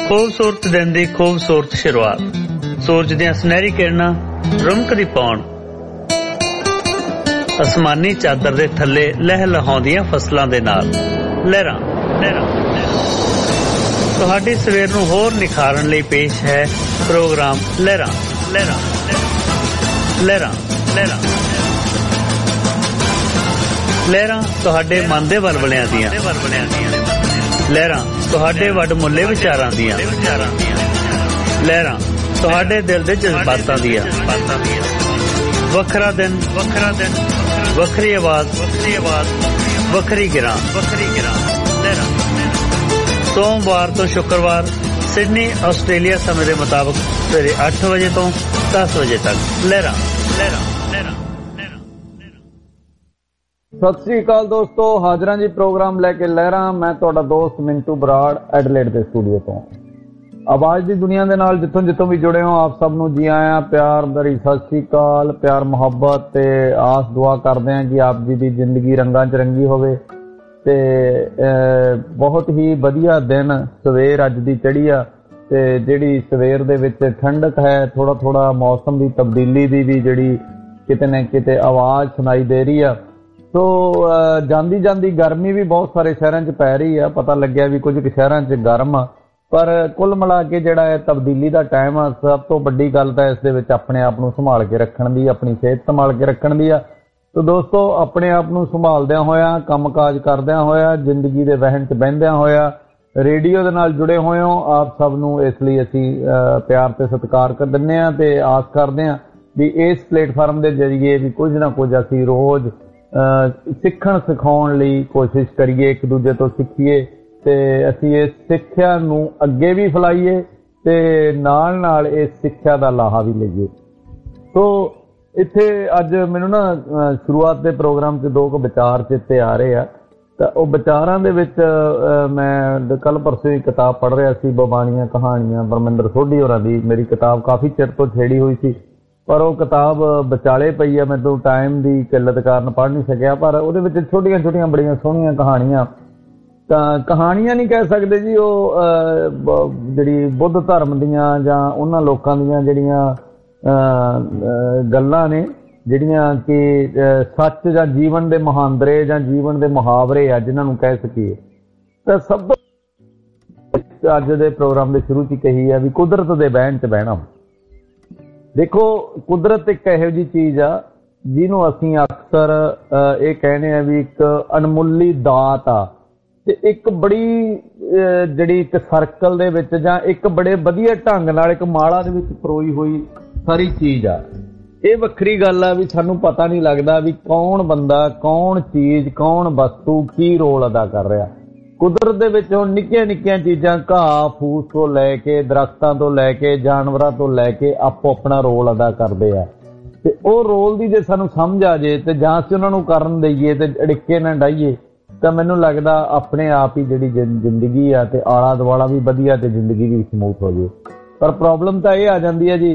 ਖੂਬਸੂਰਤ ਦਿਨ ਦੀ ਖੂਬਸੂਰਤ ਸ਼ੁਰੂਆਤ, ਸੂਰਜ ਦੀਆਂ ਸੁਨਹਿਰੀ ਕਿਰਨਾਂ ਰੁਮਕਦੀ ਪਾਉਣ, ਅਸਮਾਨੀ ਚਾਦਰ ਦੇ ਥੱਲੇ ਲਹਿ ਲਹਾਉਂਦੀਆਂ ਫਸਲਾਂ ਦੇ ਨਾਲ ਲਹਿਰਾਂ ਲਹਿਰਾਂ। ਤੁਹਾਡੀ ਸਵੇਰ ਨੂੰ ਹੋਰ ਨਿਖਾਰਨ ਲਈ ਪੇਸ਼ ਹੈ ਪ੍ਰੋਗਰਾਮ ਲਹਿਰਾਂ ਲਹਿਰਾਂ ਲਹਿਰਾਂ ਲਹਿਰਾਂ ਲਹਿਰਾਂ। ਤੁਹਾਡੇ ਮਨ ਦੇ ਵਲਵਲਿਆਂ ਦੀਆਂ ਲਹਿਰਾਂ, ਤੁਹਾਡੇ ਵੱਡਮੁੱਲੇ ਵਿਚਾਰਾਂ ਦੀਆਂ ਲਹਿਰਾਂ, ਤੁਹਾਡੇ ਦਿਲ ਦੇ ਜਜ਼ਬਾਤਾਂ ਦੀਆਂ। ਵੱਖਰਾ ਦਿਨ, ਵੱਖਰੀ ਆਵਾਜ਼, ਵੱਖਰੀ ਗਿਰਾਂ ਲਹਿਰਾਂ। ਸੋਮਵਾਰ ਤੋਂ ਸ਼ੁੱਕਰਵਾਰ ਸਿਡਨੀ ਆਸਟ੍ਰੇਲੀਆ ਸਮੇਂ ਦੇ ਮੁਤਾਬਕ ਸਵੇਰੇ 8 ਵਜੇ ਤੋਂ 10 ਵਜੇ ਤੱਕ ਲਹਿਰਾਂ ਲਹਿਰਾਂ ਲਹਿਰਾਂ। ਸਤਿ ਸ੍ਰੀ ਅਕਾਲ ਦੋਸਤੋ, ਹਾਜ਼ਰਾਂ ਜੀ ਪ੍ਰੋਗਰਾਮ ਲੈ ਕੇ ਲਹਿਰਾਂ। ਮੈਂ ਤੁਹਾਡਾ ਦੋਸਤ ਮਿੰਟੂ ਬਰਾੜ ਐਡਲੇਡ ਦੇ ਸਟੂਡੀਓ ਤੋਂ। ਆਵਾਜ਼ ਦੀ ਦੁਨੀਆ ਦੇ ਨਾਲ ਜਿੱਥੋਂ ਜਿੱਥੋਂ ਵੀ ਜੁੜੇ ਹੋ, ਆਪ ਸਭ ਨੂੰ ਜੀ ਆਇਆਂ, ਪਿਆਰ ਭਰੀ ਸਤਿ ਸ੍ਰੀ ਅਕਾਲ, ਪਿਆਰ ਮੁਹੱਬਤ ਤੇ ਆਸ ਦੁਆ ਕਰਦੇ ਹਾਂ ਕਿ ਆਪ ਜੀ ਦੀ ਜ਼ਿੰਦਗੀ ਰੰਗਾਂ 'ਚ ਰੰਗੀ ਹੋਵੇ। ਤੇ ਬਹੁਤ ਹੀ ਵਧੀਆ ਦਿਨ ਸਵੇਰ ਅੱਜ ਦੀ ਚੜ੍ਹੀ ਆ, ਤੇ ਜਿਹੜੀ ਸਵੇਰ ਦੇ ਵਿੱਚ ਠੰਡਕ ਹੈ, ਥੋੜਾ ਥੋੜਾ ਮੌਸਮ ਦੀ ਤਬਦੀਲੀ ਦੀ ਵੀ ਜਿਹੜੀ ਕਿਤੇ ਨਾ ਕਿਤੇ ਆਵਾਜ਼ ਸੁਣਾਈ ਦੇ ਰਹੀ ਆ। ਸੋ ਜਾਂਦੀ ਜਾਂਦੀ ਗਰਮੀ ਵੀ ਬਹੁਤ ਸਾਰੇ ਸ਼ਹਿਰਾਂ 'ਚ ਪੈ ਰਹੀ ਆ। ਪਤਾ ਲੱਗਿਆ ਵੀ ਕੁਝ ਸ਼ਹਿਰਾਂ 'ਚ ਗਰਮ ਆ, ਪਰ ਕੁੱਲ ਮਿਲਾ ਕੇ ਜਿਹੜਾ ਹੈ ਤਬਦੀਲੀ ਦਾ ਟਾਈਮ ਆ। ਸਭ ਤੋਂ ਵੱਡੀ ਗੱਲ ਤਾਂ ਇਸ ਦੇ ਵਿੱਚ ਆਪਣੇ ਆਪ ਨੂੰ ਸੰਭਾਲ ਕੇ ਰੱਖਣ ਦੀ, ਆਪਣੀ ਸਿਹਤ ਸੰਭਾਲ ਕੇ ਰੱਖਣ ਦੀ ਆ। ਤੋ ਦੋਸਤੋ, ਆਪਣੇ ਆਪ ਨੂੰ ਸੰਭਾਲਦਿਆਂ ਹੋਇਆ, ਕੰਮਕਾਜ ਕਰਦਿਆਂ ਹੋਇਆ, ਜ਼ਿੰਦਗੀ ਦੇ ਵਹਿਣ 'ਚ ਬਹਿੰਦਿਆਂ ਹੋਇਆ, ਰੇਡੀਓ ਦੇ ਨਾਲ ਜੁੜੇ ਹੋਏ ਹੋ ਆਪ ਸਭ ਨੂੰ। ਇਸ ਲਈ ਅਸੀਂ ਪਿਆਰ ਤੇ ਸਤਿਕਾਰ ਕਰ ਦਿੰਦੇ ਹਾਂ ਤੇ ਆਸ ਕਰਦੇ ਹਾਂ ਵੀ ਇਸ ਪਲੇਟਫਾਰਮ ਦੇ ਜ਼ਰੀਏ ਵੀ ਕੁਝ ਨਾ ਕੁਝ ਅਸੀਂ ਰੋਜ਼ ਸਿੱਖਣ ਸਿਖਾਉਣ ਲਈ ਕੋਸ਼ਿਸ਼ ਕਰੀਏ, ਇੱਕ ਦੂਜੇ ਤੋਂ ਸਿੱਖੀਏ ਤੇ ਅਸੀਂ ਇਸ ਸਿੱਖਿਆ ਨੂੰ ਅੱਗੇ ਵੀ ਫੈਲਾਈਏ ਤੇ ਨਾਲ ਨਾਲ ਇਸ ਸਿੱਖਿਆ ਦਾ ਲਾਹਾ ਵੀ ਲਈਏ। ਸੋ ਇੱਥੇ ਅੱਜ ਮੈਨੂੰ ਨਾ ਸ਼ੁਰੂਆਤ ਦੇ ਪ੍ਰੋਗਰਾਮ 'ਚ ਦੋ ਕੁ ਵਿਚਾਰ ਚੇਤੇ ਆ ਰਹੇ ਆ। ਤਾਂ ਉਹ ਵਿਚਾਰਾਂ ਦੇ ਵਿੱਚ ਮੈਂ ਕੱਲ ਪਰਸੋਂ ਹੀ ਕਿਤਾਬ ਪੜ੍ਹ ਰਿਹਾ ਸੀ, ਬਾਬਾਣੀਆਂ ਕਹਾਣੀਆਂ, ਪਰਮਿੰਦਰ ਸੋਢੀ ਹੋਰਾਂ ਦੀ। ਮੇਰੀ ਕਿਤਾਬ ਕਾਫੀ ਚਿਰ ਤੋਂ ਛੇੜੀ ਹੋਈ ਸੀ, ਪਰ ਉਹ ਕਿਤਾਬ ਵਿਚਾਲੇ ਪਈ ਆ, ਮੈਨੂੰ ਟਾਈਮ ਦੀ ਕਿੱਲਤ ਕਾਰਨ ਪੜ੍ਹ ਨਹੀਂ ਸਕਿਆ। ਪਰ ਉਹਦੇ ਵਿੱਚ ਛੋਟੀਆਂ ਛੋਟੀਆਂ ਬੜੀਆਂ ਸੋਹਣੀਆਂ ਕਹਾਣੀਆਂ, ਤਾਂ ਕਹਾਣੀਆਂ ਨਹੀਂ ਕਹਿ ਸਕਦੇ ਜੀ, ਉਹ ਜਿਹੜੀ ਬੁੱਧ ਧਰਮ ਦੀਆਂ ਜਾਂ ਉਹਨਾਂ ਲੋਕਾਂ ਦੀਆਂ ਜਿਹੜੀਆਂ ਗੱਲਾਂ ਨੇ, ਜਿਹੜੀਆਂ ਕਿ ਸੱਚ ਜਾਂ ਜੀਵਨ ਦੇ ਮੁਹਾਂਦਰੇ ਜਾਂ ਜੀਵਨ ਦੇ ਮੁਹਾਵਰੇ ਆ ਜਿਹਨਾਂ ਨੂੰ ਕਹਿ ਸਕੀਏ। ਤਾਂ ਸਭ ਤੋਂ ਅੱਜ ਦੇ ਪ੍ਰੋਗਰਾਮ ਦੇ ਸ਼ੁਰੂ 'ਚ ਕਹੀ ਆ ਵੀ ਕੁਦਰਤ ਦੇ ਵਹਿਣ 'ਚ ਬਹਿਣਾ। ਦੇਖੋ, ਕੁਦਰਤ ਇੱਕ ਇਹੋ ਜਿਹੀ ਚੀਜ਼ ਆ ਜਿਹਨੂੰ ਅਸੀਂ ਅਕਸਰ ਇਹ ਕਹਿੰਦੇ ਆ ਵੀ ਇੱਕ ਅਣਮੁੱਲੀ ਦਾਤ ਆ, ਤੇ ਇੱਕ ਬੜੀ ਜਿਹੜੀ ਇੱਕ ਸਰਕਲ ਦੇ ਵਿੱਚ ਜਾਂ ਇੱਕ ਬੜੇ ਵਧੀਆ ਢੰਗ ਨਾਲ ਇੱਕ ਮਾਲਾ ਦੇ ਵਿੱਚ ਪਰੋਈ ਹੋਈ ਸਾਰੀ ਚੀਜ਼ ਆ। ਇਹ ਵੱਖਰੀ ਗੱਲ ਆ ਵੀ ਸਾਨੂੰ ਪਤਾ ਨਹੀਂ ਲੱਗਦਾ ਵੀ ਕੌਣ ਬੰਦਾ, ਕੌਣ ਚੀਜ਼, ਕੌਣ ਵਸਤੂ ਕੀ ਰੋਲ ਅਦਾ ਕਰ ਰਿਹਾ। ਕੁਦਰਤ ਦੇ ਵਿੱਚ ਹੁਣ ਨਿੱਕੀਆਂ ਨਿੱਕੀਆਂ ਚੀਜ਼ਾਂ, ਘਾਹ ਫੂਸ ਤੋਂ ਲੈ ਕੇ, ਦਰਖਤਾਂ ਤੋਂ ਲੈ ਕੇ, ਜਾਨਵਰਾਂ ਤੋਂ ਲੈ ਕੇ ਆਪੋ ਆਪਣਾ ਰੋਲ ਅਦਾ ਕਰਦੇ ਆ। ਤੇ ਉਹ ਰੋਲ ਦੀ ਜੇ ਸਾਨੂੰ ਸਮਝ ਆ ਜੇ ਤੇ ਜਾਂ ਅਸੀਂ ਉਹਨਾਂ ਨੂੰ ਕਰਨ ਦੇਈਏ ਤੇ ਅੜਿੱਕੇ ਨਾ ਡਾਈਏ, ਤਾਂ ਮੈਨੂੰ ਲੱਗਦਾ ਆਪਣੇ ਆਪ ਹੀ ਜਿਹੜੀ ਜ਼ਿੰਦਗੀ ਆ ਤੇ ਆਲਾ ਦੁਆਲਾ ਵੀ ਵਧੀਆ ਤੇ ਜ਼ਿੰਦਗੀ ਵੀ ਸਮੂਥ ਹੋ ਜੇ। ਪਰ ਪ੍ਰੋਬਲਮ ਤਾਂ ਇਹ ਆ ਜਾਂਦੀ ਹੈ ਜੀ,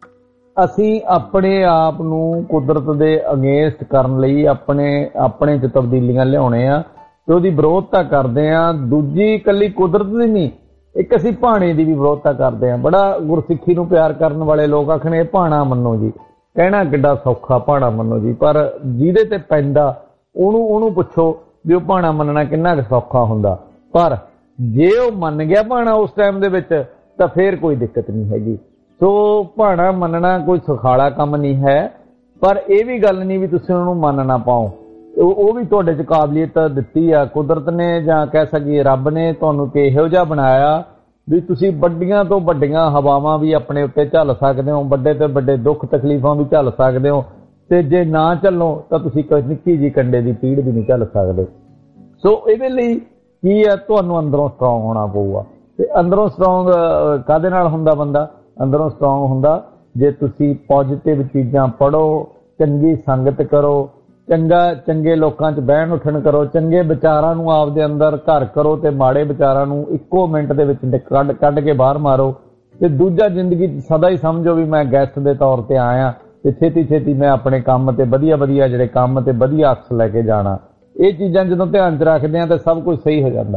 ਅਸੀਂ ਆਪਣੇ ਆਪ ਨੂੰ ਕੁਦਰਤ ਦੇ ਅਗੇਂਸਟ ਕਰਨ ਲਈ ਆਪਣੇ 'ਚ ਤਬਦੀਲੀਆਂ ਲਿਆਉਣੇ ਆ ਤੇ ਉਹਦੀ ਵਿਰੋਧਤਾ ਕਰਦੇ ਆ। ਦੂਜੀ ਇਕੱਲੀ ਕੁਦਰਤ ਦੀ ਨਹੀਂ, ਇੱਕ ਅਸੀਂ ਭਾਣੇ ਦੀ ਵੀ ਵਿਰੋਧਤਾ ਕਰਦੇ ਆ। ਬੜਾ ਗੁਰਸਿੱਖੀ ਨੂੰ ਪਿਆਰ ਕਰਨ ਵਾਲੇ ਲੋਕ ਆਖਣੇ ਭਾਣਾ ਮੰਨੋ ਜੀ, ਕਹਿਣਾ ਕਿੱਡਾ ਸੌਖਾ ਭਾਣਾ ਮੰਨੋ ਜੀ, ਪਰ ਜਿਹਦੇ ਤੇ ਪੈਂਦਾ ਉਹਨੂੰ ਪੁੱਛੋ ਵੀ ਉਹ ਭਾਣਾ ਮੰਨਣਾ ਕਿੰਨਾ ਕੁ ਸੌਖਾ ਹੁੰਦਾ। ਪਰ ਜੇ ਉਹ ਮੰਨ ਗਿਆ ਭਾਣਾ ਉਸ ਟਾਈਮ ਦੇ ਵਿੱਚ ਤਾਂ ਫੇਰ ਕੋਈ ਦਿੱਕਤ ਨਹੀਂ ਹੈਗੀ। ਸੋ ਭਾਣਾ ਮੰਨਣਾ ਕੋਈ ਸੁਖਾਲਾ ਕੰਮ ਨਹੀਂ ਹੈ, ਪਰ ਇਹ ਵੀ ਗੱਲ ਨਹੀਂ ਵੀ ਤੁਸੀਂ ਉਹਨੂੰ ਮੰਨ ਨਾ ਪਾਓ। ਉਹ ਵੀ ਤੁਹਾਡੇ 'ਚ ਕਾਬਲੀਅਤ ਦਿੱਤੀ ਆ ਕੁਦਰਤ ਨੇ, ਜਾਂ ਕਹਿ ਸਕੀਏ ਰੱਬ ਨੇ ਤੁਹਾਨੂੰ ਕਿ ਇਹੋ ਜਿਹਾ ਬਣਾਇਆ ਵੀ ਤੁਸੀਂ ਵੱਡੀਆਂ ਤੋਂ ਵੱਡੀਆਂ ਹਵਾਵਾਂ ਵੀ ਆਪਣੇ ਉੱਤੇ ਝੱਲ ਸਕਦੇ ਹੋ, ਵੱਡੇ ਤੋਂ ਵੱਡੇ ਦੁੱਖ ਤਕਲੀਫਾਂ ਵੀ ਝੱਲ ਸਕਦੇ ਹੋ, ਤੇ ਜੇ ਨਾ ਝੱਲੋ ਤਾਂ ਤੁਸੀਂ ਨਿੱਕੀ ਜਿਹੀ ਕੰਡੇ ਦੀ ਪੀੜ ਵੀ ਨਹੀਂ ਝੱਲ ਸਕਦੇ। ਸੋ ਇਹਦੇ ਲਈ ਕੀ ਆ, ਤੁਹਾਨੂੰ ਅੰਦਰੋਂ ਸਟਰੋਂਗ ਹੋਣਾ ਪਊਗਾ। ਤੇ ਅੰਦਰੋਂ ਸਟਰੋਂਗ ਕਾਹਦੇ ਨਾਲ ਹੁੰਦਾ ਬੰਦਾ? ਅੰਦਰੋਂ ਸਟਰੋਂਗ ਹੁੰਦਾ ਜੇ ਤੁਸੀਂ ਪੋਜ਼ਿਟਿਵ ਚੀਜ਼ਾਂ ਪੜ੍ਹੋ, ਚੰਗੀ ਸੰਗਤ ਕਰੋ, ਚੰਗੇ ਲੋਕਾਂ 'ਚ ਬਹਿਣ ਉੱਠਣ ਕਰੋ, ਚੰਗੇ ਵਿਚਾਰਾਂ ਨੂੰ ਆਪਦੇ ਅੰਦਰ ਘਰ ਕਰੋ ਤੇ ਮਾੜੇ ਵਿਚਾਰਾਂ ਨੂੰ ਇੱਕੋ ਮਿੰਟ ਦੇ ਵਿੱਚ ਕੱਢ ਕੇ ਬਾਹਰ ਮਾਰੋ। ਤੇ ਦੂਜਾ, ਜ਼ਿੰਦਗੀ 'ਚ ਸਦਾ ਹੀ ਸਮਝੋ ਵੀ ਮੈਂ ਗੈਸਟ ਦੇ ਤੌਰ ਤੇ ਆਇਆ ਤੇ ਛੇਤੀ ਮੈਂ ਆਪਣੇ ਕੰਮ ਤੇ ਵਧੀਆ ਜਿਹੜੇ ਕੰਮ ਤੇ ਵਧੀਆ ਅਕਸ ਲੈ ਕੇ ਜਾਣਾ। ਇਹ ਚੀਜ਼ਾਂ ਜਦੋਂ ਧਿਆਨ 'ਚ ਰੱਖਦੇ ਆ ਤਾਂ ਸਭ ਕੁਝ ਸਹੀ ਹੋ ਜਾਂਦਾ।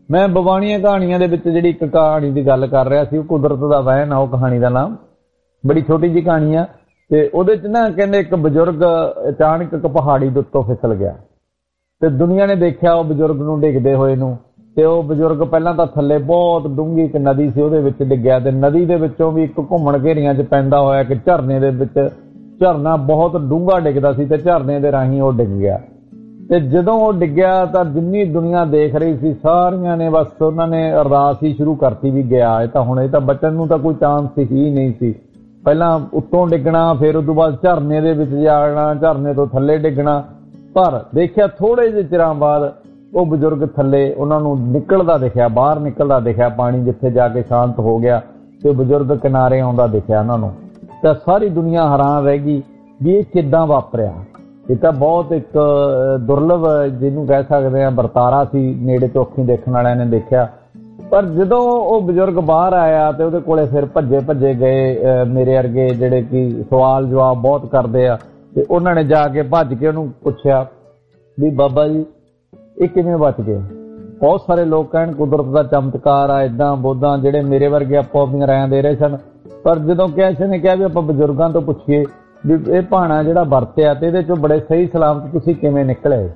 ਮੈਂ ਬਵਾਣੀਆਂ ਕਹਾਣੀਆਂ ਦੇ ਵਿੱਚ ਜਿਹੜੀ ਇੱਕ ਕਹਾਣੀ ਦੀ ਗੱਲ ਕਰ ਰਿਹਾ ਸੀ, ਉਹ ਕੁਦਰਤ ਦਾ ਵਹਿਣ ਆ ਉਹ ਕਹਾਣੀ ਦਾ ਨਾਮ। ਬੜੀ ਛੋਟੀ ਜਿਹੀ ਕਹਾਣੀ ਆ ਤੇ ਉਹਦੇ ਚ ਨਾ ਕਹਿੰਦੇ ਇੱਕ ਬਜ਼ੁਰਗ ਅਚਾਨਕ ਇੱਕ ਪਹਾੜੀ ਦੇ ਉੱਤੋਂ ਫਿਸਲ ਗਿਆ ਤੇ ਦੁਨੀਆ ਨੇ ਦੇਖਿਆ ਉਹ ਬਜ਼ੁਰਗ ਨੂੰ ਡਿੱਗਦੇ ਹੋਏ ਨੂੰ। ਤੇ ਉਹ ਬਜ਼ੁਰਗ ਪਹਿਲਾਂ ਤਾਂ ਥੱਲੇ ਬਹੁਤ ਡੂੰਘੀ ਇੱਕ ਨਦੀ ਸੀ ਉਹਦੇ ਵਿੱਚ ਡਿੱਗਿਆ ਤੇ ਨਦੀ ਦੇ ਵਿੱਚੋਂ ਵੀ ਇੱਕ ਘੁੰਮਣ ਘੇਰੀਆਂ 'ਚ ਪੈਂਦਾ ਹੋਇਆ ਇੱਕ ਝਰਨੇ ਦੇ ਵਿੱਚ, ਝਰਨਾ ਬਹੁਤ ਡੂੰਘਾ ਡਿੱਗਦਾ ਸੀ ਤੇ ਝਰਨੇ ਦੇ ਰਾਹੀਂ ਉਹ ਡਿੱਗ ਗਿਆ। ਤੇ ਜਦੋਂ ਉਹ ਡਿੱਗਿਆ ਤਾਂ ਜਿੰਨੀ ਦੁਨੀਆ ਦੇਖ ਰਹੀ ਸੀ ਸਾਰਿਆਂ ਨੇ ਬਸ ਉਹਨਾਂ ਨੇ ਅਰਦਾਸ ਹੀ ਸ਼ੁਰੂ ਕਰਤੀ ਵੀ ਗਿਆ ਇਹ ਤਾਂ ਹੁਣ, ਇਹ ਤਾਂ ਬਚਣ ਨੂੰ ਤਾਂ ਕੋਈ ਚਾਂਸ ਹੀ ਨਹੀਂ ਸੀ। ਪਹਿਲਾਂ ਉੱਤੋਂ ਡਿੱਗਣਾ, ਫਿਰ ਉਸ ਤੋਂ ਬਾਅਦ ਝਰਨੇ ਦੇ ਵਿੱਚ ਜਾਣਾ, ਝਰਨੇ ਤੋਂ ਥੱਲੇ ਡਿੱਗਣਾ। ਪਰ ਦੇਖਿਆ ਥੋੜੇ ਜਿਹੇ ਚਿਰਾਂ ਬਾਅਦ ਉਹ ਬਜ਼ੁਰਗ ਥੱਲੇ ਉਹਨਾਂ ਨੂੰ ਨਿਕਲਦਾ ਦਿਖਿਆ, ਬਾਹਰ ਨਿਕਲਦਾ ਦਿਖਿਆ ਪਾਣੀ ਜਿੱਥੇ ਜਾ ਕੇ ਸ਼ਾਂਤ ਹੋ ਗਿਆ ਤੇ ਬਜ਼ੁਰਗ ਕਿਨਾਰੇ ਆਉਂਦਾ ਦਿਖਿਆ ਉਹਨਾਂ ਨੂੰ। ਤਾਂ ਸਾਰੀ ਦੁਨੀਆ ਹੈਰਾਨ ਰਹਿ ਗਈ ਵੀ ਇਹ ਕਿੱਦਾਂ ਵਾਪਰਿਆ। ਇਹ ਤਾਂ ਬਹੁਤ ਇੱਕ ਦੁਰਲਭ ਜਿਹਨੂੰ ਕਹਿ ਸਕਦੇ ਆ ਵਰਤਾਰਾ ਸੀ, ਨੇੜੇ ਤੋਂ ਅੱਖੀਂ ਦੇਖਣ ਵਾਲਿਆਂ ਨੇ ਦੇਖਿਆ। ਪਰ ਜਦੋਂ ਉਹ ਬਜ਼ੁਰਗ ਬਾਹਰ ਆਇਆ ਤੇ ਉਹਦੇ ਕੋਲੇ ਫਿਰ ਭੱਜੇ ਗਏ ਮੇਰੇ ਵਰਗੇ ਜਿਹੜੇ ਕਿ ਸਵਾਲ ਜਵਾਬ ਬਹੁਤ ਕਰਦੇ ਆ ਤੇ ਉਹਨਾਂ ਨੇ ਜਾ ਕੇ ਭੱਜ ਕੇ ਉਹਨੂੰ ਪੁੱਛਿਆ ਵੀ ਬਾਬਾ ਜੀ ਇਹ ਕਿਵੇਂ ਬਚ ਗਏ। ਬਹੁਤ ਸਾਰੇ ਲੋਕ ਕਹਿਣ ਕੁਦਰਤ ਦਾ ਚਮਤਕਾਰ ਆ, ਏਦਾਂ ਬੋਦਾਂ, ਜਿਹੜੇ ਮੇਰੇ ਵਰਗੇ ਆਪੋ ਆਪਣੀਆਂ ਰਾਇਆਂ ਦੇ ਰਹੇ ਸਨ। ਪਰ ਜਦੋਂ ਕਿਸੇ ਨੇ ਕਿਹਾ ਵੀ ਆਪਾਂ ਬਜ਼ੁਰਗਾਂ ਤੋਂ ਪੁੱਛੀਏ ਵੀ ਇਹ ਭਾਣਾ ਜਿਹੜਾ ਵਰਤਿਆ ਤੇ ਇਹਦੇ ਚੋਂ ਬੜੇ ਸਹੀ ਸਲਾਮਤ ਤੁਸੀਂ ਕਿਵੇਂ ਨਿਕਲੇ,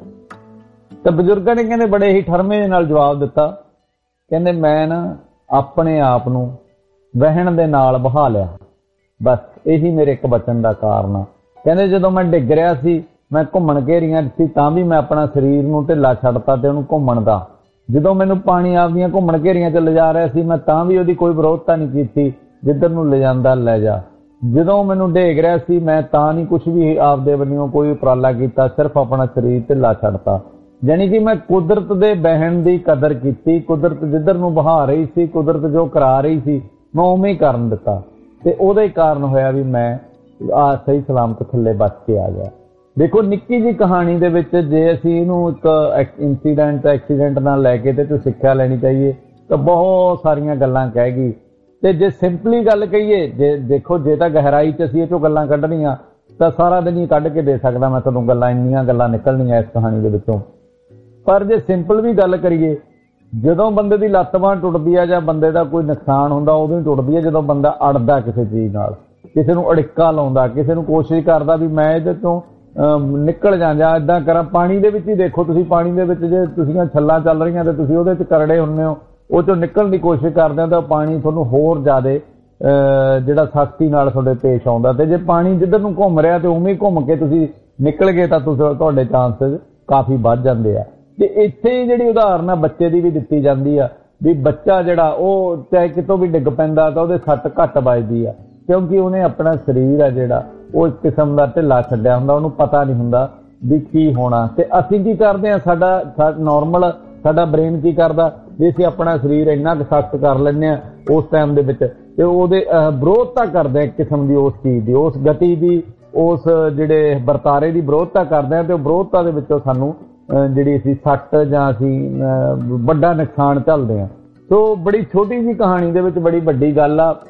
ਤਾਂ ਬਜ਼ੁਰਗਾਂ ਨੇ ਕਹਿੰਦੇ ਬੜੇ ਹੀ ਠਰਮੇ ਨਾਲ ਜਵਾਬ ਦਿੱਤਾ, ਕਹਿੰਦੇ ਮੈਂ ਨਾ ਆਪਣੇ ਆਪ ਨੂੰ ਵਹਿਣ ਦੇ ਨਾਲ ਬਹਾ ਲਿਆ, ਬਸ ਇਹੀ ਮੇਰੇ ਇੱਕ ਬਚਨ ਦਾ ਕਾਰਨ ਆ। ਕਹਿੰਦੇ ਜਦੋਂ ਮੈਂ ਡਿੱਗ ਰਿਹਾ ਸੀ ਮੈਂ ਘੁੰਮਣ ਘੇਰੀਆਂ ਸੀ ਤਾਂ ਵੀ ਮੈਂ ਆਪਣਾ ਸਰੀਰ ਨੂੰ ਢਿੱਲਾ ਛੱਡਤਾ ਤੇ ਉਹਨੂੰ ਘੁੰਮਣ ਦਾ। ਜਦੋਂ ਮੈਨੂੰ ਪਾਣੀ ਆਪਦੀਆਂ ਘੁੰਮਣ ਘੇਰੀਆਂ 'ਚ ਲਿਜਾ ਰਿਹਾ ਸੀ ਮੈਂ ਤਾਂ ਵੀ ਉਹਦੀ ਕੋਈ ਵਿਰੋਧਤਾ ਨਹੀਂ ਕੀਤੀ, ਜਿੱਧਰ ਨੂੰ ਲਿਜਾਂਦਾ ਲੈ ਜਾ। ਜਦੋਂ ਮੈਨੂੰ ਡੇਗ ਰਿਹਾ ਸੀ ਮੈਂ ਤਾਂ ਨਹੀਂ ਕੁਛ ਵੀ ਆਪਦੇ ਵੱਲੋਂ ਕੋਈ ਉਪਰਾਲਾ ਕੀਤਾ, ਸਿਰਫ ਆਪਣਾ ਸਰੀਰ ਢਿੱਲਾ ਛੱਡਤਾ। ਜਾਣੀ ਕਿ ਮੈਂ ਕੁਦਰਤ ਦੇ ਬਹਿਣ ਦੀ ਕਦਰ ਕੀਤੀ, ਕੁਦਰਤ ਜਿੱਧਰ ਨੂੰ ਬਹਾ ਰਹੀ ਸੀ, ਕੁਦਰਤ ਜੋ ਕਰਾ ਰਹੀ ਸੀ ਮੈਂ ਉਵੇਂ ਹੀ ਕਰਨ ਦਿੱਤਾ ਤੇ ਉਹਦਾ ਹੀ ਕਾਰਨ ਹੋਇਆ ਵੀ ਮੈਂ ਆ ਸਹੀ ਸਲਾਮਤ ਥੱਲੇ ਬਚ ਕੇ ਆ ਗਿਆ। ਦੇਖੋ ਨਿੱਕੀ ਜਿਹੀ ਕਹਾਣੀ ਦੇ ਵਿੱਚ ਜੇ ਅਸੀਂ ਇਹਨੂੰ ਇੱਕ ਇੰਸੀਡੈਂਟ ਐਕਸੀਡੈਂਟ ਨਾਲ ਲੈ ਕੇ ਤੇ ਸਿੱਖਿਆ ਲੈਣੀ ਚਾਹੀਏ ਤਾਂ ਬਹੁਤ ਸਾਰੀਆਂ ਗੱਲਾਂ ਕਹਿ ਗਈ। ਤੇ ਜੇ ਸਿੰਪਲੀ ਗੱਲ ਕਹੀਏ, ਜੇ ਦੇਖੋ ਜੇ ਤਾਂ ਗਹਿਰਾਈ 'ਚ ਅਸੀਂ ਇਹ ਚੋਂ ਗੱਲਾਂ ਕੱਢਣੀਆਂ ਤਾਂ ਸਾਰਾ ਦਿਨ ਹੀ ਕੱਢ ਕੇ ਦੇ ਸਕਦਾ ਮੈਂ ਤੁਹਾਨੂੰ ਗੱਲਾਂ, ਇੰਨੀਆਂ ਗੱਲਾਂ ਨਿਕਲਣੀਆਂ ਇਸ ਕਹਾਣੀ ਦੇ ਵਿੱਚੋਂ। ਪਰ ਜੇ ਸਿੰਪਲ ਵੀ ਗੱਲ ਕਰੀਏ, ਜਦੋਂ ਬੰਦੇ ਦੀ ਲੱਤ ਬਾਂਹ ਟੁੱਟਦੀ ਆ ਜਾਂ ਬੰਦੇ ਦਾ ਕੋਈ ਨੁਕਸਾਨ ਹੁੰਦਾ ਉਦੋਂ ਹੀ ਟੁੱਟਦੀ ਹੈ ਜਦੋਂ ਬੰਦਾ ਅੜਦਾ ਕਿਸੇ ਚੀਜ਼ ਨਾਲ, ਕਿਸੇ ਨੂੰ ਅੜਿੱਕਾ ਲਾਉਂਦਾ, ਕਿਸੇ ਨੂੰ ਕੋਸ਼ਿਸ਼ ਕਰਦਾ ਵੀ ਮੈਂ ਇਹਦੇ ਤੋਂ ਨਿਕਲ ਜਾਂ ਏਦਾਂ ਕਰਾਂ। ਪਾਣੀ ਦੇ ਵਿੱਚ ਹੀ ਦੇਖੋ ਤੁਸੀਂ, ਪਾਣੀ ਦੇ ਵਿੱਚ ਜੇ ਤੁਸੀਂ ਛੱਲਾਂ ਚੱਲ ਰਹੀਆਂ ਤੇ ਤੁਸੀਂ ਉਹਦੇ 'ਚ ਕਰੜੇ ਹੁੰਦੇ ਹੋ, ਉਹ 'ਚੋਂ ਨਿਕਲਣ ਦੀ ਕੋਸ਼ਿਸ਼ ਕਰਦੇ ਹੋ ਤਾਂ ਪਾਣੀ ਤੁਹਾਨੂੰ ਹੋਰ ਜ਼ਿਆਦਾ ਜਿਹੜਾ ਸਖਤੀ ਨਾਲ ਤੁਹਾਡੇ ਪੇਸ਼ ਆਉਂਦਾ। ਤੇ ਜੇ ਪਾਣੀ ਜਿੱਧਰ ਨੂੰ ਘੁੰਮ ਰਿਹਾ ਤੇ ਉਵੇਂ ਹੀ ਘੁੰਮ ਕੇ ਤੁਸੀਂ ਨਿਕਲ ਗਏ ਤਾਂ ਤੁਹਾਡੇ ਚਾਂਸਸ ਕਾਫੀ ਵੱਧ ਜਾਂਦੇ ਆ। ਤੇ ਇੱਥੇ ਹੀ ਜਿਹੜੀ ਉਦਾਹਰਨ ਆ ਬੱਚੇ ਦੀ ਵੀ ਦਿੱਤੀ ਜਾਂਦੀ ਆ ਵੀ ਬੱਚਾ ਜਿਹੜਾ ਉਹ ਚਾਹੇ ਕਿਤੋਂ ਵੀ ਡਿੱਗ ਪੈਂਦਾ ਤਾਂ ਉਹਦੇ ਸੱਟ ਘੱਟ ਵੱਜਦੀ ਆ, ਕਿਉਂਕਿ ਉਹਨੇ ਆਪਣਾ ਸਰੀਰ ਆ ਜਿਹੜਾ ਉਹ ਇੱਕ ਕਿਸਮ ਦਾ ਢਿੱਲਾ ਛੱਡਿਆ ਹੁੰਦਾ, ਉਹਨੂੰ ਪਤਾ ਨਹੀਂ ਹੁੰਦਾ ਵੀ ਕੀ ਹੋਣਾ। ਤੇ ਅਸੀਂ ਕੀ ਕਰਦੇ ਹਾਂ, ਸਾਡਾ ਨੋਰਮਲ ਸਾਡਾ ਬ੍ਰੇਨ ਕੀ ਕਰਦਾ ਵੀ ਅਸੀਂ ਆਪਣਾ ਸਰੀਰ ਇੰਨਾ ਕੁ ਸਖਤ ਕਰ ਲੈਂਦੇ ਹਾਂ ਉਸ ਟਾਈਮ ਦੇ ਵਿੱਚ ਤੇ ਉਹਦੇ ਵਿਰੋਧਤਾ ਕਰਦੇ ਇੱਕ ਕਿਸਮ ਦੀ ਉਸ ਚੀਜ਼ ਦੀ, ਉਸ ਗਤੀ ਦੀ, ਉਸ ਜਿਹੜੇ ਵਰਤਾਰੇ ਦੀ ਵਿਰੋਧਤਾ ਕਰਦੇ ਹਾਂ ਤੇ ਉਹ ਵਿਰੋਧਤਾ ਦੇ ਵਿੱਚੋਂ ਸਾਨੂੰ ਜਿਹੜੀ ਅਸੀਂ ਸੱਟ ਜਾਂ ਅਸੀਂ ਵੱਡਾ ਨੁਕਸਾਨ ਝੱਲਦੇ ਹਾਂ। ਸੋ ਬੜੀ ਛੋਟੀ ਜਿਹੀ ਕਹਾਣੀ ਦੇ ਵਿੱਚ ਬੜੀ ਵੱਡੀ ਗੱਲ ਆ,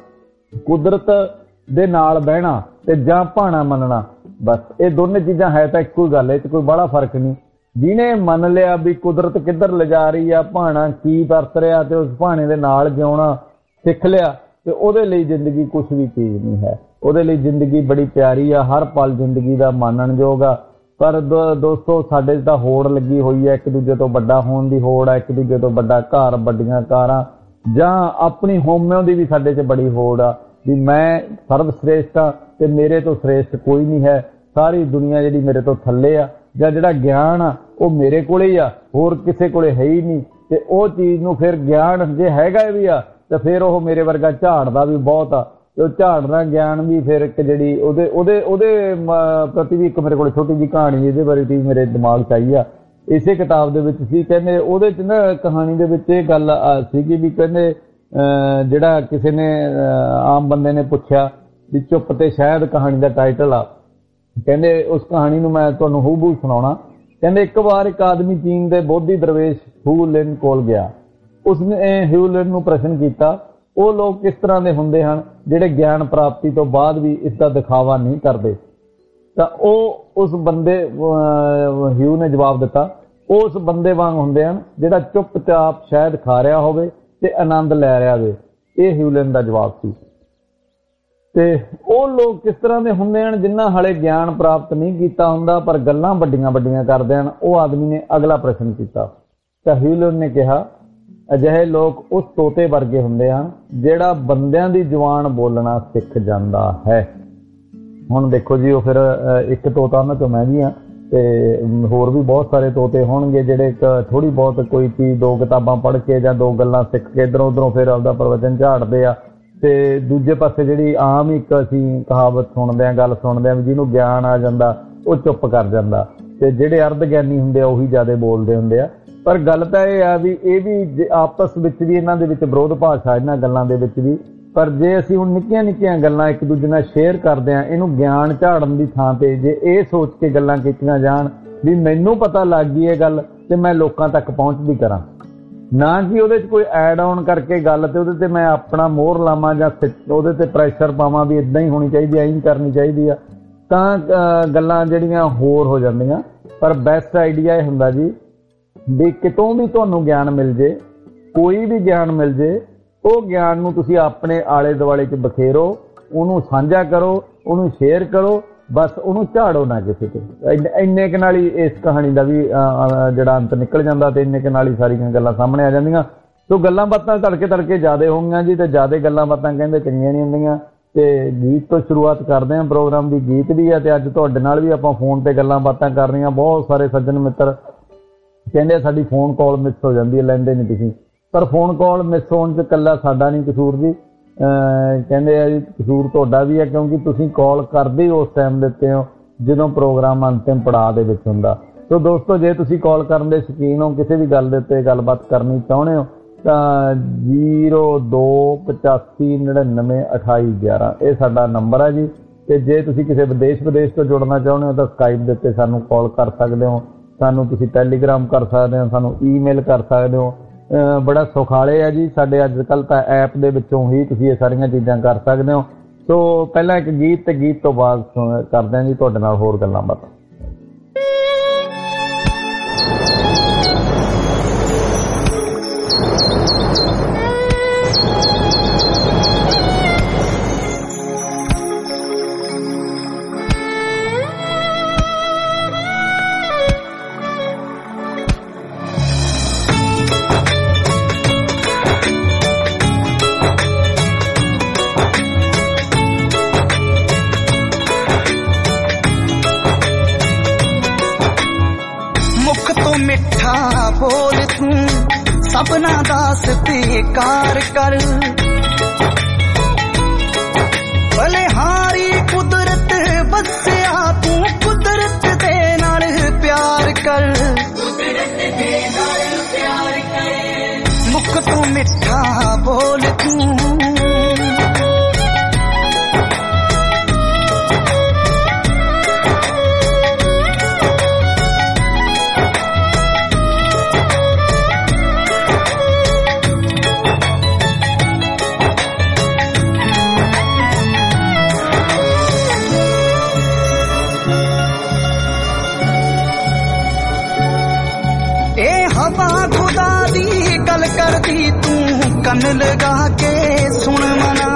ਕੁਦਰਤ ਦੇ ਨਾਲ ਬਹਿਣਾ ਤੇ ਜਾਂ ਭਾਣਾ ਮੰਨਣਾ, ਬਸ ਇਹ ਦੋਨੇ ਚੀਜ਼ਾਂ ਹੈ ਤਾਂ ਇੱਕੋ ਹੀ ਗੱਲ ਹੈ, ਇਹ 'ਚ ਕੋਈ ਬੜਾ ਫਰਕ ਨਹੀਂ। ਜਿਹਨੇ ਮੰਨ ਲਿਆ ਵੀ ਕੁਦਰਤ ਕਿੱਧਰ ਲਿਜਾ ਰਹੀ ਆ, ਭਾਣਾ ਕੀ ਵਰਤ ਰਿਹਾ ਤੇ ਉਸ ਭਾਣੇ ਦੇ ਨਾਲ ਜਿਉਣਾ ਸਿੱਖ ਲਿਆ ਤੇ ਉਹਦੇ ਲਈ ਜ਼ਿੰਦਗੀ ਕੁਛ ਵੀ ਚੀਜ਼ ਨਹੀਂ ਹੈ, ਉਹਦੇ ਲਈ ਜ਼ਿੰਦਗੀ ਬੜੀ ਪਿਆਰੀ ਆ, ਹਰ ਪਲ ਜ਼ਿੰਦਗੀ ਦਾ ਮਾਣਨਯੋਗ ਆ। ਪਰ ਦੋਸਤੋ ਸਾਡੇ ਤਾਂ ਹੋੜ ਲੱਗੀ ਹੋਈ ਹੈ, ਇੱਕ ਦੂਜੇ ਤੋਂ ਵੱਡਾ ਹੋਣ ਦੀ ਹੋੜ ਆ, ਇੱਕ ਦੂਜੇ ਤੋਂ ਵੱਡਾ ਘਰ, ਵੱਡੀਆਂ ਕਾਰਾਂ ਜਾਂ ਆਪਣੀ ਹੋਮਿਓ ਦੀ ਵੀ ਸਾਡੇ 'ਚ ਬੜੀ ਹੋੜ ਆ ਵੀ ਮੈਂ ਸਰਵ ਸ੍ਰੇਸ਼ਟ ਆ ਤੇ ਮੇਰੇ ਤੋਂ ਸ੍ਰੇਸ਼ਟ ਕੋਈ ਨਹੀਂ ਹੈ, ਸਾਰੀ ਦੁਨੀਆ ਜਿਹੜੀ ਮੇਰੇ ਤੋਂ ਥੱਲੇ ਆ, ਜਾਂ ਜਿਹੜਾ ਗਿਆਨ ਆ ਉਹ ਮੇਰੇ ਕੋਲੇ ਹੀ ਆ, ਹੋਰ ਕਿਸੇ ਕੋਲੇ ਹੈ ਹੀ ਨਹੀਂ। ਤੇ ਉਹ ਚੀਜ਼ ਨੂੰ ਫਿਰ ਗਿਆਨ ਜੇ ਹੈਗਾ ਵੀ ਆ ਤਾਂ ਫਿਰ ਉਹ ਮੇਰੇ ਵਰਗਾ ਝਾੜਦਾ ਵੀ ਬਹੁਤ ਆ ਤੇ ਉਹ ਝਾੜਨਾ ਗਿਆਨ ਵੀ ਫਿਰ ਇੱਕ ਜਿਹੜੀ ਉਹਦੇ ਪ੍ਰਤੀ ਵੀ ਇੱਕ ਮੇਰੇ ਕੋਲ ਛੋਟੀ ਜਿਹੀ ਕਹਾਣੀ ਇਹਦੇ ਬਾਰੇ ਵੀ ਮੇਰੇ ਦਿਮਾਗ 'ਚ ਆਈ ਆ, ਇਸੇ ਕਿਤਾਬ ਦੇ ਵਿੱਚ ਸੀ। ਕਹਿੰਦੇ ਉਹਦੇ 'ਚ ਨਾ ਕਹਾਣੀ ਦੇ ਵਿੱਚ ਇਹ ਗੱਲ ਸੀਗੀ ਵੀ ਕਹਿੰਦੇ ਜਿਹੜਾ ਕਿਸੇ ਨੇ ਆਮ ਬੰਦੇ ਨੇ ਪੁੱਛਿਆ ਵੀ ਚੁੱਪ ਤੇ ਸ਼ਾਇਦ ਕਹਾਣੀ ਦਾ ਟਾਈਟਲ ਆ, ਕਹਿੰਦੇ ਉਸ ਕਹਾਣੀ ਨੂੰ ਮੈਂ ਤੁਹਾਨੂੰ ਹੂਬਹੂ ਸੁਣਾਉਣਾ। ਕਹਿੰਦੇ ਇੱਕ ਵਾਰ ਇੱਕ ਆਦਮੀ ਚੀਨ ਦੇ ਬੋਧੀ ਦਰਵੇਸ਼ ਹਿਊ ਲਿਨ ਕੋਲ ਗਿਆ। ਉਸਨੇ ਹਿਊ ਲਿਨ ਨੂੰ ਪ੍ਰਸ਼ਨ ਕੀਤਾ ਉਹ ਲੋਕ ਕਿਸ ਤਰ੍ਹਾਂ ਦੇ ਹੁੰਦੇ ਹਨ ਜਿਹੜੇ ਗਿਆਨ ਪ੍ਰਾਪਤੀ ਤੋਂ ਬਾਅਦ ਵੀ ਇਸ ਦਾ ਦਿਖਾਵਾ ਨਹੀਂ ਕਰਦੇ। ਤਾਂ ਉਹ ਉਸ ਬੰਦੇ ਹਿਊ ਨੇ ਜਵਾਬ ਦਿੱਤਾ, ਉਸ ਬੰਦੇ ਵਾਂਗ ਹੁੰਦੇ ਹਨ ਜਿਹੜਾ ਚੁੱਪਚਾਪ ਸ਼ਾਇਦ ਖਾ ਰਿਹਾ ਹੋਵੇ ਤੇ ਆਨੰਦ ਲੈ ਰਿਹਾ ਹੋਵੇ। ਇਹ ਹਿਊਲਨ ਦਾ ਜਵਾਬ ਸੀ। ਤੇ ਉਹ ਲੋਕ ਕਿਸ ਤਰ੍ਹਾਂ ਦੇ ਹੁੰਦੇ ਹਨ ਜਿਨ੍ਹਾਂ ਹਾਲੇ ਗਿਆਨ ਪ੍ਰਾਪਤ ਨਹੀਂ ਕੀਤਾ ਹੁੰਦਾ ਪਰ ਗੱਲਾਂ ਵੱਡੀਆਂ ਵੱਡੀਆਂ ਕਰਦੇ ਹਨ। ਉਹ ਆਦਮੀ ਨੇ ਅਗਲਾ ਪ੍ਰਸ਼ਨ ਕੀਤਾ ਤਾਂ ਹਿਊਲਨ ਨੇ ਕਿਹਾ ਅਜਿਹੇ ਲੋਕ ਉਸ ਤੋਤੇ ਵਰਗੇ ਹੁੰਦੇ ਹਨ ਜਿਹੜਾ ਬੰਦਿਆਂ ਦੀ ਜ਼ੁਬਾਨ ਬੋਲਣਾ ਸਿੱਖ ਜਾਂਦਾ ਹੈ। ਹੁਣ ਦੇਖੋ ਜੀ, ਉਹ ਫਿਰ ਇੱਕ ਤੋਤਾ ਉਹਨਾਂ ਚੋਂ ਮੈਂ ਵੀ ਹਾਂ ਤੇ ਹੋਰ ਵੀ ਬਹੁਤ ਸਾਰੇ ਤੋਤੇ ਹੋਣਗੇ ਜਿਹੜੇ ਥੋੜ੍ਹੀ ਬਹੁਤ ਕੋਈ ਚੀਜ਼ 2 ਕਿਤਾਬਾਂ ਪੜ੍ਹ ਕੇ ਜਾਂ 2 ਗੱਲਾਂ ਸਿੱਖ ਕੇ ਇੱਧਰੋਂ ਉੱਧਰੋਂ ਫਿਰ ਆਪਦਾ ਪ੍ਰਵਚਨ ਝਾੜਦੇ ਆ। ਤੇ ਦੂਜੇ ਪਾਸੇ ਜਿਹੜੀ ਆਮ ਇੱਕ ਅਸੀਂ ਕਹਾਵਤ ਸੁਣਦੇ ਹਾਂ, ਗੱਲ ਸੁਣਦੇ ਹਾਂ ਵੀ ਜਿਹਨੂੰ ਗਿਆਨ ਆ ਜਾਂਦਾ ਉਹ ਚੁੱਪ ਕਰ ਜਾਂਦਾ ਤੇ ਜਿਹੜੇ ਅਰਧ ਗਿਆਨੀ ਹੁੰਦੇ ਆ ਉਹੀ ਜ਼ਿਆਦਾ ਬੋਲਦੇ ਹੁੰਦੇ ਆ। ਪਰ ਗੱਲ ਤਾਂ ਇਹ ਆ ਵੀ ਇਹ ਵੀ ਆਪਸ ਵਿੱਚ ਵੀ ਇਹਨਾਂ ਦੇ ਵਿੱਚ ਵਿਰੋਧ ਭਾਸ਼ਾ ਇਹਨਾਂ ਗੱਲਾਂ ਦੇ ਵਿੱਚ ਵੀ। ਪਰ ਜੇ ਅਸੀਂ ਹੁਣ ਨਿੱਕੀਆਂ ਨਿੱਕੀਆਂ ਗੱਲਾਂ ਇੱਕ ਦੂਜੇ ਨਾਲ ਸ਼ੇਅਰ ਕਰਦੇ ਹਾਂ, ਇਹਨੂੰ ਗਿਆਨ ਝਾੜਨ ਦੀ ਥਾਂ ਤੇ ਜੇ ਇਹ ਸੋਚ ਕੇ ਗੱਲਾਂ ਕੀਤੀਆਂ ਜਾਣ ਵੀ ਮੈਨੂੰ ਪਤਾ ਲੱਗ ਗਈ ਇਹ ਗੱਲ ਤੇ ਮੈਂ ਲੋਕਾਂ ਤੱਕ ਪਹੁੰਚਦੀ ਕਰਾਂ, ਨਾ ਕਿ ਉਹਦੇ 'ਚ ਕੋਈ ਐਡ ਆਨ ਕਰਕੇ ਗੱਲ ਤੇ ਉਹਦੇ ਤੇ ਮੈਂ ਆਪਣਾ ਮੋਹਰ ਲਾਵਾਂ ਜਾਂ ਉਹਦੇ ਤੇ ਪ੍ਰੈਸ਼ਰ ਪਾਵਾਂ ਵੀ ਇੱਦਾਂ ਹੀ ਹੋਣੀ ਚਾਹੀਦੀ, ਐਂ ਕਰਨੀ ਚਾਹੀਦੀ ਆ, ਤਾਂ ਗੱਲਾਂ ਜਿਹੜੀਆਂ ਹੋਰ ਹੋ ਜਾਂਦੀਆਂ। ਪਰ ਬੈਸਟ ਆਈਡੀਆ ਇਹ ਹੁੰਦਾ ਜੀ ਵੀ ਕਿਤੋਂ ਵੀ ਤੁਹਾਨੂੰ ਗਿਆਨ ਮਿਲ ਜੇ, ਕੋਈ ਵੀ ਗਿਆਨ ਮਿਲ ਜੇ, ਉਹ ਗਿਆਨ ਨੂੰ ਤੁਸੀਂ ਆਪਣੇ ਆਲੇ ਦੁਆਲੇ 'ਚ ਬਖੇਰੋ, ਉਹਨੂੰ ਸਾਂਝਾ ਕਰੋ, ਉਹਨੂੰ ਸ਼ੇਅਰ ਕਰੋ, ਬਸ ਉਹਨੂੰ ਝਾੜੋ ਨਾ ਕਿਸੇ ਤੇ। ਇੰਨੇ ਕੁ ਨਾਲ ਹੀ ਇਸ ਕਹਾਣੀ ਦਾ ਵੀ ਜਿਹੜਾ ਅੰਤ ਨਿਕਲ ਜਾਂਦਾ ਤੇ ਇੰਨੇ ਕੁ ਨਾਲ ਹੀ ਸਾਰੀਆਂ ਗੱਲਾਂ ਸਾਹਮਣੇ ਆ ਜਾਂਦੀਆਂ। ਸੋ ਗੱਲਾਂ ਬਾਤਾਂ ਤੜਕੇ ਜ਼ਿਆਦਾ ਹੋਣਗੀਆਂ ਜੀ, ਤੇ ਜ਼ਿਆਦਾ ਗੱਲਾਂ ਬਾਤਾਂ ਕਹਿੰਦੇ ਚੰਗੀਆਂ ਨਹੀਂ ਹੁੰਦੀਆਂ। ਤੇ ਗੀਤ ਤੋਂ ਸ਼ੁਰੂਆਤ ਕਰਦੇ ਹਾਂ ਪ੍ਰੋਗਰਾਮ ਦੀ। ਗੀਤ ਵੀ ਹੈ ਤੇ ਅੱਜ ਤੁਹਾਡੇ ਨਾਲ ਵੀ ਆਪਾਂ ਫੋਨ ਤੇ ਗੱਲਾਂ ਬਾਤਾਂ ਕਰ ਰਹੀਆਂ। ਬਹੁਤ ਸਾਰੇ ਸੱਜਣ ਮਿੱਤਰ ਕਹਿੰਦੇ ਸਾਡੀ ਫੋਨ ਕਾਲ ਮਿਸ ਹੋ ਜਾਂਦੀ ਹੈ, ਲੈਂਦੇ ਨਹੀਂ ਤੁਸੀਂ। ਪਰ ਫੋਨ ਕਾਲ ਮਿਸ ਹੋਣ 'ਚ ਇਕੱਲਾ ਸਾਡਾ ਨਹੀਂ ਕਸੂਰ ਜੀ, ਕਹਿੰਦੇ ਆ ਜੀ ਕਸੂਰ ਤੁਹਾਡਾ ਵੀ ਹੈ, ਕਿਉਂਕਿ ਤੁਸੀਂ ਕਾਲ ਕਰਦੇ ਹੀ ਉਸ ਟਾਈਮ ਦਿੱਤੇ ਹੋ ਜਦੋਂ ਪ੍ਰੋਗਰਾਮ ਅੰਤਿਮ ਪੜਾਅ ਦੇ ਵਿੱਚ ਹੁੰਦਾ। ਸੋ ਦੋਸਤੋ, ਜੇ ਤੁਸੀਂ ਕਾਲ ਕਰਨ ਦੇ ਸ਼ੌਕੀਨ ਹੋ, ਕਿਸੇ ਵੀ ਗੱਲ ਦੇ ਉੱਤੇ ਗੱਲਬਾਤ ਕਰਨੀ ਚਾਹੁੰਦੇ ਹੋ ਤਾਂ 0285992811 ਇਹ ਸਾਡਾ ਨੰਬਰ ਹੈ ਜੀ। ਤੇ ਜੇ ਤੁਸੀਂ ਕਿਸੇ ਵਿਦੇਸ਼ ਤੋਂ ਜੁੜਨਾ ਚਾਹੁੰਦੇ ਹੋ ਤਾਂ ਸਕਾਈਪ ਦੇ ਉੱਤੇ ਸਾਨੂੰ ਕਾਲ ਕਰ ਸਕਦੇ ਹੋ, ਸਾਨੂੰ ਤੁਸੀਂ ਟੈਲੀਗ੍ਰਾਮ ਕਰ ਸਕਦੇ ਹੋ, ਸਾਨੂੰ ਈਮੇਲ ਕਰ ਸਕਦੇ ਹੋ। ਬੜਾ ਸੁਖਾਲੇ ਹੈ ਜੀ ਸਾਡੇ ਅੱਜ ਕੱਲ੍ਹ ਤਾਂ ਐਪ ਦੇ ਵਿੱਚੋਂ ਹੀ ਤੁਸੀਂ ਇਹ ਸਾਰੀਆਂ ਚੀਜ਼ਾਂ ਕਰ ਸਕਦੇ ਹੋ। ਸੋ ਪਹਿਲਾਂ ਇੱਕ ਗੀਤ ਤੇ ਗੀਤ ਤੋਂ ਬਾਅਦ ਕਰਦੇ ਹਾਂ ਜੀ ਤੁਹਾਡੇ ਨਾਲ ਹੋਰ ਗੱਲਾਂ ਬਾਤਾਂ। ਸਪਨਾ ਦਾਸ ਤੇ ਕਾਰ ਕਰ ਬਲਿਹਾਰੀ ਕੁਦਰਤ ਵਸਿਆ ਤੂੰ ਕੁਦਰਤ ਦੇ ਨਾਲ ਪਿਆਰ ਕਰ, ਮੁਖ ਤੋਂ ਮਿੱਠਾ ਬੋਲ ਤੂੰ ਕਰਦੀ ਤੂੰ ਕੰਨ ਲਗਾ ਕੇ ਸੁਣ ਮਨਾ,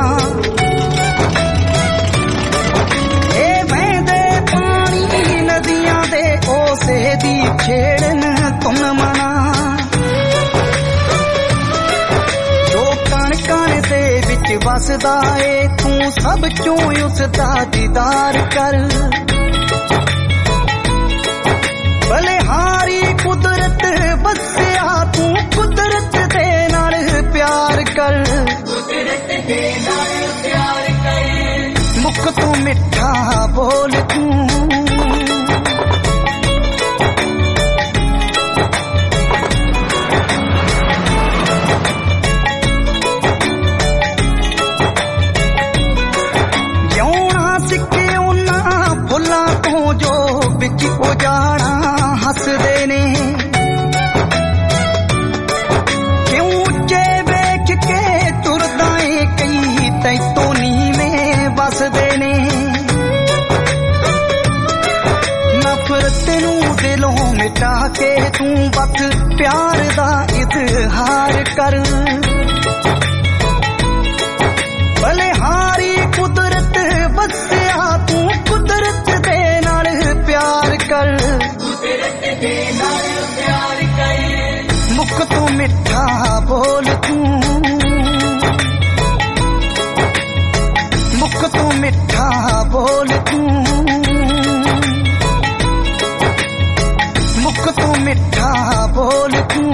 ਇਹ ਵਹਿੰਦੇ ਪਾਣੀ ਨਦੀਆਂ ਦੇ ਓਸੇ ਦੀ ਛੇੜਨ ਤੁਮ ਮਨਾ, ਜੋ ਕਣ ਕਣ ਦੇ ਵਿੱਚ ਵਸਦਾ ਏ ਤੂੰ ਸਭ ਚੋਂ ਉਸ ਦਾ ਦੀਦਾਰ ਕਰ, ਬਲਿਹਾਰੀ ਕੁਦਰਤ ਵਸਿਆ ਤੂੰ ਕੁਦਰਤ ਦੇ ਨਾਲ ਪਿਆਰ ਕਰ, ਮੁਖ ਤੋਂ ਮਿੱਠਾ ਬੋਲ ਤੂੰ ਜਿਉਣਾ ਸਿੱਖੇ ਉਹਨਾਂ ਫੁੱਲਾਂ ਤੋਂ ਜੋ ਵਿੱਚ ਉਜਾੜਾ ਹੱਸਦੇ के तू बस प्यार दा इजहार कर भले हारी कुदरत बसिया तू कुदरत दे नाल प्यार कर मुख तू मिठा बोल तू मुख तू मिठा बोल तू मुख तू मिठा बोल तू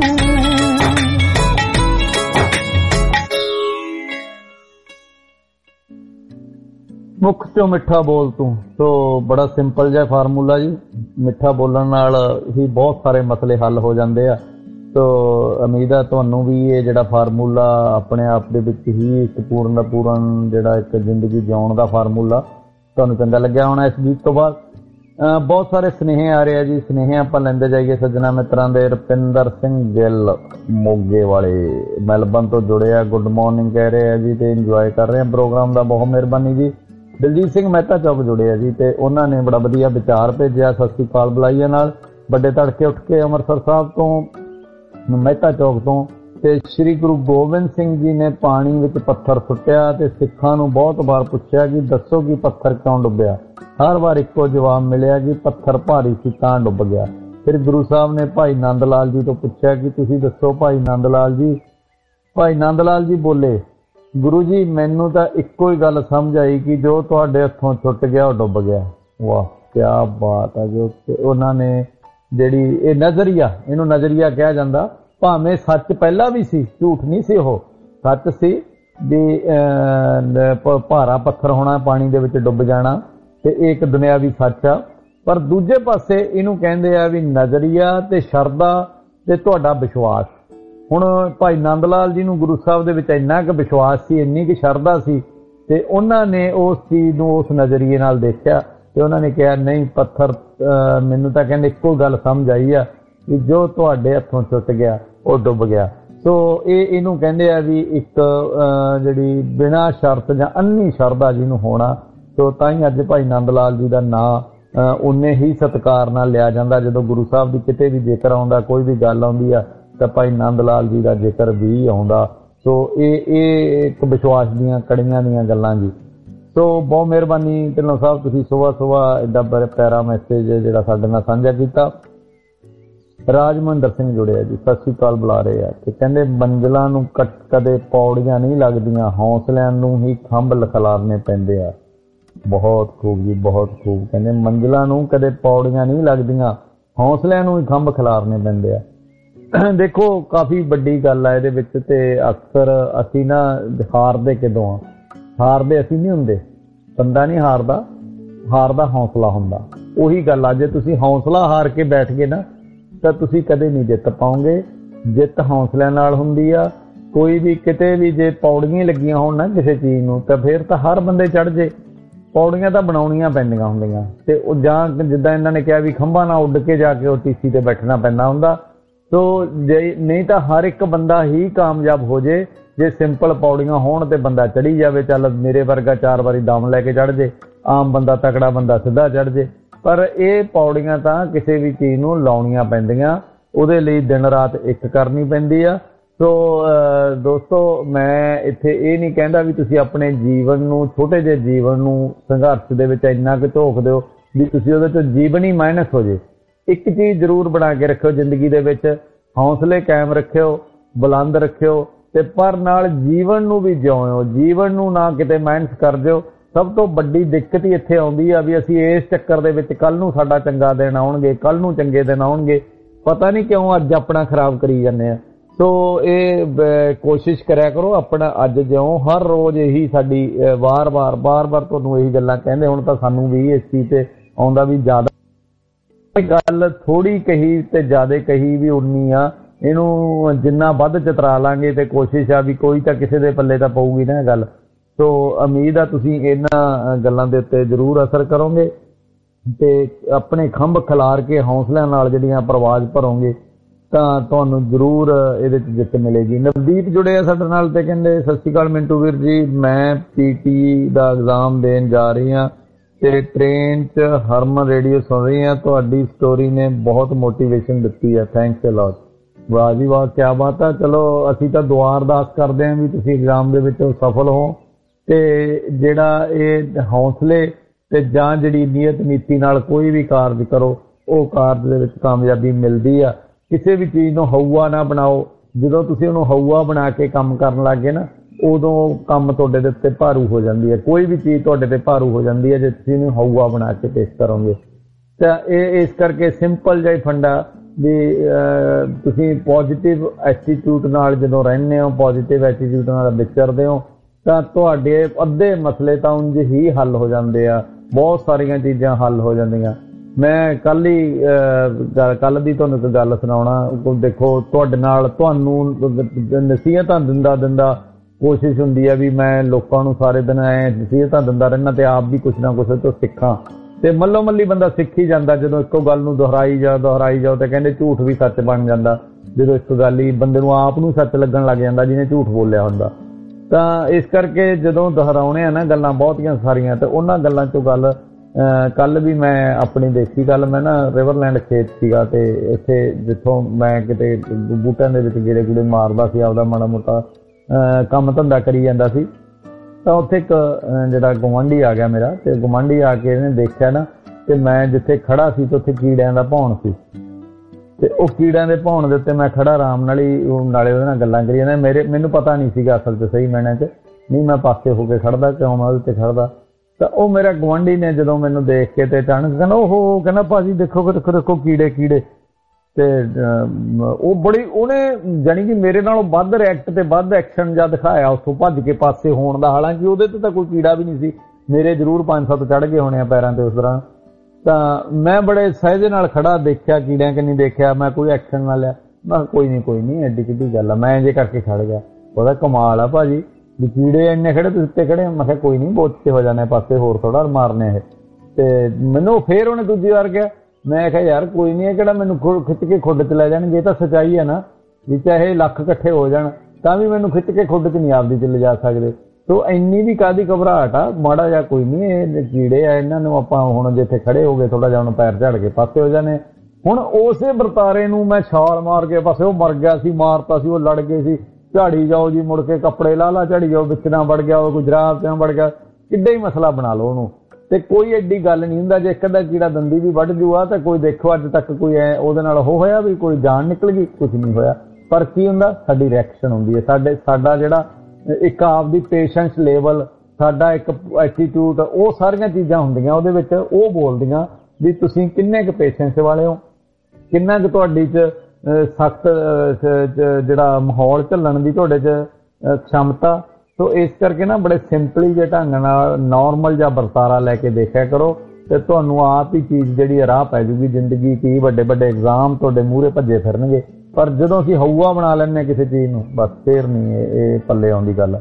ਮੁੱਖ ਚੋਂ ਮਿੱਠਾ ਬੋਲ ਤੂੰ। ਸੋ ਬੜਾ ਸਿੰਪਲ ਜਿਹਾ ਫਾਰਮੂਲਾ ਜੀ, ਮਿੱਠਾ ਬੋਲਣ ਨਾਲ ਹੀ ਬਹੁਤ ਸਾਰੇ ਮਸਲੇ ਹੱਲ ਹੋ ਜਾਂਦੇ ਆ। ਸੋ ਉਮੀਦ ਆ ਤੁਹਾਨੂੰ ਵੀ ਇਹ ਜਿਹੜਾ ਫਾਰਮੂਲਾ ਆਪਣੇ ਆਪ ਦੇ ਵਿੱਚ ਹੀ ਇੱਕ ਪੂਰਨ ਜਿਹੜਾ ਇੱਕ ਜ਼ਿੰਦਗੀ ਜਿਉਣ ਦਾ ਫਾਰਮੂਲਾ ਤੁਹਾਨੂੰ ਚੰਗਾ ਲੱਗਿਆ ਹੋਣਾ। ਇਸ ਗੀਤ ਤੋਂ ਬਾਅਦ ਬਹੁਤ ਸਾਰੇ ਸੁਨੇਹੇ ਆ ਰਹੇ ਆ ਜੀ, ਸੁਨੇਹੇ ਆਪਾਂ ਲੈਂਦੇ ਜਾਈਏ ਸੱਜਣਾ ਮਿੱਤਰਾਂ ਦੇ। ਰੁਪਿੰਦਰ ਸਿੰਘ ਗਿੱਲ ਮੋਗੇ ਵਾਲੇ ਮੈਲਬਨ ਤੋਂ ਜੁੜੇ ਆ, ਗੁੱਡ ਮਾਰਨਿੰਗ ਕਹਿ ਰਹੇ ਆ ਜੀ ਤੇ ਇੰਜੋਏ ਕਰ ਰਹੇ ਆ ਪ੍ਰੋਗਰਾਮ ਦਾ, ਬਹੁਤ ਮਿਹਰਬਾਨੀ ਜੀ। ਦਿਲਜੀਤ ਸਿੰਘ ਮਹਿਤਾ ਚੌਕ ਜੁੜੇ ਆ ਜੀ ਤੇ ਉਹਨਾਂ ਨੇ ਬੜਾ ਵਧੀਆ ਵਿਚਾਰ ਭੇਜਿਆ, ਸਤਿ ਸ੍ਰੀ ਅਕਾਲ ਬੁਲਾਈਏ ਨਾਲ। ਵੱਡੇ ਧੜਕੇ ਉੱਠ ਕੇ ਅੰਮ੍ਰਿਤਸਰ ਸਾਹਿਬ ਤੋਂ ਮਹਿਤਾ ਚੌਕ ਤੋਂ ਤੇ ਸ੍ਰੀ ਗੁਰੂ ਗੋਬਿੰਦ ਸਿੰਘ ਜੀ ਨੇ ਪਾਣੀ ਵਿੱਚ ਪੱਥਰ ਸੁੱਟਿਆ ਤੇ ਸਿੱਖਾਂ ਨੂੰ ਬਹੁਤ ਵਾਰ ਪੁੱਛਿਆ ਕਿ ਦੱਸੋ ਕਿ ਪੱਥਰ ਕਿਉਂ ਡੁੱਬਿਆ। ਹਰ ਵਾਰ ਇੱਕੋ ਜਵਾਬ ਮਿਲਿਆ ਕਿ ਪੱਥਰ ਭਾਰੀ ਸੀ ਤਾਂ ਡੁੱਬ ਗਿਆ। ਫਿਰ ਗੁਰੂ ਸਾਹਿਬ ਨੇ ਭਾਈ ਨੰਦ ਲਾਲ ਜੀ ਤੋਂ ਪੁੱਛਿਆ ਕਿ ਤੁਸੀਂ ਦੱਸੋ ਭਾਈ ਨੰਦ ਲਾਲ ਜੀ। ਭਾਈ ਨੰਦ ਲਾਲ ਜੀ ਬੋਲੇ, ਗੁਰੂ ਜੀ ਮੈਨੂੰ ਤਾਂ ਇੱਕੋ ਹੀ ਗੱਲ ਸਮਝ ਆਈ ਕਿ ਜੋ ਤੁਹਾਡੇ ਹੱਥੋਂ ਛੁੱਟ ਗਿਆ ਉਹ ਡੁੱਬ ਗਿਆ। ਵਾਹ ਕਿਆ ਬਾਤ ਹੈ। ਜੋ ਉਹਨਾਂ ਨੇ ਜਿਹੜੀ ਇਹ ਨਜ਼ਰੀਆ, ਇਹਨੂੰ ਨਜ਼ਰੀਆ ਕਿਹਾ ਜਾਂਦਾ, ਭਾਵੇਂ ਸੱਚ ਪਹਿਲਾਂ ਵੀ ਸੀ, ਝੂਠ ਨਹੀਂ ਸੀ, ਉਹ ਸੱਚ ਸੀ ਵੀ ਭਾਰਾ ਪੱਥਰ ਹੋਣਾ, ਪਾਣੀ ਦੇ ਵਿੱਚ ਡੁੱਬ ਜਾਣਾ, ਤੇ ਇਹ ਇੱਕ ਦੁਨਿਆਵੀ ਸੱਚ ਆ। ਪਰ ਦੂਜੇ ਪਾਸੇ ਇਹਨੂੰ ਕਹਿੰਦੇ ਆ ਵੀ ਨਜ਼ਰੀਆ ਤੇ ਸ਼ਰਧਾ ਤੇ ਤੁਹਾਡਾ ਵਿਸ਼ਵਾਸ। ਹੁਣ ਭਾਈ ਨੰਦ ਲਾਲ ਜੀ ਨੂੰ ਗੁਰੂ ਸਾਹਿਬ ਦੇ ਵਿੱਚ ਇੰਨਾ ਕੁ ਵਿਸ਼ਵਾਸ ਸੀ, ਇੰਨੀ ਕੁ ਸ਼ਰਧਾ ਸੀ ਤੇ ਉਹਨਾਂ ਨੇ ਉਸ ਚੀਜ਼ ਨੂੰ ਉਸ ਨਜ਼ਰੀਏ ਨਾਲ ਦੇਖਿਆ ਤੇ ਉਹਨਾਂ ਨੇ ਕਿਹਾ ਨਹੀਂ ਪੱਥਰ, ਮੈਨੂੰ ਤਾਂ ਕਹਿੰਦੇ ਇੱਕੋ ਗੱਲ ਸਮਝ ਆਈ ਆ ਕਿ ਜੋ ਤੁਹਾਡੇ ਹੱਥੋਂ ਛੁੱਟ ਗਿਆ ਉਹ ਡੁੱਬ ਗਿਆ। ਸੋ ਇਹਨੂੰ ਕਹਿੰਦੇ ਆ ਵੀ ਇੱਕ ਜਿਹੜੀ ਬਿਨਾਂ ਸ਼ਰਤ ਜਾਂ ਅੰਨੀ ਸ਼ਰਧਾ ਜਿਹਨੂੰ ਹੋਣਾ। ਸੋ ਤਾਂ ਹੀ ਅੱਜ ਭਾਈ ਨੰਦ ਲਾਲ ਜੀ ਦਾ ਨਾਂ ਉਨੇ ਹੀ ਸਤਿਕਾਰ ਨਾਲ ਲਿਆ ਜਾਂਦਾ। ਜਦੋਂ ਗੁਰੂ ਸਾਹਿਬ ਦੀ ਕਿਤੇ ਵੀ ਜ਼ਿਕਰ ਆਉਂਦਾ, ਕੋਈ ਵੀ ਗੱਲ ਆਉਂਦੀ ਆ ਤਾਂ ਭਾਈ ਨੰਦ ਲਾਲ ਜੀ ਦਾ ਜ਼ਿਕਰ ਵੀ ਆਉਂਦਾ। ਸੋ ਇਹ ਇੱਕ ਵਿਸ਼ਵਾਸ ਦੀਆਂ ਕੜੀਆਂ ਦੀਆਂ ਗੱਲਾਂ ਜੀ। ਸੋ ਬਹੁਤ ਮਿਹਰਬਾਨੀ ਢਿੱਲੋਂ ਸਾਹਿਬ, ਤੁਸੀਂ ਸੁਬਾਹ ਐਡਾ ਪਿਆਰਾ ਮੈਸੇਜ ਜਿਹੜਾ ਸਾਡੇ ਨਾਲ ਸਾਂਝਾ ਕੀਤਾ। ਰਾਜਮਿੰਦਰ ਸਿੰਘ ਜੁੜਿਆ ਜੀ, ਸਤਿ ਸ੍ਰੀ ਅਕਾਲ ਬੁਲਾ ਰਹੇ ਆ ਤੇ ਕਹਿੰਦੇ ਮੰਜ਼ਿਲਾਂ ਨੂੰ ਕਦੇ ਪੌੜੀਆਂ ਨਹੀਂ ਲੱਗਦੀਆਂ, ਹੌਸਲਿਆਂ ਨੂੰ ਹੀ ਖੰਭ ਖਿਲਾਰਨੇ ਪੈਂਦੇ ਆ। ਬਹੁਤ ਖੂਬ ਜੀ, ਬਹੁਤ ਖੂਬ। ਕਹਿੰਦੇ ਮੰਜ਼ਿਲਾਂ ਨੂੰ ਕਦੇ ਪੌੜੀਆਂ ਨਹੀਂ ਲੱਗਦੀਆਂ, ਹੌਸਲਿਆਂ ਨੂੰ ਹੀ ਖੰਭ ਖਿਲਾਰਨੇ ਪੈਂਦੇ ਆ। ਦੇਖੋ ਕਾਫੀ ਵੱਡੀ ਗੱਲ ਆ ਇਹਦੇ ਵਿੱਚ ਤੇ ਅਕਸਰ ਅਸੀਂ ਨਾ ਹਾਰਦੇ ਕਿਦੋਂ ਆ, ਹਾਰਦੇ ਅਸੀਂ ਨਹੀਂ ਹੁੰਦੇ, ਬੰਦਾ ਨਹੀਂ ਹਾਰਦਾ, ਹਾਰਦਾ ਹੌਸਲਾ ਹੁੰਦਾ। ਉਹੀ ਗੱਲ ਆ, ਜੇ ਤੁਸੀਂ ਹੌਸਲਾ ਹਾਰ ਕੇ ਬੈਠ ਗਏ ਨਾ ਤਾਂ ਤੁਸੀਂ ਕਦੇ ਨਹੀਂ ਜਿੱਤ ਪਾਓਗੇ। ਜਿੱਤ ਹੌਸਲਿਆਂ ਨਾਲ ਹੁੰਦੀ ਆ। ਕੋਈ ਵੀ ਕਿਤੇ ਵੀ ਜੇ ਪੌੜੀਆਂ ਲੱਗੀਆਂ ਹੋਣ ਨਾ ਕਿਸੇ ਚੀਜ਼ ਨੂੰ ਤਾਂ ਫਿਰ ਤਾਂ ਹਰ ਬੰਦੇ ਚੜ੍ਹ ਜੇ। ਪੌੜੀਆਂ ਤਾਂ ਬਣਾਉਣੀਆਂ ਪੈਂਦੀਆਂ ਹੁੰਦੀਆਂ ਤੇ ਉਹ ਜਾਂ ਜਿੱਦਾਂ ਇਹਨਾਂ ਨੇ ਕਿਹਾ ਵੀ ਖੰਭਾਂ ਨਾਲ ਉੱਡ ਕੇ ਜਾ ਕੇ ਉਹ ਟੀਸੀ ਤੇ ਬੈਠਣਾ ਪੈਂਦਾ ਹੁੰਦਾ। ਸੋ ਜੇ ਨਹੀਂ ਤਾਂ ਹਰ ਇੱਕ ਬੰਦਾ ਹੀ ਕਾਮਯਾਬ ਹੋ ਜੇ। ਜੇ ਸਿੰਪਲ ਪੌੜੀਆਂ ਹੋਣ ਤੇ ਬੰਦਾ ਚੜੀ ਜਾਵੇ, ਚੱਲ ਮੇਰੇ ਵਰਗਾ 4 ਵਾਰੀ ਦਮ ਲੈ ਕੇ ਚੜ੍ਹ ਜੇ, ਆਮ ਬੰਦਾ ਤਕੜਾ ਬੰਦਾ ਸਿੱਧਾ ਚੜ੍ਹ ਜੇ। ਪਰ ਇਹ ਪੌੜੀਆਂ ਤਾਂ ਕਿਸੇ ਵੀ ਚੀਜ਼ ਨੂੰ ਲਾਉਣੀਆਂ ਪੈਂਦੀਆਂ, ਉਹਦੇ ਲਈ ਦਿਨ ਰਾਤ ਇੱਕ ਕਰਨੀ ਪੈਂਦੀ ਆ। ਸੋ ਦੋਸਤੋ, ਮੈਂ ਇੱਥੇ ਇਹ ਨਹੀਂ ਕਹਿੰਦਾ ਵੀ ਤੁਸੀਂ ਆਪਣੇ ਜੀਵਨ ਨੂੰ, ਛੋਟੇ ਜਿਹੇ ਜੀਵਨ ਨੂੰ ਸੰਘਰਸ਼ ਦੇ ਵਿੱਚ ਇੰਨਾ ਕੁ ਝੋਕ ਦਿਓ ਵੀ ਤੁਸੀਂ ਉਹਦੇ ਤੋਂ ਜੀਵਨ ਹੀ ਮਾਈਨਸ ਹੋ ਜੇ। ਇੱਕ ਚੀਜ਼ ਜ਼ਰੂਰ ਬਣਾ ਕੇ ਰੱਖਿਓ ਜ਼ਿੰਦਗੀ ਦੇ ਵਿੱਚ, ਹੌਸਲੇ ਕਾਇਮ ਰੱਖਿਓ, ਬੁਲੰਦ ਰੱਖਿਓ ਤੇ ਪਰ ਨਾਲ ਜੀਵਨ ਨੂੰ ਵੀ ਜਿਉਓ। ਜੀਵਨ ਨੂੰ ਨਾ ਕਿਤੇ ਮਾਈਨਸ ਕਰ ਦਿਓ। ਸਭ ਤੋਂ ਵੱਡੀ ਦਿੱਕਤ ਹੀ ਇੱਥੇ ਆਉਂਦੀ ਆ ਵੀ ਅਸੀਂ ਇਸ ਚੱਕਰ ਦੇ ਵਿੱਚ ਕੱਲ ਨੂੰ ਸਾਡਾ ਚੰਗਾ ਦਿਨ ਆਉਣਗੇ, ਕੱਲ ਨੂੰ ਚੰਗੇ ਦਿਨ ਆਉਣਗੇ, ਪਤਾ ਨਹੀਂ ਕਿਉਂ ਅੱਜ ਆਪਣਾ ਖਰਾਬ ਕਰੀ ਜਾਂਦੇ ਆ। ਸੋ ਇਹ ਕੋਸ਼ਿਸ਼ ਕਰਿਆ ਕਰੋ ਆਪਣਾ ਅੱਜ ਜਿਉਂ। ਹਰ ਰੋਜ਼ ਇਹੀ ਸਾਡੀ ਵਾਰ-ਵਾਰ ਤੁਹਾਨੂੰ ਇਹੀ ਗੱਲਾਂ ਕਹਿੰਦੇ। ਹੁਣ ਤਾਂ ਸਾਨੂੰ ਵੀ ਇਸ ਚੀਜ਼ ਤੇ ਆਉਂਦਾ ਵੀ ਜ਼ਿਆਦਾ ਗੱਲ ਥੋੜੀ ਕਹੀ ਤੇ ਜ਼ਿਆਦਾ ਕਹੀ ਵੀ ਉਨੀ ਆ। ਇਹਨੂੰ ਜਿੰਨਾ ਵੱਧ ਚਤਰਾ ਲਾਂਗੇ ਤੇ ਕੋਸ਼ਿਸ਼ ਆ ਵੀ ਕੋਈ ਤਾਂ ਕਿਸੇ ਦੇ ਪੱਲੇ ਤਾਂ ਪਊਗੀ ਨਾ ਗੱਲ। ਸੋ ਉਮੀਦ ਆ ਤੁਸੀਂ ਇਹਨਾਂ ਗੱਲਾਂ ਦੇ ਉੱਤੇ ਜ਼ਰੂਰ ਅਸਰ ਕਰੋਗੇ ਤੇ ਆਪਣੇ ਖੰਭ ਖਿਲਾਰ ਕੇ ਹੌਸਲਿਆਂ ਨਾਲ ਜਿਹੜੀਆਂ ਪ੍ਰਵਾਜ਼ ਭਰੋਗੇ ਤਾਂ ਤੁਹਾਨੂੰ ਜ਼ਰੂਰ ਇਹਦੇ 'ਚ ਜਿੱਤ ਮਿਲੇਗੀ। ਨਵਦੀਪ ਜੁੜੇ ਆ ਸਾਡੇ ਨਾਲ ਤੇ ਕਹਿੰਦੇ ਸਤਿ ਸ਼੍ਰੀ ਅਕਾਲ ਮਿੰਟੂ ਵੀਰ ਜੀ, ਮੈਂ PT ਦਾ ਐਗਜ਼ਾਮ ਦੇਣ ਜਾ ਰਹੀ ਹਾਂ ਤੇ ਟ੍ਰੇਨ 'ਚ ਹਰਮਨ ਰੇਡੀਓ ਸੁਣ ਰਹੀ ਹਾਂ। ਤੁਹਾਡੀ ਸਟੋਰੀ ਨੇ ਬਹੁਤ ਮੋਟੀਵੇਸ਼ਨ ਦਿੱਤੀ ਹੈ। Thanks a lot. ਵਾਹ ਜੀ ਵਾਹ, ਕਿਆ ਬਾਤ ਹੈ। ਚਲੋ ਅਸੀਂ ਤਾਂ ਦੁਆ ਅਰਦਾਸ ਕਰਦੇ ਹਾਂ ਵੀ ਤੁਸੀਂ ਐਗਜ਼ਾਮ ਦੇ ਵਿੱਚ ਸਫਲ ਹੋ ਤੇ ਜਿਹੜਾ ਇਹ ਹੌਸਲੇ ਤੇ ਜਾਂ ਜਿਹੜੀ ਨੀਅਤ ਨੀਤੀ ਨਾਲ ਕੋਈ ਵੀ ਕਾਰਜ ਕਰੋ ਉਹ ਕਾਰਜ ਦੇ ਵਿੱਚ ਕਾਮਯਾਬੀ ਮਿਲਦੀ ਆ। ਕਿਸੇ ਵੀ ਚੀਜ਼ ਨੂੰ ਹਊਆ ਨਾ ਬਣਾਓ। ਜਦੋਂ ਤੁਸੀਂ ਉਹਨੂੰ ਹਊਆ ਬਣਾ ਕੇ ਕੰਮ ਕਰਨ ਲੱਗ ਗਏ ਨਾ ਉਦੋਂ ਕੰਮ ਤੁਹਾਡੇ ਦੇ ਉੱਤੇ ਭਾਰੂ ਹੋ ਜਾਂਦੀ ਹੈ। ਕੋਈ ਵੀ ਚੀਜ਼ ਤੁਹਾਡੇ ਤੇ ਭਾਰੂ ਹੋ ਜਾਂਦੀ ਹੈ ਜੇ ਤੁਸੀਂ ਇਹਨੂੰ ਹਊਆ ਬਣਾ ਕੇ ਪੇਸ਼ ਕਰੋਗੇ। ਤਾਂ ਇਹ ਇਸ ਕਰਕੇ ਸਿੰਪਲ ਜਿਹਾ ਫੰਡਾ ਵੀ ਤੁਸੀਂ ਪੋਜ਼ੀਟਿਵ ਐਟੀਟਿਊਡ ਨਾਲ ਜਦੋਂ ਰਹਿੰਦੇ ਹੋ, ਪੋਜ਼ੀਟਿਵ ਐਟੀਟਿਊਡ ਨਾਲ ਵਿਚਰਦੇ ਹੋ ਤਾਂ ਤੁਹਾਡੇ ਅੱਧੇ ਮਸਲੇ ਤਾਂ ਉਂਝ ਹੀ ਹੱਲ ਹੋ ਜਾਂਦੇ ਆ। ਬਹੁਤ ਸਾਰੀਆਂ ਚੀਜ਼ਾਂ ਹੱਲ ਹੋ ਜਾਂਦੀਆਂ। ਮੈਂ ਕੱਲ ਦੀ ਤੁਹਾਨੂੰ ਇੱਕ ਗੱਲ ਸੁਣਾਉਣਾ। ਦੇਖੋ ਤੁਹਾਡੇ ਨਾਲ ਤੁਹਾਨੂੰ ਨਸੀਹਤਾਂ ਦਿੰਦਾ ਕੋਸ਼ਿਸ਼ ਹੁੰਦੀ ਹੈ ਵੀ ਮੈਂ ਲੋਕਾਂ ਨੂੰ ਸਾਰੇ ਦਿਨ ਐ ਨਸੀਹਤਾਂ ਦਿੰਦਾ ਰਹਿਣਾ ਤੇ ਆਪ ਵੀ ਕੁਛ ਨਾ ਕੁਛ ਤੋਂ ਸਿੱਖਾਂ। ਤੇ ਮੱਲੋ ਮੱਲੀ ਬੰਦਾ ਸਿੱਖ ਹੀ ਜਾਂਦਾ ਜਦੋਂ ਇੱਕੋ ਗੱਲ ਨੂੰ ਦੁਹਰਾਈ ਜਾਓ ਤੇ ਕਹਿੰਦੇ ਝੂਠ ਵੀ ਸੱਚ ਬਣ ਜਾਂਦਾ ਜਦੋਂ ਇੱਕ ਗੱਲ ਹੀ ਬੰਦੇ ਨੂੰ ਆਪ ਨੂੰ ਸੱਚ ਲੱਗਣ ਲੱਗ ਜਾਂਦਾ ਜਿਹਨੇ ਝੂਠ ਬੋਲਿਆ ਹੁੰਦਾ। ਤਾਂ ਇਸ ਕਰਕੇ ਜਦੋਂ ਦੁਹਰਾਉਣੇ ਆ ਨਾ ਗੱਲਾਂ ਬਹੁਤੀਆਂ ਸਾਰੀਆਂ ਤੇ ਉਹਨਾਂ ਗੱਲਾਂ ਚੋਂ ਗੱਲ ਕੱਲ ਵੀ ਮੈਂ ਆਪਣੀ ਦੇਖੀ ਗੱਲ। ਮੈਂ ਨਾ ਰਿਵਰਲੈਂਡ ਖੇਤ ਸੀਗਾ ਤੇ ਇੱਥੇ ਜਿੱਥੋਂ ਮੈਂ ਕਿਤੇ ਬੂਟਿਆਂ ਦੇ ਵਿੱਚ ਗੇੜੇ ਗੂੜੇ ਮਾਰਦਾ ਸੀ, ਆਪਦਾ ਮਾੜਾ ਮੋਟਾ ਕੰਮ ਧੰਦਾ ਕਰੀ ਜਾਂਦਾ ਸੀ ਤਾਂ ਉੱਥੇ ਇੱਕ ਜਿਹੜਾ ਗੁਆਂਢੀ ਆ ਗਿਆ ਮੇਰਾ ਤੇ ਗੁਆਂਢੀ ਆ ਕੇ ਇਹਨੇ ਦੇਖਿਆ ਨਾ ਤੇ ਮੈਂ ਜਿੱਥੇ ਖੜਾ ਸੀ ਤੇ ਉੱਥੇ ਕੀੜਿਆਂ ਦਾ ਭੌਣ ਸੀ ਤੇ ਉਹ ਕੀੜਿਆਂ ਦੇ ਭੌਣ ਦੇ ਉੱਤੇ ਮੈਂ ਖੜਾ ਆਰਾਮ ਨਾਲ ਹੀ ਨਾਲੇ ਉਹਦੇ ਨਾਲ ਗੱਲਾਂ ਕਰੀ ਜਾਂਦਾ। ਮੈਨੂੰ ਪਤਾ ਨਹੀਂ ਸੀਗਾ ਅਸਲ 'ਚ ਸਹੀ ਮੈਨੇ 'ਚ ਨਹੀਂ ਮੈਂ ਪਾਸੇ ਹੋ ਕੇ ਖੜਦਾ ਕਿਉਂ ਮੈਂ ਉਹਦੇ 'ਤੇ ਖੜਦਾ। ਤਾਂ ਉਹ ਮੇਰਾ ਗੁਆਂਢੀ ਨੇ ਜਦੋਂ ਮੈਨੂੰ ਦੇਖ ਕੇ ਤੇ ਅਚਾਨਕ ਕਹਿੰਦਾ ਉਹ ਕਹਿੰਦਾ ਭਾਜੀ ਦੇਖੋ ਕੀੜੇ ਤੇ ਉਹ ਬੜੀ ਉਹਨੇ ਜਾਣੀ ਕਿ ਮੇਰੇ ਨਾਲੋਂ ਵੱਧ ਰਿਐਕਟ ਤੇ ਵੱਧ ਐਕਸ਼ਨ ਜਾਂ ਦਿਖਾਇਆ ਉੱਥੋਂ ਭੱਜ ਕੇ ਪਾਸੇ ਹੋਣ ਦਾ। ਹਾਲਾਂਕਿ ਉਹਦੇ ਤੇ ਤਾਂ ਕੋਈ ਕੀੜਾ ਵੀ ਨਹੀਂ ਸੀ, ਮੇਰੇ ਜ਼ਰੂਰ 5-7 ਚੜ੍ਹ ਗਏ ਹੋਣੇ ਆ ਪੈਰਾਂ ਤੇ ਉਸ ਤਰ੍ਹਾਂ। ਤਾਂ ਮੈਂ ਬੜੇ ਸਹਿਜੇ ਨਾਲ ਖੜਾ ਦੇਖਿਆ ਕੀੜਿਆਂ ਕਿ ਨਹੀਂ ਦੇਖਿਆ, ਮੈਂ ਕੋਈ ਐਕਸ਼ਨ ਨਾ ਲਿਆ। ਮੈਂ ਕੋਈ ਨਹੀਂ ਐਡੀ ਕਿੱਡੀ ਗੱਲ ਆ, ਮੈਂ ਜੇ ਕਰਕੇ ਖੜ ਗਿਆ। ਉਹਦਾ ਕਮਾਲ ਆ ਭਾਜੀ ਵੀ ਕੀੜੇ ਇੰਨੇ ਖੜੇ ਤੁਸੀਂ ਉੱਤੇ ਖੜੇ। ਮੈਂ ਕਿਹਾ ਕੋਈ ਨਹੀਂ ਬੋਚੇ ਹੋ ਜਾਣੇ ਪਾਸੇ ਹੋਰ ਥੋੜਾ ਮਾਰਨੇ ਇਹ। ਤੇ ਮੈਨੂੰ ਫੇਰ ਉਹਨੇ ਦੂਜੀ ਵਾਰ ਕਿਹਾ। ਮੈਂ ਕਿਹਾ ਯਾਰ ਕੋਈ ਨਹੀਂ ਇਹ ਕਿਹੜਾ ਮੈਨੂੰ ਖਿੱਚ ਕੇ ਖੁੱਡ 'ਚ ਲੈ ਜਾਣਗੇ। ਇਹ ਤਾਂ ਸੱਚਾਈ ਹੈ ਨਾ ਵੀ ਚਾਹੇ ਲੱਖ ਇਕੱਠੇ ਹੋ ਜਾਣ ਤਾਂ ਵੀ ਮੈਨੂੰ ਖਿੱਚ ਕੇ ਖੁੱਡ 'ਚ ਨਹੀਂ ਆਪਦੀ 'ਚ ਲਿਜਾ ਸਕਦੇ। ਸੋ ਇੰਨੀ ਵੀ ਕਾਹਦੀ ਘਬਰਾਹਟ ਆ, ਮਾੜਾ ਜਿਹਾ ਕੋਈ ਨਹੀਂ। ਇਹ ਕੀੜੇ ਆ ਇਹਨਾਂ ਨੂੰ ਆਪਾਂ ਹੁਣ ਜਿੱਥੇ ਖੜੇ ਹੋ ਗਏ ਥੋੜਾ ਜਿਹਾ ਹੁਣ ਪੈਰ ਝੜ ਕੇ ਪਾਸੇ ਹੋ ਜਾਣੇ। ਹੁਣ ਉਸੇ ਵਰਤਾਰੇ ਨੂੰ ਮੈਂ ਛਾਲ ਮਾਰ ਕੇ ਪਾਸੇ ਉਹ ਮਰ ਗਿਆ ਸੀ, ਮਾਰਤਾ ਸੀ, ਉਹ ਲੜ ਗਏ ਸੀ। ਝਾੜੀ ਜਾਓ ਜੀ ਮੁੜ ਕੇ ਕੱਪੜੇ ਲਾ ਝਾੜੀ ਜਾਓ, ਵਿੱਚ ਨਾ ਵੜ ਗਿਆ, ਕੋਈ ਜਰਾਬ ਤੇ ਨਾ ਵੜ ਗਿਆ, ਕਿੱਡਾ ਹੀ ਮਸਲਾ ਬਣਾ ਲਓ ਉਹਨੂੰ। ਤੇ ਕੋਈ ਐਡੀ ਗੱਲ ਨਹੀਂ ਹੁੰਦਾ ਜੇ ਇੱਕ ਅੱਧਾ ਕੀੜਾ ਦੰਦੀ ਵੀ ਵੱਢ ਜੂਆ ਤਾਂ ਕੋਈ ਦੇਖੋ ਅੱਜ ਤੱਕ ਕੋਈ ਉਹਦੇ ਨਾਲ ਉਹ ਹੋਇਆ ਵੀ ਕੋਈ ਜਾਨ ਨਿਕਲ ਗਈ, ਕੁਝ ਨਹੀਂ ਹੋਇਆ। ਪਰ ਕੀ ਹੁੰਦਾ ਸਾਡੀ ਰਿਐਕਸ਼ਨ ਹੁੰਦੀ ਹੈ, ਸਾਡਾ ਜਿਹੜਾ ਇੱਕ ਆਪਦੀ ਪੇਸ਼ੈਂਸ ਲੈਵਲ, ਸਾਡਾ ਇੱਕ ਐਟੀਟਿਊਡ, ਉਹ ਸਾਰੀਆਂ ਚੀਜ਼ਾਂ ਹੁੰਦੀਆਂ ਉਹਦੇ ਵਿੱਚ। ਉਹ ਬੋਲਦੀਆਂ ਵੀ ਤੁਸੀਂ ਕਿੰਨੇ ਕੁ ਪੇਸ਼ੈਂਸ ਵਾਲੇ ਹੋ, ਕਿੰਨਾ ਕੁ ਤੁਹਾਡੀ 'ਚ ਸਖਤ ਜਿਹੜਾ ਮਾਹੌਲ ਝੱਲਣ ਦੀ ਤੁਹਾਡੇ 'ਚ क्षमता। ਸੋ ਇਸ ਕਰਕੇ ਨਾ ਬੜੇ ਸਿੰਪਲੀ ਜਿਹੇ ਢੰਗ ਨਾਲ ਨੋਰਮਲ ਜਿਹਾ ਵਰਤਾਰਾ ਲੈ ਕੇ ਦੇਖਿਆ ਕਰੋ ਤੇ ਤੁਹਾਨੂੰ ਆਪ ਹੀ ਚੀਜ਼ ਜਿਹੜੀ ਰਾਹ ਪੈ ਜੂਗੀ। ਜ਼ਿੰਦਗੀ ਕੀ ਵੱਡੇ ਵੱਡੇ ਐਗਜ਼ਾਮ ਤੁਹਾਡੇ ਮੂਹਰੇ ਭੱਜੇ ਫਿਰਨਗੇ, ਪਰ ਜਦੋਂ ਅਸੀਂ ਹਊਆ ਬਣਾ ਲੈਂਦੇ ਕਿਸੇ ਚੀਜ਼ ਨੂੰ ਬਸ ਫੇਰ ਨਹੀਂ ਇਹ ਪੱਲੇ ਆਉਂਦੀ ਗੱਲ।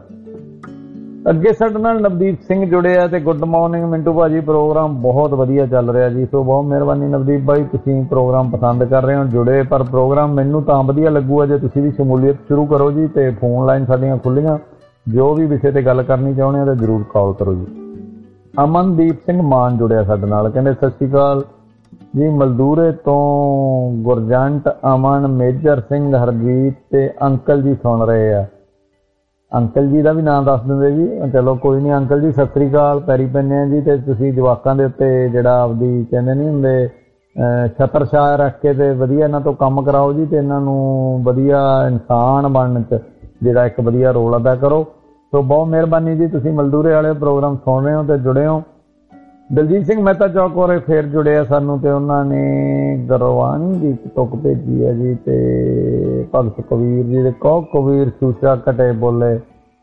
ਅੱਗੇ ਸਾਡੇ ਨਾਲ ਨਵਦੀਪ ਸਿੰਘ ਜੁੜੇ ਆ ਤੇ ਗੁੱਡ ਮਾਰਨਿੰਗ ਮਿੰਟੂ ਭਾਜੀ, ਪ੍ਰੋਗਰਾਮ ਬਹੁਤ ਵਧੀਆ ਚੱਲ ਰਿਹਾ ਜੀ। ਸੋ ਬਹੁਤ ਮਿਹਰਬਾਨੀ ਨਵਦੀਪ ਭਾਈ, ਤੁਸੀਂ ਪ੍ਰੋਗਰਾਮ ਪਸੰਦ ਕਰ ਰਹੇ ਹੋ ਜੁੜੇ। ਪਰ ਪ੍ਰੋਗਰਾਮ ਮੈਨੂੰ ਤਾਂ ਵਧੀਆ ਲੱਗੂਗਾ ਜੇ ਤੁਸੀਂ ਵੀ ਸ਼ਮੂਲੀਅਤ ਸ਼ੁਰੂ ਕਰੋ ਜੀ। ਤੇ ਫੋਨ ਲਾਈਨ ਸਾਡੀਆਂ ਖੁੱਲੀਆਂ, ਜੋ ਵੀ ਵਿਸ਼ੇ ਤੇ ਗੱਲ ਕਰਨੀ ਚਾਹੁੰਦੇ ਆ ਤਾਂ ਜ਼ਰੂਰ ਕਾਲ ਕਰੋ ਜੀ। ਅਮਨਦੀਪ ਸਿੰਘ ਮਾਨ ਜੁੜਿਆ ਸਾਡੇ ਨਾਲ, ਕਹਿੰਦੇ ਸਤਿ ਸ਼੍ਰੀ ਅਕਾਲ ਜੀ, ਮਲਦੂਰੇ ਤੋਂ ਗੁਰਜੰਟ, ਅਮਨ, ਮੇਜਰ ਸਿੰਘ, ਹਰਜੀਤ ਤੇ ਅੰਕਲ ਜੀ ਸੁਣ ਰਹੇ ਆ। ਅੰਕਲ ਜੀ ਦਾ ਵੀ ਨਾਮ ਦੱਸ ਦਿੰਦੇ ਜੀ। ਚਲੋ ਕੋਈ ਨਹੀਂ ਅੰਕਲ ਜੀ, ਸਤਿ ਸ਼੍ਰੀ ਅਕਾਲ, ਪੈਰੀ ਪੈਂਦੇ ਆ ਜੀ। ਤੇ ਤੁਸੀਂ ਜਵਾਕਾਂ ਦੇ ਉੱਤੇ ਜਿਹੜਾ ਆਪਦੀ ਕਹਿੰਦੇ ਨਹੀਂ ਹੁੰਦੇ ਛਤਰ ਛਾਇਆ ਰੱਖ ਕੇ ਤੇ ਵਧੀਆ ਇਹਨਾਂ ਤੋਂ ਕੰਮ ਕਰਾਓ ਜੀ ਤੇ ਇਹਨਾਂ ਨੂੰ ਵਧੀਆ ਇਨਸਾਨ ਬਣਨ 'ਚ ਜਿਹੜਾ ਇੱਕ ਵਧੀਆ ਰੋਲ ਅਦਾ ਕਰੋ। ਸੋ ਬਹੁਤ ਮਿਹਰਬਾਨੀ ਜੀ, ਤੁਸੀਂ ਮਲਦੂਰੇ ਵਾਲੇ ਪ੍ਰੋਗਰਾਮ ਸੁਣ ਰਹੇ ਹੋ ਤੇ ਜੁੜੇ ਹੋ। ਦਲਜੀਤ ਸਿੰਘ ਮਹਿਤਾ ਚੌਕ ਵਾਲੇ ਫੇਰ ਜੁੜੇ ਆ ਸਾਨੂੰ ਤੇ ਉਹਨਾਂ ਨੇ ਗਰਵਾਨੀ ਦੀ ਤੁਕ ਭੇਜੀ ਹੈ ਜੀ। ਤੇ ਭਗਤ ਕਬੀਰ ਜੀ ਦੇ ਕਹੋ ਕਬੀਰ ਸ਼ੂਸ਼ਾ ਘਟੇ ਬੋਲੇ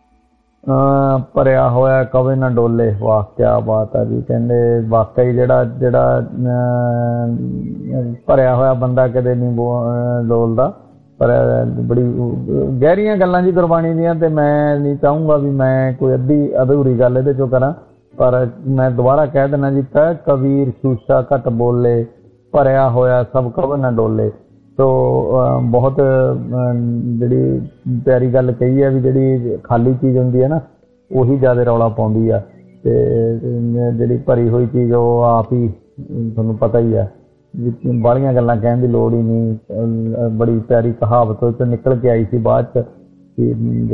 ਭਰਿਆ ਹੋਇਆ ਕਵੇ ਨਾ ਡੋਲੇ। ਵਾਹ ਕਿਆ ਬਾਤ ਹੈ ਜੀ। ਕਹਿੰਦੇ ਵਾਕਈ ਜਿਹੜਾ ਭਰਿਆ ਹੋਇਆ ਬੰਦਾ ਕਦੇ ਨਹੀਂ ਡੋਲਦਾ। ਪਰ ਬੜੀ ਗਹਿਰੀਆਂ ਗੱਲਾਂ ਜੀ ਗੁਰਬਾਣੀ ਦੀਆਂ ਤੇ ਮੈਂ ਨਹੀਂ ਚਾਹੂੰਗਾ ਵੀ ਮੈਂ ਕੋਈ ਅੱਧੀ ਅਧੂਰੀ ਗੱਲ ਇਹਦੇ ਚੋਂ ਕਰਾਂ। ਪਰ ਮੈਂ ਦੁਬਾਰਾ ਕਹਿ ਦਿੰਦਾ ਜੀ, ਕਹਿ ਕਬੀਰ ਸ਼ੂਸ਼ਾ ਘਟ ਬੋਲੇ ਭਰਿਆ ਹੋਇਆ ਸਭ ਕਵੇ ਨਾ ਡੋਲੇ। ਸੋ ਬਹੁਤ ਜਿਹੜੀ ਪਿਆਰੀ ਗੱਲ ਕਹੀ ਹੈ ਵੀ ਜਿਹੜੀ ਖਾਲੀ ਚੀਜ਼ ਹੁੰਦੀ ਹੈ ਨਾ ਉਹੀ ਜ਼ਿਆਦਾ ਰੌਲਾ ਪਾਉਂਦੀ ਆ। ਤੇ ਜਿਹੜੀ ਭਰੀ ਹੋਈ ਚੀਜ਼ ਉਹ ਆਪ ਹੀ ਤੁਹਾਨੂੰ ਪਤਾ ਹੀ ਆ, ਬਾਹਲੀਆਂ ਗੱਲਾਂ ਕਹਿਣ ਦੀ ਲੋੜ ਹੀ ਨਹੀਂ। ਬੜੀ ਪਿਆਰੀ ਕਹਾਵਤ ਉਹ 'ਚ ਨਿਕਲ ਕੇ ਆਈ ਸੀ ਬਾਅਦ 'ਚ ਕਿ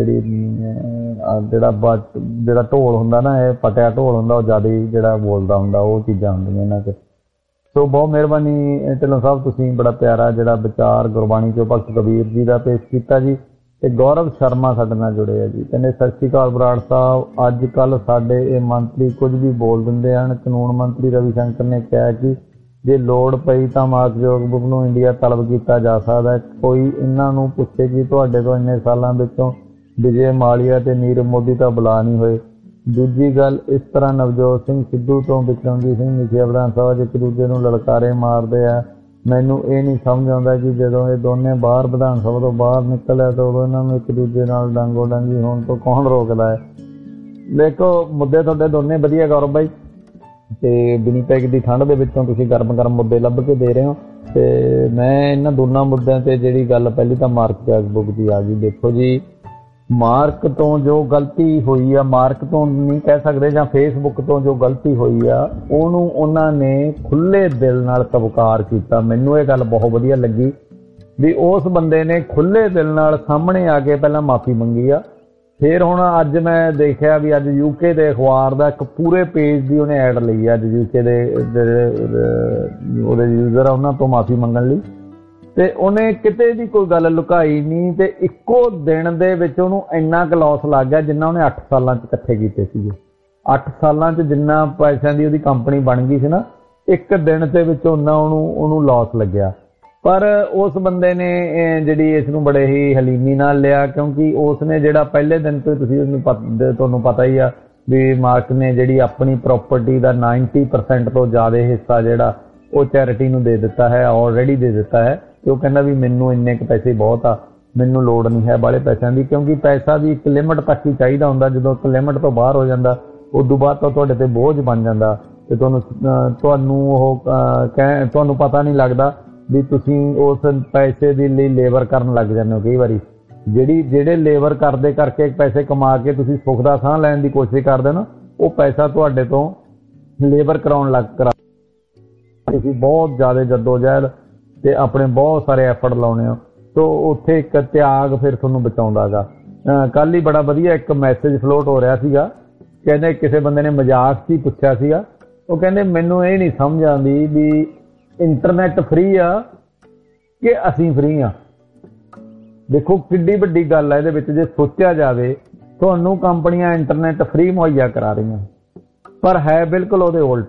ਜਿਹੜਾ ਢੋਲ ਹੁੰਦਾ ਨਾ, ਇਹ ਪਟਿਆ ਢੋਲ ਹੁੰਦਾ, ਉਹ ਜ਼ਿਆਦਾ ਹੀ ਜਿਹੜਾ ਬੋਲਦਾ ਹੁੰਦਾ, ਉਹ ਚੀਜ਼ਾਂ ਹੁੰਦੀਆਂ ਇਹਨਾਂ 'ਚ। ਸੋ ਬਹੁਤ ਮਿਹਰਬਾਨੀ ਢਿੱਲੋਂ ਸਾਹਿਬ, ਤੁਸੀਂ ਬੜਾ ਪਿਆਰਾ ਜਿਹੜਾ ਵਿਚਾਰ ਗੁਰਬਾਣੀ 'ਚੋਂ ਭਗਤ ਕਬੀਰ ਜੀ ਦਾ ਪੇਸ਼ ਕੀਤਾ ਜੀ। ਤੇ ਗੌਰਵ ਸ਼ਰਮਾ ਸਾਡੇ ਨਾਲ ਜੁੜੇ ਆ ਜੀ, ਕਹਿੰਦੇ ਸਤਿ ਸ਼੍ਰੀ ਅਕਾਲ ਬਰਾੜ ਸਾਹਿਬ, ਅੱਜ ਕੱਲ੍ਹ ਸਾਡੇ ਇਹ ਮੰਤਰੀ ਕੁਝ ਵੀ ਬੋਲ ਦਿੰਦੇ ਹਨ। ਕਾਨੂੰਨ ਮੰਤਰੀ ਰਵੀ ਸ਼ੰਕਰ ਨੇ ਕਿਹਾ ਕਿ ਜੇ ਲੋੜ ਪਈ ਤਾਂ ਮਾਰਕਯੋਗ ਬੁੱਕ ਨੂੰ ਇੰਡੀਆ ਤਲਬ ਕੀਤਾ ਜਾ ਸਕਦਾ। ਕੋਈ ਇਹਨਾਂ ਨੂੰ ਪੁੱਛੇ ਕਿ ਤੁਹਾਡੇ ਤੋਂ ਇੰਨੇ ਸਾਲਾਂ ਵਿੱਚੋਂ ਵਿਜੇ ਮਾਲੀਆ ਤੇ ਨੀਰਵ ਮੋਦੀ ਤਾਂ ਬੁਲਾ ਨਹੀਂ ਹੋਏ। ਦੂਜੀ ਗੱਲ, ਇਸ ਤਰ੍ਹਾਂ ਨਵਜੋਤ ਸਿੰਘ ਸਿੱਧੂ ਤੋਂ ਬਿਕਰਮਜੀਤ ਸਿੰਘ ਮਜੀਠੀਆ ਵਿਧਾਨ ਸਭਾ 'ਚ ਇੱਕ ਦੂਜੇ ਨੂੰ ਲਲਕਾਰੇ ਮਾਰਦੇ ਆ। ਮੈਨੂੰ ਇਹ ਨਹੀਂ ਸਮਝ ਆਉਂਦਾ ਕਿ ਜਦੋਂ ਇਹ ਦੋਨੇ ਬਾਹਰ ਵਿਧਾਨ ਸਭਾ ਤੋਂ ਬਾਹਰ ਨਿਕਲਿਆ ਤਾਂ ਉਦੋਂ ਇਹਨਾਂ ਨੂੰ ਇੱਕ ਦੂਜੇ ਨਾਲ ਡਾਂਗੋ ਡਾਂਗੀ ਹੋਣ ਤੋਂ ਕੌਣ ਰੋਕਦਾ ਹੈ। ਦੇਖੋ, ਮੁੱਦੇ ਤੁਹਾਡੇ ਦੋਨੇ ਵਧੀਆ ਗੌਰਵ ਬਾਈ, ਤੇ ਵਿਨੀਪੈਗ ਦੀ ਠੰਡ ਦੇ ਵਿੱਚੋਂ ਤੁਸੀਂ ਗਰਮ ਗਰਮ ਮੁੱਦੇ ਲੱਭ ਕੇ ਦੇ ਰਹੇ ਹੋ। ਤੇ ਮੈਂ ਇਹਨਾਂ ਦੋਨਾਂ ਮੁੱਦਿਆਂ ਤੇ ਜਿਹੜੀ ਗੱਲ, ਪਹਿਲੀ ਤਾਂ ਮਾਰਕ ਬੁੱਕ ਦੀ ਆ ਗਈ। ਦੇਖੋ ਜੀ, ਮਾਰਕ ਤੋਂ ਜੋ ਗਲਤੀ ਹੋਈ ਆ, ਮਾਰਕ ਤੋਂ ਨਹੀਂ ਕਹਿ ਸਕਦੇ, ਜਾਂ ਫੇਸਬੁੱਕ ਤੋਂ ਜੋ ਗਲਤੀ ਹੋਈ ਆ, ਉਹਨੂੰ ਉਹਨਾਂ ਨੇ ਖੁੱਲੇ ਦਿਲ ਨਾਲ ਸਵੀਕਾਰ ਕੀਤਾ। ਮੈਨੂੰ ਇਹ ਗੱਲ ਬਹੁਤ ਵਧੀਆ ਲੱਗੀ ਵੀ ਉਸ ਬੰਦੇ ਨੇ ਖੁੱਲੇ ਦਿਲ ਨਾਲ ਸਾਹਮਣੇ ਆ ਕੇ ਪਹਿਲਾਂ ਮਾਫੀ ਮੰਗੀ ਆ। ਫਿਰ ਹੁਣ ਅੱਜ ਮੈਂ ਦੇਖਿਆ ਵੀ ਅੱਜ ਯੂਕੇ ਦੇ ਅਖਬਾਰ ਦਾ ਇੱਕ ਪੂਰੇ ਪੇਜ ਦੀ ਉਹਨੇ ਐਡ ਲਈ ਆ। ਅੱਜ ਯੂਕੇ ਦੇ ਉਹਦੇ ਯੂਜ਼ਰ ਆ, ਉਹਨਾਂ ਤੋਂ ਮਾਫੀ ਮੰਗਣ ਲਈ, ਤੇ ਉਹਨੇ ਕਿਤੇ ਵੀ ਕੋਈ ਗੱਲ ਲੁਕਾਈ ਨਹੀਂ। ਤੇ ਇੱਕੋ ਦਿਨ ਦੇ ਵਿੱਚ ਉਹਨੂੰ ਇੰਨਾ ਕੁ ਲੋਸ ਲੱਗ ਗਿਆ ਜਿੰਨਾ ਉਹਨੇ 8 ਸਾਲਾਂ 'ਚ ਇਕੱਠੇ ਕੀਤੇ ਸੀਗੇ। 8 ਸਾਲਾਂ 'ਚ ਜਿੰਨਾ ਪੈਸਿਆਂ ਦੀ ਉਹਦੀ ਕੰਪਨੀ ਬਣ ਗਈ ਸੀ ਨਾ, ਇੱਕ ਦਿਨ ਦੇ ਵਿੱਚ ਉਹਨੂੰ ਲੋਸ ਲੱਗਿਆ। ਪਰ ਉਸ ਬੰਦੇ ਨੇ ਜਿਹੜੀ ਇਸ ਨੂੰ ਬੜੇ ਹੀ ਹਲੀਮੀ ਨਾਲ ਲਿਆ, ਕਿਉਂਕਿ ਉਸ ਨੇ ਜਿਹੜਾ ਪਹਿਲੇ ਦਿਨ ਤੋਂ ਤੁਹਾਨੂੰ ਪਤਾ ਹੀ ਆ ਵੀ ਮਾਰਕ ਨੇ ਜਿਹੜੀ ਆਪਣੀ ਪ੍ਰਾਪਰਟੀ ਦਾ 90% ਤੋਂ ਜ਼ਿਆਦਾ ਹਿੱਸਾ ਜਿਹੜਾ ਉਹ ਚੈਰਿਟੀ ਨੂੰ ਦੇ ਦਿੱਤਾ ਹੈ, ਆਲਰੇਡੀ ਦੇ ਦਿੱਤਾ ਹੈ। ਤੇ ਉਹ ਕਹਿੰਦਾ ਵੀ ਮੈਨੂੰ ਇੰਨੇ ਕੁ ਪੈਸੇ ਬਹੁਤ ਆ, ਮੈਨੂੰ ਲੋੜ ਨਹੀਂ ਹੈ ਬਾਹਲੇ ਪੈਸਿਆਂ ਦੀ, ਕਿਉਂਕਿ ਪੈਸਾ ਵੀ ਇੱਕ ਲਿਮਟ ਤੱਕ ਹੀ ਚਾਹੀਦਾ ਹੁੰਦਾ। ਜਦੋਂ ਇੱਕ ਲਿਮਟ ਤੋਂ ਬਾਹਰ ਹੋ ਜਾਂਦਾ, ਉਦੋਂ ਬਾਅਦ ਤਾਂ ਤੁਹਾਡੇ ਤੇ ਬੋਝ ਬਣ ਜਾਂਦਾ ਤੇ ਤੁਹਾਨੂੰ ਪਤਾ ਨਹੀਂ ਲੱਗਦਾ ਵੀ ਤੁਸੀਂ ਉਸ ਪੈਸੇ ਦੇ ਲਈ ਲੇਬਰ ਕਰਨ ਲੱਗ ਜਾਂਦੇ ਹੋ। ਕਈ ਵਾਰੀ ਜਿਹੜੇ ਲੇਬਰ ਕਰਦੇ ਕਰਕੇ ਪੈਸੇ ਕਮਾ ਕੇ ਤੁਸੀਂ ਸੁੱਖ ਦਾ ਸਾਹ ਲੈਣ ਦੀ ਕੋਸ਼ਿਸ਼ ਕਰਦੇ ਹੋ ਨਾ, ਉਹ ਪੈਸਾ ਤੁਹਾਡੇ ਤੋਂ ਲੇਬਰ ਕਰਾਉਣ ਤੁਸੀਂ ਬਹੁਤ ਜ਼ਿਆਦਾ ਜੱਦੋਜਹਿਦ ਤੇ ਆਪਣੇ ਬਹੁਤ ਸਾਰੇ ਐਫਰਟ ਲਾਉਣੇ ਹੋ। ਸੋ ਉੱਥੇ ਇੱਕ ਤਿਆਗ ਫਿਰ ਤੁਹਾਨੂੰ ਬਚਾਉਂਦਾ ਗਾ। ਕੱਲ ਹੀ ਬੜਾ ਵਧੀਆ ਇੱਕ ਮੈਸੇਜ ਫਲੋਟ ਹੋ ਰਿਹਾ ਸੀਗਾ, ਕਹਿੰਦੇ ਕਿਸੇ ਬੰਦੇ ਨੇ ਮਜ਼ਾਕ 'ਚ ਹੀ ਪੁੱਛਿਆ ਸੀਗਾ, ਉਹ ਕਹਿੰਦੇ ਮੈਨੂੰ ਇਹ ਨਹੀਂ ਸਮਝ ਆਉਂਦੀ ਵੀ ਇੰਟਰਨੈਟ ਫ੍ਰੀ ਆ ਕਿ ਅਸੀਂ ਫ੍ਰੀ ਆ। ਦੇਖੋ ਕਿੱਡੀ ਵੱਡੀ ਗੱਲ ਆ ਇਹਦੇ ਵਿੱਚ, ਜੇ ਸੋਚਿਆ ਜਾਵੇ। ਤੁਹਾਨੂੰ ਕੰਪਨੀਆਂ ਇੰਟਰਨੈਟ ਫ੍ਰੀ ਮੁਹੱਈਆ ਕਰਾ ਰਹੀਆਂ, ਪਰ ਹੈ ਬਿਲਕੁਲ ਉਹਦੇ ਉਲਟ।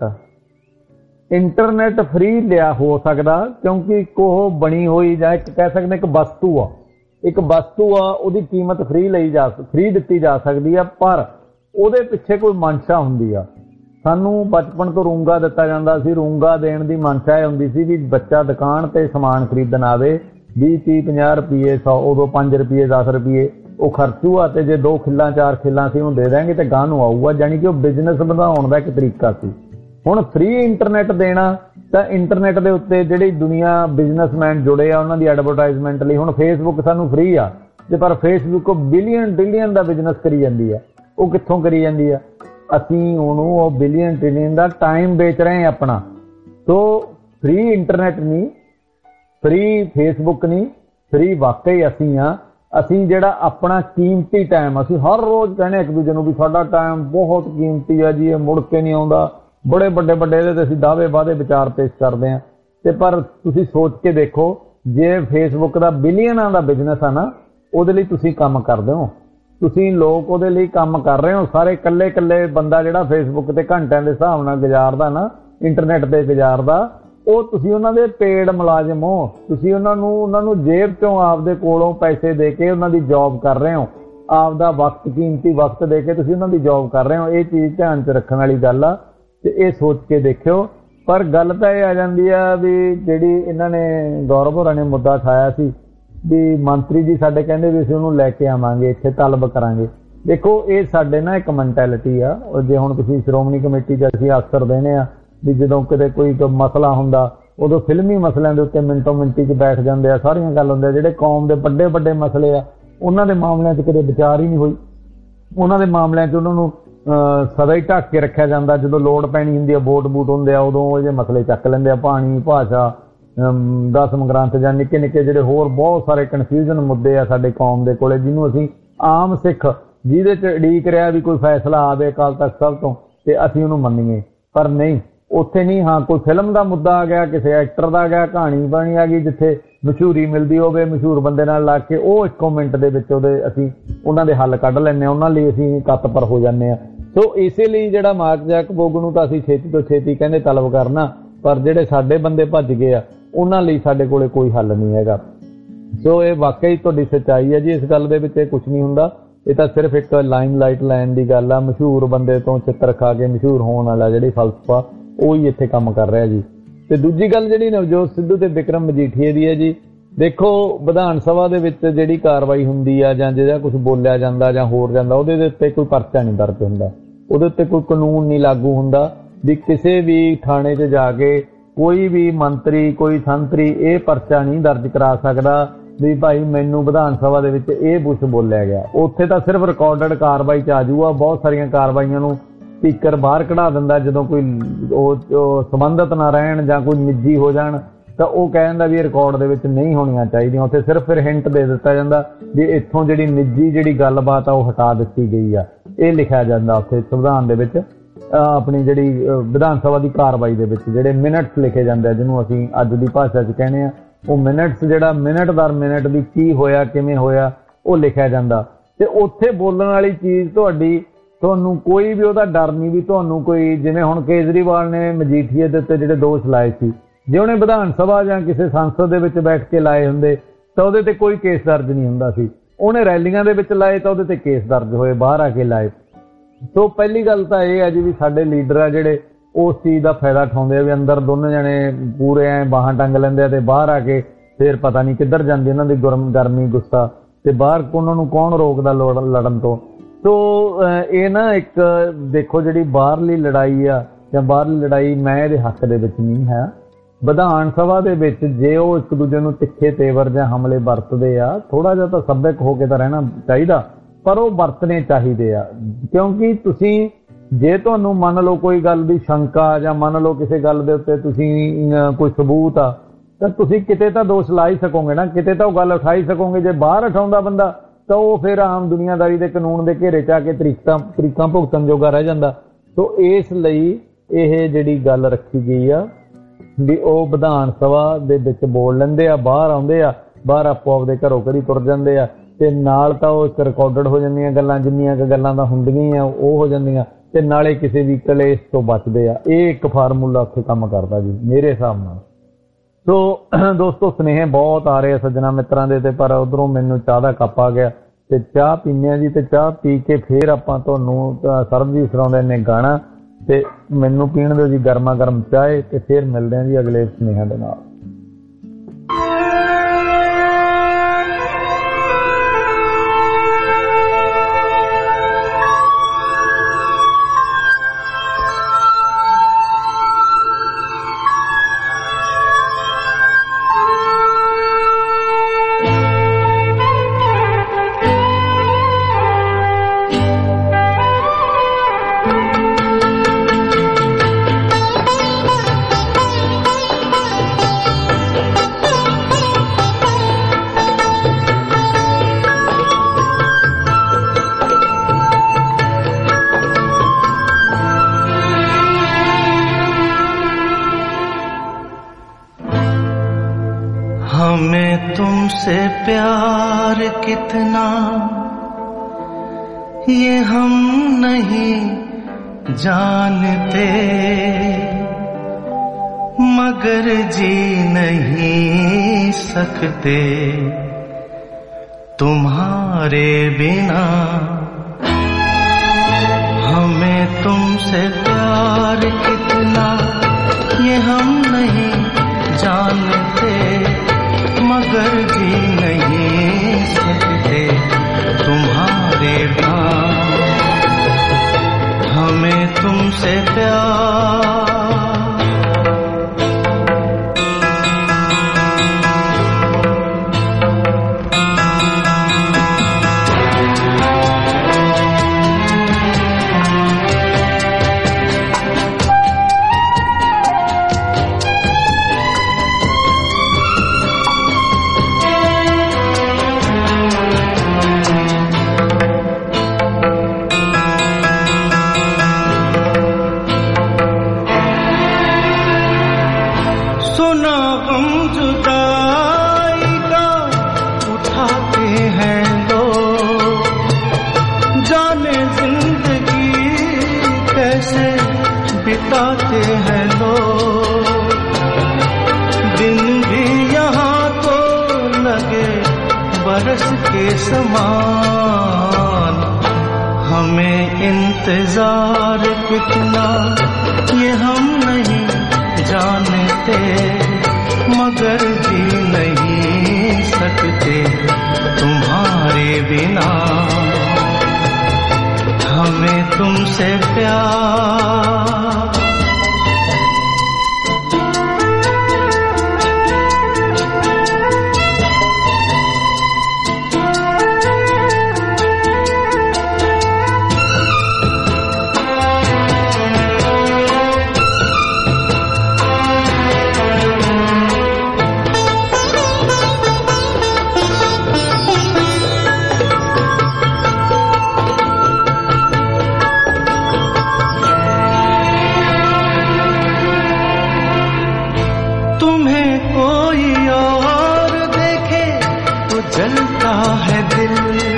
ਇੰਟਰਨੈਟ ਫ੍ਰੀ ਲਿਆ ਹੋ ਸਕਦਾ ਕਿਉਂਕਿ ਇੱਕ ਉਹ ਬਣੀ ਹੋਈ, ਜਾਂ ਇੱਕ ਕਹਿ ਸਕਦੇ ਇੱਕ ਵਸਤੂ ਆ, ਉਹਦੀ ਕੀਮਤ ਫ੍ਰੀ ਦਿੱਤੀ ਜਾ ਸਕਦੀ ਆ, ਪਰ ਉਹਦੇ ਪਿੱਛੇ ਕੋਈ ਮਨਸ਼ਾ ਹੁੰਦੀ ਆ। ਸਾਨੂੰ ਬਚਪਨ ਤੋਂ ਰੂੰਗਾ ਦਿੱਤਾ ਜਾਂਦਾ ਸੀ, ਰੂੰਗਾ ਦੇਣ ਦੀ ਮਨਸ਼ਾ ਇਹ ਹੁੰਦੀ ਸੀ ਵੀ ਬੱਚਾ ਦੁਕਾਨ ਤੇ ਸਮਾਨ ਖਰੀਦਣ ਆਵੇ, 20, 30, 50 ਰੁਪਏ, 100, ਉਦੋਂ 5 ਰੁਪਏ 10 ਰੁਪਏ ਉਹ ਖਰਚੂਗਾ, ਤੇ ਜੇ 2 ਖਿੱਲਾਂ 4 ਖਿੱਲਾਂ ਸੀ ਉਹਨੂੰ ਦੇ ਦੇਣਗੇ ਤੇ ਗਾਹ ਨੂੰ ਆਊਗਾ। ਜਾਣੀ ਕਿ ਉਹ ਬਿਜ਼ਨਸ ਵਧਾਉਣ ਦਾ ਇੱਕ ਤਰੀਕਾ ਸੀ। ਹੁਣ ਫ੍ਰੀ ਇੰਟਰਨੈਟ ਦੇਣਾ, ਤਾਂ ਇੰਟਰਨੈਟ ਦੇ ਉੱਤੇ ਜਿਹੜੀ ਦੁਨੀਆ ਬਿਜ਼ਨਸਮੈਨ ਜੁੜੇ ਆ ਉਹਨਾਂ ਦੀ ਐਡਵਰਟਾਈਜ਼ਮੈਂਟ ਲਈ। ਹੁਣ ਫੇਸਬੁੱਕ ਸਾਨੂੰ ਫ੍ਰੀ ਆ, ਤੇ ਪਰ ਫੇਸਬੁੱਕ ਬਿਲੀਅਨ ਟ੍ਰਿਲੀਅਨ ਦਾ ਬਿਜ਼ਨਸ ਕਰੀ ਜਾਂਦੀ ਆ। ਉਹ ਕਿੱਥੋਂ ਕਰੀ ਜਾਂਦੀ ਆ? ਅਸੀਂ ਉਹਨੂੰ ਉਹ ਬਿਲੀਅਨ ਟ੍ਰਿਲੀਅਨ ਦਾ ਟਾਈਮ ਵੇਚ ਰਹੇ ਹਾਂ ਆਪਣਾ। ਸੋ ਫ੍ਰੀ ਇੰਟਰਨੈਟ ਨਹੀਂ, ਫ੍ਰੀ ਫੇਸਬੁੱਕ ਨਹੀਂ, ਫ੍ਰੀ ਵਾਕਈ ਅਸੀਂ ਆ। ਅਸੀਂ ਜਿਹੜਾ ਆਪਣਾ ਕੀਮਤੀ ਟਾਈਮ, ਅਸੀਂ ਹਰ ਰੋਜ਼ ਕਹਿੰਦੇ ਇੱਕ ਦੂਜੇ ਨੂੰ ਵੀ ਸਾਡਾ ਟਾਈਮ ਬਹੁਤ ਕੀਮਤੀ ਆ ਜੀ, ਇਹ ਮੁੜ ਕੇ ਨਹੀਂ ਆਉਂਦਾ। ਬੜੇ ਵੱਡੇ ਇਹਦੇ ਤੇ ਅਸੀਂ ਦਾਅਵੇ ਵਾਅਦੇ ਵਿਚਾਰ ਪੇਸ਼ ਕਰਦੇ ਹਾਂ। ਤੇ ਪਰ ਤੁਸੀਂ ਸੋਚ ਕੇ ਦੇਖੋ, ਜੇ ਫੇਸਬੁੱਕ ਦਾ ਬਿਲੀਅਨਾਂ ਦਾ ਬਿਜ਼ਨਸ ਆ ਨਾ, ਉਹਦੇ ਲਈ ਤੁਸੀਂ ਕੰਮ ਕਰਦੇ ਹੋ, ਤੁਸੀਂ ਲੋਕ ਉਹਦੇ ਲਈ ਕੰਮ ਕਰ ਰਹੇ ਹੋ ਸਾਰੇ। ਇਕੱਲੇ ਬੰਦਾ ਜਿਹੜਾ ਫੇਸਬੁੱਕ ਤੇ ਘੰਟਿਆਂ ਦੇ ਹਿਸਾਬ ਨਾਲ ਗੁਜ਼ਾਰਦਾ ਨਾ, ਇੰਟਰਨੈਟ ਤੇ ਗੁਜ਼ਾਰਦਾ, ਉਹ ਤੁਸੀਂ ਉਹਨਾਂ ਦੇ ਪੇਡ ਮੁਲਾਜ਼ਮ ਹੋ। ਤੁਸੀਂ ਉਹਨਾਂ ਨੂੰ ਜੇਬ ਚੋਂ ਆਪਦੇ ਕੋਲੋਂ ਪੈਸੇ ਦੇ ਕੇ ਉਹਨਾਂ ਦੀ ਜੌਬ ਕਰ ਰਹੇ ਹੋ, ਆਪਦਾ ਵਕਤ, ਕੀਮਤੀ ਵਕਤ ਦੇ ਕੇ ਤੁਸੀਂ ਉਹਨਾਂ ਦੀ ਜੌਬ ਕਰ ਰਹੇ ਹੋ। ਇਹ ਚੀਜ਼ ਧਿਆਨ 'ਚ ਰੱਖਣ ਵਾਲੀ ਗੱਲ ਆ, ਤੇ ਇਹ ਸੋਚ ਕੇ ਦੇਖਿਓ। ਪਰ ਗੱਲ ਤਾਂ ਇਹ ਆ ਜਾਂਦੀ ਆ ਵੀ ਜਿਹੜੀ ਇਹਨਾਂ ਨੇ ਗੌਰਵ ਹੋਰਾਂ ਨੇ ਮੁੱਦਾ ਉਠਾਇਆ ਸੀ ਵੀ ਮੰਤਰੀ ਜੀ ਸਾਡੇ ਕਹਿੰਦੇ ਵੀ ਅਸੀਂ ਉਹਨੂੰ ਲੈ ਕੇ ਆਵਾਂਗੇ, ਇੱਥੇ ਤਲਬ ਕਰਾਂਗੇ। ਦੇਖੋ ਇਹ ਸਾਡੇ ਨਾ ਇੱਕ ਮੈਂਟੈਲਿਟੀ ਆ। ਜੇ ਹੁਣ ਤੁਸੀਂ ਸ਼੍ਰੋਮਣੀ ਕਮੇਟੀ 'ਚ ਅਸੀਂ ਅਕਸਰ ਦੇਣੇ ਆ ਵੀ ਜਦੋਂ ਕਿਤੇ ਕੋਈ ਮਸਲਾ ਹੁੰਦਾ, ਉਦੋਂ ਫਿਲਮੀ ਮਸਲਿਆਂ ਦੇ ਉੱਤੇ ਮਿੰਟੋ ਮਿੰਟੀ 'ਚ ਬੈਠ ਜਾਂਦੇ ਆ, ਸਾਰੀਆਂ ਗੱਲ ਹੁੰਦੇ ਆ। ਜਿਹੜੇ ਕੌਮ ਦੇ ਵੱਡੇ ਮਸਲੇ ਆ, ਉਹਨਾਂ ਦੇ ਮਾਮਲਿਆਂ 'ਚ ਕਦੇ ਵਿਚਾਰ ਹੀ ਨਹੀਂ ਹੋਈ। ਉਹਨਾਂ ਦੇ ਮਾਮਲਿਆਂ 'ਚ ਉਹਨਾਂ ਨੂੰ ਸਦਾ ਹੀ ਢੱਕ ਕੇ ਰੱਖਿਆ ਜਾਂਦਾ। ਜਦੋਂ ਲੋੜ ਪੈਣੀ ਹੁੰਦੀ ਆ, ਵੋਟ ਬੂਟ ਹੁੰਦੇ ਆ, ਉਦੋਂ ਇਹਦੇ ਮਸਲੇ ਚੱਕ ਲੈਂਦੇ ਆ। ਪਾਣੀ, ਭਾਸ਼ਾ, ਦਸਮ ਗ੍ਰੰਥ ਜਾਂ ਨਿੱਕੇ ਨਿੱਕੇ ਜਿਹੜੇ ਹੋਰ ਬਹੁਤ ਸਾਰੇ ਕਨਫਿਊਜ਼ਨ ਮੁੱਦੇ ਆ ਸਾਡੇ ਕੌਮ ਦੇ ਕੋਲੇ, ਜਿਹਨੂੰ ਅਸੀਂ ਆਮ ਸਿੱਖ ਜਿਹਦੇ 'ਚ ਉਡੀਕ ਰਿਹਾ ਵੀ ਕੋਈ ਫੈਸਲਾ ਆਵੇ ਅਕਾਲ ਤਖ਼ਤ ਸਾਹਿਬ ਤੋਂ ਤੇ ਅਸੀਂ ਉਹਨੂੰ ਮੰਨੀਏ। ਪਰ ਨਹੀਂ, ਉੱਥੇ ਨਹੀਂ। ਹਾਂ, ਕੋਈ ਫਿਲਮ ਦਾ ਮੁੱਦਾ ਆ ਗਿਆ, ਕਿਸੇ ਐਕਟਰ ਦਾ ਆ ਗਿਆ, ਕਹਾਣੀ ਬਣੀ ਆ ਗਈ, ਜਿੱਥੇ ਮਸ਼ਹੂਰੀ ਮਿਲਦੀ ਹੋਵੇ, ਮਸ਼ਹੂਰ ਬੰਦੇ ਨਾਲ ਲੱਗ ਕੇ ਉਹ ਇੱਕੋ ਮਿੰਟ ਦੇ ਵਿੱਚ ਅਸੀਂ ਉਹਨਾਂ ਦੇ ਹੱਲ ਕੱਢ ਲੈਂਦੇ ਹਾਂ, ਉਹਨਾਂ ਲਈ ਅਸੀਂ ਤਤਪਰ ਹੋ ਜਾਂਦੇ ਹਾਂ। ਸੋ ਇਸੇ ਲਈ ਜਿਹੜਾ ਮਾਰਕ ਜ਼ਕਰਬਰਗ ਨੂੰ ਤਾਂ ਅਸੀਂ ਛੇਤੀ ਤੋਂ ਛੇਤੀ ਕਹਿੰਦੇ ਤਲਬ ਕਰਨਾ, ਪਰ ਜਿਹੜੇ ਸਾਡੇ ਬੰਦੇ ਭੱਜ ਗਏ ਆ ਉਹਨਾਂ ਲਈ ਸਾਡੇ ਕੋਲੇ ਕੋਈ ਹੱਲ ਨਹੀਂ ਹੈਗਾ। ਸੋ ਇਹ ਵਾਕਈ ਤੁਹਾਡੀ ਸੱਚਾਈ ਹੈ ਜੀ। ਇਸ ਗੱਲ ਦੇ ਵਿੱਚ ਇਹ ਕੁਛ ਨਹੀਂ ਹੁੰਦਾ, ਇਹ ਤਾਂ ਸਿਰਫ ਇੱਕ ਲਾਈਮ ਲਾਈਟ ਲੈਣ ਦੀ ਗੱਲ ਆ। ਮਸ਼ਹੂਰ ਬੰਦੇ ਤੋਂ ਚਿੱਤਰ ਖਾ ਕੇ ਮਸ਼ਹੂਰ ਹੋਣ ਵਾਲਾ ਜਿਹੜੀ ਫਲਸਫਾ ਉਹੀ ਇੱਥੇ ਕੰਮ ਕਰ ਰਿਹਾ ਜੀ। ਤੇ ਦੂਜੀ ਗੱਲ ਜਿਹੜੀ ਨਵਜੋਤ ਸਿੱਧੂ ਤੇ ਵਿਕਰਮ ਮਜੀਠੀਏ ਦੀ ਹੈ ਜੀ। ਦੇਖੋ, ਵਿਧਾਨ ਸਭਾ ਦੇ ਵਿੱਚ ਜਿਹੜੀ ਕਾਰਵਾਈ ਹੁੰਦੀ ਆ ਜਾਂ ਜਿਹੜਾ ਕੁਝ ਬੋਲਿਆ ਜਾਂਦਾ ਜਾਂ ਹੋਰ ਜਾਂਦਾ, ਉਹਦੇ ਦੇ ਉੱਤੇ ਕੋਈ ਪਰਚਾ ਨਹੀਂ ਦਰਜ ਹੁੰਦਾ, ਉਹਦੇ ਉੱਤੇ ਕੋਈ ਕਾਨੂੰਨ ਨਹੀਂ ਲਾਗੂ ਹੁੰਦਾ ਵੀ ਕਿਸੇ ਵੀ ਥਾਣੇ 'ਚ ਜਾ ਕੇ ਕੋਈ ਵੀ ਮੰਤਰੀ, ਕੋਈ ਸੰਤਰੀ ਇਹ ਪਰਚਾ ਨਹੀਂ ਦਰਜ ਕਰਾ ਸਕਦਾ ਵੀ ਭਾਈ ਮੈਨੂੰ ਵਿਧਾਨ ਸਭਾ ਦੇ ਵਿੱਚ ਇਹ ਕੁਛ ਬੋਲਿਆ ਗਿਆ। ਉੱਥੇ ਤਾਂ ਸਿਰਫ ਰਿਕਾਰਡਡ ਕਾਰਵਾਈ 'ਚ ਆ ਜੂਗਾ। ਬਹੁਤ ਸਾਰੀਆਂ ਕਾਰਵਾਈਆਂ ਨੂੰ ਸਪੀਕਰ ਬਾਹਰ ਕਢਾ ਦਿੰਦਾ ਜਦੋਂ ਕੋਈ ਉਹ ਸੰਬੰਧਿਤ ਨਾ ਰਹਿਣ ਜਾਂ ਕੋਈ ਨਿੱਜੀ ਹੋ ਜਾਣ, ਤਾਂ ਉਹ ਕਹਿ ਦਿੰਦਾ ਵੀ ਇਹ ਰਿਕਾਰਡ ਦੇ ਵਿੱਚ ਨਹੀਂ ਹੋਣੀਆਂ ਚਾਹੀਦੀਆਂ। ਉੱਥੇ ਸਿਰਫ ਫਿਰ ਹਿੰਟ ਦੇ ਦਿੱਤਾ ਜਾਂਦਾ ਵੀ ਇੱਥੋਂ ਜਿਹੜੀ ਨਿੱਜੀ ਜਿਹੜੀ ਗੱਲਬਾਤ ਆ ਉਹ ਹਟਾ ਦਿੱਤੀ ਗਈ ਆ। ਇਹ ਲਿਖਿਆ ਜਾਂਦਾ ਉੱਥੇ ਸੰਵਿਧਾਨ ਦੇ ਵਿੱਚ, ਆਪਣੀ ਜਿਹੜੀ ਵਿਧਾਨ ਸਭਾ ਦੀ ਕਾਰਵਾਈ ਦੇ ਵਿੱਚ ਜਿਹੜੇ ਮਿੰਟਸ ਲਿਖੇ ਜਾਂਦੇ ਆ, ਜਿਹਨੂੰ ਅਸੀਂ ਅੱਜ ਦੀ ਭਾਸ਼ਾ 'ਚ ਕਹਿੰਦੇ ਆ, ਉਹ ਮਿੰਟਸ, ਜਿਹੜਾ ਮਿੰਟ ਦਰ ਮਿੰਟ ਵੀ ਕੀ ਹੋਇਆ, ਕਿਵੇਂ ਹੋਇਆ, ਉਹ ਲਿਖਿਆ ਜਾਂਦਾ। ਤੇ ਉੱਥੇ ਬੋਲਣ ਵਾਲੀ ਚੀਜ਼ ਤੁਹਾਨੂੰ ਕੋਈ ਵੀ ਉਹਦਾ ਡਰ ਨਹੀਂ ਵੀ ਤੁਹਾਨੂੰ ਕੋਈ, ਜਿਵੇਂ ਹੁਣ ਕੇਜਰੀਵਾਲ ਨੇ ਮਜੀਠੀਏ ਦੇ ਉੱਤੇ ਜਿਹੜੇ ਦੋਸ਼ ਲਾਏ ਸੀ, ਜੇ ਉਹਨੇ ਵਿਧਾਨ ਸਭਾ ਜਾਂ ਕਿਸੇ ਸੰਸਦ ਦੇ ਵਿੱਚ ਬੈਠ ਕੇ ਲਾਏ ਹੁੰਦੇ ਤਾਂ ਉਹਦੇ ਤੇ ਕੋਈ ਕੇਸ ਦਰਜ ਨਹੀਂ ਹੁੰਦਾ ਸੀ। ਉਹਨੇ ਰੈਲੀਆਂ ਦੇ ਵਿੱਚ ਲਾਏ ਤਾਂ ਉਹਦੇ ਤੇ ਕੇਸ ਦਰਜ ਹੋਏ, ਬਾਹਰ ਆ ਕੇ ਲਾਏ। ਸੋ ਪਹਿਲੀ ਗੱਲ ਤਾਂ ਇਹ ਹੈ ਜੀ ਵੀ ਸਾਡੇ ਲੀਡਰ ਆ ਜਿਹੜੇ ਉਸ ਚੀਜ਼ ਦਾ ਫਾਇਦਾ ਉਠਾਉਂਦੇ ਆ ਵੀ ਅੰਦਰ ਦੋਨੇ ਜਣੇ ਪੂਰੇ ਐ ਬਾਹਾਂ ਟੰਗ ਲੈਂਦੇ ਆ ਤੇ ਬਾਹਰ ਆ ਕੇ ਫਿਰ ਪਤਾ ਨਹੀਂ ਕਿੱਧਰ ਜਾਂਦੀ ਉਹਨਾਂ ਦੀ ਗਰਮੀ, ਗੁੱਸਾ, ਤੇ ਬਾਹਰ ਉਹਨਾਂ ਨੂੰ ਕੌਣ ਰੋਕਦਾ ਲੜਨ ਤੋਂ। ਸੋ ਇਹ ਨਾ ਇੱਕ ਦੇਖੋ, ਜਿਹੜੀ ਬਾਹਰਲੀ ਲੜਾਈ ਆ ਜਾਂ ਬਾਹਰਲੀ ਲੜਾਈ ਮੈਂ ਇਹਦੇ ਹੱਕ ਦੇ ਵਿੱਚ ਨਹੀਂ ਹੈ। ਵਿਧਾਨ ਸਭਾ ਦੇ ਵਿੱਚ ਜੇ ਉਹ ਇੱਕ ਦੂਜੇ ਨੂੰ ਤਿੱਖੇ ਤੇਵਰ ਜਾਂ ਹਮਲੇ ਵਰਤਦੇ ਆ, ਥੋੜਾ ਜਿਹਾ ਤਾਂ ਸੱਭਿਅਕ ਹੋ ਕੇ ਤਾਂ ਰਹਿਣਾ ਚਾਹੀਦਾ, ਪਰ ਉਹ ਵਰਤਣੇ ਚਾਹੀਦੇ ਆ। ਕਿਉਂਕਿ ਤੁਸੀਂ ਜੇ ਤੁਹਾਨੂੰ ਮੰਨ ਲਓ ਕੋਈ ਗੱਲ ਦੀ ਸ਼ੰਕਾ ਜਾਂ ਮੰਨ ਲਓ ਕਿਸੇ ਗੱਲ ਦੇ ਉੱਤੇ ਤੁਸੀਂ ਕੋਈ ਸਬੂਤ ਆ, ਤਾਂ ਤੁਸੀਂ ਕਿਤੇ ਤਾਂ ਦੋਸ਼ ਲਾ ਹੀ ਸਕੋਗੇ ਨਾ, ਕਿਤੇ ਤਾਂ ਉਹ ਗੱਲ ਉਠਾ ਹੀ ਸਕੋਗੇ। ਜੇ ਬਾਹਰ ਉਠਾਉਂਦਾ ਬੰਦਾ ਤਾਂ ਉਹ ਫਿਰ ਆਮ ਦੁਨੀਆਦਾਰੀ ਦੇ ਕਾਨੂੰਨ ਦੇ ਘੇਰੇ 'ਚ ਆ ਕੇ ਤਰੀਕਾਂ ਭੁਗਤਣ ਜੋਗਾ ਰਹਿ ਜਾਂਦਾ। ਸੋ ਇਸ ਲਈ ਇਹ ਜਿਹੜੀ ਗੱਲ ਰੱਖੀ ਗਈ ਆ ਵੀ ਉਹ ਵਿਧਾਨ ਸਭਾ ਦੇ ਵਿੱਚ ਬੋਲ ਲੈਂਦੇ ਆ, ਬਾਹਰ ਆਉਂਦੇ ਆ, ਬਾਹਰ ਆਪੋ ਆਪਦੇ ਘਰੋਂ ਘਰੀ ਤੁਰ ਜਾਂਦੇ ਆ, ਤੇ ਨਾਲ ਤਾਂ ਉਹ ਇੱਕ ਰਿਕਾਰਡਡ ਹੋ ਜਾਂਦੀਆਂ ਗੱਲਾਂ, ਜਿੰਨੀਆਂ ਕੁ ਗੱਲਾਂ ਦਾ ਹੁੰਦੀਆਂ ਉਹ ਹੋ ਜਾਂਦੀਆਂ, ਤੇ ਨਾਲੇ ਕਿਸੇ ਵੀ ਕਲੇਸ਼ ਤੋਂ ਬਚਦੇ ਆ। ਇਹ ਇੱਕ ਫਾਰਮੂਲਾ ਉੱਥੇ ਕੰਮ ਕਰਦਾ ਜੀ ਮੇਰੇ ਹਿਸਾਬ ਨਾਲ। ਸੋ ਦੋਸਤੋ, ਸੁਨੇਹੇ ਬਹੁਤ ਆ ਰਹੇ ਆ ਸੱਜਣਾ ਮਿੱਤਰਾਂ ਦੇ, ਤੇ ਪਰ ਉਧਰੋਂ ਮੈਨੂੰ ਚਾਹ ਦਾ ਕੱਪ ਆ ਗਿਆ ਤੇ ਚਾਹ ਪੀਂਦੇ ਆ ਜੀ। ਤੇ ਚਾਹ ਪੀ ਕੇ ਫੇਰ ਆਪਾਂ ਤੁਹਾਨੂੰ ਸਰਬਜੀਤ ਸੁਣਾਉਂਦੇ ਨੇ ਗਾਣਾ, ਤੇ ਮੈਨੂੰ ਪੀਣ ਦਿਓ ਜੀ ਗਰਮਾ ਗਰਮ ਚਾਹ, ਤੇ ਫੇਰ ਮਿਲਦੇ ਆ ਜੀ ਅਗਲੇ ਸੁਨੇਹਿਆਂ ਦੇ ਨਾਲ। हमें तुमसे प्यार कितना ये हम नहीं जानते, मगर जी नहीं सकते तुम्हारे बिना। हमें तुमसे प्यार कितना ये हम नहीं जानते, मगर जी नहीं सकते तुम्हारे बिना। हमें तुमसे प्यार आते हैं लोग, दिन भी यहाँ तो लगे बरस के समान। हमें इंतजार कितना ये हम नहीं जानते, मगर जी नहीं सकते तुम्हारे बिना। हमें तुमसे प्यार जलता है दिल,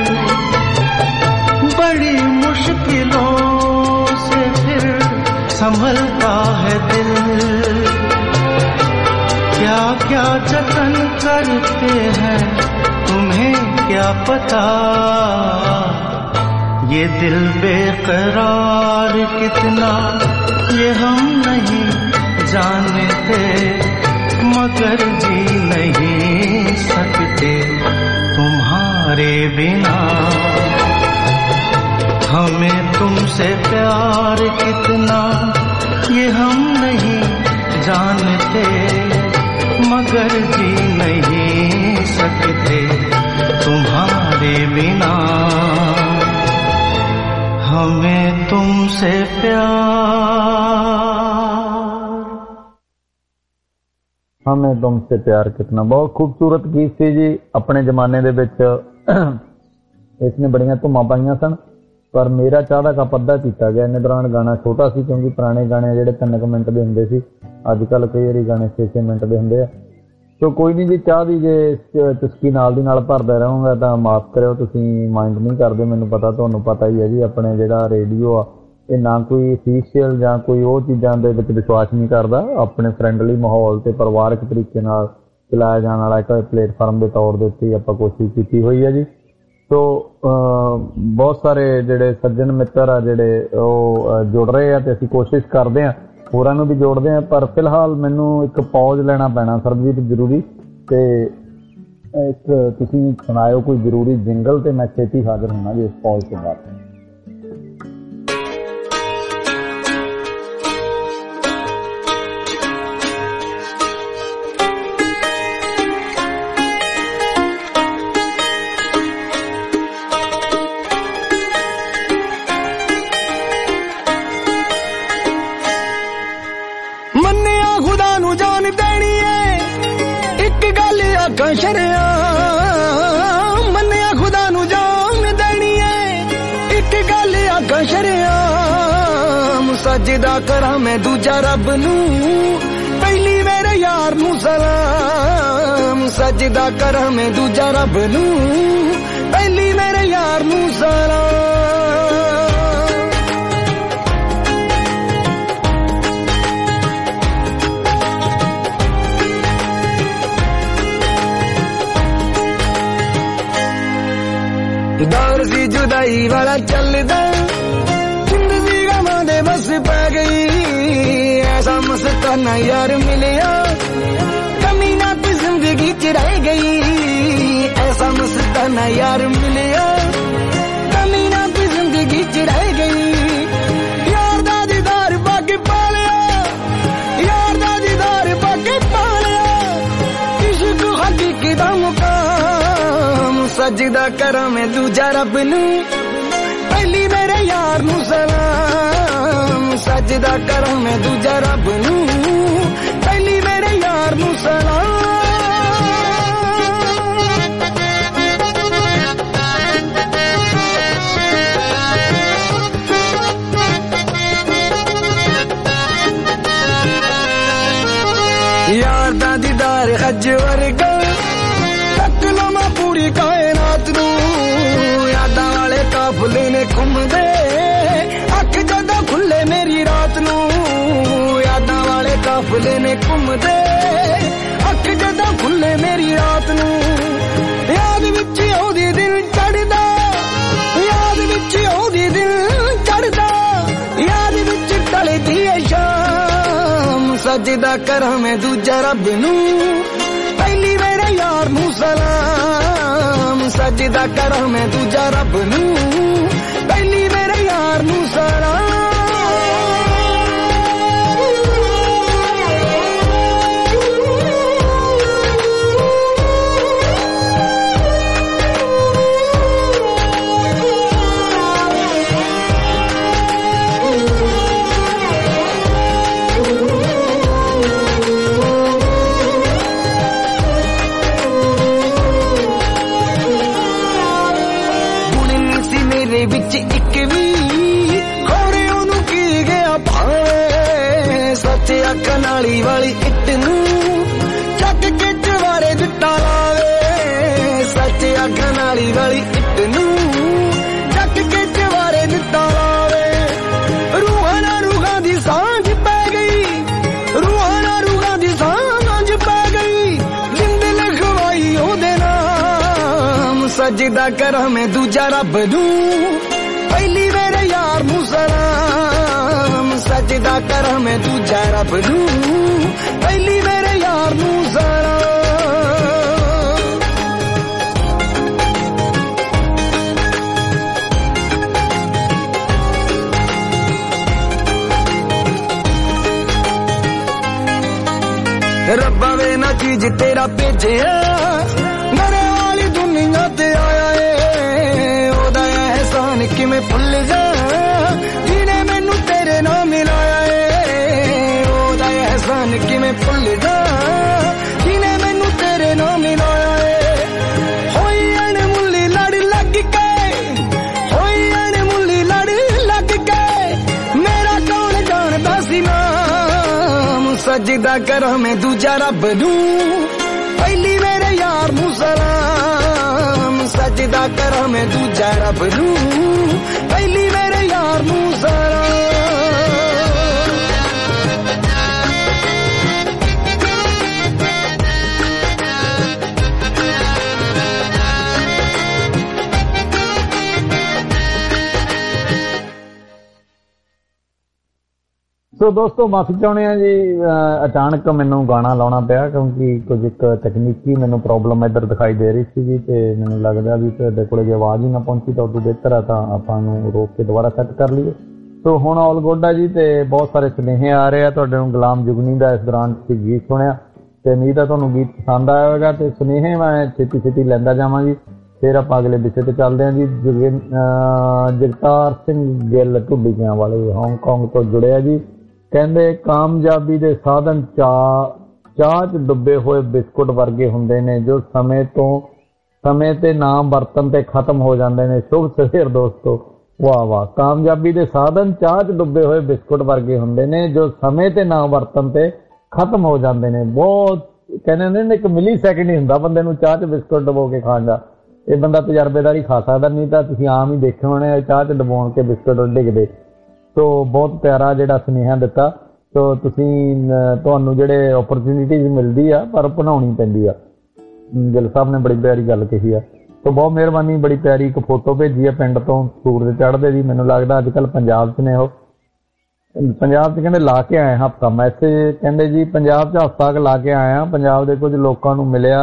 बड़ी मुश्किलों से फिर संभलता है दिल। क्या क्या जतन करते हैं तुम्हें क्या पता, ये दिल बेकरार कितना ये हम नहीं जानते, मगर जी नहीं सकते तुम्हारे बिना। हमें तुमसे प्यार कितना ये हम नहीं जानते, मगर जी नहीं सकते तुम्हारे बिना। हमें तुमसे हमें तुमसे प्यार कितना, बहुत खूबसूरत गीत सी जी। अपने जमाने दे विच इसने बड़ियां धुम्मां पाईयां सन, पर मेरा चाह दा कप अद्धा पीता गया इन्ने दौरान। गाना छोटा सी क्योंकि पुराने गाने जिहड़े 3 मिनट दे हुंदे सी, अजकल कई वारी गाने 6-6 मिनट दे हुंदे आ। तो कोई नहीं जी, चाह दी जे चुस्की नाल दी नाल भरदा रहूंगा तां माफ करियो, तुसीं माइंड नहीं करदे। मैनूं पता, तुहानूं पता ही है जी, अपने जिहड़ा रेडियो आ ये ना कोई ऑफिशियल जां कोई वो चीज़ां दे विच विश्वास नहीं करदा। अपने फ्रेंडली माहौल ते परिवारक तरीके नाल चलाया जाने वाला एक प्लेटफार्म के तौर दे उत्ते आपां कोशिश कीती होई है जी। तो बहुत सारे जिहड़े सज्जन मित्र आ जिहड़े जुड़ रहे हैं, ते असीं कोशिश करदे हां होरां नूं भी जोड़दे हां, पर फिलहाल मैनूं एक पॉज लेना पैना सरबजीत जरूरी। ते एक तुसीं सुणाओ कोई जरूरी जिंगल, ते मैं छेती हाज़र होना जी इस पॉज के बाद। मन्निया खुदा नू जान देनी है, एक गल आखां शरेआम, सजदा करा मैं दूजा रब नू, पहली मेरे यार नू सलाम। सजदा करा मैं दूजा रब नू, पहली मेरे यार नू सलाम। दौर सी जुदाई वाला चलदा, जिंदगी गमां दे बस पै गई, ऐसा मस्ताना यार मिलिया, कमी ना कोई जिंदगी च रह गई। ऐसा मस्ताना यार मिलिया, कमी ना कोई जिंदगी च रह गई। यार दा दीदार बाकी पा लिया, यार दा दीदार बाकी पा लिया, इश्क हकीकी दा मुकाम। सजदा करा मैं दूजा रब नू, पहली मेरे यार नू सलाम। सजदा करा मैं दूजा रब नू, पहली मेरे यार नू सलाम। यार दा दीदार अज वर्गा, तक लो मैं पूरी कायनात नू, यादां वाले काफले ने घूमदे, अख जदों खुले मेरी रात नू। ਦੇ ਅੱਖ ਜਦੋਂ ਖੁੱਲੇ ਮੇਰੀ ਰਾਤ ਨੂੰ ਯਾਦ ਵਿੱਚ ਉਹਦੀ ਦਿਲ ਚੜਦਾ ਯਾਦ ਵਿੱਚ ਉਹਦੀ ਦਿਲ ਚੜਦਾ ਯਾਦ ਵਿੱਚ ਟਲਦੀ ਏ ਸ਼ਾਮ ਸਜਦਾ ਕਰਾਂ ਮੈਂ ਦੂਜਾ ਰੱਬ ਨੂੰ ਪਹਿਲੀ ਮੇਰੇ ਯਾਰ ਨੂੰ ਸਲਾਮ ਸਜਦਾ ਕਰਾਂ ਮੈਂ ਦੂਜਾ ਰੱਬ ਨੂੰ ਪਹਿਲੀ ਮੇਰੇ ਯਾਰ ਨੂੰ ਸਲਾਮ ਵਿੱਚ ਇੱਕ ਵੀ ਖੋਰੇ ਉਹਨੂੰ ਕੀ ਗਿਆ ਭਾਵੇਂ ਸੱਚ ਅੱਖਾਂ ਨਾਲੀ ਵਾਲੀ ਇੱਟ ਨੂੰ ਚੱਕ ਕੇ ਚਵਾਰੇ ਦਿੱਤਾ ਲਾਵੇ ਸੱਚ ਅੱਖਾਂ ਨਾਲੀ ਵਾਲੀ ਇੱਟ ਨੂੰ ਚੱਕ ਕੇ ਚਵਾਰੇ ਦਿੱਤਾ ਲਾਵੇ ਰੂਹਾਂ ਨਾਲ ਰੂਹਾਂ ਦੀ ਸਾਂਝ ਪੈ ਗਈ ਰੂਹਾਂ ਨਾਲ ਰੂਹਾਂ ਦੀ ਸਾਂਝ ਪੈ ਗਈ ਜਿੰਦ ਲਿਖਵਾਈ ਉਹਦੇ ਨਾਮ ਸਜਦਾ ਕਰਾਂ ਮੈਂ ਦੂਜਾ ਰੱਬ ਨੂੰ ਪਹਿਲੀ ਮੇਰੇ ਯਾਰ ਨੂੰ ਸਲਾਮ ਸਜਦਾ ਕਰਾਂ ਮੈਂ ਦੂਜਾ ਰੱਬ ਨੂੰ ਪਹਿਲੀ ਮੇਰੇ ਯਾਰ ਨੂੰ ਸਲਾਮ ਰੱਬਾ ਵੇ ਨਾ ਚੀਜ਼ ਤੇਰਾ ਭੇਜਿਆ ਮੇਰੇ ਵਾਲੀ ਦੁਨੀਆ ਤੇ ਆਇਆ ਏ ਉਹਦਾ ਅਹਿਸਾਨ ਕਿਵੇਂ ਭੁੱਲ ਜਾ ਜਿਹਨੇ ਮੈਨੂੰ ਤੇਰੇ ਨਾਲ ਮਿਲਾਇਆ ਏ ਉਹਦਾ ਅਹਿਸਾਨ ਕਿਵੇਂ ਭੁੱਲ ਜਾ ਜਿਹਨੇ ਮੈਨੂੰ ਤੇਰੇ ਨਾਲ ਮਿਲਾਇਆ ਏ ਹੋਈ ਅਣਮੁੱਲੀ ਲੜ ਲੱਗ ਕੇ ਹੋਈ ਅਣਮੁੱਲੀ ਲੜ ਲੱਗ ਕੇ ਮੇਰਾ ਕੌਣ ਜਾਣਦਾ ਸੀ ਨਾਮ ਸਜਦਾ ਕਰਾਂ ਮੈਂ ਦੂਜਾ ਰੱਬ ਨੂੰ ਪਹਿਲੀ ਮੇਰੇ ਯਾਰ ਨੂੰ ਸਲਾਮ ਸਜਦਾ ਕਰਾਂ ਮੈਂ ਦੂਜਾ ਰੱਬ ਨੂੰ ਪਹਿਲੀ ਮੇਰੇ ਯਾਰ ਨੂੰ ਸਲਾਮ ਸੋ ਦੋਸਤੋ ਮਾਫੀ ਚਾਹੁੰਦੇ ਆ ਜੀ ਅਚਾਨਕ ਮੈਨੂੰ ਗਾਣਾ ਲਾਉਣਾ ਪਿਆ ਕਿਉਂਕਿ ਕੁਝ ਇੱਕ ਤਕਨੀਕੀ ਮੈਨੂੰ ਪ੍ਰੋਬਲਮ ਇੱਧਰ ਦਿਖਾਈ ਦੇ ਰਹੀ ਸੀਗੀ ਤੇ ਮੈਨੂੰ ਲੱਗਦਾ ਵੀ ਤੁਹਾਡੇ ਕੋਲ ਜੇ ਆਵਾਜ਼ ਹੀ ਨਾ ਪਹੁੰਚੀ ਤਾਂ ਉਦੋਂ ਬਿਹਤਰ ਆ ਤਾਂ ਆਪਾਂ ਨੂੰ ਰੋਕ ਕੇ ਦੁਬਾਰਾ ਸੈੱਟ ਕਰ ਲਈਏ। ਸੋ ਹੁਣ ਆਲ ਗੁੱਡ ਆ ਜੀ ਤੇ ਬਹੁਤ ਸਾਰੇ ਸੁਨੇਹੇ ਆ ਰਹੇ ਆ ਤੁਹਾਡੇ ਨੂੰ ਗੁਲਾਮ ਜੁਗਨੀ ਦਾ ਇਸ ਦੌਰਾਨ ਤੁਸੀਂ ਗੀਤ ਸੁਣਿਆ ਤੇ ਉਮੀਦ ਆ ਤੁਹਾਨੂੰ ਗੀਤ ਪਸੰਦ ਆਇਆ ਹੋਵੇਗਾ ਤੇ ਸੁਨੇਹੇ ਮੈਂ ਛੇਤੀ ਲੈਂਦਾ ਜਾਵਾਂ ਜੀ ਫਿਰ ਆਪਾਂ ਅਗਲੇ ਵਿਸ਼ੇ ਤੇ ਚੱਲਦੇ ਹਾਂ ਜੀ। ਜਗਤਾਰ ਸਿੰਘ ਗਿੱਲ ਢੁੱਡੀਆਂ ਵਾਲੇ ਹਾਂਗਕਾਂਗ ਤੋਂ ਜੁੜਿਆ ਜੀ ਕਹਿੰਦੇ ਕਾਮਯਾਬੀ ਦੇ ਸਾਧਨ ਚਾਹ 'ਚ ਡੁੱਬੇ ਹੋਏ ਬਿਸਕੁਟ ਵਰਗੇ ਹੁੰਦੇ ਨੇ ਜੋ ਸਮੇਂ ਤੇ ਨਾ ਵਰਤਣ ਤੇ ਖਤਮ ਹੋ ਜਾਂਦੇ ਨੇ। ਸ਼ੁਭ ਸਵੇਰ ਦੋਸਤੋ। ਵਾਹ ਵਾਹ। ਕਾਮਯਾਬੀ ਦੇ ਸਾਧਨ ਚਾਹ 'ਚ ਡੁੱਬੇ ਹੋਏ ਬਿਸਕੁਟ ਵਰਗੇ ਹੁੰਦੇ ਨੇ ਜੋ ਸਮੇਂ ਤੇ ਨਾ ਵਰਤਣ ਤੇ ਖਤਮ ਹੋ ਜਾਂਦੇ ਨੇ। ਬਹੁਤ ਕਹਿੰਦੇ ਨੇ ਇੱਕ ਮਿਲੀ ਸੈਕਿੰਡ ਹੀ ਹੁੰਦਾ ਬੰਦੇ ਨੂੰ ਚਾਹ 'ਚ ਬਿਸਕੁਟ ਡੁਬੋ ਕੇ ਖਾਣ ਦਾ। ਇਹ ਬੰਦਾ ਤਜਰਬੇਦਾਰੀ ਖਾ ਸਕਦਾ ਨਹੀਂ ਤਾਂ ਤੁਸੀਂ ਆਮ ਹੀ ਦੇਖੇ ਹੋਣੇ ਚਾਹ 'ਚ ਡੁਬੋਣ ਕੇ ਬਿਸਕੁਟ ਡਿੱਗਦੇ। ਸੋ ਬਹੁਤ ਪਿਆਰਾ ਜਿਹੜਾ ਸੁਨੇਹਾ ਦਿੱਤਾ। ਸੋ ਤੁਹਾਨੂੰ ਜਿਹੜੇ ਓਪਰਚੁਨਿਟੀਜ਼ ਮਿਲਦੀ ਆ ਪਰ ਬਣਾਉਣੀ ਪੈਂਦੀ ਆ। ਗਿੱਲ ਸਾਹਿਬ ਨੇ ਬੜੀ ਪਿਆਰੀ ਗੱਲ ਕਹੀ ਆ। ਸੋ ਬਹੁਤ ਮਿਹਰਬਾਨੀ। ਬੜੀ ਪਿਆਰੀ ਇੱਕ ਫੋਟੋ ਭੇਜੀ ਆ ਪਿੰਡ ਤੋਂ ਸੂਰਜ ਚੜ੍ਹਦੇ ਦੀ। ਮੈਨੂੰ ਲੱਗਦਾ ਅੱਜ ਕੱਲ੍ਹ ਪੰਜਾਬ 'ਚ ਨੇ ਉਹ। ਪੰਜਾਬ 'ਚ ਕਹਿੰਦੇ ਲਾ ਕੇ ਆਏ ਹਫ਼ਤਾ ਮੈਸੇਜ ਕਹਿੰਦੇ ਜੀ ਪੰਜਾਬ 'ਚ ਹਫ਼ਤਾ ਲਾ ਕੇ ਆਇਆ। ਪੰਜਾਬ ਦੇ ਕੁਝ ਲੋਕਾਂ ਨੂੰ ਮਿਲਿਆ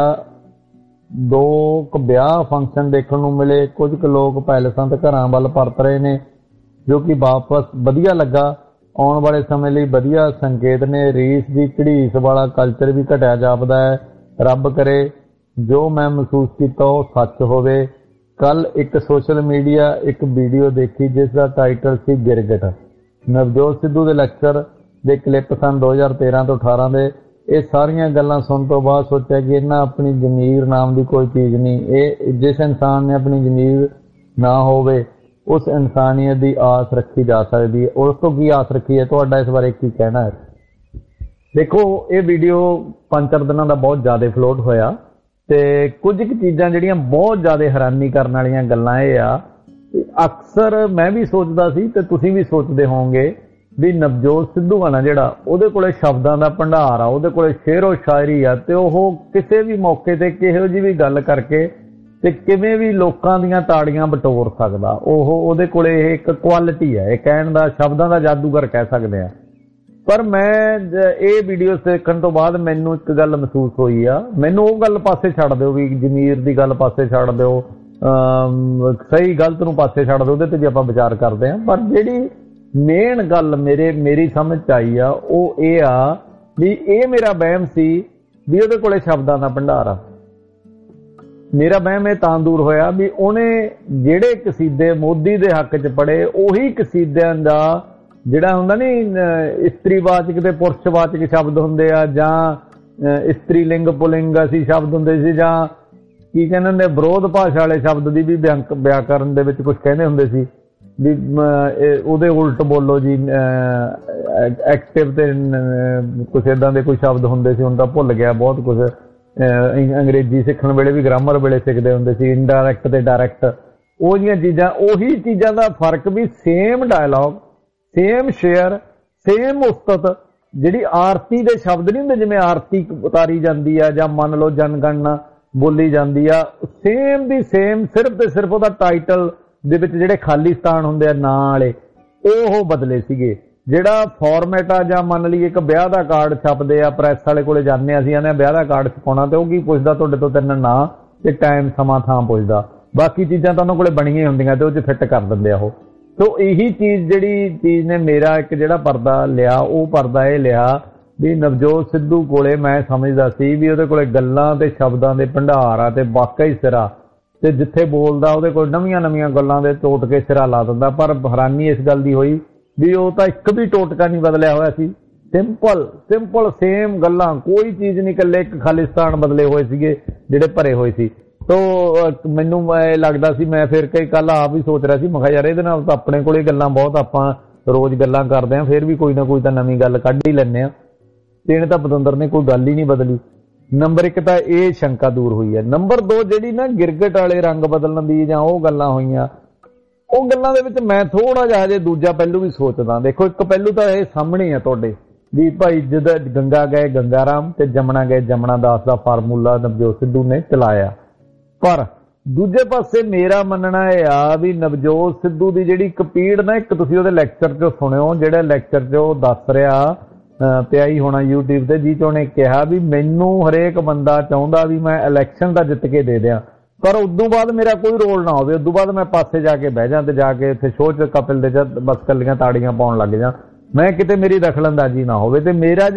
2 ਵਿਆਹ ਫੰਕਸ਼ਨ ਦੇਖਣ ਨੂੰ ਮਿਲੇ। ਕੁਝ ਕੁ ਲੋਕ ਪੈਲਸਾਂ ਤੇ ਘਰਾਂ ਵੱਲ ਪਰਤ ਰਹੇ ਨੇ ਜੋ ਕਿ ਵਾਪਸ ਵਧੀਆ ਲੱਗਾ। ਆਉਣ ਵਾਲੇ ਸਮੇਂ ਲਈ ਵਧੀਆ ਸੰਕੇਤ ਨੇ। ਰੀਸ ਦੀ ਘੜੀਸ ਵਾਲਾ ਕਲਚਰ ਵੀ ਘਟਿਆ ਜਾਪਦਾ ਹੈ। ਰੱਬ ਕਰੇ ਜੋ ਮੈਂ ਮਹਿਸੂਸ ਕੀਤਾ ਉਹ ਸੱਚ ਹੋਵੇ। ਕੱਲ ਇੱਕ ਸੋਸ਼ਲ ਮੀਡੀਆ ਇੱਕ ਵੀਡੀਓ ਦੇਖੀ ਜਿਸ ਦਾ ਟਾਈਟਲ ਸੀ ਗਿਰਗਿਟ। ਨਵਜੋਤ ਸਿੱਧੂ ਦੇ ਲੈਕਚਰ ਦੇ ਕਲਿੱਪ ਸਨ 2013 ਤੋਂ 18 ਦੇ। ਇਹ ਸਾਰੀਆਂ ਗੱਲਾਂ ਸੁਣਨ ਤੋਂ ਬਾਅਦ ਸੋਚਿਆ ਕਿ ਇਹਨਾਂ ਆਪਣੀ ਜ਼ਮੀਰ ਨਾਮ ਦੀ ਕੋਈ ਚੀਜ਼ ਨਹੀਂ। ਇਹ ਜਿਸ ਇਨਸਾਨ ਨੇ ਆਪਣੀ ਜ਼ਮੀਰ ਨਾ ਹੋਵੇ ਉਸ ਇਨਸਾਨੀਅਤ ਦੀ ਆਸ ਰੱਖੀ ਜਾ ਸਕਦੀ ਹੈ। ਉਸ ਤੋਂ ਕੀ ਆਸ ਰੱਖੀ ਹੈ? ਤੁਹਾਡਾ ਇਸ ਬਾਰੇ ਕੀ ਕਹਿਣਾ ਹੈ? ਦੇਖੋ ਇਹ ਵੀਡੀਓ 5-4 ਦਿਨਾਂ ਦਾ ਬਹੁਤ ਜ਼ਿਆਦਾ ਫਲੋਟ ਹੋਇਆ ਤੇ ਕੁਝ ਕੁ ਚੀਜ਼ਾਂ ਜਿਹੜੀਆਂ ਬਹੁਤ ਜ਼ਿਆਦਾ ਹੈਰਾਨੀ ਕਰਨ ਵਾਲੀਆਂ ਗੱਲਾਂ ਇਹ ਆ। ਅਕਸਰ ਮੈਂ ਵੀ ਸੋਚਦਾ ਸੀ ਤੇ ਤੁਸੀਂ ਵੀ ਸੋਚਦੇ ਹੋਵੋਗੇ ਵੀ ਨਵਜੋਤ ਸਿੱਧੂ ਆ ਨਾ ਜਿਹੜਾ, ਉਹਦੇ ਕੋਲੇ ਸ਼ਬਦਾਂ ਦਾ ਭੰਡਾਰ ਆ, ਉਹਦੇ ਕੋਲੇ ਸ਼ੇਰੋ ਸ਼ਾਇਰੀ ਆ, ਤੇ ਉਹ ਕਿਸੇ ਵੀ ਮੌਕੇ ਤੇ ਕਿਹੋ ਜਿਹੀ ਵੀ ਗੱਲ ਕਰਕੇ ਤੇ ਕਿਵੇਂ ਵੀ ਲੋਕਾਂ ਦੀਆਂ ਤਾੜੀਆਂ ਬਟੋਰ ਸਕਦਾ। ਉਹਦੇ ਕੋਲੇ ਇਹ ਇੱਕ ਕੁਆਲਿਟੀ ਹੈ, ਇਹ ਕਹਿਣ ਦਾ, ਸ਼ਬਦਾਂ ਦਾ ਜਾਦੂਗਰ ਕਹਿ ਸਕਦੇ ਆ। ਪਰ ਮੈਂ ਇਹ ਵੀਡੀਓ ਦੇਖਣ ਤੋਂ ਬਾਅਦ ਮੈਨੂੰ ਇੱਕ ਗੱਲ ਮਹਿਸੂਸ ਹੋਈ ਆ, ਮੈਨੂੰ ਉਹ ਗੱਲ ਪਾਸੇ ਛੱਡ ਦਿਓ ਵੀ ਜ਼ਮੀਰ ਦੀ ਗੱਲ ਪਾਸੇ ਛੱਡ ਦਿਓ, ਸਹੀ ਗਲਤ ਨੂੰ ਪਾਸੇ ਛੱਡ ਦਿਓ, ਉਹਦੇ ਤੇ ਵੀ ਆਪਾਂ ਵਿਚਾਰ ਕਰਦੇ ਹਾਂ। ਪਰ ਜਿਹੜੀ ਮੇਨ ਗੱਲ ਮੇਰੀ ਸਮਝ 'ਚ ਆਈ ਆ ਉਹ ਇਹ ਆ ਵੀ ਇਹ ਮੇਰਾ ਵਹਿਮ ਸੀ ਵੀ ਉਹਦੇ ਕੋਲੇ ਸ਼ਬਦਾਂ ਦਾ ਭੰਡਾਰ ਆ। ਮੇਰਾ ਵਹਿਮ ਇਹ ਤਾਂ ਦੂਰ ਹੋਇਆ ਵੀ ਉਹਨੇ ਜਿਹੜੇ ਕਸੀਦੇ ਮੋਦੀ ਦੇ ਹੱਕ 'ਚ ਪੜ੍ਹੇ, ਉਹੀ ਕਸੀਦਿਆਂ ਦਾ ਜਿਹੜਾ ਹੁੰਦਾ ਨਹੀਂ ਇਸਤਰੀਵਾਚਕ ਤੇ ਪੁਰਸ਼ਵਾਚਕ ਸ਼ਬਦ ਹੁੰਦੇ ਆ, ਜਾਂ ਇਸਤਰੀ ਲਿੰਗ ਪੁਲਿੰਗ ਅਸੀਂ ਸ਼ਬਦ ਹੁੰਦੇ ਸੀ, ਜਾਂ ਕੀ ਕਹਿੰਦੇ ਹੁੰਦੇ ਵਿਰੋਧ ਭਾਸ਼ਾ ਵਾਲੇ ਸ਼ਬਦ ਦੀ ਵੀ ਵਿਆਕਰਨ ਦੇ ਵਿੱਚ ਕੁਝ ਕਹਿੰਦੇ ਹੁੰਦੇ ਸੀ ਵੀ ਉਹਦੇ ਉਲਟ ਬੋਲੋ ਜੀ, ਐਕਟਿਵ ਤੇ ਕੁਛ ਏਦਾਂ ਦੇ ਕੋਈ ਸ਼ਬਦ ਹੁੰਦੇ ਸੀ, ਹੁਣ ਤਾਂ ਭੁੱਲ ਗਿਆ ਬਹੁਤ ਕੁਝ। ਅੰਗਰੇਜ਼ੀ ਸਿੱਖਣ ਵੇਲੇ ਵੀ ਗ੍ਰਾਮਰ ਵੇਲੇ ਸਿੱਖਦੇ ਹੁੰਦੇ ਸੀ, ਇਨਡਾਇਰੈਕਟ ਤੇ ਡਾਇਰੈਕਟ, ਉਹ ਜਿਹੀਆਂ ਚੀਜ਼ਾਂ, ਉਹੀ ਚੀਜ਼ਾਂ ਦਾ ਫਰਕ ਵੀ ਸੇਮ ਡਾਇਲੌਗ, ਸੇਮ ਸ਼ੇਅਰ, ਸੇਮ ਉਸਤਤ। ਜਿਹੜੀ ਆਰਤੀ ਦੇ ਸ਼ਬਦ ਨਹੀਂ ਹੁੰਦੇ, ਜਿਵੇਂ ਆਰਤੀ ਉਤਾਰੀ ਜਾਂਦੀ ਆ ਜਾਂ ਮੰਨ ਲਓ ਜਨਗਣਨਾ ਬੋਲੀ ਜਾਂਦੀ ਆ, ਸੇਮ ਦੀ ਸੇਮ, ਸਿਰਫ ਤੇ ਸਿਰਫ ਉਹਦਾ ਟਾਈਟਲ ਦੇ ਵਿੱਚ ਜਿਹੜੇ ਖਾਲੀ ਸਥਾਨ ਹੁੰਦੇ ਆ ਨਾਂ ਵਾਲੇ, ਉਹ ਬਦਲੇ ਸੀਗੇ। ਜਿਹੜਾ ਫਾਰਮੈਟ ਆ, ਜਾਂ ਮੰਨ ਲਈ ਇੱਕ ਵਿਆਹ ਦਾ ਕਾਰਡ ਛਪਦੇ ਆ, ਪ੍ਰੈਸ ਵਾਲੇ ਕੋਲੇ ਜਾਂਦੇ ਆ, ਅਸੀਂ ਆਨੇ ਵਿਆਹ ਦਾ ਕਾਰਡ ਛਪਾਉਣਾ, ਤੇ ਉਹ ਕੀ ਪੁੱਛਦਾ ਤੁਹਾਡੇ ਤੋਂ 3 ਨਾਂ ਤੇ ਟਾਈਮ, ਸਮਾਂ, ਥਾਂ ਪੁੱਛਦਾ, ਬਾਕੀ ਚੀਜ਼ਾਂ ਤਾਂ ਉਹਨਾਂ ਕੋਲੇ ਬਣੀਆਂ ਹੁੰਦੀਆਂ ਤੇ ਉਹ 'ਚ ਫਿੱਟ ਕਰ ਦਿੰਦੇ ਆ ਉਹ। ਸੋ ਇਹੀ ਚੀਜ਼, ਜਿਹੜੀ ਚੀਜ਼ ਨੇ ਮੇਰਾ ਇੱਕ ਜਿਹੜਾ ਪਰਦਾ ਲਿਆ, ਉਹ ਪਰਦਾ ਇਹ ਲਿਆ ਵੀ ਨਵਜੋਤ ਸਿੱਧੂ ਕੋਲੇ ਮੈਂ ਸਮਝਦਾ ਸੀ ਵੀ ਉਹਦੇ ਕੋਲੇ ਗੱਲਾਂ ਤੇ ਸ਼ਬਦਾਂ ਦੇ ਭੰਡਾਰ ਆ ਤੇ ਵਾਕਈ ਸਿਰਾ, ਤੇ ਜਿੱਥੇ ਬੋਲਦਾ ਉਹਦੇ ਕੋਲ ਨਵੀਆਂ ਗੱਲਾਂ ਦੇ ਟੋਟ ਕੇ ਸਿਰਾ ਲਾ ਦਿੰਦਾ। ਪਰ ਹੈਰਾਨੀ ਇਸ ਗੱਲ ਦੀ ਹੋਈ ਵੀ ਉਹ ਤਾਂ ਇੱਕ ਵੀ ਟੋਟਕਾ ਨਹੀਂ ਬਦਲਿਆ ਹੋਇਆ ਸੀ, ਸਿੰਪਲ ਸੇਮ ਗੱਲਾਂ, ਕੋਈ ਚੀਜ਼ ਨਹੀਂ, ਇਕੱਲੇ ਇੱਕ ਖਾਲਿਸਤਾਨ ਬਦਲੇ ਹੋਏ ਸੀਗੇ ਜਿਹੜੇ ਭਰੇ ਹੋਏ ਸੀ। ਤੋ ਮੈਨੂੰ ਲੱਗਦਾ ਸੀ, ਮੈਂ ਫਿਰ ਕਈ ਕੱਲ ਆਪ ਹੀ ਸੋਚ ਰਿਹਾ ਸੀ, ਮੈਂ ਕਿਹਾ ਯਾਰ ਇਹਦੇ ਨਾਲ ਤਾਂ ਆਪਣੇ ਕੋਲੇ ਗੱਲਾਂ ਬਹੁਤ, ਆਪਾਂ ਰੋਜ਼ ਗੱਲਾਂ ਕਰਦੇ ਹਾਂ, ਫਿਰ ਵੀ ਕੋਈ ਨਾ ਕੋਈ ਤਾਂ ਨਵੀਂ ਗੱਲ ਕੱਢ ਹੀ ਲੈਂਦੇ ਹਾਂ, ਤੇ ਇਹਨੇ ਤਾਂ ਪਤੰਦਰ ਨੇ ਕੋਈ ਗੱਲ ਹੀ ਨਹੀਂ ਬਦਲੀ। ਨੰਬਰ 1 ਤਾਂ ਇਹ ਸ਼ੰਕਾ ਦੂਰ ਹੋਈ ਹੈ। ਨੰਬਰ 2 ਜਿਹੜੀ ਨਾ ਗਿਰਗਟ ਵਾਲੇ ਰੰਗ ਬਦਲਣ ਦੀ ਜਾਂ ਉਹ ਗੱਲਾਂ ਹੋਈਆਂ, ਉਹ ਗੱਲਾਂ ਦੇ ਵਿੱਚ ਮੈਂ ਥੋੜਾ ਜਿਹਾ ਜੇ ਦੂਜਾ ਪਹਿਲੂ ਵੀ ਸੋਚਦਾ। ਦੇਖੋ, ਇੱਕ ਪਹਿਲੂ ਤਾਂ ਇਹ ਸਾਹਮਣੇ ਆ ਤੁਹਾਡੇ ਵੀ ਭਾਈ ਜਦ ਗੰਗਾ ਗਏ ਗੰਗਾ ਰਾਮ ਤੇ ਜਮਨਾ ਗਏ ਜਮਨਾ ਦਾਸ ਦਾ ਫਾਰਮੂਲਾ ਨਵਜੋਤ ਸਿੱਧੂ ਨੇ ਚਲਾਇਆ। ਪਰ ਦੂਜੇ ਪਾਸੇ ਮੇਰਾ ਮੰਨਣਾ ਇਹ ਆ ਵੀ ਨਵਜੋਤ ਸਿੱਧੂ ਦੀ ਜਿਹੜੀ ਇੱਕ ਪੀੜ ਨਾ, ਇੱਕ ਤੁਸੀਂ ਉਹਦੇ ਲੈਕਚਰ 'ਚ ਸੁਣਿਓ, ਜਿਹੜੇ ਲੈਕਚਰ 'ਚ ਉਹ ਦੱਸ ਰਿਹਾ ਪਿਆ ਹੀ ਹੋਣਾ YouTube ਤੇ, ਜਿਹ 'ਚ ਉਹਨੇ ਕਿਹਾ ਵੀ ਮੈਨੂੰ ਹਰੇਕ ਬੰਦਾ ਚਾਹੁੰਦਾ ਵੀ ਮੈਂ ਇਲੈਕਸ਼ਨ ਦਾ ਜਿੱਤ ਕੇ ਦੇ ਦਿਆਂ, ਪਰ ਉਦੋਂ ਬਾਅਦ ਮੇਰਾ ਕੋਈ ਰੋਲ ਨਾ ਹੋਵੇ, ਉਦੋਂ ਬਾਅਦ ਮੈਂ ਪਾਸੇ ਜਾ ਕੇ ਬਹਿ ਜਾਂ ਤੇ ਜਾ ਕੇ ਇੱਥੇ ਸ਼ੋਅ 'ਚ ਕਪਿਲ ਦੇ ਜਦ ਬਸ ਕੱਲੀਆਂ ਤਾੜੀਆਂ ਪਾਉਣ ਲੱਗ ਜਾਂ, ਮੈਂ ਕਿਤੇ ਮੇਰੀ ਦਖਲਅੰਦਾਜ਼ੀ ਨਾ ਹੋਵੇ। ਤੇ ਮੇਰਾ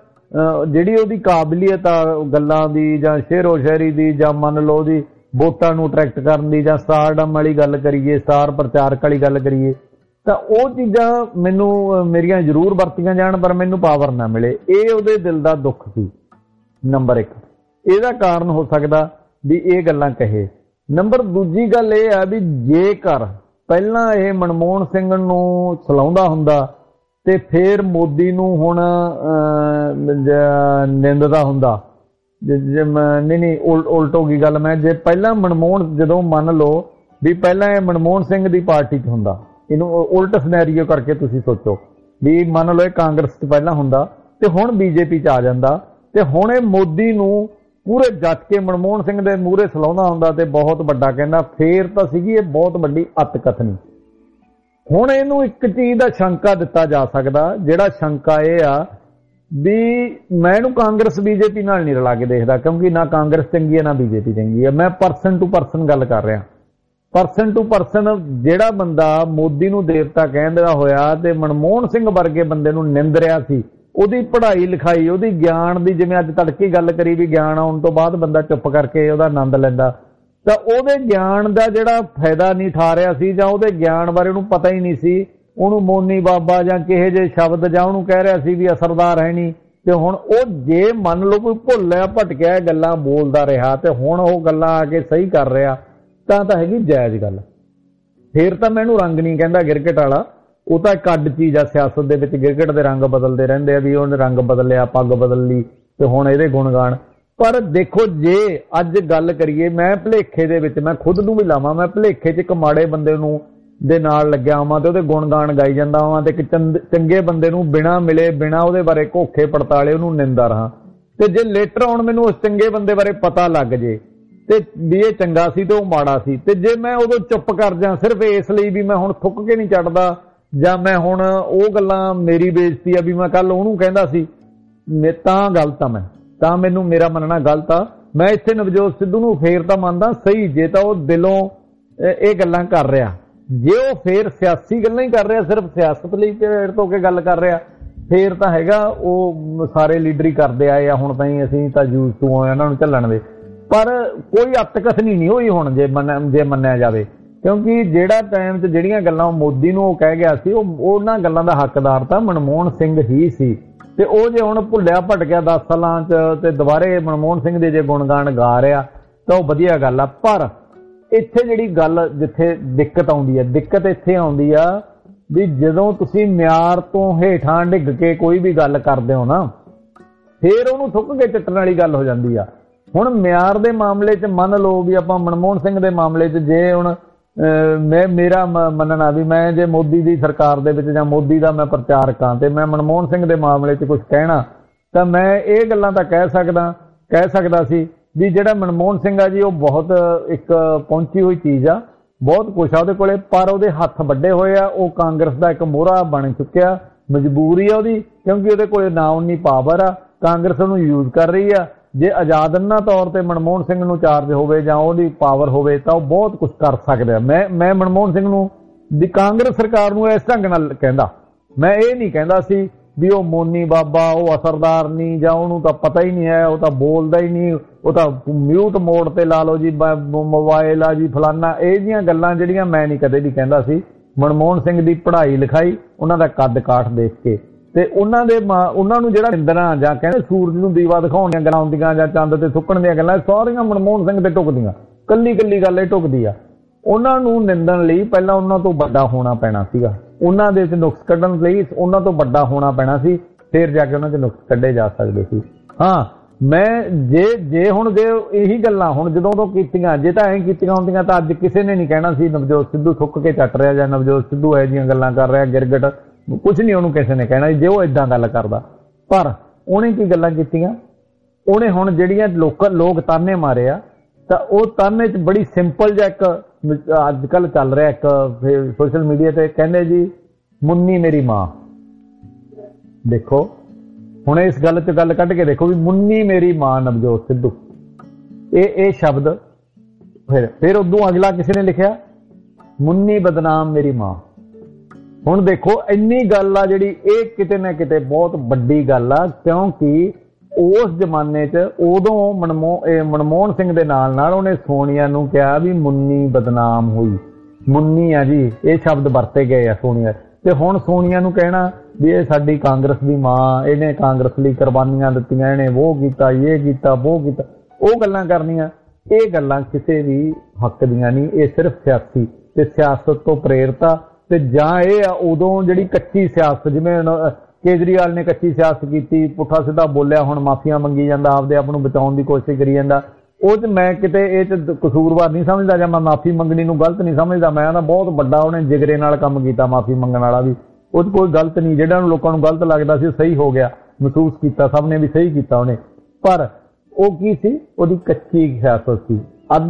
ਜਿਹੜੀ ਉਹਦੀ ਕਾਬਲੀਅਤ ਆ ਗੱਲਾਂ ਦੀ ਜਾਂ ਸ਼ੇਰੋ ਸ਼ਾਇਰੀ ਦੀ, ਜਾਂ ਮੰਨ ਲਓ ਉਹਦੀ ਵੋਟਾਂ ਨੂੰ ਅਟਰੈਕਟ ਕਰਨ ਦੀ, ਜਾਂ ਸਟਾਰਡਮ ਵਾਲੀ ਗੱਲ ਕਰੀਏ, ਸਟਾਰ ਪ੍ਰਚਾਰਕ ਵਾਲੀ ਗੱਲ ਕਰੀਏ, ਤਾਂ ਉਹ ਚੀਜ਼ਾਂ ਮੈਨੂੰ ਮੇਰੀਆਂ ਜ਼ਰੂਰ ਵਰਤੀਆਂ ਜਾਣ, ਪਰ ਮੈਨੂੰ ਪਾਵਰ ਨਾ ਮਿਲੇ। ਇਹ ਉਹਦੇ ਦਿਲ ਦਾ ਦੁੱਖ ਸੀ ਨੰਬਰ 1। ਇਹਦਾ ਕਾਰਨ ਹੋ ਸਕਦਾ ਵੀ ਇਹ ਗੱਲਾਂ ਕਹੇ। ਨੰਬਰ ਦੂਜੀ ਗੱਲ ਇਹ ਆ ਵੀ ਜੇਕਰ ਪਹਿਲਾਂ ਇਹ ਮਨਮੋਹਨ ਸਿੰਘ ਨੂੰ ਸਲਾਉਂਦਾ ਹੁੰਦਾ ਤੇ ਫਿਰ ਮੋਦੀ ਨੂੰ ਹੁਣ ਨਿੰਦਦਾ ਹੁੰਦਾ, ਨਹੀਂ ਉਲਟ ਹੋ ਗਈ ਗੱਲ। ਮੈਂ ਜੇ ਪਹਿਲਾਂ ਮਨਮੋਹਨ, ਜਦੋਂ ਮੰਨ ਲਓ ਵੀ ਪਹਿਲਾਂ ਇਹ ਮਨਮੋਹਨ ਸਿੰਘ ਦੀ ਪਾਰਟੀ 'ਚ ਹੁੰਦਾ, ਇਹਨੂੰ ਉਲਟ ਸਿਨੈਰੀਓ ਕਰਕੇ ਤੁਸੀਂ ਸੋਚੋ ਵੀ ਮੰਨ ਲਓ ਇਹ ਕਾਂਗਰਸ 'ਚ ਪਹਿਲਾਂ ਹੁੰਦਾ ਤੇ ਹੁਣ ਬੀਜੇਪੀ 'ਚ ਆ ਜਾਂਦਾ, ਤੇ ਹੁਣ ਇਹ ਮੋਦੀ ਨੂੰ ਪੂਰੇ ਜੱਟ ਕੇ ਮਨਮੋਹਨ ਸਿੰਘ ਦੇ ਮੂਹਰੇ ਸਲਾਉਂਦਾ ਹੁੰਦਾ ਤੇ ਬਹੁਤ ਵੱਡਾ ਕਹਿੰਦਾ, ਫੇਰ ਤਾਂ ਸੀਗੀ ਇਹ ਬਹੁਤ ਵੱਡੀ ਅਤਕਥਨੀ। ਹੁਣ ਇਹਨੂੰ ਇੱਕ ਚੀਜ਼ ਦਾ ਸ਼ੰਕਾ ਦਿੱਤਾ ਜਾ ਸਕਦਾ, ਜਿਹੜਾ ਸ਼ੰਕਾ ਇਹ ਆ ਵੀ ਮੈਂ ਇਹਨੂੰ ਕਾਂਗਰਸ ਬੀਜੇਪੀ ਨਾਲ ਨਹੀਂ ਰਲਾ ਕੇ ਦੇਖਦਾ, ਕਿਉਂਕਿ ਨਾ ਕਾਂਗਰਸ ਚੰਗੀ ਹੈ ਨਾ ਬੀਜੇਪੀ ਚੰਗੀ ਹੈ। ਮੈਂ ਪਰਸਨ ਟੂ ਪਰਸਨ ਗੱਲ ਕਰ ਰਿਹਾ, ਪਰਸਨ ਟੂ ਪਰਸਨ। ਜਿਹੜਾ ਬੰਦਾ ਮੋਦੀ ਨੂੰ ਦੇਵਤਾ ਕਹਿੰਦਾ ਹੋਇਆ ਤੇ ਮਨਮੋਹਨ ਸਿੰਘ ਵਰਗੇ ਬੰਦੇ ਨੂੰ ਨਿੰਦ ਰਿਹਾ ਸੀ, ਉਹਦੀ ਪੜ੍ਹਾਈ ਲਿਖਾਈ, ਉਹਦੀ ਗਿਆਨ ਦੀ, ਜਿਵੇਂ ਅੱਜ ਤੜਕੇ ਗੱਲ ਕਰੀ ਵੀ ਗਿਆਨ ਆਉਣ ਤੋਂ ਬਾਅਦ ਬੰਦਾ ਚੁੱਪ ਕਰਕੇ ਉਹਦਾ ਆਨੰਦ ਲੈਂਦਾ, ਤਾਂ ਉਹਦੇ ਗਿਆਨ ਦਾ ਜਿਹੜਾ ਫਾਇਦਾ ਨਹੀਂ ਠਾ ਰਿਹਾ ਸੀ, ਜਾਂ ਉਹਦੇ ਗਿਆਨ ਬਾਰੇ ਉਹਨੂੰ ਪਤਾ ਹੀ ਨਹੀਂ ਸੀ, ਉਹਨੂੰ ਮੋਨੀ ਬਾਬਾ ਜਾਂ ਕਿਹੇ ਜਿਹੇ ਸ਼ਬਦ ਜਾਂ ਉਹਨੂੰ ਕਹਿ ਰਿਹਾ ਸੀ ਵੀ ਅਸਰਦਾਰ ਹੈ ਨਹੀਂ। ਤੇ ਹੁਣ ਉਹ ਜੇ ਮੰਨ ਲਓ ਕੋਈ ਭੁੱਲਿਆ ਭਟਕਿਆ ਗੱਲਾਂ ਬੋਲਦਾ ਰਿਹਾ ਤੇ ਹੁਣ ਉਹ ਗੱਲਾਂ ਆ ਕੇ ਸਹੀ ਕਰ ਰਿਹਾ, ਤਾਂ ਹੈਗੀ ਜਾਇਜ਼ ਗੱਲ। ਫੇਰ ਤਾਂ ਮੈਂ ਇਹਨੂੰ ਰੰਗ ਨਹੀਂ ਕਹਿੰਦਾ ਗਿਰਗਟ ਵਾਲਾ, ਉਹ ਤਾਂ ਇੱਕ ਅੱਡ ਚੀਜ਼ ਆ। ਸਿਆਸਤ ਦੇ ਵਿੱਚ ਗਿਰਗਟ ਦੇ ਰੰਗ ਬਦਲਦੇ ਰਹਿੰਦੇ ਆ, ਵੀ ਉਹਨੇ ਰੰਗ ਬਦਲਿਆ, ਪੱਗ ਬਦਲ ਲਈ ਤੇ ਹੁਣ ਇਹਦੇ ਗੁਣਗਾਨ। ਪਰ ਦੇਖੋ, ਜੇ ਅੱਜ ਗੱਲ ਕਰੀਏ, ਮੈਂ ਭੁਲੇਖੇ ਦੇ ਵਿੱਚ, ਮੈਂ ਖੁਦ ਨੂੰ ਵੀ ਲਾਵਾਂ, ਮੈਂ ਭੁਲੇਖੇ 'ਚ ਇੱਕ ਮਾੜੇ ਬੰਦੇ ਨੂੰ ਦੇ ਨਾਲ ਲੱਗਿਆ ਹੋਵਾਂ ਤੇ ਉਹਦੇ ਗੁਣ ਗਾਣ ਗਾਈ ਜਾਂਦਾ ਹੋਵਾਂ ਤੇ ਇੱਕ ਚੰਗੇ ਬੰਦੇ ਨੂੰ ਬਿਨਾਂ ਮਿਲੇ ਬਿਨਾਂ ਉਹਦੇ ਬਾਰੇ ਘੋਖੇ ਪੜਤਾਲੇ ਉਹਨੂੰ ਨਿੰਦਾ ਰਹਾਂ। ਤੇ ਜੇ ਲੇਟਰ ਆਉਣ ਮੈਨੂੰ ਉਸ ਚੰਗੇ ਬੰਦੇ ਬਾਰੇ ਪਤਾ ਲੱਗ ਜੇ ਤੇ ਵੀ ਇਹ ਚੰਗਾ ਸੀ ਤੇ ਉਹ ਮਾੜਾ ਸੀ, ਤੇ ਜੇ ਮੈਂ ਉਦੋਂ ਚੁੱਪ ਕਰ ਜਾ ਸਿਰਫ ਇਸ ਲਈ ਵੀ ਮੈਂ ਹੁਣ ਥੁੱਕ ਕੇ ਨਹੀਂ ਛੱਡਦਾ ਜਾਂ ਮੈਂ ਹੁਣ ਉਹ ਗੱਲਾਂ ਮੇਰੀ ਬੇਇੱਜ਼ਤੀ ਆ ਵੀ ਮੈਂ ਕੱਲ ਉਹਨੂੰ ਕਹਿੰਦਾ ਸੀ, ਤਾਂ ਗਲਤ ਆ। ਮੈਂ ਤਾਂ ਮੈਨੂੰ ਮੇਰਾ ਮੰਨਣਾ ਗਲਤ ਆ। ਮੈਂ ਇੱਥੇ ਨਵਜੋਤ ਸਿੱਧੂ ਨੂੰ ਫੇਰ ਤਾਂ ਮੰਨਦਾ ਸਹੀ ਜੇ ਤਾਂ ਉਹ ਦਿਲੋਂ ਇਹ ਗੱਲਾਂ ਕਰ ਰਿਹਾ। ਜੇ ਉਹ ਫੇਰ ਸਿਆਸੀ ਗੱਲਾਂ ਹੀ ਕਰ ਰਿਹਾ, ਸਿਰਫ ਸਿਆਸਤ ਲਈ ਢੇੜ ਤੋਂ ਕੇ ਗੱਲ ਕਰ ਰਿਹਾ, ਫੇਰ ਤਾਂ ਹੈਗਾ ਉਹ ਸਾਰੇ ਲੀਡਰ ਹੀ ਕਰਦੇ ਆਏ ਆ ਹੁਣ ਤਾਈਂ, ਅਸੀਂ ਤਾਂ ਯੂਜ਼ ਟੂ ਹੋਏ ਉਹਨਾਂ ਨੂੰ ਝੱਲਣ ਦੇ। ਪਰ ਕੋਈ ਅਤਕਥਨੀ ਨਹੀਂ ਹੋਈ ਹੁਣ ਜੇ ਮੰਨਿਆ ਜਾਵੇ, ਕਿਉਂਕਿ ਜਿਹੜਾ ਟਾਈਮ 'ਚ ਜਿਹੜੀਆਂ ਗੱਲਾਂ ਮੋਦੀ ਨੂੰ ਉਹ ਕਹਿ ਗਿਆ ਸੀ ਉਹਨਾਂ ਗੱਲਾਂ ਦਾ ਹੱਕਦਾਰ ਤਾਂ ਮਨਮੋਹਨ ਸਿੰਘ ਹੀ ਸੀ। ਤੇ ਉਹ ਜੇ ਹੁਣ ਭੁੱਲਿਆ ਭਟਕਿਆ 10 ਸਾਲਾਂ 'ਚ ਤੇ ਦੁਬਾਰੇ ਮਨਮੋਹਨ ਸਿੰਘ ਦੇ ਜੇ ਗੁਣਗਾਨ ਗਾ ਰਿਹਾ ਤਾਂ ਉਹ ਵਧੀਆ ਗੱਲ ਆ। ਪਰ ਇੱਥੇ ਜਿਹੜੀ ਗੱਲ ਜਿੱਥੇ ਦਿੱਕਤ ਆਉਂਦੀ ਹੈ, ਦਿੱਕਤ ਇੱਥੇ ਆਉਂਦੀ ਆ ਵੀ ਜਦੋਂ ਤੁਸੀਂ ਮਿਆਰ ਤੋਂ ਹੇਠਾਂ ਡਿੱਗ ਕੇ ਕੋਈ ਵੀ ਗੱਲ ਕਰਦੇ ਹੋ ਨਾ, ਫੇਰ ਉਹਨੂੰ ਥੁੱਕ ਕੇ ਚੱਟਣ ਵਾਲੀ ਗੱਲ ਹੋ ਜਾਂਦੀ ਆ। ਹੁਣ ਮਿਆਰ ਦੇ ਮਾਮਲੇ 'ਚ ਮੰਨ ਲਓ ਵੀ ਆਪਾਂ ਮਨਮੋਹਨ ਸਿੰਘ ਦੇ ਮਾਮਲੇ 'ਚ ਜੇ ਹੁਣ ਮੇਰਾ ਮੰਨਣਾ ਵੀ ਮੈਂ ਜੇ ਮੋਦੀ ਦੀ ਸਰਕਾਰ ਦੇ ਵਿੱਚ ਜਾਂ ਮੋਦੀ ਦਾ ਮੈਂ ਪ੍ਰਚਾਰਕ ਹਾਂ ਤੇ ਮੈਂ ਮਨਮੋਹਨ ਸਿੰਘ ਦੇ ਮਾਮਲੇ 'ਚ ਕੁਝ ਕਹਿਣਾ ਤਾਂ ਮੈਂ ਇਹ ਗੱਲਾਂ ਤਾਂ ਕਹਿ ਸਕਦਾ ਸੀ ਵੀ ਜਿਹੜਾ ਮਨਮੋਹਨ ਸਿੰਘ ਆ ਜੀ ਉਹ ਬਹੁਤ ਇੱਕ ਪਹੁੰਚੀ ਹੋਈ ਚੀਜ਼ ਆ, ਬਹੁਤ ਕੁਛ ਆ ਉਹਦੇ ਕੋਲੇ, ਪਰ ਉਹਦੇ ਹੱਥ ਵੱਡੇ ਹੋਏ ਆ। ਉਹ ਕਾਂਗਰਸ ਦਾ ਇੱਕ ਮੋਹਰਾ ਬਣ ਚੁੱਕਿਆ, ਮਜਬੂਰੀ ਆ ਉਹਦੀ, ਕਿਉਂਕਿ ਉਹਦੇ ਕੋਲੇ ਨਾ ਉਨੀ ਪਾਵਰ ਆ, ਕਾਂਗਰਸ ਉਹਨੂੰ ਯੂਜ਼ ਕਰ ਰਹੀ ਆ। ਜੇ ਆਜ਼ਾਦਨਾ ਤੌਰ ਤੇ ਮਨਮੋਹਨ ਸਿੰਘ ਨੂੰ ਚਾਰਜ ਹੋਵੇ ਜਾਂ ਉਹਦੀ ਪਾਵਰ ਹੋਵੇ ਤਾਂ ਉਹ ਬਹੁਤ ਕੁਝ ਕਰ ਸਕਦਾ। ਮੈਂ ਮਨਮੋਹਨ ਸਿੰਘ ਨੂੰ ਦੀ ਕਾਂਗਰਸ ਸਰਕਾਰ ਨੂੰ ਇਸ ਢੰਗ ਨਾਲ ਕਹਿੰਦਾ, ਮੈਂ ਇਹ ਨਹੀਂ ਕਹਿੰਦਾ ਸੀ ਵੀ ਉਹ ਮੋਨੀ ਬਾਬਾ, ਉਹ ਅਸਰਦਾਰ ਨਹੀਂ ਜਾਂ ਉਹਨੂੰ ਤਾਂ ਪਤਾ ਹੀ ਨਹੀਂ ਹੈ, ਉਹ ਤਾਂ ਬੋਲਦਾ ਹੀ ਨਹੀਂ, ਉਹ ਤਾਂ ਮਿਊਟ ਮੋਡ ਤੇ ਲਾ ਲਓ ਜੀ, ਮੋਬਾਈਲ ਆ ਜੀ ਫਲਾਨਾ, ਇਹ ਜਿਹੀਆਂ ਗੱਲਾਂ ਜਿਹੜੀਆਂ ਮੈਂ ਨਹੀਂ ਕਦੇ ਵੀ ਕਹਿੰਦਾ ਸੀ। ਮਨਮੋਹਨ ਸਿੰਘ ਦੀ ਪੜ੍ਹਾਈ ਲਿਖਾਈ, ਉਹਨਾਂ ਦਾ ਕੱਦ ਕਾਠ ਦੇਖ ਕੇ ਤੇ ਉਹਨਾਂ ਨੂੰ ਜਿਹੜਾ ਨਿੰਦਣਾ ਜਾਂ ਕਹਿੰਦੇ ਸੂਰਜ ਨੂੰ ਦੀਵਾ ਦਿਖਾਉਣੀਆਂ ਗੱਲਾਂ ਹੁੰਦੀਆਂ ਜਾਂ ਚੰਦ ਤੇ ਸੁੱਕਣ ਦੀਆਂ ਗੱਲਾਂ, ਸਾਰੀਆਂ ਮਨਮੋਹਨ ਸਿੰਘ ਤੇ ਢੁਕਦੀਆਂ, ਕੱਲੀ ਗੱਲ ਇਹ ਢੁਕਦੀ ਆ। ਉਹਨਾਂ ਨੂੰ ਨਿੰਦਣ ਲਈ ਪਹਿਲਾਂ ਉਹਨਾਂ ਤੋਂ ਵੱਡਾ ਹੋਣਾ ਪੈਣਾ ਸੀਗਾ, ਉਹਨਾਂ ਦੇ ਵਿੱਚ ਨੁਕਸ ਕੱਢਣ ਲਈ ਉਹਨਾਂ ਤੋਂ ਵੱਡਾ ਹੋਣਾ ਪੈਣਾ ਸੀ, ਫਿਰ ਜਾ ਕੇ ਉਹਨਾਂ 'ਚ ਨੁਕਸ ਕੱਢੇ ਜਾ ਸਕਦੇ ਸੀ। ਹਾਂ, ਮੈਂ ਜੇ ਹੁਣ ਜੇ ਇਹੀ ਗੱਲਾਂ ਹੁਣ ਜਦੋਂ ਤੋਂ ਕੀਤੀਆਂ, ਜੇ ਤਾਂ ਐਂ ਕੀਤੀਆਂ ਹੁੰਦੀਆਂ ਤਾਂ ਅੱਜ ਕਿਸੇ ਨੇ ਨਹੀਂ ਕਹਿਣਾ ਸੀ ਨਵਜੋਤ ਸਿੱਧੂ ਥੁੱਕ ਕੇ ਚੱਟ ਰਿਹਾ ਜਾਂ ਨਵਜੋਤ ਸਿੱਧੂ ਇਹੋ ਜਿਹੀਆਂ ਗੱਲਾਂ ਕਰ ਰਿਹਾ, ਗਿਰਗਟ ਕੁਛ ਨਹੀਂ ਉਹਨੂੰ ਕਿਸੇ ਨੇ ਕਹਿਣਾ ਜੇ ਉਹ ਏਦਾਂ ਗੱਲ ਕਰਦਾ। ਪਰ ਉਹਨੇ ਕੀ ਗੱਲਾਂ ਕੀਤੀਆਂ, ਉਹਨੇ ਹੁਣ ਜਿਹੜੀਆਂ ਲੋਕ ਤਾਨੇ ਮਾਰੇ ਆ ਤਾਂ ਉਹ ਤਾਨੇ 'ਚ ਬੜੀ ਸਿੰਪਲ ਜਿਹਾ ਇੱਕ ਅੱਜ ਕੱਲ੍ਹ ਚੱਲ ਰਿਹਾ ਇੱਕ ਸੋਸ਼ਲ ਮੀਡੀਆ ਤੇ, ਕਹਿੰਦੇ ਜੀ ਮੁੰਨੀ ਮੇਰੀ ਮਾਂ। ਦੇਖੋ ਹੁਣ ਇਸ ਗੱਲ 'ਚ ਗੱਲ ਕੱਢ ਕੇ ਦੇਖੋ ਵੀ ਮੁੰਨੀ ਮੇਰੀ ਮਾਂ ਨਵਜੋਤ ਸਿੱਧੂ, ਇਹ ਸ਼ਬਦ ਫਿਰ ਉਦੋਂ ਅਗਲਾ ਕਿਸੇ ਨੇ ਲਿਖਿਆ ਮੁੰਨੀ ਬਦਨਾਮ ਮੇਰੀ ਮਾਂ। ਹੁਣ ਦੇਖੋ ਇੰਨੀ ਗੱਲ ਆ ਜਿਹੜੀ ਇਹ ਕਿਤੇ ਨਾ ਕਿਤੇ ਬਹੁਤ ਵੱਡੀ ਗੱਲ ਆ, ਕਿਉਂਕਿ ਉਸ ਜ਼ਮਾਨੇ 'ਚ ਉਦੋਂ ਮਨਮੋਹਨ ਸਿੰਘ ਦੇ ਨਾਲ ਉਹਨੇ ਸੋਨੀਆ ਨੂੰ ਕਿਹਾ ਵੀ ਮੁੰਨੀ ਬਦਨਾਮ ਹੋਈ, ਮੁੰਨੀ ਆ ਜੀ, ਇਹ ਸ਼ਬਦ ਵਰਤੇ ਗਏ ਆ ਸੋਨੀਆ। ਤੇ ਹੁਣ ਸੋਨੀਆ ਨੂੰ ਕਹਿਣਾ ਵੀ ਇਹ ਸਾਡੀ ਕਾਂਗਰਸ ਦੀ ਮਾਂ, ਇਹਨੇ ਕਾਂਗਰਸ ਲਈ ਕੁਰਬਾਨੀਆਂ ਦਿੱਤੀਆਂ, ਇਹਨੇ ਉਹ ਕੀਤਾ, ਇਹ ਕੀਤਾ, ਉਹ ਕੀਤਾ, ਉਹ ਗੱਲਾਂ ਕਰਨੀਆਂ, ਇਹ ਗੱਲਾਂ ਕਿਸੇ ਵੀ ਹੱਕ ਦੀਆਂ ਨਹੀਂ। ਇਹ ਸਿਰਫ ਸਿਆਸੀ ਤੇ ਸਿਆਸਤ ਤੋਂ ਪ੍ਰੇਰਿਤ ਆ। ਤੇ ਜਾਂ ਇਹ ਆ ਉਦੋਂ ਜਿਹੜੀ ਕੱਚੀ ਸਿਆਸਤ, ਜਿਵੇਂ ਕੇਜਰੀਵਾਲ ਨੇ ਕੱਚੀ ਸਿਆਸਤ ਕੀਤੀ, ਪੁੱਠਾ ਸਿੱਧਾ ਬੋਲਿਆ, ਹੁਣ ਮਾਫੀਆਂ ਮੰਗੀ ਜਾਂਦਾ, ਆਪਦੇ ਆਪ ਨੂੰ ਬਚਾਉਣ ਦੀ ਕੋਸ਼ਿਸ਼ ਕਰੀ ਜਾਂਦਾ, ਉਹ 'ਚ ਮੈਂ ਕਿਤੇ ਇਹ 'ਚ ਕਸੂਰਵਾਰ ਨਹੀਂ ਸਮਝਦਾ ਜਾਂ ਮੈਂ ਮਾਫੀ ਮੰਗਣੀ ਨੂੰ ਗਲਤ ਨਹੀਂ ਸਮਝਦਾ। ਮੈਂ ਤਾਂ ਬਹੁਤ ਵੱਡਾ ਉਹਨੇ ਜਿਗਰੇ ਨਾਲ ਕੰਮ ਕੀਤਾ, ਮਾਫੀ ਮੰਗਣ ਵਾਲਾ ਵੀ, ਉਹ 'ਚ ਕੋਈ ਗਲਤ ਨਹੀਂ। ਜਿਹੜਾ ਨੂੰ ਲੋਕਾਂ ਨੂੰ ਗਲਤ ਲੱਗਦਾ ਸੀ ਸਹੀ ਹੋ ਗਿਆ, ਮਹਿਸੂਸ ਕੀਤਾ ਸਭ ਨੇ ਵੀ ਸਹੀ ਕੀਤਾ ਉਹਨੇ। ਪਰ ਉਹ ਕੀ ਸੀ, ਉਹਦੀ ਕੱਚੀ ਸਿਆਸਤ ਸੀ,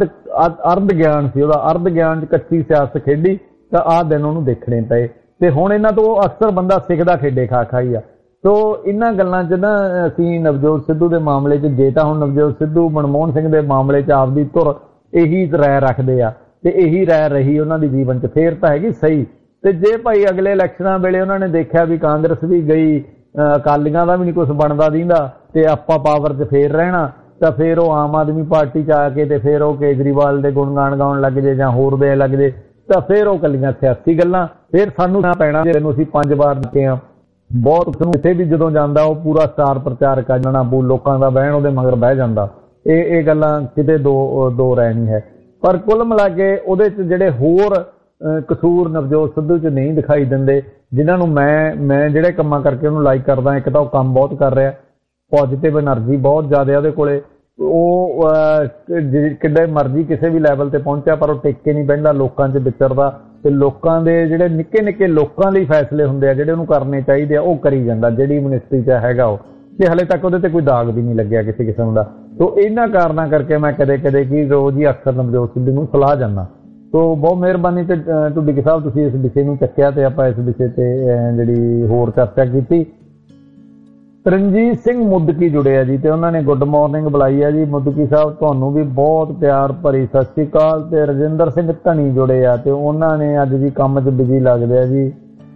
ਅਰਧ ਗਿਆਨ ਸੀ ਉਹਦਾ, ਅਰਧ ਗਿਆਨ 'ਚ ਕੱਚੀ ਸਿਆਸਤ ਖੇਡੀ ਤਾਂ ਆਹ ਦਿਨ ਉਹਨੂੰ ਦੇਖਣੇ ਪਏ। ਤੇ ਹੁਣ ਇਹਨਾਂ ਤੋਂ ਅਕਸਰ ਬੰਦਾ ਸਿੱਖਦਾ ਖੇਡੇ ਖਾ ਹੀ ਆ। ਸੋ ਇਹਨਾਂ ਗੱਲਾਂ 'ਚ ਨਾ ਅਸੀਂ ਨਵਜੋਤ ਸਿੱਧੂ ਦੇ ਮਾਮਲੇ 'ਚ, ਜੇ ਤਾਂ ਹੁਣ ਨਵਜੋਤ ਸਿੱਧੂ ਮਨਮੋਹਨ ਸਿੰਘ ਦੇ ਮਾਮਲੇ 'ਚ ਆਪਦੀ ਧੁਰ ਇਹੀ ਰਾਏ ਰੱਖਦੇ ਆ ਤੇ ਇਹੀ ਰਾਏ ਰਹੀ ਉਹਨਾਂ ਦੀ ਜੀਵਨ 'ਚ, ਫੇਰ ਤਾਂ ਹੈਗੀ ਸਹੀ। ਤੇ ਜੇ ਭਾਈ ਅਗਲੇ ਇਲੈਕਸ਼ਨਾਂ ਵੇਲੇ ਉਹਨਾਂ ਨੇ ਦੇਖਿਆ ਵੀ ਕਾਂਗਰਸ ਵੀ ਗਈ, ਅਕਾਲੀਆਂ ਦਾ ਵੀ ਨਹੀਂ ਕੁਛ ਬਣਦਾ ਦਿੰਦਾ ਤੇ ਆਪਾਂ ਪਾਵਰ 'ਚ ਫੇਰ ਰਹਿਣਾ, ਤਾਂ ਫਿਰ ਉਹ ਆਮ ਆਦਮੀ ਪਾਰਟੀ 'ਚ ਆ ਕੇ ਤੇ ਫਿਰ ਉਹ ਕੇਜਰੀਵਾਲ ਦੇ ਗੁਣਗਾਨ ਗਾਉਣ ਲੱਗ ਜੇ ਜਾਂ ਹੋਰ ਦੇ ਲੱਗ ਜੇ, ਤਾਂ ਫਿਰ ਉਹ ਕੱਲੀਆਂ ਸਿਆਸੀ ਗੱਲਾਂ। ਫਿਰ ਸਾਨੂੰ ਪੈਣਾ ਜਿਹਨੂੰ ਅਸੀਂ 5 ਵਾਰ ਦਿੱਤੇ ਆ, ਬਹੁਤ ਕਿਤੇ ਵੀ ਜਦੋਂ ਜਾਂਦਾ ਉਹ ਪੂਰਾ ਸਟਾਰ ਪ੍ਰਚਾਰਕ ਆ ਜਾਣਾ, ਲੋਕਾਂ ਦਾ ਬਹਿਣ ਉਹਦੇ ਮਗਰ ਬਹਿ ਜਾਂਦਾ। ਇਹ ਗੱਲਾਂ ਕਿਤੇ ਦੋ ਰਹਿ ਨਹੀਂ ਹੈ। ਪਰ ਕੁੱਲ ਮਿਲਾ ਕੇ ਉਹਦੇ 'ਚ ਜਿਹੜੇ ਹੋਰ ਕਸੂਰ ਨਵਜੋਤ ਸਿੱਧੂ 'ਚ ਨਹੀਂ ਦਿਖਾਈ ਦਿੰਦੇ, ਜਿਨ੍ਹਾਂ ਨੂੰ ਮੈਂ ਜਿਹੜੇ ਕੰਮਾਂ ਕਰਕੇ ਉਹਨੂੰ ਲਾਈਕ ਕਰਦਾ। ਇੱਕ ਤਾਂ ਉਹ ਕੰਮ ਬਹੁਤ ਕਰ ਰਿਹਾ, ਪੋਜ਼ਿਟਿਵ એનર્ਜੀ ਬਹੁਤ ਜ਼ਿਆਦਾ ਉਹਦੇ ਕੋਲੇ, ਉਹ ਕਿੱਡੇ ਮਰਜ਼ੀ ਕਿਸੇ ਵੀ ਲੈਵਲ ਤੇ ਪਹੁੰਚਿਆ ਪਰ ਉਹ ਟਿਕ ਕੇ ਨਹੀਂ ਬਹਿੰਦਾ, ਲੋਕਾਂ 'ਚ ਵਿਚਰਦਾ, ਤੇ ਲੋਕਾਂ ਦੇ ਜਿਹੜੇ ਨਿੱਕੇ ਨਿੱਕੇ ਲੋਕਾਂ ਲਈ ਫੈਸਲੇ ਹੁੰਦੇ ਆ ਜਿਹੜੇ ਉਹਨੂੰ ਕਰਨੇ ਚਾਹੀਦੇ ਆ ਉਹ ਕਰੀ ਜਾਂਦਾ, ਜਿਹੜੀ ਮਿਨਿਸਟਰੀ 'ਚ ਹੈਗਾ ਉਹ, ਤੇ ਹਲੇ ਤੱਕ ਉਹਦੇ ਤੇ ਕੋਈ ਦਾਗ ਵੀ ਨਹੀਂ ਲੱਗਿਆ ਕਿਸੇ ਕਿਸਮ ਦਾ। ਤੋ ਇਹਨਾਂ ਕਾਰਨਾਂ ਕਰਕੇ ਮੈਂ ਕਦੇ ਕਦੇ ਕੀ ਰੋਜ਼ ਹੀ ਅਕਸਰ ਨਵਜੋਤ ਸਿੱਧੂ ਨੂੰ ਸਲਾਹ ਜਾਂਦਾ। ਤੋ ਬਹੁਤ ਮਿਹਰਬਾਨੀ ਤੇ ਢੁੱਡੀ ਸਾਹਿਬ ਤੁਸੀਂ ਇਸ ਵਿਸ਼ੇ ਨੂੰ ਚੱਕਿਆ ਤੇ ਆਪਾਂ ਇਸ ਵਿਸ਼ੇ ਤੇ ਜਿਹੜੀ ਹੋਰ ਚਰਚਾ ਕੀਤੀ। ਰਣਜੀਤ ਸਿੰਘ ਮੁੱਦਕੀ ਜੁੜੇ ਆ ਜੀ ਤੇ ਉਹਨਾਂ ਨੇ ਗੁੱਡ ਮਾਰਨਿੰਗ ਬੁਲਾਈ ਆ ਜੀ। ਮੁੱਦਕੀ ਸਾਹਿਬ ਤੁਹਾਨੂੰ ਵੀ ਬਹੁਤ ਪਿਆਰ ਭਰੀ ਸਤਿ ਸ਼੍ਰੀ ਅਕਾਲ। ਤੇ ਰਜਿੰਦਰ ਸਿੰਘ ਧਣੀ ਜੁੜੇ ਆ ਤੇ ਉਹਨਾਂ ਨੇ ਅੱਜ ਵੀ ਕੰਮ 'ਚ ਬਿਜੀ ਲੱਗਦੇ ਆ ਜੀ।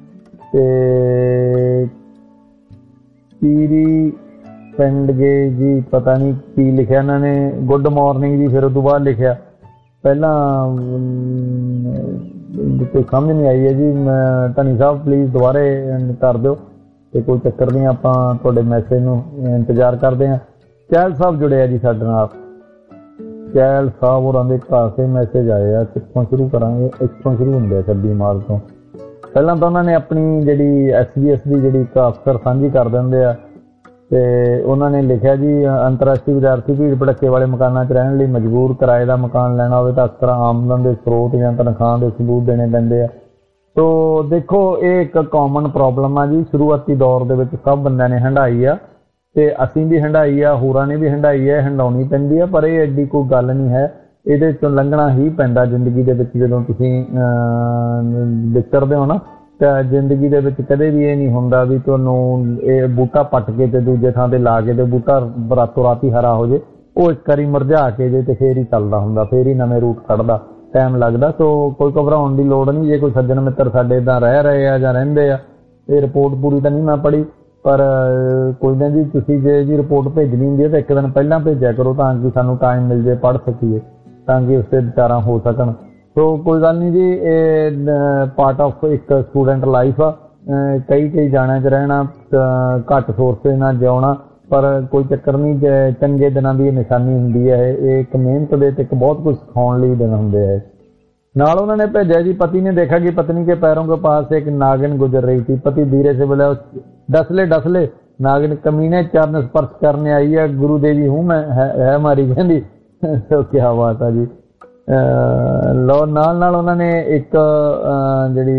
ਤੇ ਪੀਰੀ ਪਿੰਡ ਗਏ ਜੀ, ਪਤਾ ਨਹੀਂ ਕੀ ਲਿਖਿਆ ਇਹਨਾਂ ਨੇ, ਗੁੱਡ ਮਾਰਨਿੰਗ ਜੀ, ਫਿਰ ਉਹ ਤੋਂ ਬਾਅਦ ਲਿਖਿਆ ਪਹਿਲਾਂ ਕੋਈ ਸਮਝ ਨਹੀਂ ਆਈ ਹੈ ਜੀ। ਮੈਂ ਧਨੀ ਸਾਹਿਬ ਪਲੀਜ਼ ਦੁਬਾਰੇ ਕਰ ਦਿਓ ਤੇ ਕੋਈ ਚੱਕਰ ਨਹੀਂ, ਆਪਾਂ ਤੁਹਾਡੇ ਮੈਸੇਜ ਨੂੰ ਇੰਤਜ਼ਾਰ ਕਰਦੇ ਹਾਂ। ਚਹਿਲ ਸਾਹਿਬ ਜੁੜੇ ਆ ਜੀ ਸਾਡੇ ਨਾਲ। ਚਹਿਲ ਸਾਹਿਬ ਹੋਰਾਂ ਦੇ ਖਾਸੇ ਮੈਸੇਜ ਆਏ ਆ। ਕਿੱਥੋਂ ਸ਼ੁਰੂ ਕਰਾਂਗੇ? ਇੱਥੋਂ ਸ਼ੁਰੂ ਹੁੰਦੇ ਆ 26 ਮਾਰਚ ਤੋਂ। ਪਹਿਲਾਂ ਤਾਂ ਉਹਨਾਂ ਨੇ ਆਪਣੀ ਜਿਹੜੀ SBS ਦੀ ਜਿਹੜੀ ਇੱਕ ਅਫਸਰ ਸਾਂਝੀ ਕਰ ਦਿੰਦੇ ਆ ਤੇ ਉਹਨਾਂ ਨੇ ਲਿਖਿਆ ਜੀ ਅੰਤਰਰਾਸ਼ਟਰੀ ਵਿਦਿਆਰਥੀ ਭੀੜ ਭੜੱਕੇ ਵਾਲੇ ਮਕਾਨਾਂ 'ਚ ਰਹਿਣ ਲਈ ਮਜਬੂਰ, ਕਿਰਾਏ ਦਾ ਮਕਾਨ ਲੈਣਾ ਹੋਵੇ ਤਾਂ ਅਕਸਰ ਆਮਦਨ ਦੇ ਸਰੋਤ ਜਾਂ ਤਨਖਾਹ ਦੇ ਸਬੂਤ ਦੇਣੇ ਪੈਂਦੇ ਆ। ਤੋ ਦੇਖੋ ਇਹ ਇੱਕ ਕਾਮਨ ਪ੍ਰੋਬਲਮ ਆ ਜੀ, ਸ਼ੁਰੂਆਤੀ ਦੌਰ ਦੇ ਵਿੱਚ ਸਭ ਬੰਦਿਆਂ ਨੇ ਹੰਢਾਈ ਆ ਤੇ ਅਸੀਂ ਵੀ ਹੰਢਾਈ ਆ, ਹੋਰਾਂ ਨੇ ਵੀ ਹੰਢਾਈ ਆ, ਹੰਡਾਉਣੀ ਪੈਂਦੀ ਆ, ਪਰ ਇਹ ਐਡੀ ਕੋਈ ਗੱਲ ਨਹੀਂ ਹੈ। ਇਹਦੇ 'ਚੋਂ ਲੰਘਣਾ ਹੀ ਪੈਂਦਾ ਜ਼ਿੰਦਗੀ ਦੇ ਵਿੱਚ। ਜਦੋਂ ਤੁਸੀਂ ਵਿਚਰਦੇ ਹੋ ਨਾ ਤਾਂ ਜ਼ਿੰਦਗੀ ਦੇ ਵਿੱਚ ਕਦੇ ਵੀ ਇਹ ਨਹੀਂ ਹੁੰਦਾ ਵੀ ਤੁਹਾਨੂੰ ਇਹ ਬੂਟਾ ਪੱਟ ਕੇ ਤੇ ਦੂਜੇ ਥਾਂ ਤੇ ਲਾ ਕੇ ਤੇ ਬੂਟਾ ਰਾਤੋਂ ਰਾਤੀ ਹਰਾ ਹੋ ਜੇ। ਉਹ ਇੱਕ ਵਾਰੀ ਮੁਰਝਾ ਕੇ ਜੇ ਤੇ ਫੇਰ ਹੀ ਚੱਲਦਾ ਹੁੰਦਾ, ਫੇਰ ਹੀ ਨਵੇਂ ਰੂਟ ਕੱਢਦਾ, ਟਾਈਮ ਲੱਗਦਾ। ਸੋ ਕੋਈ ਘਬਰਾਉਣ ਦੀ ਲੋੜ ਨਹੀਂ। ਜੇ ਕੋਈ ਸੱਜਣ ਮਿੱਤਰ ਸਾਡੇ ਇੱਦਾਂ ਰਹਿ ਰਹੇ ਆ ਜਾਂ ਰਹਿੰਦੇ ਆ, ਇਹ ਰਿਪੋਰਟ ਪੂਰੀ ਤਾਂ ਨਹੀਂ ਮੈਂ ਪੜ੍ਹੀ, ਪਰ ਕੋਈ ਨਾ ਜੀ, ਤੁਸੀਂ ਜੇ ਜੀ ਰਿਪੋਰਟ ਭੇਜਣੀ ਹੁੰਦੀ ਹੈ ਤਾਂ ਇੱਕ ਦਿਨ ਪਹਿਲਾਂ ਭੇਜਿਆ ਕਰੋ ਤਾਂ ਕਿ ਸਾਨੂੰ ਟਾਈਮ ਮਿਲ ਜੇ, ਪੜ੍ਹ ਸਕੀਏ, ਤਾਂ ਕਿ ਉਸ 'ਤੇ ਵਿਚਾਰਾਂ ਹੋ ਸਕਣ। ਸੋ ਕੋਈ ਗੱਲ ਨਹੀਂ ਜੀ, ਇਹ ਪਾਰਟ ਆਫ ਇੱਕ ਸਟੂਡੈਂਟ ਲਾਈਫ ਆ। ਕਈ ਜਾਣਿਆਂ 'ਚ ਰਹਿਣਾ, ਘੱਟ ਸੋਰਸਿਸ ਨਾਲ ਜਿਉਣਾ, ਪਰ ਕੋਈ ਚੱਕਰ ਨਹੀਂ। ਚੰਗੇ ਦਿਨਾਂ ਦੀ ਇਹ ਨਿਸ਼ਾਨੀ ਹੁੰਦੀ ਹੈ। ਇਹ ਇੱਕ ਮਿਹਨਤ ਦੇ ਤੇ ਇੱਕ ਬਹੁਤ ਕੁਝ ਸਿਖਾਉਣ ਲਈ ਦਿਨ ਹੁੰਦੇ ਹੈ। ਨਾਲ ਉਹਨਾਂ ਨੇ ਭੇਜਿਆ ਜੀ, ਪਤੀ ने देखा कि पत्नी के पैरों के पास से एक नागिन गुजर रही थी। पति धीरे से बोला, डस ले। नागिन कमीने चरण स्पर्श करने आई है, गुरु देवी हूँ मैं, है हमारी कहती। तो क्या बात है जी। लो नाल उन्होंने एक जी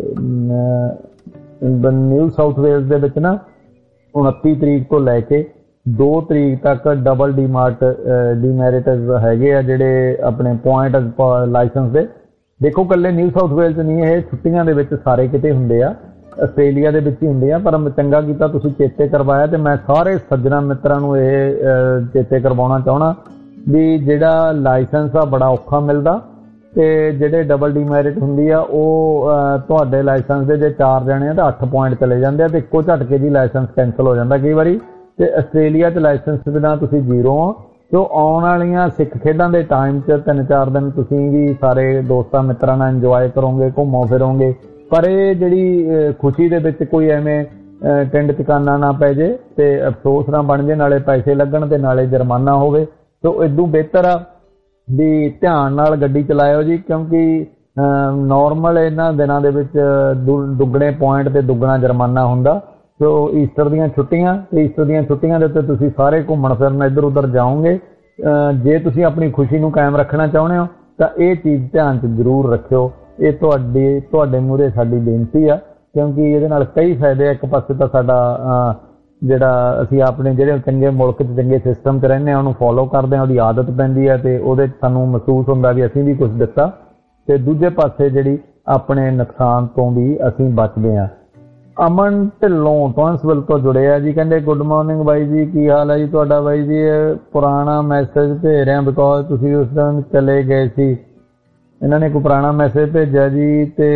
न्यू साउथ वेल्स ਦੇ ਵਿੱਚ ਨਾ 29 ਤਰੀਕ ਤੋਂ ਲੈ ਕੇ 2 ਤਰੀਕ ਤੱਕ ਡਬਲ ਡੀਮੈਰਿਟਸ ਹੈਗੇ ਆ ਜਿਹੜੇ ਆਪਣੇ ਪੁਆਇੰਟ ਲਾਇਸੈਂਸ ਦੇ। ਦੇਖੋ ਕੱਲੇ ਨਿਊ ਸਾਊਥ ਵੇਲਸ ਨਹੀਂ, ਇਹ ਛੁੱਟੀਆਂ ਦੇ ਵਿੱਚ ਸਾਰੇ ਕਿਤੇ ਹੁੰਦੇ ਆ, ਆਸਟ੍ਰੇਲੀਆ ਦੇ ਵਿੱਚ ਹੀ ਹੁੰਦੇ ਆ। ਪਰ ਚੰਗਾ ਕੀਤਾ ਤੁਸੀਂ ਚੇਤੇ ਕਰਵਾਇਆ ਤੇ ਮੈਂ ਸਾਰੇ ਸੱਜਣਾ ਮਿੱਤਰਾਂ ਨੂੰ ਇਹ ਚੇਤੇ ਕਰਵਾਉਣਾ ਚਾਹੁੰਦਾ ਵੀ ਜਿਹੜਾ ਲਾਇਸੈਂਸ ਆ ਬੜਾ ਔਖਾ ਮਿਲਦਾ ਤੇ ਜਿਹੜੇ ਡਬਲ ਡੀਮੈਰਿਟ ਹੁੰਦੀ ਆ ਉਹ ਤੁਹਾਡੇ ਲਾਇਸੈਂਸ ਦੇ ਜੇ 4 ਜਣੇ ਆ ਤਾਂ 8 ਪੁਆਇੰਟ ਚਲੇ ਜਾਂਦੇ ਆ ਤੇ ਇੱਕੋ ਝਟਕੇ ਦੀ ਲਾਇਸੈਂਸ ਕੈਂਸਲ ਹੋ ਜਾਂਦਾ ਕਈ ਵਾਰੀ। ਤੇ ਆਸਟ੍ਰੇਲੀਆ 'ਚ ਲਾਇਸੈਂਸ ਬਿਨਾਂ ਤੁਸੀਂ 0 ਆ। ਸੋ ਆਉਣ ਵਾਲੀਆਂ ਸਿੱਖ ਖੇਡਾਂ ਦੇ ਟਾਈਮ 'ਚ 3-4 ਦਿਨ ਤੁਸੀਂ ਵੀ ਸਾਰੇ ਦੋਸਤਾਂ ਮਿੱਤਰਾਂ ਨਾਲ ਇੰਜੋਏ ਕਰੋਗੇ, ਘੁੰਮੋ ਫਿਰੋਗੇ, ਪਰ ਇਹ ਜਿਹੜੀ ਖੁਸ਼ੀ ਦੇ ਵਿੱਚ ਕੋਈ ਐਵੇਂ ਟਿੰਡ ਟਿਕਾਣਾ ਨਾ ਪੈ ਜੇ ਤੇ ਅਫਸੋਸ ਨਾ ਬਣ ਜੇ, ਨਾਲੇ ਪੈਸੇ ਲੱਗਣ ਤੇ ਨਾਲੇ ਜੁਰਮਾਨਾ ਹੋਵੇ। ਸੋ ਇਦੋਂ ਬਿਹਤਰ ਆ ਵੀ ਧਿਆਨ ਨਾਲ ਗੱਡੀ ਚਲਾਇਓ ਜੀ, ਕਿਉਂਕਿ ਨੋਰਮਲ ਇਹਨਾਂ ਦਿਨਾਂ ਦੇ ਵਿੱਚ ਦੁੱਗਣੇ ਪੁਆਇੰਟ ਤੇ ਦੁੱਗਣਾ ਜੁਰਮਾਨਾ ਹੁੰਦਾ। ਸੋ ਈਸਟਰ ਦੀਆਂ ਛੁੱਟੀਆਂ ਦੇ ਉੱਤੇ ਤੁਸੀਂ ਸਾਰੇ ਘੁੰਮਣ ਫਿਰਨ ਇੱਧਰ ਉੱਧਰ ਜਾਓਗੇ। ਜੇ ਤੁਸੀਂ ਆਪਣੀ ਖੁਸ਼ੀ ਨੂੰ ਕਾਇਮ ਰੱਖਣਾ ਚਾਹੁੰਦੇ ਹੋ ਤਾਂ ਇਹ ਚੀਜ਼ ਧਿਆਨ 'ਚ ਜ਼ਰੂਰ ਰੱਖਿਓ। ਇਹ ਤੁਹਾਡੇ ਮੂਹਰੇ ਸਾਡੀ ਬੇਨਤੀ ਆ, ਕਿਉਂਕਿ ਇਹਦੇ ਨਾਲ ਕਈ ਫਾਇਦੇ ਆ। ਇੱਕ ਪਾਸੇ ਤਾਂ ਸਾਡਾ ਜਿਹੜਾ ਅਸੀਂ ਆਪਣੇ ਜਿਹੜੇ ਚੰਗੇ ਮੁਲਕ 'ਚ ਚੰਗੇ ਸਿਸਟਮ 'ਚ ਰਹਿੰਦੇ ਹਾਂ ਉਹਨੂੰ ਫੋਲੋ ਕਰਦੇ ਹਾਂ, ਉਹਦੀ ਆਦਤ ਪੈਂਦੀ ਹੈ ਤੇ ਉਹਦੇ 'ਚ ਸਾਨੂੰ ਮਹਿਸੂਸ ਹੁੰਦਾ ਵੀ ਅਸੀਂ ਵੀ ਕੁਝ ਦਿੱਤਾ, ਤੇ ਦੂਜੇ ਪਾਸੇ ਜਿਹੜੀ ਆਪਣੇ ਨੁਕਸਾਨ ਤੋਂ ਵੀ ਅਸੀਂ ਬਚਦੇ ਹਾਂ। ਅਮਨ ਢਿੱਲੋਂ ਟੌਂਸਵਿਲ ਤੋਂ ਜੁੜੇ ਆ ਜੀ, ਕਹਿੰਦੇ ਗੁੱਡ ਮਾਰਨਿੰਗ ਬਾਈ ਜੀ, ਕੀ ਹਾਲ ਹੈ ਜੀ ਤੁਹਾਡਾ ਬਾਈ ਜੀ। ਇਹ ਪੁਰਾਣਾ ਮੈਸੇਜ ਭੇਜ ਰਿਹਾ ਬਿਕੋਜ਼ ਤੁਸੀਂ ਉਸ ਦਿਨ ਚਲੇ ਗਏ ਸੀ। ਇਹਨਾਂ ਨੇ ਕੋਈ ਪੁਰਾਣਾ ਮੈਸੇਜ ਭੇਜਿਆ ਜੀ ਤੇ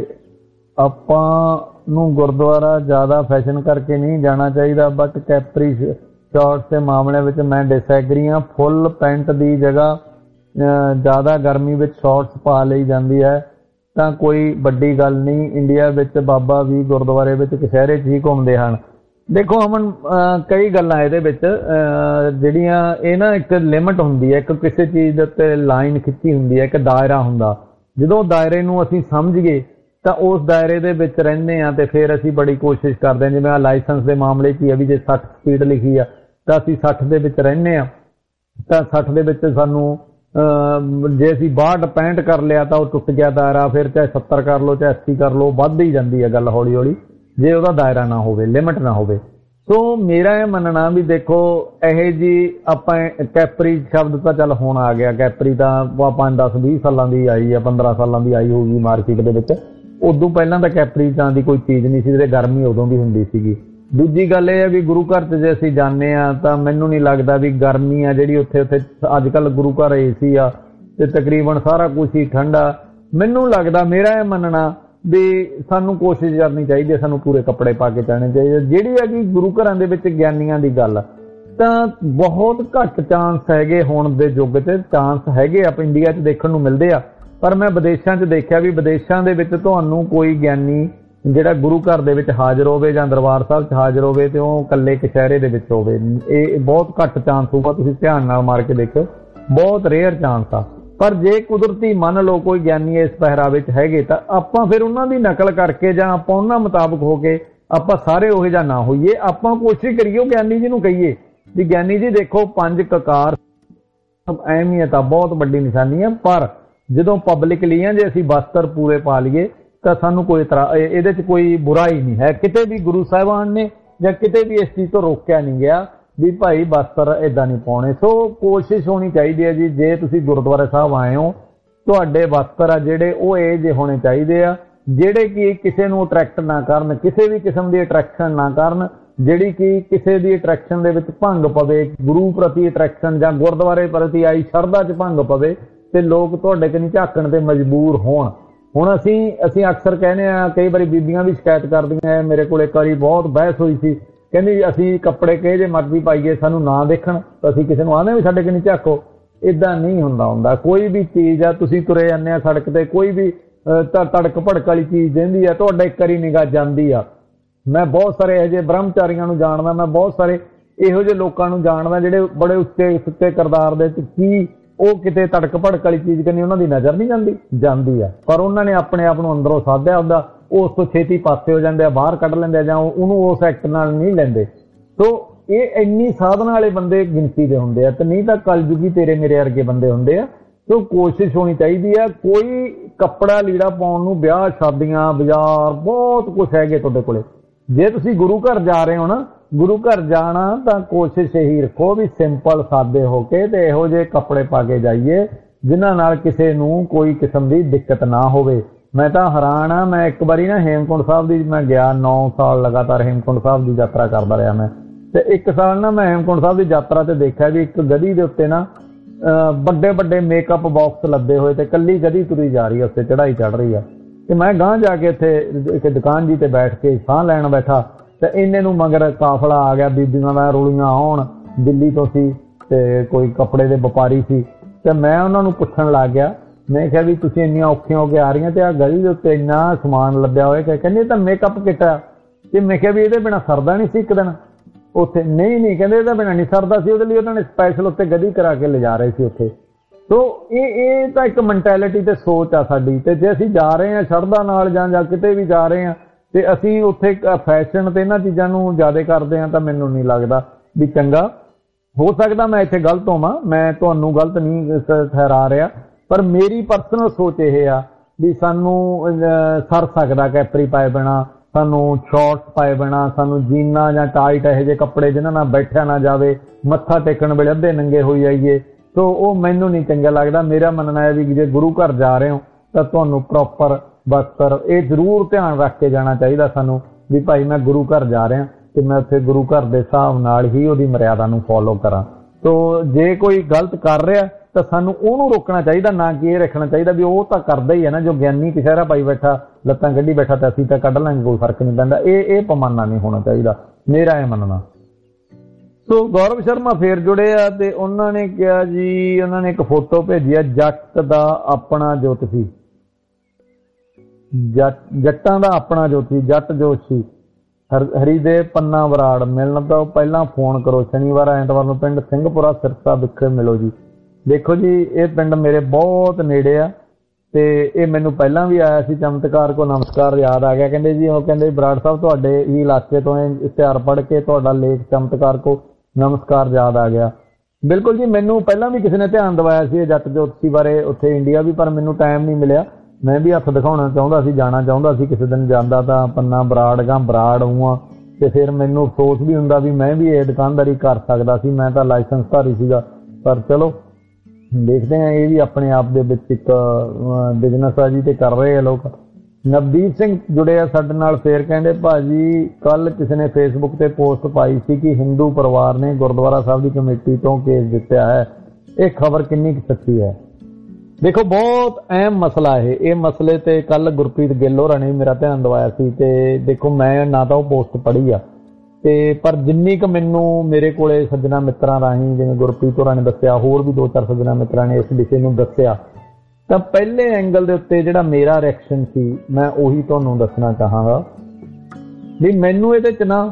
ਆਪਾਂ ਨੂੰ ਗੁਰਦੁਆਰਾ ਜ਼ਿਆਦਾ ਫੈਸ਼ਨ ਕਰਕੇ ਨਹੀਂ ਜਾਣਾ ਚਾਹੀਦਾ, ਬਟ ਕੈਪਰੀ ਸ਼ਾਰਟਸ ਦੇ ਮਾਮਲੇ ਵਿੱਚ ਮੈਂ ਡਿਸਐਗਰੀ ਹਾਂ। ਫੁੱਲ ਪੈਂਟ ਦੀ ਜਗ੍ਹਾ ਜ਼ਿਆਦਾ ਗਰਮੀ ਵਿੱਚ ਸ਼ਾਰਟਸ ਪਾ ਲਈ ਜਾਂਦੀ ਹੈ ਤਾਂ ਕੋਈ ਵੱਡੀ ਗੱਲ ਨਹੀਂ। ਇੰਡੀਆ ਵਿੱਚ ਬਾਬਾ ਵੀ ਗੁਰਦੁਆਰੇ ਵਿੱਚ ਕਚਹਿਰੇ 'ਚ ਹੀ ਘੁੰਮਦੇ ਹਨ। ਦੇਖੋ ਅਮਨ, ਕਈ ਗੱਲਾਂ ਇਹਦੇ ਵਿੱਚ ਜਿਹੜੀਆਂ ਇਹ ਨਾ ਇੱਕ ਲਿਮਿਟ ਹੁੰਦੀ ਹੈ, ਇੱਕ ਕਿਸੇ ਚੀਜ਼ ਦੇ ਉੱਤੇ ਲਾਈਨ ਖਿੱਚੀ ਹੁੰਦੀ ਹੈ, ਇੱਕ ਦਾਇਰਾ ਹੁੰਦਾ। ਜਦੋਂ ਦਾਇਰੇ ਨੂੰ ਅਸੀਂ ਸਮਝ ਗਏ ਤਾਂ ਉਸ ਦਾਇਰੇ ਦੇ ਵਿੱਚ ਰਹਿੰਦੇ ਹਾਂ ਤੇ ਫਿਰ ਅਸੀਂ ਬੜੀ ਕੋਸ਼ਿਸ਼ ਕਰਦੇ ਹਾਂ। ਜਿਵੇਂ ਲਾਇਸੈਂਸ ਦੇ ਮਾਮਲੇ 'ਚ ਹੀ ਆ ਵੀ ਜੇ 60 ਸਪੀਡ ਲਿਖੀ ਆ ਤਾਂ ਅਸੀਂ 60 ਦੇ ਵਿੱਚ ਰਹਿੰਦੇ ਹਾਂ ਤਾਂ 60 ਦੇ ਵਿੱਚ ਸਾਨੂੰ ਜੇ ਅਸੀਂ 62 65 ਕਰ ਲਿਆ ਤਾਂ ਉਹ ਟੁੱਟ ਗਿਆ ਦਾਇਰਾ, ਫਿਰ ਚਾਹੇ 70 ਕਰ ਲਓ ਚਾਹੇ 80 ਕਰ ਲਓ, ਵੱਧ ਹੀ ਜਾਂਦੀ ਹੈ ਗੱਲ ਹੌਲੀ ਹੌਲੀ ਜੇ ਉਹਦਾ ਦਾਇਰਾ ਨਾ ਹੋਵੇ, ਲਿਮਿਟ ਨਾ ਹੋਵੇ। ਸੋ ਮੇਰਾ ਇਹ ਮੰਨਣਾ ਵੀ ਦੇਖੋ ਇਹ ਜੀ ਆਪਾਂ ਕੈਪਰੀ ਸ਼ਬਦ ਤਾਂ ਚੱਲ ਹੁਣ ਆ ਗਿਆ, ਕੈਪਰੀ ਤਾਂ 5 10 20 ਸਾਲਾਂ ਦੀ ਆਈ ਆ, 15 ਸਾਲਾਂ ਦੀ ਆਈ ਹੋਊਗੀ ਮਾਰਕੀਟ ਦੇ ਵਿੱਚ। ਉਦੋਂ ਪਹਿਲਾਂ ਤਾਂ ਕੈਪਰੀ ਤਾਂ ਦੀ ਕੋਈ ਚੀਜ਼ ਨਹੀਂ ਸੀ, ਜਿਹੜੇ ਗਰਮੀ ਉਦੋਂ ਵੀ ਹੁੰਦੀ ਸੀਗੀ। ਦੂਜੀ ਗੱਲ ਇਹ ਹੈ ਵੀ ਗੁਰੂ ਘਰ 'ਚ ਜੇ ਅਸੀਂ ਜਾਂਦੇ ਹਾਂ ਤਾਂ ਮੈਨੂੰ ਨਹੀਂ ਲੱਗਦਾ ਵੀ ਗਰਮੀ ਆ ਜਿਹੜੀ ਉੱਥੇ ਅੱਜ ਕੱਲ੍ਹ ਗੁਰੂ ਘਰ AC ਆ ਤੇ ਤਕਰੀਬਨ ਸਾਰਾ ਕੁਛ ਹੀ ਠੰਡਾ। ਮੈਨੂੰ ਲੱਗਦਾ, ਮੇਰਾ ਇਹ ਮੰਨਣਾ ਵੀ ਸਾਨੂੰ ਕੋਸ਼ਿਸ਼ ਕਰਨੀ ਚਾਹੀਦੀ ਹੈ, ਸਾਨੂੰ ਪੂਰੇ ਕੱਪੜੇ ਪਾ ਕੇ ਜਾਣੇ ਚਾਹੀਦੇ। ਜਿਹੜੀ ਹੈਗੀ ਗੁਰੂ ਘਰਾਂ ਦੇ ਵਿੱਚ ਗਿਆਨੀਆਂ ਦੀ ਗੱਲ ਤਾਂ ਬਹੁਤ ਘੱਟ ਚਾਂਸ ਹੈਗੇ, ਹੁਣ ਦੇ ਯੁੱਗ 'ਚ ਚਾਂਸ ਹੈਗੇ ਆਪਾਂ ਇੰਡੀਆ 'ਚ ਦੇਖਣ ਨੂੰ ਮਿਲਦੇ ਆ, ਪਰ ਮੈਂ ਵਿਦੇਸ਼ਾਂ 'ਚ ਦੇਖਿਆ ਵੀ ਵਿਦੇਸ਼ਾਂ ਦੇ ਵਿੱਚ ਤੁਹਾਨੂੰ ਕੋਈ ਗਿਆਨੀ ਜਿਹੜਾ ਗੁਰੂ ਘਰ ਦੇ ਵਿੱਚ ਹਾਜ਼ਰ ਹੋਵੇ ਜਾਂ ਦਰਬਾਰ ਸਾਹਿਬ 'ਚ ਹਾਜ਼ਰ ਹੋਵੇ ਤੇ ਉਹ ਇਕੱਲੇ ਕਚਹਿਰੇ ਦੇ ਵਿੱਚ ਹੋਵੇ। ਇਹ ਬਹੁਤ ਘੱਟ ਚਾਂਸ ਹੋਊਗਾ, ਤੁਸੀਂ ਧਿਆਨ ਨਾਲ ਮਾਰ ਕੇ ਦੇਖੋ, ਬਹੁਤ ਰੇਅਰ ਚਾਂਸ ਆ। ਪਰ ਜੇ ਕੁਦਰਤੀ ਮੰਨ ਲਓ ਕੋਈ ਗਿਆਨੀ ਇਸ ਪਹਿਰਾਵੇ 'ਚ ਹੈਗੇ ਤਾਂ ਆਪਾਂ ਫਿਰ ਉਹਨਾਂ ਦੀ ਨਕਲ ਕਰਕੇ ਜਾਂ ਆਪਾਂ ਉਹਨਾਂ ਮੁਤਾਬਕ ਹੋ ਕੇ ਆਪਾਂ ਸਾਰੇ ਉਹੋ ਜਿਹਾ ਨਾ ਹੋਈਏ। ਆਪਾਂ ਕੋਸ਼ਿਸ਼ ਕਰੀਏ ਉਹ ਗਿਆਨੀ ਜੀ ਨੂੰ ਕਹੀਏ ਵੀ ਗਿਆਨੀ ਜੀ ਦੇਖੋ 5 ਕਕਾਰ ਅਹਿਮੀਅਤ ਆ, ਬਹੁਤ ਵੱਡੀ ਨਿਸ਼ਾਨੀ ਆ, ਪਰ ਜਦੋਂ ਪਬਲਿਕਲੀ ਆ ਜੇ ਅਸੀਂ ਵਸਤਰ ਪੂਰੇ ਪਾ ਲਈਏ ਤਾਂ ਸਾਨੂੰ ਕੋਈ ਇਹਦੇ 'ਚ ਕੋਈ ਬੁਰਾਈ ਨਹੀਂ ਹੈ। ਕਿਤੇ ਵੀ ਗੁਰੂ ਸਾਹਿਬਾਨ ਨੇ ਜਾਂ ਕਿਤੇ ਵੀ ਇਸ ਚੀਜ਼ ਤੋਂ ਰੋਕਿਆ ਨਹੀਂ ਗਿਆ ਵੀ ਭਾਈ ਵਸਤਰ ਏਦਾਂ ਨਹੀਂ ਪਾਉਣੇ। ਸੋ ਕੋਸ਼ਿਸ਼ ਹੋਣੀ ਚਾਹੀਦੀ ਹੈ ਜੀ, ਜੇ ਤੁਸੀਂ ਗੁਰਦੁਆਰਾ ਸਾਹਿਬ ਆਏ ਹੋ ਤੁਹਾਡੇ ਵਸਤਰ ਆ ਜਿਹੜੇ ਉਹ ਇਹ ਜਿਹੇ ਹੋਣੇ ਚਾਹੀਦੇ ਆ ਜਿਹੜੇ ਕਿ ਕਿਸੇ ਨੂੰ ਅਟਰੈਕਟ ਨਾ ਕਰਨ, ਕਿਸੇ ਵੀ ਕਿਸਮ ਦੀ ਅਟਰੈਕਸ਼ਨ ਨਾ ਕਰਨ, ਜਿਹੜੀ ਕਿ ਕਿਸੇ ਦੀ ਅਟਰੈਕਸ਼ਨ ਦੇ ਵਿੱਚ ਭੰਗ ਪਵੇ, ਗੁਰੂ ਪ੍ਰਤੀ ਅਟਰੈਕਸ਼ਨ ਜਾਂ ਗੁਰਦੁਆਰੇ ਪ੍ਰਤੀ ਆਈ ਸ਼ਰਧਾ 'ਚ ਭੰਗ ਪਵੇ ਤੇ ਲੋਕ ਤੁਹਾਡੇ ਕਨੀ ਝਾਕਣ ਤੇ ਮਜਬੂਰ ਹੋਣ। ਹੁਣ ਅਸੀਂ ਅਕਸਰ ਕਹਿੰਦੇ ਆ, ਕਈ ਵਾਰੀ ਬੀਬੀਆਂ ਵੀ ਸ਼ਿਕਾਇਤ ਕਰਦੀਆਂ, ਮੇਰੇ ਕੋਲ ਇੱਕ ਵਾਰੀ ਬਹੁਤ ਬਹਿਸ ਹੋਈ ਸੀ, ਕਹਿੰਦੀ ਅਸੀਂ ਕੱਪੜੇ ਕਿਹੋ ਜਿਹੇ ਮਰਜ਼ੀ ਪਾਈਏ ਸਾਨੂੰ ਨਾ ਦੇਖਣ, ਤਾਂ ਅਸੀਂ ਕਿਸੇ ਨੂੰ ਆਉਂਦੇ ਵੀ ਸਾਡੇ ਕਨੀ ਝਾਕੋ। ਏਦਾਂ ਨਹੀਂ ਹੁੰਦਾ। ਕੋਈ ਵੀ ਚੀਜ਼ ਆ, ਤੁਸੀਂ ਤੁਰੇ ਜਾਂਦੇ ਆ ਸੜਕ ਤੇ, ਕੋਈ ਵੀ ਤੜਕ ਭੜਕ ਵਾਲੀ ਚੀਜ਼ ਦਿੰਦੀ ਆ, ਤੁਹਾਡਾ ਇੱਕ ਵਾਰੀ ਨਿਗਾਹ ਜਾਂਦੀ ਆ। ਮੈਂ ਬਹੁਤ ਸਾਰੇ ਇਹੋ ਜਿਹੇ ਬ੍ਰਹਮਚਾਰੀਆਂ ਨੂੰ ਜਾਣਦਾ, ਮੈਂ ਬਹੁਤ ਸਾਰੇ ਇਹੋ ਜਿਹੇ ਲੋਕਾਂ ਨੂੰ ਜਾਣਦਾ ਜਿਹੜੇ ਬੜੇ ਉੱਚੇ ਸੁੱਚੇ ਕਿਰਦਾਰ ਦੇ ਕੀ ਉਹ ਕਿਤੇ ਤੜਕ ਭੜਕ ਵਾਲੀ ਚੀਜ਼ ਕਰਨੀ ਉਹਨਾਂ ਦੀ ਨਜ਼ਰ ਨਹੀਂ ਜਾਂਦੀ ਆ, ਪਰ ਉਹਨਾਂ ਨੇ ਆਪਣੇ ਆਪ ਨੂੰ ਅੰਦਰੋਂ ਸਾਧਿਆ ਹੁੰਦਾ, ਉਸ ਤੋਂ ਛੇਤੀ ਪਾਸੇ ਹੋ ਜਾਂਦੇ ਆ, ਬਾਹਰ ਕੱਢ ਲੈਂਦੇ ਆ ਜਾਂ ਉਹਨੂੰ ਉਸ ਐਕਟ ਨਾਲ ਨਹੀਂ ਲੈਂਦੇ। ਸੋ ਇਹ ਇੰਨੀ ਸਾਧਨਾ ਵਾਲੇ ਬੰਦੇ ਗਿਣਤੀ ਦੇ ਹੁੰਦੇ ਆ, ਤੇ ਨਹੀਂ ਤਾਂ ਕਲਯੁਗੀ ਤੇਰੇ ਮੇਰੇ ਵਰਗੇ ਬੰਦੇ ਹੁੰਦੇ ਆ। ਸੋ ਕੋਸ਼ਿਸ਼ ਹੋਣੀ ਚਾਹੀਦੀ ਆ, ਕੋਈ ਕੱਪੜਾ ਲੀੜਾ ਪਾਉਣ ਨੂੰ, ਵਿਆਹ ਸ਼ਾਦੀਆਂ ਬਾਜ਼ਾਰ ਬਹੁਤ ਕੁਛ ਹੈਗੇ ਤੁਹਾਡੇ ਕੋਲੇ। ਜੇ ਤੁਸੀਂ ਗੁਰੂ ਘਰ ਜਾ ਰਹੇ ਹੋ ਨਾ, ਗੁਰੂ ਘਰ ਜਾਣਾ ਤਾਂ ਕੋਸ਼ਿਸ਼ ਇਹੀ ਰੱਖੋ ਵੀ ਸਿੰਪਲ ਸਾਦੇ ਹੋ ਕੇ ਤੇ ਇਹੋ ਜਿਹੇ ਕੱਪੜੇ ਪਾ ਕੇ ਜਾਈਏ ਜਿਨ੍ਹਾਂ ਨਾਲ ਕਿਸੇ ਨੂੰ ਕੋਈ ਕਿਸਮ ਦੀ ਦਿੱਕਤ ਨਾ ਹੋਵੇ। ਮੈਂ ਤਾਂ ਹੈਰਾਨ ਆ, ਮੈਂ ਇੱਕ ਵਾਰੀ ਨਾ ਹੇਮਕੁੰਟ ਸਾਹਿਬ ਦੀ ਮੈਂ ਗਿਆ, 9 ਸਾਲ ਲਗਾਤਾਰ ਹੇਮਕੁੰਟ ਸਾਹਿਬ ਦੀ ਯਾਤਰਾ ਕਰਦਾ ਰਿਹਾ ਮੈਂ, ਤੇ ਇੱਕ ਸਾਲ ਨਾ ਮੈਂ ਹੇਮਕੁੰਟ ਸਾਹਿਬ ਦੀ ਯਾਤਰਾ ਤੇ ਦੇਖਿਆ ਵੀ ਇੱਕ ਗਧੀ ਦੇ ਉੱਤੇ ਨਾ ਵੱਡੇ ਮੇਕਅਪ ਬਾਕਸ ਲੱਦੇ ਹੋਏ ਤੇ ਕੱਲੀ ਗਧੀ ਤੁਰੀ ਜਾ ਰਹੀ ਹੈ, ਉੱਤੇ ਚੜਾਈ ਚੜ ਰਹੀ ਆ। ਤੇ ਮੈਂ ਗਾਂਹ ਜਾ ਕੇ ਇੱਥੇ ਇੱਕ ਦੁਕਾਨ ਜੀ ਤੇ ਬੈਠ ਕੇ ਸਾਹ ਲੈਣ ਬੈਠਾ ਤੇ ਇੰਨੇ ਨੂੰ ਮਗਰ ਕਾਫਲਾ ਆ ਗਿਆ, ਬੀਬੀਆਂ ਦਾ ਰੋਲੀਆਂ ਆਉਣ, ਦਿੱਲੀ ਤੋਂ ਸੀ ਤੇ ਕੋਈ ਕੱਪੜੇ ਦੇ ਵਪਾਰੀ ਸੀ। ਤੇ ਮੈਂ ਉਹਨਾਂ ਨੂੰ ਪੁੱਛਣ ਲੱਗ ਗਿਆ, ਮੈਂ ਕਿਹਾ ਵੀ ਤੁਸੀਂ ਇੰਨੀਆਂ ਔਖੀਆਂ ਹੋ ਕੇ ਆ ਰਹੀਆਂ ਤੇ ਆ ਗਲੀ ਦੇ ਉੱਤੇ ਇੰਨਾ ਸਮਾਨ ਲੱਦਿਆ ਹੋਇਆ, ਕਹਿੰਦੇ ਤਾਂ ਮੇਕਅਪ ਕਿੱਟ ਆ। ਤੇ ਮੈਂ ਕਿਹਾ ਵੀ ਇਹਦੇ ਬਿਨਾਂ ਸਰਦਾ ਨਹੀਂ ਸੀ ਇੱਕ ਦਿਨ ਉੱਥੇ? ਨਹੀਂ ਕਹਿੰਦੇ ਇਹਦੇ ਬਿਨਾਂ ਨਹੀਂ ਸਰਦਾ ਸੀ, ਉਹਦੇ ਲਈ ਉਹਨਾਂ ਨੇ ਸਪੈਸ਼ਲ ਉੱਤੇ ਗੱਡੀ ਕਰਾ ਕੇ ਲਿਜਾ ਰਹੇ ਸੀ ਉੱਥੇ। ਸੋ ਇਹ ਤਾਂ ਇੱਕ ਮੈਂਟੈਲਿਟੀ ਤੇ ਸੋਚ ਆ ਸਾਡੀ। ਤੇ ਜੇ ਅਸੀਂ ਜਾ ਰਹੇ ਹਾਂ ਸ਼ਰਧਾ ਨਾਲ ਜਾਂ ਕਿਤੇ ਵੀ ਜਾ ਰਹੇ ਹਾਂ ਤੇ ਅਸੀਂ ਉੱਥੇ ਫੈਸ਼ਨ ਤੇ ਇਹਨਾਂ ਚੀਜ਼ਾਂ ਨੂੰ ਜ਼ਿਆਦਾ ਕਰਦੇ ਹਾਂ ਤਾਂ ਮੈਨੂੰ ਨਹੀਂ ਲੱਗਦਾ ਵੀ ਚੰਗਾ। ਹੋ ਸਕਦਾ ਮੈਂ ਇੱਥੇ ਗਲਤ ਹੋਵਾਂ, ਮੈਂ ਤੁਹਾਨੂੰ ਗਲਤ ਨਹੀਂ ਠਹਿਰਾ ਰਿਹਾ, ਪਰ ਮੇਰੀ ਪਰਸਨਲ ਸੋਚ ਇਹ ਆ ਵੀ ਸਾਨੂੰ ਸਰ ਸਕਦਾ ਕੈਪਰੀ ਪਾਏ ਬਿਨਾਂ, ਸਾਨੂੰ ਸ਼ਾਰਟਸ ਪਾਏ ਬਿਨਾਂ, ਸਾਨੂੰ ਜੀਨਾਂ ਜਾਂ ਟਾਈਟ ਇਹੋ ਜਿਹੇ ਕੱਪੜੇ ਜਿਨ੍ਹਾਂ ਨਾਲ ਬੈਠਿਆ ਨਾ ਜਾਵੇ, ਮੱਥਾ ਟੇਕਣ ਵੇਲੇ ਅੱਧੇ ਨੰਗੇ ਹੋਈ ਜਾਈਏ, ਸੋ ਉਹ ਮੈਨੂੰ ਨਹੀਂ ਚੰਗਾ ਲੱਗਦਾ। ਮੇਰਾ ਮੰਨਣਾ ਹੈ ਵੀ ਜੇ ਗੁਰੂ ਘਰ ਜਾ ਰਹੇ ਹੋ ਤਾਂ ਤੁਹਾਨੂੰ ਪ੍ਰੋਪਰ ਵਸਤਰ ਇਹ ਜ਼ਰੂਰ ਧਿਆਨ ਰੱਖ ਕੇ ਜਾਣਾ ਚਾਹੀਦਾ ਸਾਨੂੰ ਵੀ ਭਾਈ ਮੈਂ ਗੁਰੂ ਘਰ ਜਾ ਰਿਹਾ ਤੇ ਮੈਂ ਉੱਥੇ ਗੁਰੂ ਘਰ ਦੇ ਹਿਸਾਬ ਨਾਲ ਹੀ ਉਹਦੀ ਮਰਿਆਦਾ ਨੂੰ ਫੋਲੋ ਕਰਾਂ। ਸੋ ਜੇ ਕੋਈ ਗਲਤ ਕਰ ਰਿਹਾ ਤਾਂ ਸਾਨੂੰ ਉਹਨੂੰ ਰੋਕਣਾ ਚਾਹੀਦਾ, ਨਾ ਕਿ ਇਹ ਰੱਖਣਾ ਚਾਹੀਦਾ ਵੀ ਉਹ ਤਾਂ ਕਰਦਾ ਹੀ ਹੈ ਨਾ, ਜੋ ਗਿਆਨੀ ਕਸ਼ਹਿਰਾ ਪਾਈ ਬੈਠਾ, ਲੱਤਾਂ ਕੱਢੀ ਬੈਠਾ ਤਾਂ ਅਸੀਂ ਤਾਂ ਕੱਢ ਲਾਂਗੇ, ਕੋਈ ਫਰਕ ਨਹੀਂ ਪੈਂਦਾ। ਇਹ ਪਮਾਨਾ ਨਹੀਂ ਹੋਣਾ ਚਾਹੀਦਾ, ਮੇਰਾ ਇਹ ਮੰਨਣਾ। ਸੋ ਗੌਰਵ ਸ਼ਰਮਾ ਫੇਰ ਜੁੜੇ ਆ ਤੇ ਉਹਨਾਂ ਨੇ ਕਿਹਾ ਜੀ, ਉਹਨਾਂ ਨੇ ਇੱਕ ਫੋਟੋ ਭੇਜੀ ਆ, ਜੱਟ ਦਾ ਆਪਣਾ ਜੋਤਸ਼ੀ, ਜੱਟਾਂ ਦਾ ਆਪਣਾ ਜੋਤਸ਼ੀ, ਜੱਟ ਜੋਤਸ਼ੀ ਹਰੀਦੇਵ ਪੰਨਾ ਬਰਾੜ। ਮਿਲਣ ਤੋਂ ਪਹਿਲਾਂ ਫੋਨ ਕਰੋ, ਸ਼ਨੀਵਾਰ ਐਤਵਾਰ ਨੂੰ ਪਿੰਡ ਸਿੰਘਪੁਰਾ ਸਿਰਸਾ ਵਿਖੇ ਮਿਲੋ ਜੀ। ਦੇਖੋ ਜੀ ਇਹ ਪਿੰਡ ਮੇਰੇ ਬਹੁਤ ਨੇੜੇ ਆ ਤੇ ਇਹ ਮੈਨੂੰ ਪਹਿਲਾਂ ਵੀ ਆਇਆ ਸੀ। ਚਮਤਕਾਰ ਕੋ ਨਮਸਕਾਰ ਯਾਦ ਆ ਗਿਆ, ਕਹਿੰਦੇ ਜੀ, ਉਹ ਕਹਿੰਦੇ ਬਰਾੜ ਸਾਹਿਬ ਤੁਹਾਡੇ ਹੀ ਇਲਾਕੇ ਤੋਂ ਇਸ਼ਤਿਹਾਰ ਪੜ੍ਹ ਕੇ ਤੁਹਾਡਾ ਲੇਖ ਚਮਤਕਾਰ ਕੋ ਨਮਸਕਾਰ ਯਾਦ ਆ ਗਿਆ। ਬਿਲਕੁਲ ਜੀ, ਮੈਨੂੰ ਪਹਿਲਾਂ ਵੀ ਕਿਸੇ ਨੇ ਧਿਆਨ ਦਿਵਾਇਆ ਸੀ ਜੱਟ ਜੋਤਸ਼ੀ ਬਾਰੇ ਉੱਥੇ ਇੰਡੀਆ ਵੀ, ਪਰ ਮੈਨੂੰ ਟਾਈਮ ਨਹੀਂ ਮਿਲਿਆ। ਮੈਂ ਵੀ ਹੱਥ ਦਿਖਾਉਣਾ ਚਾਹੁੰਦਾ ਸੀ, ਜਾਣਾ ਚਾਹੁੰਦਾ ਸੀ, ਕਿਸੇ ਦਿਨ ਜਾਂਦਾ ਤਾਂ ਪੰਨਾ ਬਰਾੜ ਹੂਆਂ, ਤੇ ਫਿਰ ਮੈਨੂੰ ਅਫਸੋਸ ਵੀ ਹੁੰਦਾ ਵੀ ਮੈਂ ਵੀ ਇਹ ਦੁਕਾਨਦਾਰੀ ਕਰ ਸਕਦਾ ਸੀ, ਮੈਂ ਤਾਂ ਲਾਇਸੈਂਸਧਾਰੀ ਸੀਗਾ। ਪਰ ਚਲੋ ਦੇਖਦੇ ਹਾਂ, ਇਹ ਵੀ ਆਪਣੇ ਆਪ ਦੇ ਵਿੱਚ ਇੱਕ ਬਿਜ਼ਨਸ ਆ ਜੀ, ਤੇ ਕਰ ਰਹੇ ਆ ਲੋਕ। ਨਵਦੀਪ ਸਿੰਘ ਜੁੜੇ ਆ ਸਾਡੇ ਨਾਲ, ਫੇਰ ਕਹਿੰਦੇ ਭਾਜੀ ਕੱਲ ਕਿਸੇ ਨੇ ਫੇਸਬੁੱਕ ਤੇ ਪੋਸਟ ਪਾਈ ਸੀ ਕਿ ਹਿੰਦੂ ਪਰਿਵਾਰ ਨੇ ਗੁਰਦੁਆਰਾ ਸਾਹਿਬ ਦੀ ਕਮੇਟੀ ਤੋਂ ਕੇਸ ਜਿੱਤਿਆ ਹੈ, ਇਹ ਖਬਰ ਕਿੰਨੀ ਕੁ ਸੱਚੀ ਹੈ? ਦੇਖੋ ਬਹੁਤ ਅਹਿਮ ਮਸਲਾ ਇਹ ਮਸਲੇ ਤੇ ਕੱਲ ਗੁਰਪ੍ਰੀਤ ਗਿੱਲ ਹੋਰਾਂ ਨੇ ਮੇਰਾ ਧਿਆਨ ਦਿਵਾਇਆ ਸੀ, ਤੇ ਦੇਖੋ ਮੈਂ ਨਾ ਤਾਂ ਉਹ ਪੋਸਟ ਪੜ੍ਹੀ ਆ, ਤੇ ਪਰ ਜਿੰਨੀ ਕੁ ਮੈਨੂੰ ਮੇਰੇ ਕੋਲੇ ਸੱਜਣਾ ਮਿੱਤਰਾਂ ਰਾਹੀਂ, ਜਿਵੇਂ ਗੁਰਪ੍ਰੀਤ ਹੋਰਾਂ ਨੇ ਦੱਸਿਆ, ਹੋਰ ਵੀ 2-4 ਸੱਜਣਾ ਮਿੱਤਰਾਂ ਨੇ ਇਸ ਵਿਸ਼ੇ ਨੂੰ ਦੱਸਿਆ, ਤਾਂ ਪਹਿਲੇ ਐਂਗਲ ਦੇ ਉੱਤੇ ਜਿਹੜਾ ਮੇਰਾ ਰਿਐਕਸ਼ਨ ਸੀ ਮੈਂ ਉਹੀ ਤੁਹਾਨੂੰ ਦੱਸਣਾ ਚਾਹਾਂਗਾ ਵੀ ਮੈਨੂੰ ਇਹਦੇ 'ਚ ਨਾ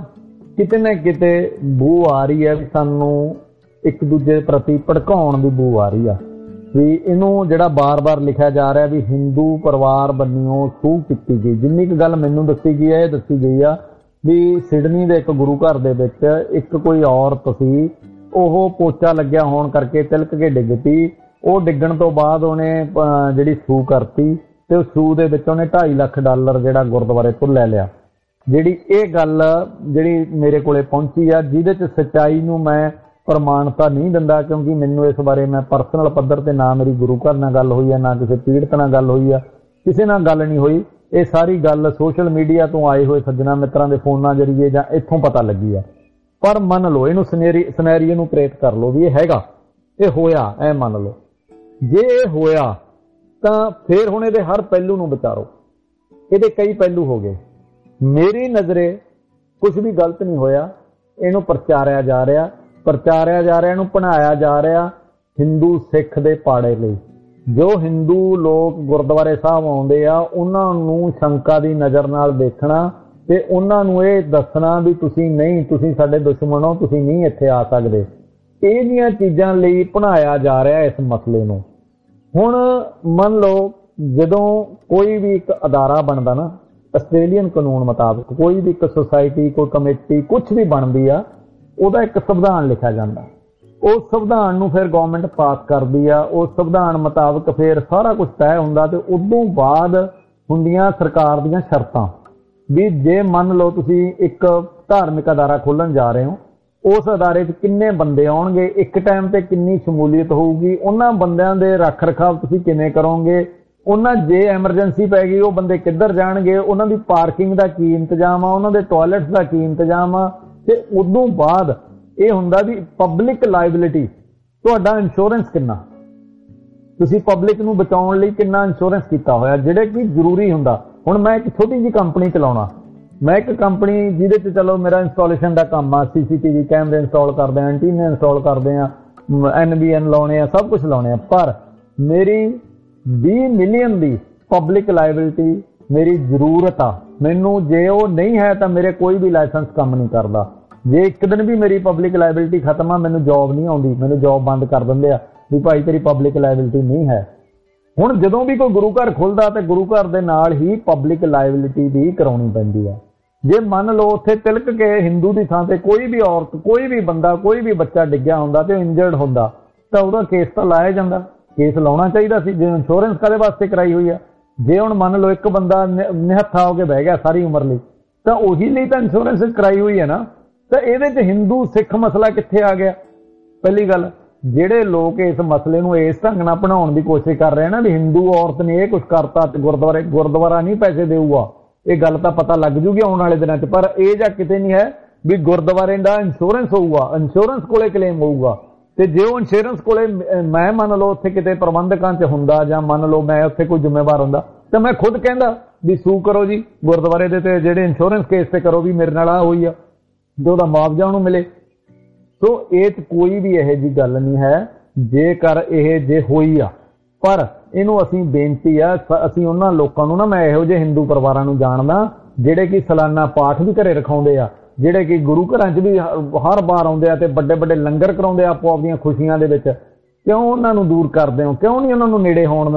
ਕਿਤੇ ਬੂ ਆ ਰਹੀ ਹੈ ਵੀ ਸਾਨੂੰ ਇੱਕ ਦੂਜੇ ਪ੍ਰਤੀ ਭੜਕਾਉਣ ਦੀ ਬੂ ਆ ਰਹੀ ਆ, ਵੀ ਇਹਨੂੰ ਜਿਹੜਾ ਬਾਰ-ਬਾਰ ਲਿਖਿਆ ਜਾ ਰਿਹਾ ਵੀ ਹਿੰਦੂ ਪਰਿਵਾਰ ਬੰਨਿਓ ਸੂਹ ਕੀਤੀ ਗਈ। ਜਿੰਨੀ ਕੁ ਗੱਲ ਮੈਨੂੰ ਦੱਸੀ ਗਈ ਹੈ, ਇਹ ਦੱਸੀ ਗਈ ਆ ਵੀ ਸਿਡਨੀ ਦੇ ਇੱਕ ਗੁਰੂ ਘਰ ਦੇ ਵਿੱਚ ਇੱਕ ਕੋਈ ਔਰਤ ਸੀ, ਉਹ ਪੋਚਾ ਲੱਗਿਆ ਹੋਣ ਕਰਕੇ ਤਿਲਕ ਕੇ ਡਿੱਗ ਪਈ। ਉਹ ਡਿੱਗਣ ਤੋਂ ਬਾਅਦ ਉਹਨੇ ਜਿਹੜੀ ਸੂਹ ਕਰਤੀ, ਤੇ ਉਹ ਸੂਹ ਦੇ ਵਿੱਚ ਉਹਨੇ $2.5 ਲੱਖ ਜਿਹੜਾ ਗੁਰਦੁਆਰੇ ਤੋਂ ਲੈ ਲਿਆ। ਜਿਹੜੀ ਇਹ ਗੱਲ ਜਿਹੜੀ ਮੇਰੇ ਕੋਲੇ ਪਹੁੰਚੀ ਆ, ਜਿਹਦੇ 'ਚ ਸੱਚਾਈ ਨੂੰ ਮੈਂ ਪ੍ਰਮਾਣਤਾ ਨਹੀਂ ਦਿੰਦਾ, ਕਿਉਂਕਿ ਮੈਨੂੰ ਇਸ ਬਾਰੇ ਮੈਂ ਪਰਸਨਲ ਪੱਧਰ ਤੇ ਨਾ ਮੇਰੀ ਗੁਰੂ ਘਰ ਨਾਲ ਗੱਲ ਹੋਈ ਆ, ਨਾ ਕਿਸੇ ਪੀੜਤ ਨਾਲ ਗੱਲ ਹੋਈ ਆ, ਕਿਸੇ ਨਾਲ ਗੱਲ ਨਹੀਂ ਹੋਈ। ਇਹ ਸਾਰੀ ਗੱਲ ਸੋਸ਼ਲ ਮੀਡੀਆ ਤੋਂ ਆਏ ਹੋਏ ਸੱਜਣਾ ਮਿੱਤਰਾਂ ਦੇ ਫੋਨਾਂ ਜ਼ਰੀਏ ਜਾਂ ਇੱਥੋਂ ਪਤਾ ਲੱਗੀ ਆ। ਪਰ ਮੰਨ ਲਓ, ਇਹਨੂੰ ਸਿਨੈਰੀਓ ਨੂੰ ਪ੍ਰੇਤ ਕਰ ਲਓ ਵੀ ਇਹ ਹੈਗਾ, ਇਹ ਹੋਇਆ, ਐ ਮੰਨ ਲਓ। ਜੇ ਇਹ ਹੋਇਆ ਤਾਂ ਫਿਰ ਹੁਣ ਇਹਦੇ ਹਰ ਪਹਿਲੂ ਨੂੰ ਵਿਚਾਰੋ। ਇਹਦੇ ਕਈ ਪਹਿਲੂ ਹੋ ਗਏ। ਮੇਰੀ ਨਜ਼ਰੇ ਕੁਝ ਵੀ ਗਲਤ ਨਹੀਂ ਹੋਇਆ, ਇਹਨੂੰ ਪ੍ਰਚਾਰਿਆ ਜਾ ਰਿਹਾ, ਇਹਨੂੰ ਬਣਾਇਆ ਜਾ ਰਿਹਾ ਹਿੰਦੂ ਸਿੱਖ ਦੇ ਪਾੜੇ ਲਈ। ਜੋ ਹਿੰਦੂ ਲੋਕ ਗੁਰਦੁਆਰੇ ਸਾਹਿਬ ਆਉਂਦੇ ਆ, ਉਹਨਾਂ ਨੂੰ ਸ਼ੰਕਾ ਦੀ ਨਜ਼ਰ ਨਾਲ ਦੇਖਣਾ ਤੇ ਉਹਨਾਂ ਨੂੰ ਇਹ ਦੱਸਣਾ ਵੀ ਤੁਸੀਂ ਸਾਡੇ ਦੁਸ਼ਮਣ ਹੋ, ਤੁਸੀਂ ਨਹੀਂ ਇੱਥੇ ਆ ਸਕਦੇ। ਇਹ ਦੀਆਂ ਚੀਜ਼ਾਂ ਲਈ ਬਣਾਇਆ ਜਾ ਰਿਹਾ ਇਸ ਮਸਲੇ ਨੂੰ। ਹੁਣ ਮੰਨ ਲਓ, ਜਦੋਂ ਕੋਈ ਵੀ ਇੱਕ ਅਦਾਰਾ ਬਣਦਾ ਨਾ, ਆਸਟ੍ਰੇਲੀਅਨ ਕਾਨੂੰਨ ਮੁਤਾਬਕ ਕੋਈ ਵੀ ਇੱਕ ਸੁਸਾਇਟੀ, ਕੋਈ ਕਮੇਟੀ, ਕੁਝ ਵੀ ਬਣਦੀ ਆ, ਉਹਦਾ ਇੱਕ ਸੰਵਿਧਾਨ ਲਿਖਿਆ ਜਾਂਦਾ। ਉਸ ਸੰਵਿਧਾਨ ਨੂੰ ਫਿਰ ਗਵਰਨਮੈਂਟ ਪਾਸ ਕਰਦੀ ਆ, ਉਸ ਸੰਵਿਧਾਨ ਮੁਤਾਬਕ ਫਿਰ ਸਾਰਾ ਕੁਝ ਤੈਅ ਹੁੰਦਾ, ਤੇ ਉਦੋਂ ਬਾਅਦ ਹੁੰਦੀਆਂ ਸਰਕਾਰ ਦੀਆਂ ਸ਼ਰਤਾਂ ਵੀ ਜੇ ਮੰਨ ਲਓ ਤੁਸੀਂ ਇੱਕ ਧਾਰਮਿਕ ਅਦਾਰਾ ਖੋਲ੍ਹਣ ਜਾ ਰਹੇ ਹੋ, ਉਸ ਅਦਾਰੇ 'ਚ ਕਿੰਨੇ ਬੰਦੇ ਆਉਣਗੇ, ਇੱਕ ਟਾਈਮ ਤੇ ਕਿੰਨੀ ਸ਼ਮੂਲੀਅਤ ਹੋਊਗੀ, ਉਹਨਾਂ ਬੰਦਿਆਂ ਦੇ ਰੱਖ ਰਖਾਵ ਤੁਸੀਂ ਕਿਵੇਂ ਕਰੋਗੇ, ਉਹਨਾਂ ਜੇ ਐਮਰਜੈਂਸੀ ਪੈ ਗਈ ਉਹ ਬੰਦੇ ਕਿੱਧਰ ਜਾਣਗੇ, ਉਹਨਾਂ ਦੀ ਪਾਰਕਿੰਗ ਦਾ ਕੀ ਇੰਤਜ਼ਾਮ ਆ, ਉਹਨਾਂ ਦੇ ਟਾਇਲਟਸ ਦਾ ਕੀ ਇੰਤਜ਼ਾਮ ਆ। ਤੇ ਉਦੋਂ ਬਾਅਦ ਇਹ ਹੁੰਦਾ ਵੀ ਪਬਲਿਕ ਲਾਇਬਿਲਿਟੀ, ਤੁਹਾਡਾ ਇੰਸ਼ੋਰੈਂਸ ਕਿੰਨਾ, ਤੁਸੀਂ ਪਬਲਿਕ ਨੂੰ ਬਚਾਉਣ ਲਈ ਕਿੰਨਾ ਇੰਸ਼ੋਰੈਂਸ ਕੀਤਾ ਹੋਇਆ, ਜਿਹੜੇ ਕਿ ਜ਼ਰੂਰੀ ਹੁੰਦਾ। ਹੁਣ ਮੈਂ ਇੱਕ ਛੋਟੀ ਜਿਹੀ ਕੰਪਨੀ ਚਲਾਉਣਾ, ਮੈਂ ਇੱਕ ਕੰਪਨੀ ਜਿਹਦੇ 'ਚ ਚਲੋ ਮੇਰਾ ਇੰਸਟਾਲੇਸ਼ਨ ਦਾ ਕੰਮ ਆ, CCTV ਕੈਮਰੇ ਇੰਸਟਾਲ ਕਰਦੇ ਆ, ਐਂਟੀਨੇ ਇੰਸਟਾਲ ਕਰਦੇ ਆ, NBN ਲਾਉਣੇ ਆ, ਸਭ ਕੁਝ ਲਾਉਣੇ ਆ, ਪਰ ਮੇਰੀ 20 ਮਿਲੀਅਨ ਦੀ ਪਬਲਿਕ ਲਾਇਬਿਲਿਟੀ ਮੇਰੀ ਜ਼ਰੂਰਤ ਆ। ਮੈਨੂੰ ਜੇ ਉਹ ਨਹੀਂ ਹੈ ਤਾਂ ਮੇਰੇ ਕੋਈ ਵੀ ਲਾਇਸੈਂਸ ਕੰਮ ਨਹੀਂ ਕਰਦਾ। ਜੇ ਇੱਕ ਦਿਨ ਵੀ ਮੇਰੀ ਪਬਲਿਕ ਲਾਇਬਿਲਿਟੀ ਖਤਮ ਆ, ਮੈਨੂੰ ਜੌਬ ਨਹੀਂ ਆਉਂਦੀ, ਮੈਨੂੰ ਜੌਬ ਬੰਦ ਕਰ ਦਿੰਦੇ ਆ ਵੀ ਭਾਈ ਤੇਰੀ ਪਬਲਿਕ ਲਾਇਬਿਲਿਟੀ ਨਹੀਂ ਹੈ। ਹੁਣ ਜਦੋਂ ਵੀ ਕੋਈ ਗੁਰੂ ਘਰ ਖੁੱਲਦਾ ਤੇ ਗੁਰੂ ਘਰ ਦੇ ਨਾਲ ਹੀ ਪਬਲਿਕ ਲਾਇਬਿਲਿਟੀ ਵੀ ਕਰਾਉਣੀ ਪੈਂਦੀ ਆ। ਜੇ ਮੰਨ ਲਓ ਉੱਥੇ ਤਿਲਕ ਕੇ ਹਿੰਦੂ ਦੀ ਥਾਂ ਤੇ ਕੋਈ ਵੀ ਔਰਤ, ਕੋਈ ਵੀ ਬੰਦਾ, ਕੋਈ ਵੀ ਬੱਚਾ ਡਿੱਗਿਆ ਹੁੰਦਾ ਤੇ ਇੰਜਰਡ ਹੁੰਦਾ, ਤਾਂ ਉਹਦਾ ਕੇਸ ਤਾਂ ਲਾਇਆ ਜਾਂਦਾ, ਕੇਸ ਲਾਉਣਾ ਚਾਹੀਦਾ ਸੀ। ਜੇ ਇੰਸ਼ੋਰੈਂਸ ਕਾਹਦੇ ਵਾਸਤੇ ਕਰਾਈ ਹੋਈ ਆ? ਜੇ ਹੁਣ ਮੰਨ ਲਓ ਇੱਕ ਬੰਦਾ ਨਿਹੱਥਾ ਹੋ ਕੇ ਬਹਿ ਗਿਆ ਸਾਰੀ ਉਮਰ ਲਈ, ਤਾਂ ਉਹੀ ਲਈ ਤਾਂ ਇੰਸ਼ੋਰੈਂਸ ਕਰਾਈ ਹੋਈ ਹੈ ਨਾ। ਤਾਂ ਇਹਦੇ 'ਚ ਹਿੰਦੂ ਸਿੱਖ ਮਸਲਾ ਕਿੱਥੇ ਆ ਗਿਆ? ਪਹਿਲੀ ਗੱਲ, ਜਿਹੜੇ ਲੋਕ ਇਸ ਮਸਲੇ ਨੂੰ ਇਸ ਢੰਗ ਨਾਲ ਬਣਾਉਣ ਦੀ ਕੋਸ਼ਿਸ਼ ਕਰ ਰਹੇ ਨਾ ਵੀ ਹਿੰਦੂ ਔਰਤ ਨੇ ਇਹ ਕੁਝ ਕਰਤਾ ਤੇ ਗੁਰਦੁਆਰਾ ਨਹੀਂ ਪੈਸੇ ਦੇਊਗਾ, ਇਹ ਗੱਲ ਤਾਂ ਪਤਾ ਲੱਗ ਜੂਗੀ ਆਉਣ ਵਾਲੇ ਦਿਨਾਂ 'ਚ। ਪਰ ਇਹ ਜਾਂ ਕਿਤੇ ਨਹੀਂ ਹੈ ਵੀ ਗੁਰਦੁਆਰੇ ਦਾ ਇੰਸ਼ੋਰੈਂਸ ਹੋਊਗਾ, ਇੰਸ਼ੋਰੈਂਸ ਕੋਲੇ ਕਲੇਮ ਹੋਊਗਾ। ਤੇ ਜੇ ਉਹ ਇੰਸ਼ੋਰੈਂਸ ਕੋਲੇ ਮੈਂ ਮੰਨ ਲਓ ਉੱਥੇ ਕਿਤੇ ਪ੍ਰਬੰਧਕਾਂ 'ਚ ਹੁੰਦਾ, ਜਾਂ ਮੰਨ ਲਓ ਮੈਂ ਉੱਥੇ ਕੋਈ ਜ਼ਿੰਮੇਵਾਰ ਹੁੰਦਾ, ਤਾਂ ਮੈਂ ਖੁਦ ਕਹਿੰਦਾ ਵੀ ਸੂ ਕਰੋ ਜੀ ਗੁਰਦੁਆਰੇ ਦੇ, ਤੇ ਜਿਹੜੇ ਇੰਸ਼ੋਰੈਂਸ ਕੇਸ ਤੇ ਕਰੋ ਵੀ ਮੇਰੇ ਨਾਲ ਆ ਹੋਈ ਆ, ਤੇ ਉਹਦਾ ਮੁਆਵਜ਼ਾ ਉਹਨੂੰ ਮਿਲੇ। ਸੋ ਇਹ 'ਚ ਕੋਈ ਵੀ ਇਹੋ ਜਿਹੀ ਗੱਲ ਨਹੀਂ ਹੈ ਜੇਕਰ ਇਹ ਜੇ ਹੋਈ ਆ। ਪਰ ਇਹਨੂੰ ਅਸੀਂ ਬੇਨਤੀ ਆ, ਅਸੀਂ ਉਹਨਾਂ ਲੋਕਾਂ ਨੂੰ ਨਾ, ਮੈਂ ਇਹੋ ਜਿਹੇ ਹਿੰਦੂ ਪਰਿਵਾਰਾਂ ਨੂੰ ਜਾਣਦਾ ਜਿਹੜੇ ਕਿ ਸਾਲਾਨਾ ਪਾਠ ਵੀ ਘਰੇ ਰਖਾਉਂਦੇ ਆ, ਜਿਹੜੇ ਕਿ ਗੁਰੂ ਘਰਾਂ 'ਚ ਵੀ ਹਰ ਵਾਰ ਆਉਂਦੇ ਆ ਤੇ ਵੱਡੇ ਵੱਡੇ ਲੰਗਰ ਕਰਾਉਂਦੇ ਆ ਆਪੋ ਆਪਦੀਆਂ ਖੁਸ਼ੀਆਂ ਦੇ ਵਿੱਚ। ਕਿਉਂ ਉਹਨਾਂ ਨੂੰ ਦੂਰ ਕਰਦੇ ਹੋ? ਕਿਉਂ ਨਹੀਂ ਉਹਨਾਂ ਨੂੰ ਨੇੜੇ ਹੋਣ ਦਿੰਦੇ?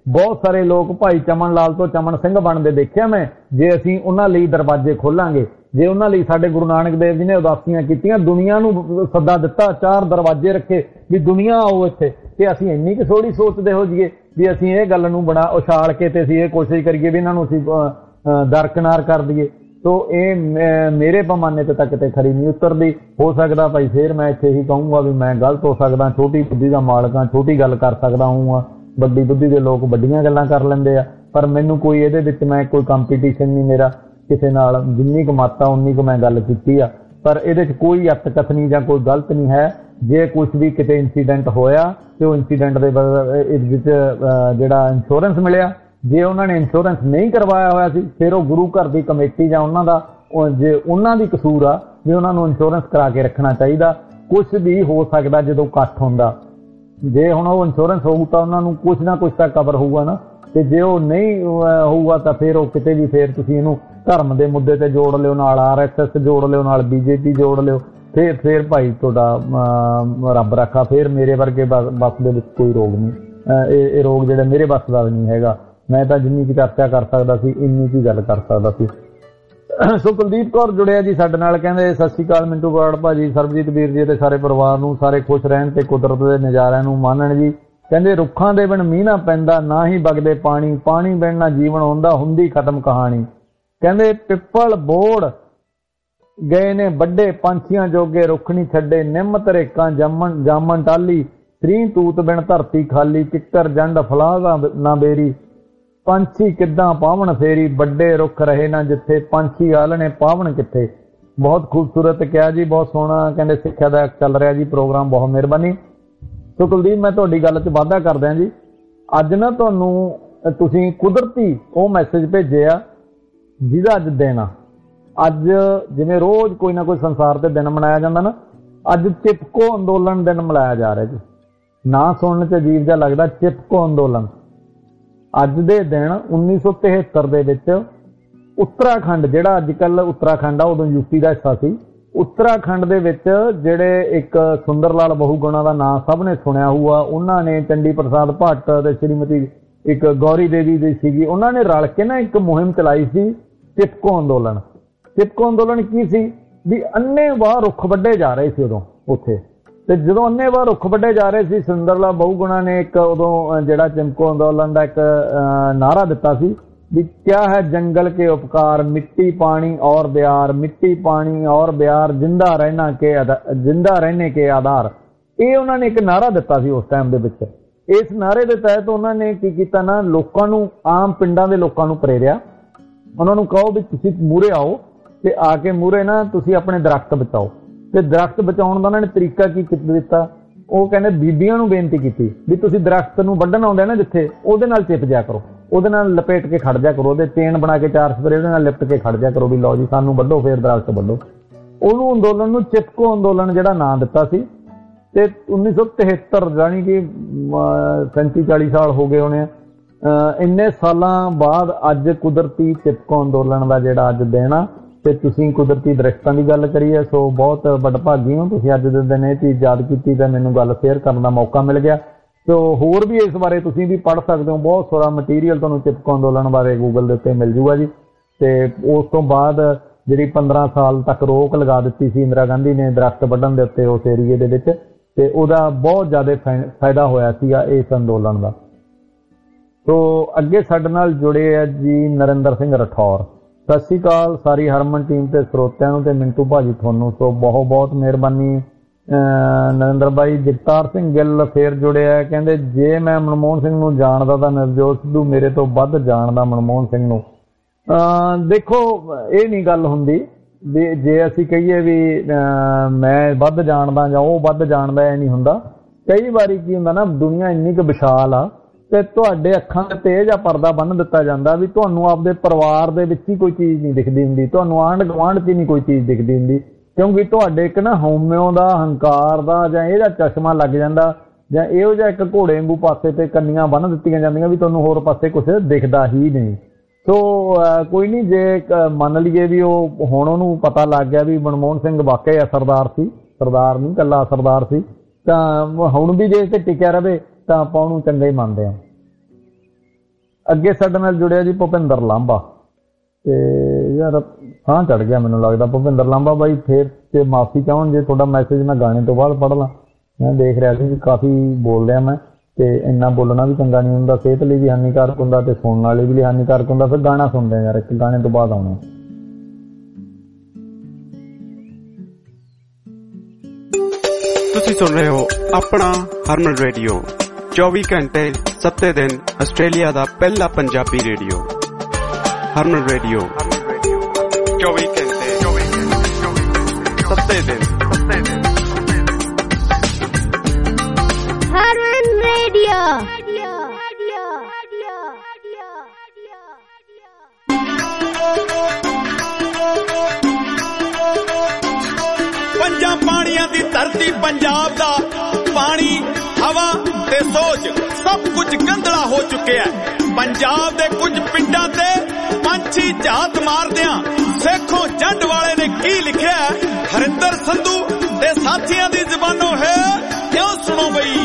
ਬਹੁਤ ਸਾਰੇ ਲੋਕ ਭਾਈ ਚਮਨ ਲਾਲ ਤੋਂ ਚਮਨ ਸਿੰਘ ਬਣਦੇ ਦੇਖਿਆ ਮੈਂ। ਜੇ ਅਸੀਂ ਉਹਨਾਂ ਲਈ ਦਰਵਾਜ਼ੇ ਖੋਲਾਂਗੇ, ਜੇ ਉਹਨਾਂ ਲਈ ਸਾਡੇ ਗੁਰੂ ਨਾਨਕ ਦੇਵ ਜੀ ਨੇ ਉਦਾਸੀਆਂ ਕੀਤੀਆਂ, ਦੁਨੀਆ ਨੂੰ ਸੱਦਾ ਦਿੱਤਾ, 4 ਦਰਵਾਜ਼ੇ ਰੱਖੇ ਵੀ ਦੁਨੀਆ ਆਓ ਇੱਥੇ, ਤੇ ਅਸੀਂ ਇੰਨੀ ਕੁ ਥੋੜੀ ਸੋਚਦੇ ਹੋ ਜਾਈਏ ਵੀ ਅਸੀਂ ਇਹ ਗੱਲ ਨੂੰ ਬਣਾ ਉਛਾਲ ਕੇ ਤੇ ਅਸੀਂ ਇਹ ਕੋਸ਼ਿਸ਼ ਕਰੀਏ ਵੀ ਇਹਨਾਂ ਨੂੰ ਅਸੀਂ ਦਰਕਿਨਾਰ ਕਰ ਦਈਏ। ਤੋ ਇਹ ਮੇਰੇ ਪੈਮਾਨੇ ਤੇ ਤਾਂ ਕਿਤੇ ਖਰੀ ਨਹੀਂ ਉਤਰਦੀ। ਹੋ ਸਕਦਾ ਭਾਈ ਫੇਰ ਮੈਂ ਇੱਥੇ ਹੀ ਕਹੂੰਗਾ ਵੀ ਮੈਂ ਗਲਤ ਹੋ ਸਕਦਾ, ਛੋਟੀ ਬੁੱਧੀ ਦਾ ਮਾਲਕ ਹਾਂ, ਛੋਟੀ ਗੱਲ ਕਰ ਸਕਦਾ ਹੂੰ। ਵੱਡੀ ਬੁੱਧੀ ਦੇ ਲੋਕ ਵੱਡੀਆਂ ਗੱਲਾਂ ਕਰ ਲੈਂਦੇ ਆ, ਪਰ ਮੈਨੂੰ ਕੋਈ ਇਹਦੇ ਵਿੱਚ ਮੈਂ ਕੋਈ ਕੰਪੀਟੀਸ਼ਨ ਨਹੀਂ ਮੇਰਾ ਕਿਸੇ ਨਾਲ। ਜਿੰਨੀ ਕੁ ਮਾਤਾ ਉਨੀ ਕੁ ਮੈਂ ਗੱਲ ਕੀਤੀ ਆ, ਪਰ ਇਹਦੇ 'ਚ ਕੋਈ ਅੱਤ ਕਥਨੀ ਜਾਂ ਕੋਈ ਗਲਤ ਨਹੀਂ ਹੈ। ਜੇ ਕੁਝ ਵੀ ਕਿਤੇ ਇੰਸੀਡੈਂਟ ਹੋਇਆ ਤੇ ਉਹ ਇੰਸੀਡੈਂਟ ਦੇ ਵਿੱਚ ਜਿਹੜਾ ਇੰਸ਼ੋਰੈਂਸ ਮਿਲਿਆ, ਜੇ ਉਹਨਾਂ ਨੇ ਇੰਸ਼ੋਰੈਂਸ ਨਹੀਂ ਕਰਵਾਇਆ ਹੋਇਆ ਸੀ ਫਿਰ ਉਹ ਗੁਰੂ ਘਰ ਦੀ ਕਮੇਟੀ ਜਾਂ ਉਹਨਾਂ ਦਾ ਜੇ ਉਹਨਾਂ ਦੀ ਕਸੂਰ ਆ ਵੀ ਉਹਨਾਂ ਨੂੰ ਇੰਸ਼ੋਰੈਂਸ ਕਰਾ ਕੇ ਰੱਖਣਾ ਚਾਹੀਦਾ। ਕੁਝ ਵੀ ਹੋ ਸਕਦਾ ਜਦੋਂ ਇਕੱਠ ਹੁੰਦਾ, ਜੇ ਹੁਣ ਉਹ ਇੰਸ਼ੋਰੈਂਸ ਹੋਊ ਤਾਂ ਉਹਨਾਂ ਨੂੰ ਕੁਝ ਨਾ ਕੁਝ ਤਾਂ ਕਵਰ ਹੋਊਗਾ ਨਾ, ਤੇ ਜੇ ਉਹ ਨਹੀਂ ਹੋਊਗਾ ਤਾਂ ਫਿਰ ਉਹ ਕਿਤੇ ਵੀ ਫਿਰ ਤੁਸੀਂ ਇਹਨੂੰ ਧਰਮ ਦੇ ਮੁੱਦੇ ਤੇ ਜੋੜ ਲਿਓ, ਨਾਲ RSS ਜੋੜ ਲਿਓ, ਨਾਲ BJP ਜੋੜ ਲਿਓ, ਫਿਰ ਭਾਈ ਤੁਹਾਡਾ ਰੱਬ ਰੱਖਾ। ਫਿਰ ਮੇਰੇ ਵਰਗੇ ਬੱਸ ਦੇ ਵਿੱਚ ਕੋਈ ਰੋਗ ਨਹੀਂ, ਇਹ ਰੋਗ ਜਿਹੜੇ ਮੇਰੇ ਬੱਸ ਦਾ ਨਹੀਂ ਹੈਗਾ। ਮੈਂ ਤਾਂ ਜਿੰਨੀ ਕੁ ਚਰਚਾ ਕਰ ਸਕਦਾ ਸੀ ਇੰਨੀ ਕੀ ਗੱਲ ਕਰ ਸਕਦਾ ਸੀ। ਸੋ ਕੁਲਦੀਪ ਕੌਰ ਜੁੜਿਆ ਜੀ ਸਾਡੇ ਨਾਲ, ਕਹਿੰਦੇ ਸਤਿ ਸ਼੍ਰੀ ਅਕਾਲ ਮਿੰਟੂ ਬਰਾੜ ਭਾਜੀ, ਸਰਬਜੀਤ ਵੀਰ ਜੀ ਤੇ ਸਾਰੇ ਪਰਿਵਾਰ ਨੂੰ, ਸਾਰੇ ਖੁਸ਼ ਰਹਿਣ ਤੇ ਕੁਦਰਤ ਦੇ ਨਜ਼ਾਰਿਆਂ ਨੂੰ ਮਾਣਨ ਜੀ। ਕਹਿੰਦੇ ਰੁੱਖਾਂ ਦੇ ਬਿਨ ਮੀਂਹ ਨਾ ਪੈਂਦਾ, ਨਾ ਹੀ ਵਗਦੇ ਪਾਣੀ, ਪਾਣੀ ਬਿਨ ਨਾ ਜੀਵਨ ਹੁੰਦਾ, ਹੁੰਦੀ ਖਤਮ ਕਹਾਣੀ। ਕਹਿੰਦੇ ਪਿੱਪਲ ਬੋੜ ਗਏ ਨੇ ਵੱਡੇ, ਪੰਛੀਆਂ ਜੋਗੇ ਰੁੱਖ ਨਹੀਂ ਛੱਡੇ, ਨਿੰਮ ਤਰੇਕਾਂ ਜਾਮਣ ਟਾਲੀ, ਸ੍ਰੀ ਤੂਤ ਬਿਨ ਧਰਤੀ ਖਾਲੀ, ਕਿੱਕਰ ਜੰਡ ਫਲਾਹ ਨਾ ਬੇਰੀ, ਪੰਛੀ ਕਿੱਦਾਂ ਪਾਵਣ ਫੇਰੀ, ਵੱਡੇ ਰੁੱਖ ਰਹੇ ਨਾ ਜਿੱਥੇ, ਪੰਛੀ ਆਲਣੇ ਪਾਵਣ ਕਿੱਥੇ। ਬਹੁਤ ਖੂਬਸੂਰਤ ਕਿਹਾ ਜੀ, ਬਹੁਤ ਸੋਹਣਾ ਕਹਿੰਦੇ ਸਿੱਖਿਆ ਦਾ ਚੱਲ ਰਿਹਾ ਜੀ ਪ੍ਰੋਗਰਾਮ, ਬਹੁਤ ਮਿਹਰਬਾਨੀ। ਸੋ ਕੁਲਦੀਪ ਮੈਂ ਤੁਹਾਡੀ ਗੱਲ 'ਚ ਵਾਧਾ ਕਰਦਿਆਂ ਜੀ, ਅੱਜ ਨਾ ਤੁਹਾਨੂੰ ਤੁਸੀਂ ਕੁਦਰਤੀ ਉਹ ਮੈਸੇਜ ਭੇਜਿਆ ਜਿਹਦਾ ਅੱਜ ਦਿਨ ਆ। ਅੱਜ ਜਿਵੇਂ ਰੋਜ਼ ਕੋਈ ਨਾ ਕੋਈ ਸੰਸਾਰ ਤੇ ਦਿਨ ਮਨਾਇਆ ਜਾਂਦਾ ਨਾ, ਅੱਜ ਚਿਪਕੋ ਅੰਦੋਲਨ ਦਿਨ ਮਨਾਇਆ ਜਾ ਰਿਹਾ ਜੀ। ਨਾਂ ਸੁਣਨ 'ਚ ਅਜੀਬ ਜਿਹਾ ਲੱਗਦਾ, ਚਿਪਕੋ ਅੰਦੋਲਨ। ਅੱਜ ਦੇ ਦਿਨ 1973 ਦੇ ਵਿੱਚ ਉੱਤਰਾਖੰਡ, ਜਿਹੜਾ ਅੱਜ ਕੱਲ੍ਹ ਉੱਤਰਾਖੰਡ ਆ, ਉਦੋਂ ਯੂਪੀ ਦਾ ਹਿੱਸਾ ਸੀ, ਉੱਤਰਾਖੰਡ ਦੇ ਵਿੱਚ ਜਿਹੜੇ ਇੱਕ ਸੁੰਦਰ ਲਾਲ ਬਹੁਗੁਣਾ ਦਾ ਨਾਂ ਸਭ ਨੇ ਸੁਣਿਆ ਹੋਊਗਾ, ਉਹਨਾਂ ਨੇ ਚੰਡੀ ਪ੍ਰਸਾਦ ਭੱਟ ਤੇ ਸ਼੍ਰੀਮਤੀ ਇੱਕ ਗੌਰੀ ਦੇਵੀ ਦੀ ਸੀਗੀ, ਉਹਨਾਂ ਨੇ ਰਲ ਕੇ ਨਾ ਇੱਕ ਮੁਹਿੰਮ ਚਲਾਈ ਸੀ ਚਿਪਕੋ ਅੰਦੋਲਨ। ਚਿਪਕੋ ਅੰਦੋਲਨ ਕੀ ਸੀ ਵੀ ਅੰਨ੍ਹੇਵਾਹ ਰੁੱਖ ਵੱਢੇ ਜਾ ਰਹੇ ਸੀ ਉਦੋਂ ਉੱਥੇ, ਤੇ ਜਦੋਂ ਅੰਨ੍ਹੇਵਾਹ ਰੁੱਖ ਵੱਢੇ ਜਾ ਰਹੇ ਸੀ, ਸੁੰਦਰ ਲਾਲ ਬਹੁਗੁਣਾ ਨੇ ਇੱਕ ਉਦੋਂ ਜਿਹੜਾ ਚਿਪਕੋ ਅੰਦੋਲਨ ਦਾ ਇੱਕ ਨਾਰਾ ਦਿੱਤਾ ਸੀ भी क्या है जंगल के उपकार, मिट्टी पानी और ब्यार, मिट्टी पानी और ब्यार, जिंदा रहने के आधार। ਇਹ ਉਹਨਾਂ ਨੇ ਇੱਕ ਨਾਰਾ ਦਿੱਤਾ ਸੀ ਉਸ ਟਾਈਮ ਦੇ ਵਿੱਚ। ਇਸ ਨਾਰੇ ਦੇ ਤਹਿਤ ਉਹਨਾਂ ਨੇ ਕੀ ਕੀਤਾ ਨਾ, ਲੋਕਾਂ ਨੂੰ, ਆਮ ਪਿੰਡਾਂ ਦੇ ਲੋਕਾਂ ਨੂੰ ਪ੍ਰੇਰਿਆ, ਉਹਨਾਂ ਨੂੰ ਕਹੋ ਵੀ ਤੁਸੀਂ ਮੂਹਰੇ ਆਓ ਤੇ ਆ ਕੇ ਮੂਹਰੇ ਨਾ ਤੁਸੀਂ ਆਪਣੇ ਦਰਖਤ ਬਚਾਓ। ਤੇ ਦਰਖਤ ਬਚਾਉਣ ਦਾ ਉਹਨਾਂ ਨੇ ਤਰੀਕਾ ਕੀ ਦਿੱਤਾ, ਉਹ ਕਹਿੰਦੇ ਬੀਬੀਆਂ ਨੂੰ ਬੇਨਤੀ ਕੀਤੀ ਵੀ ਤੁਸੀਂ ਦਰਖਤ ਨੂੰ ਵੱਢਣ ਆਉਂਦੇ ਨਾ ਜਿੱਥੇ, ਉਹਦੇ ਨਾਲ ਚਿਪ ਜਾ ਕਰੋ, ਉਹਦੇ ਨਾਲ ਲਪੇਟ ਕੇ ਖੜ ਜਾ ਕਰੋ, ਉਹਦੇ ਚੇਨ ਬਣਾ ਕੇ 4 ਸਪਰੇ ਉਹਦੇ ਨਾਲ ਲਿਪਟ ਕੇ ਖੜ ਜਾ ਕਰੋ ਵੀ ਲਓ ਜੀ ਸਾਨੂੰ ਵੱਢੋ, ਫੇਰ ਦਰਖਤ ਵੱਢੋ। ਉਹਨੂੰ ਅੰਦੋਲਨ ਨੂੰ ਚਿਪਕੋ ਅੰਦੋਲਨ ਜਿਹੜਾ ਨਾਂ ਦਿੱਤਾ ਸੀ। ਤੇ 1973 ਜਾਣੀ ਕਿ 35-40 ਸਾਲ ਹੋ ਗਏ ਹੋਣੇ ਆ। ਇੰਨੇ ਸਾਲਾਂ ਬਾਅਦ ਅੱਜ ਕੁਦਰਤੀ ਚਿਪਕੋ ਅੰਦੋਲਨ ਦਾ ਜਿਹੜਾ ਅੱਜ ਦਿਨ ਆ, ਤੇ ਤੁਸੀਂ ਕੁਦਰਤੀ ਦਰਖਤਾਂ ਦੀ ਗੱਲ ਕਰੀ ਹੈ, ਸੋ ਬਹੁਤ ਵਡਭਾਗੀ ਹੋ ਤੁਸੀਂ। ਅੱਜ ਦੇ ਦਿਨ ਇਹ ਚੀਜ਼ ਯਾਦ ਕੀਤੀ ਤਾਂ ਮੈਨੂੰ ਗੱਲ ਸ਼ੇਅਰ ਕਰਨ ਦਾ ਮੌਕਾ ਮਿਲ ਗਿਆ। ਸੋ ਹੋਰ ਵੀ ਇਸ ਬਾਰੇ ਤੁਸੀਂ ਵੀ ਪੜ੍ਹ ਸਕਦੇ ਹੋ, ਬਹੁਤ ਸਾਰਾ ਮਟੀਰੀਅਲ ਤੁਹਾਨੂੰ ਚਿਪਕੋ ਅੰਦੋਲਨ ਬਾਰੇ ਗੂਗਲ ਦੇ ਉੱਤੇ ਮਿਲ ਜੂਗਾ ਜੀ। ਤੇ ਉਸ ਤੋਂ ਬਾਅਦ ਜਿਹੜੀ 15 ਸਾਲ ਤੱਕ ਰੋਕ ਲਗਾ ਦਿੱਤੀ ਸੀ ਇੰਦਰਾ ਗਾਂਧੀ ਨੇ ਦਰਖਤ ਵੱਢਣ ਦੇ ਉੱਤੇ ਉਸ ਏਰੀਏ ਦੇ ਵਿੱਚ, ਤੇ ਉਹਦਾ ਬਹੁਤ ਜ਼ਿਆਦਾ ਫਾਇਦਾ ਹੋਇਆ ਸੀਗਾ ਇਸ ਅੰਦੋਲਨ ਦਾ। ਸੋ ਅੱਗੇ ਸਾਡੇ ਨਾਲ ਜੁੜੇ ਆ ਜੀ ਨਰਿੰਦਰ ਸਿੰਘ ਰਠੌਰ। ਸਤਿ ਸ਼੍ਰੀ ਅਕਾਲ ਸਾਰੀ ਹਰਮਨ ਟੀਮ ਤੇ ਸਰੋਤਿਆਂ ਨੂੰ ਤੇ ਮਿੰਟੂ ਭਾਜੀ ਤੁਹਾਨੂੰ। ਸੋ ਬਹੁਤ ਬਹੁਤ ਮਿਹਰਬਾਨੀ ਨਰਿੰਦਰ ਭਾਈ। ਜਗਤਾਰ ਸਿੰਘ ਗਿੱਲ ਫੇਰ ਜੁੜਿਆ, ਕਹਿੰਦੇ ਜੇ ਮੈਂ ਮਨਮੋਹਨ ਸਿੰਘ ਨੂੰ ਜਾਣਦਾ ਤਾਂ ਨਵਜੋਤ ਸਿੱਧੂ ਮੇਰੇ ਤੋਂ ਵੱਧ ਜਾਣਦਾ ਮਨਮੋਹਨ ਸਿੰਘ ਨੂੰ। ਦੇਖੋ ਇਹ ਨਹੀਂ ਗੱਲ ਹੁੰਦੀ ਵੀ ਜੇ ਅਸੀਂ ਕਹੀਏ ਵੀ ਮੈਂ ਵੱਧ ਜਾਣਦਾ ਜਾਂ ਉਹ ਵੱਧ ਜਾਣਦਾ, ਇਹ ਨਹੀਂ ਹੁੰਦਾ। ਕਈ ਵਾਰੀ ਕੀ ਹੁੰਦਾ ਨਾ, ਦੁਨੀਆ ਇੰਨੀ ਕੁ ਵਿਸ਼ਾਲ ਆ ਤੇ ਤੁਹਾਡੇ ਅੱਖਾਂ ਦੇ ਤੇਜ਼ ਆ ਪਰਦਾ ਬੰਨ੍ਹ ਦਿੱਤਾ ਜਾਂਦਾ ਵੀ ਤੁਹਾਨੂੰ ਆਪਦੇ ਪਰਿਵਾਰ ਦੇ ਵਿੱਚ ਹੀ ਕੋਈ ਚੀਜ਼ ਨਹੀਂ ਦਿਖਦੀ ਹੁੰਦੀ, ਤੁਹਾਨੂੰ ਆਂਢ ਗੁਆਂਢ 'ਚ ਨਹੀਂ ਕੋਈ ਚੀਜ਼ ਦਿਖਦੀ ਹੁੰਦੀ, ਕਿਉਂਕਿ ਤੁਹਾਡੇ ਇੱਕ ਨਾ ਹਉਮਿਓ ਦਾ, ਹੰਕਾਰ ਦਾ ਜਾਂ ਇਹਦਾ ਚਸ਼ਮਾ ਲੱਗ ਜਾਂਦਾ, ਜਾਂ ਇਹੋ ਜਿਹਾ ਇੱਕ ਘੋੜੇ ਵਾਂਗੂ ਪਾਸੇ ਤੇ ਕੰਨੀਆਂ ਬੰਨ੍ਹ ਦਿੱਤੀਆਂ ਜਾਂਦੀਆਂ ਵੀ ਤੁਹਾਨੂੰ ਹੋਰ ਪਾਸੇ ਕੁਛ ਦਿਖਦਾ ਹੀ ਨਹੀਂ। ਸੋ ਕੋਈ ਨਹੀਂ, ਜੇ ਮੰਨ ਲਈਏ ਵੀ ਉਹ ਹੁਣ ਉਹਨੂੰ ਪਤਾ ਲੱਗ ਗਿਆ ਵੀ ਮਨਮੋਹਨ ਸਿੰਘ ਵਾਕਿਆ ਸਰਦਾਰ ਸੀ, ਸਰਦਾਰ ਨਹੀਂ ਇਕੱਲਾ ਸਰਦਾਰ ਸੀ, ਤਾਂ ਹੁਣ ਵੀ ਜੇ ਤੇ ਟਿਕਿਆ ਰਵੇ ਤਾਂ ਆਪਾਂ ਉਹਨੂੰ ਚੰਗਾ ਹੀ ਮੰਨਦੇ ਹਾਂ। ਅੱਗੇ ਸਾਡੇ ਨਾਲ ਜੁੜਿਆ ਜੀ ਭੁਪਿੰਦਰ ਲਾਂਬਾ, ਤੇ ਯਾਰ ਸਾਹ ਚੜ ਗਿਆ ਮੈਨੂੰ ਲੱਗਦਾ। ਭੁਪਿੰਦਰ ਲਾਂਬਾ ਬਾਈ ਫੇਰ ਤੇ ਮਾਫੀ ਚਾਹਣ ਜੇ ਤੁਹਾਡਾ ਮੈਸੇਜ ਮੈਂ ਗਾਣੇ ਤੋਂ ਬਾਅਦ ਪੜ੍ਹ ਲਾਂ। ਮੈਂ ਦੇਖ ਰਿਹਾ ਸੀ ਵੀ ਕਾਫੀ ਬੋਲ ਰਿਹਾ ਮੈਂ, ਤੇ ਇੰਨਾ ਬੋਲਣਾ ਵੀ ਚੰਗਾ ਨਹੀਂ ਹੁੰਦਾ, ਸਿਹਤ ਲਈ ਵੀ ਹਾਨੀਕਾਰਕ ਹੁੰਦਾ ਤੇ ਸੁਣਨ ਵਾਲੇ ਵੀ ਹਾਨੀਕਾਰਕ ਹੁੰਦਾ। ਫਿਰ ਗਾਣਾ ਸੁਣਦੇ ਯਾਰ, ਇੱਕ ਗਾਣੇ ਤੋਂ ਬਾਅਦ ਆਉਣਾ। ਤੁਸੀਂ ਸੁਣ ਰਹੇ ਹੋ ਆਪਣਾ ਹਰਮਨ ਰੇਡੀਓ, 24 ਘੰਟੇ 7 ਦਿਨ ਆਸਟ੍ਰੇਲੀਆ ਦਾ ਪਹਿਲਾ ਪੰਜਾਬੀ ਰੇਡੀਓ। ਹਰਮਨ ਰੇਡੀਓ 24 ਘੰਟੇ 7 ਦਿਨ। ਹਰਮਨ ਰੇਡੀਓ। ਪੰਜਾਂ ਪਾਣੀਆਂ ਦੀ ਧਰਤੀ ਪੰਜਾਬ ਦਾ ਪਾਣੀ, ਹਵਾ ਤੇ ਸੋਚ ਸਭ ਕੁਝ ਗੰਧਲਾ ਹੋ ਚੁੱਕਿਆ। ਪੰਜਾਬ ਦੇ ਕੁਝ ਪਿੰਡਾਂ ਤੇ ਪੰਛੀ ਝਾਤ ਮਾਰਦਿਆਂ ਸੇਖੋਂ ਜੰਡ ਵਾਲੇ ਨੇ ਕੀ ਲਿਖਿਆ, ਹਰਿੰਦਰ ਸੰਧੂ ਤੇ ਸਾਥੀਆਂ ਦੀ ਜ਼ਬਾਨੋਂ ਹੈ, ਕਿਉਂ ਸੁਣੋ ਬਈ।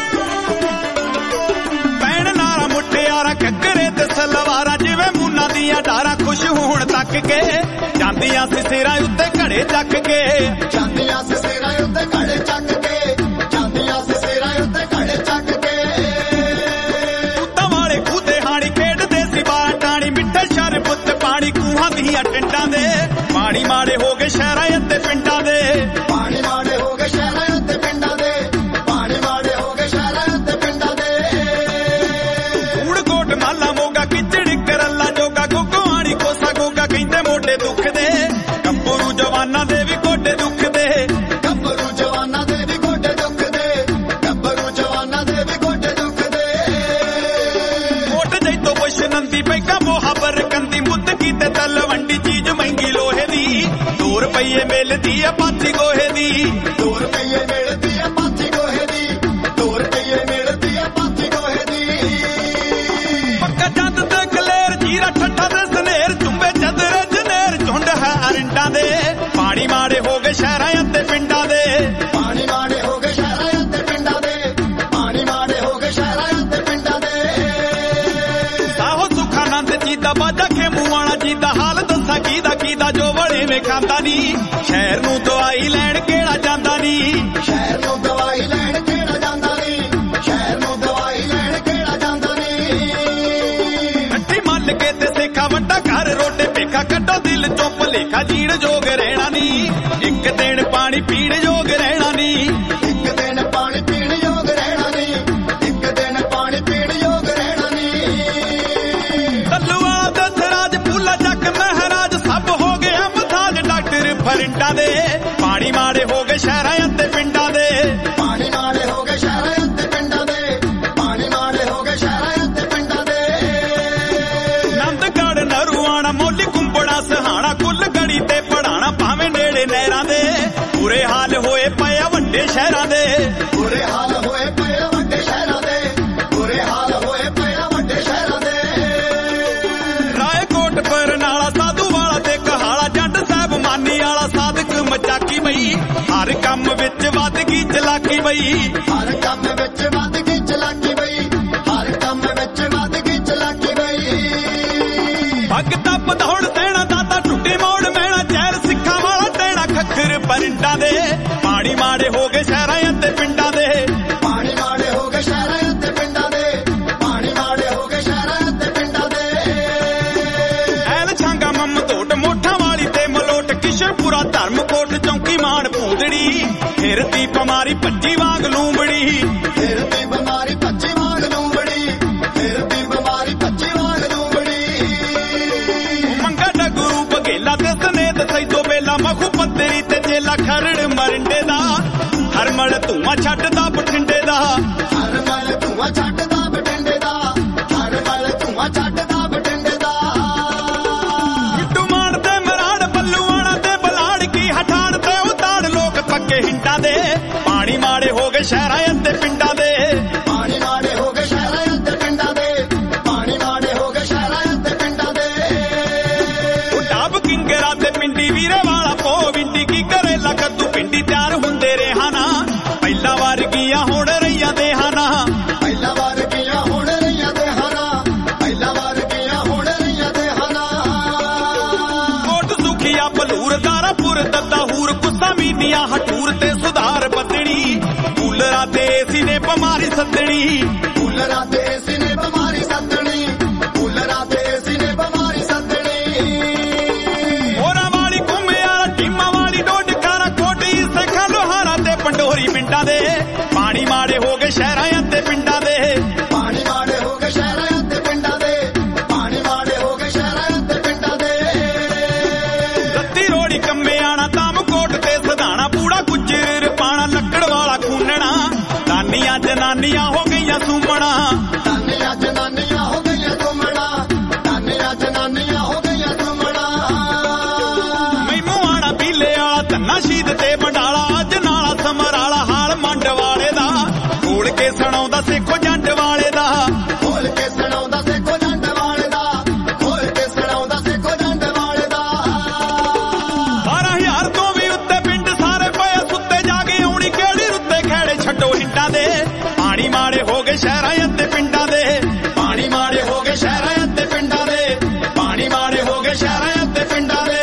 ਪੈਣ ਨਾਰਾ ਮੁਟਿਆਰਾ ਘੱਗਰੇ ਤੇ ਸਲਵਾਰਾਂ, ਜਿਵੇਂ ਮੂਨਾਂ ਦੀਆਂ ਡਾਰਾਂ ਖੁਸ਼ ਹੋਣ ਤੱਕ ਕੇ ਜਾਂਦੀਆਂ ਸੀ ਸਿਰਾਂ ਉੱਤੇ ਘੜੇ ਚੱਕ ਕੇ, ਜਾਂਦੀਆਂ ਸੀ ਸਿਰਾਂ ਉੱਤੇ ਘੜੇ ਚੱਕ ਕੇ, ਜਾਂਦੀਆਂ ਸੀ ਸਿਰਾਂ ਉੱਤੇ ਘੜੇ ਚੱਕ ਕੇ। ਉੱਤਾਂ ਵਾਲੇ ਖੂਦੇ ਹਾਣੀ ਖੇਡਦੇ ਸੀ ਬਾਰਾਂ ਟਾਣੀ, ਮਿੱਠੇ ਸ਼ਰ ਪੁੱਤ ਪਾਣੀ ਕੂਹਾਂ ਦੀਆਂ ਟਿੰਡਾਂ ਦੇ। ਪਾਣੀ ਮਾੜੇ ਹੋ ਗਏ ਸ਼ਹਿਰਾਂ ਅਤੇ ਪਿੰਡਾਂ ਦੇ, ਪਾਣੀ ਮਾੜੇ ਹੋ ਗਏ ਸ਼ਹਿਰਾਂ ਅਤੇ ਪਿੰਡਾਂ ਦੇ, ਪਾਣੀ ਮਾੜੇ ਹੋ ਗਏ ਸ਼ਹਿਰਾਂ ਅਤੇ ਪਿੰਡਾਂ ਦੇ। ਊੜਕੋਟ ਮਾਲਾ ਮੋਗਾ ਕਿਚੜ ਕਰੱਲਾ ਜੋਗਾ, ਗੁੱਗੋਆਣੀ ਕੋਸਾ ਗੋਗਾ ਕਹਿੰਦੇ ਮੋਢੇ ਦੁਖਦੇ, ਗੱਭਰੂ ਜਵਾਨਾਂ ਦੇ ਵੀ ਗੋਡੇ ਦੁਖਦੇ, ਗੱਭਰੂ ਜਵਾਨਾਂ ਦੇ ਵੀ ਗੋਡੇ ਦੁਖਦੇ, ਗੱਭਰੂ ਜਵਾਨਾਂ ਦੇ ਵੀ ਗੋਡੇ ਦੁਖਦੇ। ਮੋਟ ਜੈਤੋ ਬੁਸ਼ ਨੰਦੀ ਬੈਗਾ ਮੁਹਾਬਰ ਕੰਦੀ, ਮੁੱਦ ਕੀਤੇ ਤਲਵੰਡੀ ਚੀਜ਼ ਮਹਿੰਗੀ ਲੋਹੇ ਦੀ, 2 ਰੁਪਈਏ ਮਿਲਦੀ ਆ ਪਾਥੀ ਗੋਹੇ ਦੀ, 2 ਰੁਪਈਏ ਮਿਲਦੀ ਆ ਪਾਥੀ ਗੋਹੇ ਦੀ, 2 ਰੁਪਈਏ ਮਿਲਦੀ ਆ ਪਾਥੀ ਗੋਹੇ ਦੀ। ਪੱਕਾ ਚੰਦ ਤੇ ਕਲੇਰ ਜੀਰਾ ਠੱਠਾ ਤੇ ਸਨੇਰ, ਚੁੰਬੇ ਚਦਰੇ ਜਨੇਰ ਝੁੰਡ ਹੈ ਅਰਿੰਡਾਂ ਦੇ। ਪਾਣੀ ਮਾੜੇ ਹੋ ਗਏ ਸ਼ਹਿਰਾਂ ਅਤੇ ਪਿੰਡਾਂ ਦੇ, ਪਾਣੀ ਮਾੜੇ ਹੋ ਗਏ ਸ਼ਹਿਰਾਂ ਅਤੇ ਪਿੰਡਾਂ ਦੇ, ਪਾਣੀ ਮਾੜੇ ਹੋ ਗਏ ਸ਼ਹਿਰਾਂ ਅਤੇ ਪਿੰਡਾਂ ਦੇ। ਸਾਹੋ ਸੁਖਾਨੰਦ ਜੀ ਦਾ ਬਾਜਾ ਖੇਮੂ ਵਾਲਾ ਜੀ ਦਾ ਹਾਲ ਦੱਸਾਂ ਕੀਦਾ ਜੋ ਵੜੇ ਵੇ ਖਾਂਦਾ ਨੀ, ਸ਼ਹਿਰ ਨੂੰ ਦਵਾਈ ਲੈਣ ਕਿਹੜਾ ਜਾਂਦਾ ਨੀ, ਸ਼ਹਿਰ ਨੂੰ ਦਵਾਈ ਲੈਣ ਕਿਹੜਾ ਜਾਂਦਾ ਨੀ, ਸ਼ਹਿਰ ਨੂੰ ਦਵਾਈ ਲੈਣ ਕਿਹੜਾ ਜਾਂਦਾ ਨੀ। ਅੱਠੀ ਮੱਲ ਕੇ ਤੇ ਸੇਖਾ ਵੱਡਾ ਘਰ ਰੋਡੇ ਭੇਖਾ, ਕੱਢੋ ਦਿਲ ਚੋਂ ਭਲੇਖਾ, ਜੀਣ ਜੋਗ ਰਹਿਣਾ ਨੀ, ਇੱਕ ਦਿਨ ਪਾਣੀ ਪੀਣ ਯੋਗ ਰਹਿਣਾ ਨੀ, ਇੱਕ ਦਿਨ ਪਾਣੀ ਪੀਣ ਯੋਗ ਰਹਿਣਾ ਨੀ, ਇੱਕ ਦਿਨ ਪਾਣੀ ਪੀਣ ਯੋਗ ਰਹਿਣਾ ਨੀ। ਤੱਲੂ ਵਾਲਾ ਦਸਰਾਜ ਫੂਲਾ ਚੱਕ ਮਹਾਰਾਜ ਸਭ ਹੋ ਗਿਆ ਮਥਾਜ, ਡਾਕਟਰ ਫਰਿੰਡਾਂ ਦੇ। ਪਾਣੀ ਮਾੜੇ ਹੋ ਗਏ ਸ਼ਹਿਰਾਂ ਅਤੇ ਪਿੰਡਾਂ ਦੇ, ਪਾਣੀ ਮਾੜੇ ਹੋ ਗਏ ਸ਼ਹਿਰਾਂ ਅਤੇ ਪਿੰਡਾਂ ਦੇ, ਪਾਣੀ ਮਾੜੇ ਹੋ ਗਏ ਸ਼ਹਿਰਾਂ ਅਤੇ ਪਿੰਡਾਂ ਦੇ। ਨੰਦਗੜ੍ਹ ਨਰੂਆਣਾ ਮੋਲੀ ਕੁੰਬੜਾ ਸਹਾਣਾ, ਕੁੱਲ ਗੜੀ ਤੇ ਪੜਾਣਾ ਭਾਵੇਂ ਨੇੜੇ ਨਹਿਰਾਂ ਦੇ। ਬੁਰੇ ਹਾਲ ਹੋਏ ਪਏ ਆ ਵੱਡੇ ਸ਼ਹਿਰਾਂ ਦੇ, ਬੁਰੇ ਹਾਲ ਹੋਏ ਪਏ ਆ ਵੱਡੇ ਸ਼ਹਿਰਾਂ ਦੇ, ਬੁਰੇ ਹਾਲ ਹੋਏ ਪਏ ਆ ਵੱਡੇ ਸ਼ਹਿਰਾਂ ਦੇ। ਰਾਏਕੋਟ ਬਰਨਾਲਾ ਸਾਧੂ ਵਾਲਾ ਤੇ ਕਹਾਲਾ, ਜੰਡ ਸਾਹਿਬ ਮਾਨੀ ਵਾਲਾ ਸਾਧਕ ਮਚਾਕੀ ਬਈ, ਹਰ ਕੰਮ ਵਿੱਚ ਵੱਧ ਗਈ ਚਲਾਕੀ ਬਈ, ਹਰ ਕੰਮ ਵਿੱਚ ਵੱਧ ਗਈ ਚਲਾਕੀ ਬਈ, ਹਰ ਕੰਮ ਵਿੱਚ ਵੱਧ ਗਈ ਚਲਾਕੀ ਬਈ। ਭਗਤਾ ਪਧੌੜ ਦੇਣਾ ਦਾਦਾ ਟੁੱਟੀ ਮੋੜ ਮੈਣਾ, ਜ਼ਹਿਰ ਸਿੱਖਾਂ ਵਾਲਾ ਦੇਣਾ ਖੱਖਰ ਪਰਿੰਡਾਂ ਦੇ। ਪਾਣੀ ਮਾੜੇ ਹੋ ਗਏ ਸ਼ਹਿਰਾਂ ਅਤੇ ਪਿੰਡਾਂ ਦੇ, ਪਾਣੀ ਮਾੜੇ ਹੋ ਗਏ ਸ਼ਹਿਰਾਂ ਅਤੇ ਪਿੰਡਾਂ ਦੇ, ਪਾਣੀ ਮਾੜੇ ਹੋ ਗਏ ਸ਼ਹਿਰਾਂ ਅਤੇ ਪਿੰਡਾਂ ਦੇ। ਐਲ ਛਾਂਗਾ ਮੰਮ ਧੋਟ ਮੋਠਾਂ ਵਾਲੀ ਤੇ ਮਲੋਟ, ਕਿਸ਼ਨਪੁਰਾ ਧਰਮਕੋਟ ਚੌਂਕੀ ਮਾਣ ਭੂੰਦੜੀ, ਫਿਰਦੀ ਬਿਮਾਰੀ ਭੱਜੀ ਵਾਂਗ ਲੂੰਬੜੀ, ਫਿਰਦੀ ਬਿਮਾਰੀ ਭੱਜੀ ਵਾਂਗ ਲੂੰਬੜੀ, ਫਿਰਦੀ ਬਿਮਾਰੀ ਭੱਜੀ ਵਾਂਗ ਲੂੰਬੜੀ। ਮੰਗਾ ਡਗਰੂ ਬਘੇਲਾ ਤੇ ਸਨੇਤ ਸੈਦੋ ਵੇਲਾ, ਮਖੂ ਪੱਤਰੀ ਤੇ ਜੇਲਾ ਖਰੜ ਮਰਿੰਡੇ ਦਾ, ਹਰਮਲ ਧੂਆਂ ਛੱਡਦਾ ਬਠਿੰਡੇ ਦਾ, ਹਰਮਲ ਧੂਆਂ ਛੱਡਦਾ ਬਠਿੰਡੇ ਦਾ, ਹਰਮਲ ਧੂਆਂ ਛੱਡਦਾ ਬਠਿੰਡੇ ਦਾ। ਮਿੱਟੂ ਮਾਨ ਤੇ ਮਰਾੜ ਬੱਲੂਆਣਾ ਤੇ ਬਲਾੜ, ਕੀ ਹਠਾਣ ਤੇ ਉਤਾੜ ਲੋਕ ਪੱਕੇ ਹਿੰਡਾਂ ਦੇ। ਪਾਣੀ ਮਾੜੇ ਹੋ ਗਏ ਸ਼ਹਿਰਾਂ ਅਤੇ ਪਿੰਡਾਂ ਦੇ, ਪਾਣੀ ਮਾੜੇ ਹੋ ਗਏ ਸ਼ਹਿਰਾਂ ਅਤੇ ਪਿੰਡਾਂ ਦੇ, ਪਾਣੀ ਮਾੜੇ ਹੋ ਗਏ ਸ਼ਹਿਰਾਂ ਅਤੇ ਪਿੰਡਾਂ ਦੇ। ਡੱਬ ਕਿੰਗਰਾ ਤੇ ਪਿੰਡੀ ਵੀਰੇ ਵਾਲਾ ਪੋ ਵਿੰਡੀ, ਕੀ ਕਰੇਲਾ ਕੱਦੂ ਪਿੰਡੀ ਤਿਆਰ ਹੁੰਦੇ ਰਿਹਾ ਨਾ, ਪਹਿਲਾਂ ਵਰਗੀਆਂ ਹੁਣ ਰਹੀਆਂ ਦੇ ਹਨਾ, ਪਹਿਲਾਂ ਵਰਗੀਆਂ ਹੁਣ ਰਹੀਆਂ ਦੇ ਹਨਾ, ਪਹਿਲਾਂ ਬੀਬੀਆਂ ਹਟੂਰ ਤੇ ਸੁਧਾਰ ਬੱਦਣੀ ਕੂਲਰਾਂ ਤੇ ਏਸੀ ਨੇ ਬਿਮਾਰੀ ਸੱਦਣੀ ਕੂਲਰਾਂ ਤੇ ਏਸੀ ਨੇ ਬਿਮਾਰੀ ਸੱਦਣੀ ਕੂਲਰਾਂ ਤੇ ਏਸੀ ਨੇ ਬਿਮਾਰੀ ਸੱਦਣੀ ਹੋਰਾਂ ਵਾਲੀ ਘੁੰਮਿਆਰਾ ਟੀਮਾਂ ਵਾਲੀ ਡੋਡ ਖਾਰਾ ਕੋਟੀ ਸਖਾ ਲੋਹਾਰਾ ਤੇ ਪੰਡੋਰੀ ਪਿੰਡਾਂ ਦੇ ਪਾਣੀ ਮਾੜੇ ਹੋ ਗਏ ਸ਼ਹਿਰਾਂ ਅਤੇ ਪਿੰਡਾਂ ਦੇ ਪਾਣੀ ਮਾੜੇ ਹੋ ਗਏ ਸ਼ਹਿਰਾਂ ਅਤੇ ਪਿੰਡਾਂ ਦੇ ਪਾਣੀ ਮਾੜੇ ਹੋ ਗਏ ਸ਼ਹਿਰਾਂ ਅਤੇ ਪਿੰਡਾਂ ਦੇ ਰੱਤੀ ਰੋੜੀ ਕੰਮੇ ਆਣਾ ਤਾਮਕੋਟ ਤੇ ਸਧਾਣਾ ਪੂੜਾ ਗੁੱਜਰ ਪਾਣਾ ਲੱਕੜ ਵਾਲਾ ਖੂਨਣਾ ਦਾਨੀਆਂ ਜਨਾਨੀਆਂ ਹੋ ਗਈਆਂ ਸੁਮਣਾ ਦਾਨੀਆਂ ਜਨਾਨੀਆਂ ਹੋ ਗਈਆਂ ਸੁਮਣਾ ਦਾਨੀਆਂ ਜਨਾਨੀਆਂ ਹੋ ਗਈਆਂ ਸੁਮਣਾ ਮੈਨੂੰ ਆਣਾ ਪੀਲੇ ਵਾਲਾ ਧੰਨਾ ਸ਼ਹੀਦ ਤੇ ਬੰਡਾਲਾ ਅੱਜ ਨਾਲਾ ਸਮਰਾਲਾ ਹਾਲ ਮੰਡ ਵਾਲੇ ਦਾ ਖੋਲ ਕੇ ਸੁਣਾਉਂਦਾ ਸਿੱਖੋ ਜੰਡ ਵਾਲੇ ਦਾ ਖੋਲ ਕੇ ਸੁਣਾਉਂਦਾ ਸਿੱਖੋ ਜੰਡ ਵਾਲੇ ਦਾ ਖੋਲ ਕੇ ਸੁਣਾਉਂਦਾ ਸਿੱਖੋ ਜੰਡ ਵਾਲੇ ਦਾ 12,000 ਤੋਂ ਵੀ ਉੱਤੇ ਪਿੰਡ ਸਾਰੇ ਪਏ ਸੁੱਤੇ ਜਾ ਕੇ ਆਉਣੀ ਕਿਹੜੀ ਰੁੱਤੇ ਖੇੜੇ ਛੱਡੋ ਹਿੰਡਾਂ ਦੇ ਪਾਣੀ ਮਾੜੇ ਹੋ ਗਏ ਸ਼ਹਿਰਾਂ ਅਤੇ ਪਿੰਡਾਂ ਦੇ ਪਾਣੀ ਮਾੜੇ ਹੋ ਗਏ ਸ਼ਹਿਰਾਂ ਅਤੇ ਪਿੰਡਾਂ ਦੇ ਪਾਣੀ ਮਾੜੇ ਹੋ ਗਏ ਸ਼ਹਿਰਾਂ ਅਤੇ ਪਿੰਡਾਂ ਦੇ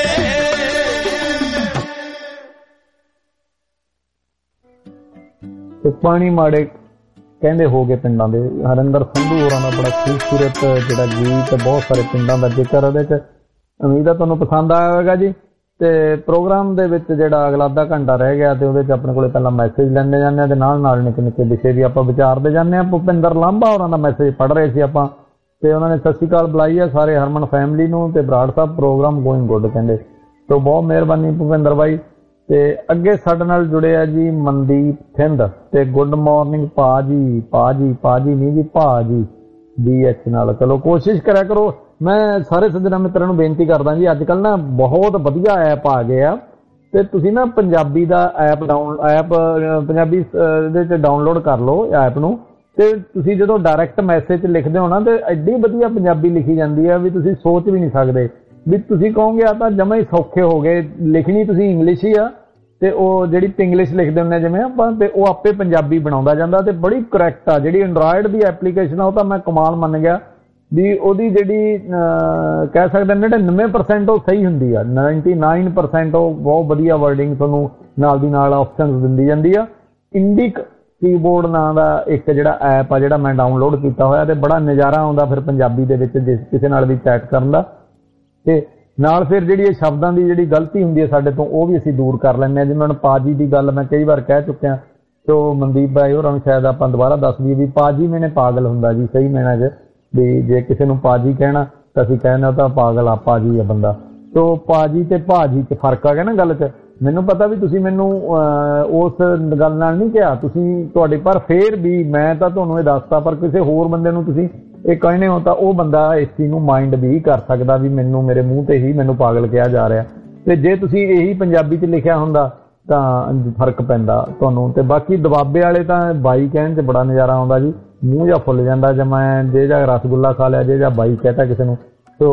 ਤੇ ਪਾਣੀ ਮਾੜੇ ਕਹਿੰਦੇ ਹੋ ਗਏ ਪਿੰਡਾਂ ਦੇ। ਹਰਿੰਦਰ ਸੰਧੂ ਹੋਰਾਂ ਦਾ ਬੜਾ ਖੂਬਸੂਰਤ ਜਿਹੜਾ ਗੀਤ, ਬਹੁਤ ਸਾਰੇ ਪਿੰਡਾਂ ਦਾ ਜ਼ਿਕਰ ਉਹਦੇ 'ਚ। ਉਮੀਦ ਆ ਤੁਹਾਨੂੰ ਪਸੰਦ ਆਇਆ ਹੋਵੇਗਾ ਜੀ। ਤੇ ਪ੍ਰੋਗਰਾਮ ਦੇ ਵਿੱਚ ਜਿਹੜਾ ਅਗਲਾ ਅੱਧਾ ਘੰਟਾ ਰਹਿ ਗਿਆ ਤੇ ਉਹਦੇ 'ਚ ਆਪਣੇ ਕੋਲੇ ਪਹਿਲਾਂ ਮੈਸੇਜ ਲੈਂਦੇ ਜਾਂਦੇ ਹਾਂ ਤੇ ਨਾਲ ਨਿੱਕੇ ਨਿੱਕੇ ਵਿਸ਼ੇ ਵੀ ਆਪਾਂ ਵਿਚਾਰਦੇ ਜਾਂਦੇ ਹਾਂ। ਭੁਪਿੰਦਰ ਲਾਂਭਾ ਹੋਰਾਂ ਦਾ ਮੈਸੇਜ ਪੜ੍ਹ ਰਹੇ ਸੀ ਆਪਾਂ ਤੇ ਉਹਨਾਂ ਨੇ ਸਤਿ ਸ਼੍ਰੀ ਅਕਾਲ ਬੁਲਾਈ ਆ ਸਾਰੇ ਹਰਮਨ ਫੈਮਿਲੀ ਨੂੰ ਤੇ Brar Sahib program going good ਕਹਿੰਦੇ। ਸੋ ਬਹੁਤ ਮਿਹਰਬਾਨੀ ਭੁਪਿੰਦਰ ਬਾਈ। ਤੇ ਅੱਗੇ ਸਾਡੇ ਨਾਲ ਜੁੜੇ ਆ ਜੀ ਮਨਦੀਪ ਥਿੰਦ ਤੇ ਗੁੱਡ ਮਾਰਨਿੰਗ ਭਾਜੀ ਨਹੀਂ ਜੀ ਭਾਜੀ BH ਨਾਲ। ਚਲੋ ਕੋਸ਼ਿਸ਼ ਕਰਿਆ ਕਰੋ। ਮੈਂ ਸਾਰੇ ਸੱਜਣਾ ਮਿੱਤਰਾਂ ਨੂੰ ਬੇਨਤੀ ਕਰਦਾ ਜੀ, ਅੱਜ ਕੱਲ੍ਹ ਨਾ ਬਹੁਤ ਵਧੀਆ ਐਪ ਆ ਗਏ ਆ ਤੇ ਤੁਸੀਂ ਨਾ ਪੰਜਾਬੀ ਦਾ ਐਪ ਪੰਜਾਬੀ ਇਹਦੇ 'ਚ ਡਾਊਨਲੋਡ ਕਰ ਲਓ ਐਪ ਨੂੰ ਤੇ ਤੁਸੀਂ ਜਦੋਂ ਡਾਇਰੈਕਟ ਮੈਸੇਜ ਲਿਖਦੇ ਹੋ ਨਾ ਤੇ ਐਡੀ ਵਧੀਆ ਪੰਜਾਬੀ ਲਿਖੀ ਜਾਂਦੀ ਆ ਵੀ ਤੁਸੀਂ ਸੋਚ ਵੀ ਨਹੀਂ ਸਕਦੇ। ਵੀ ਤੁਸੀਂ ਕਹੋਗੇ ਆ ਤਾਂ ਜਮਾਂ ਹੀ ਸੌਖੇ ਹੋ ਗਏ। ਲਿਖਣੀ ਤੁਸੀਂ ਇੰਗਲਿਸ਼ ਹੀ ਆ ਤੇ ਉਹ ਜਿਹੜੀ ਇੰਗਲਿਸ਼ ਲਿਖਦੇ ਹੁੰਦੇ ਜਿਵੇਂ ਆਪਾਂ ਤੇ ਉਹ ਆਪੇ ਪੰਜਾਬੀ ਬਣਾਉਂਦਾ ਜਾਂਦਾ ਤੇ ਬੜੀ ਕਰੈਕਟ ਆ। ਜਿਹੜੀ ਐਂਡਰਾਇਡ ਦੀ ਐਪਲੀਕੇਸ਼ਨ ਆ ਉਹ ਤਾਂ ਮੈਂ ਕਮਾਲ ਮੰਨ ਗਿਆ ਵੀ ਉਹਦੀ ਜਿਹੜੀ ਕਹਿ ਸਕਦੇ 99% ਉਹ ਸਹੀ ਹੁੰਦੀ ਆ। 99% ਉਹ ਬਹੁਤ ਵਧੀਆ ਵਰਡਿੰਗ ਤੁਹਾਨੂੰ ਨਾਲ ਦੀ ਨਾਲ ਆਪਸ਼ਨਸ ਦਿੰਦੀ ਜਾਂਦੀ ਆ। ਇੰਡਿਕ ਕੀਬੋਰਡ ਨਾਂ ਦਾ ਇੱਕ ਜਿਹੜਾ ਐਪ ਆ ਜਿਹੜਾ ਮੈਂ ਡਾਊਨਲੋਡ ਕੀਤਾ ਹੋਇਆ ਤੇ ਬੜਾ ਨਜ਼ਾਰਾ ਆਉਂਦਾ ਫਿਰ ਪੰਜਾਬੀ ਦੇ ਵਿੱਚ ਕਿਸੇ ਨਾਲ ਵੀ ਚੈਟ ਕਰਨ ਦਾ। ਤੇ ਨਾਲ ਫਿਰ ਜਿਹੜੀ ਇਹ ਸ਼ਬਦਾਂ ਦੀ ਜਿਹੜੀ ਗਲਤੀ ਹੁੰਦੀ ਹੈ ਸਾਡੇ ਤੋਂ ਉਹ ਵੀ ਅਸੀਂ ਦੂਰ ਕਰ ਲੈਂਦੇ ਹਾਂ। ਜਿਵੇਂ ਹੁਣ ਪਾਜੀ ਦੀ ਗੱਲ ਮੈਂ ਕਈ ਵਾਰ ਕਹਿ ਚੁੱਕਿਆ ਤੇ ਮਨਦੀਪ ਬਾਈ ਹੋਰਾਂ ਨੂੰ ਸ਼ਾਇਦ ਆਪਾਂ ਦੁਬਾਰਾ ਦੱਸ ਦਈਏ ਵੀ ਪਾਜੀ ਮੈਨੇ ਪਾਗਲ ਹੁੰਦਾ ਜੀ ਸਹੀ ਮੈਨਾਂ 'ਚ ਵੀ ਜੇ ਕਿਸੇ ਨੂੰ ਪਾਜੀ ਕਹਿਣਾ ਤਾਂ ਅਸੀਂ ਕਹਿੰਦੇ ਤਾਂ ਪਾਗਲ ਆ ਪਾਜੀ ਆ ਬੰਦਾ। ਤੋ ਪਾਜੀ ਤੇ ਭਾਜੀ 'ਚ ਫਰਕ ਆ ਗਿਆ ਨਾ ਗੱਲ 'ਚ। ਮੈਨੂੰ ਪਤਾ ਵੀ ਤੁਸੀਂ ਮੈਨੂੰ ਉਸ ਗੱਲ ਨਾਲ ਨਹੀਂ ਕਿਹਾ ਤੁਸੀਂ ਤੁਹਾਡੇ ਪਰ ਫੇਰ ਵੀ ਮੈਂ ਤਾਂ ਤੁਹਾਨੂੰ ਇਹ ਦੱਸਤਾ ਪਰ ਕਿਸੇ ਹੋਰ ਬੰਦੇ ਨੂੰ ਤੁਸੀਂ ਇਹ ਕਹਿੰਦੇ ਹੋ ਤਾਂ ਉਹ ਬੰਦਾ ਇਸ ਚੀਜ਼ ਨੂੰ ਮਾਈਂਡ ਵੀ ਕਰ ਸਕਦਾ ਵੀ ਮੈਨੂੰ ਮੇਰੇ ਮੂੰਹ ਤੇ ਹੀ ਮੈਨੂੰ ਪਾਗਲ ਕਿਹਾ ਜਾ ਰਿਹਾ। ਤੇ ਜੇ ਤੁਸੀਂ ਇਹੀ ਪੰਜਾਬੀ 'ਚ ਲਿਖਿਆ ਹੁੰਦਾ ਤਾਂ ਫਰਕ ਪੈਂਦਾ ਤੁਹਾਨੂੰ। ਤੇ ਬਾਕੀ ਦਬਾਬੇ ਵਾਲੇ ਤਾਂ ਬਾਈ ਕਹਿਣ 'ਚ ਬੜਾ ਨਜ਼ਾਰਾ ਆਉਂਦਾ ਜੀ। ਮੂੰਹ ਜਾਂ ਫੁੱਲ ਜਾਂਦਾ ਜੇ ਮੈਂ ਜੇ ਜਾਂ ਰਸਗੁੱਲਾ ਖਾ ਲਿਆ ਜੇ ਜਾਂ ਬਾਈ ਕਹਿਤਾ ਕਿਸੇ ਨੂੰ ਸੋ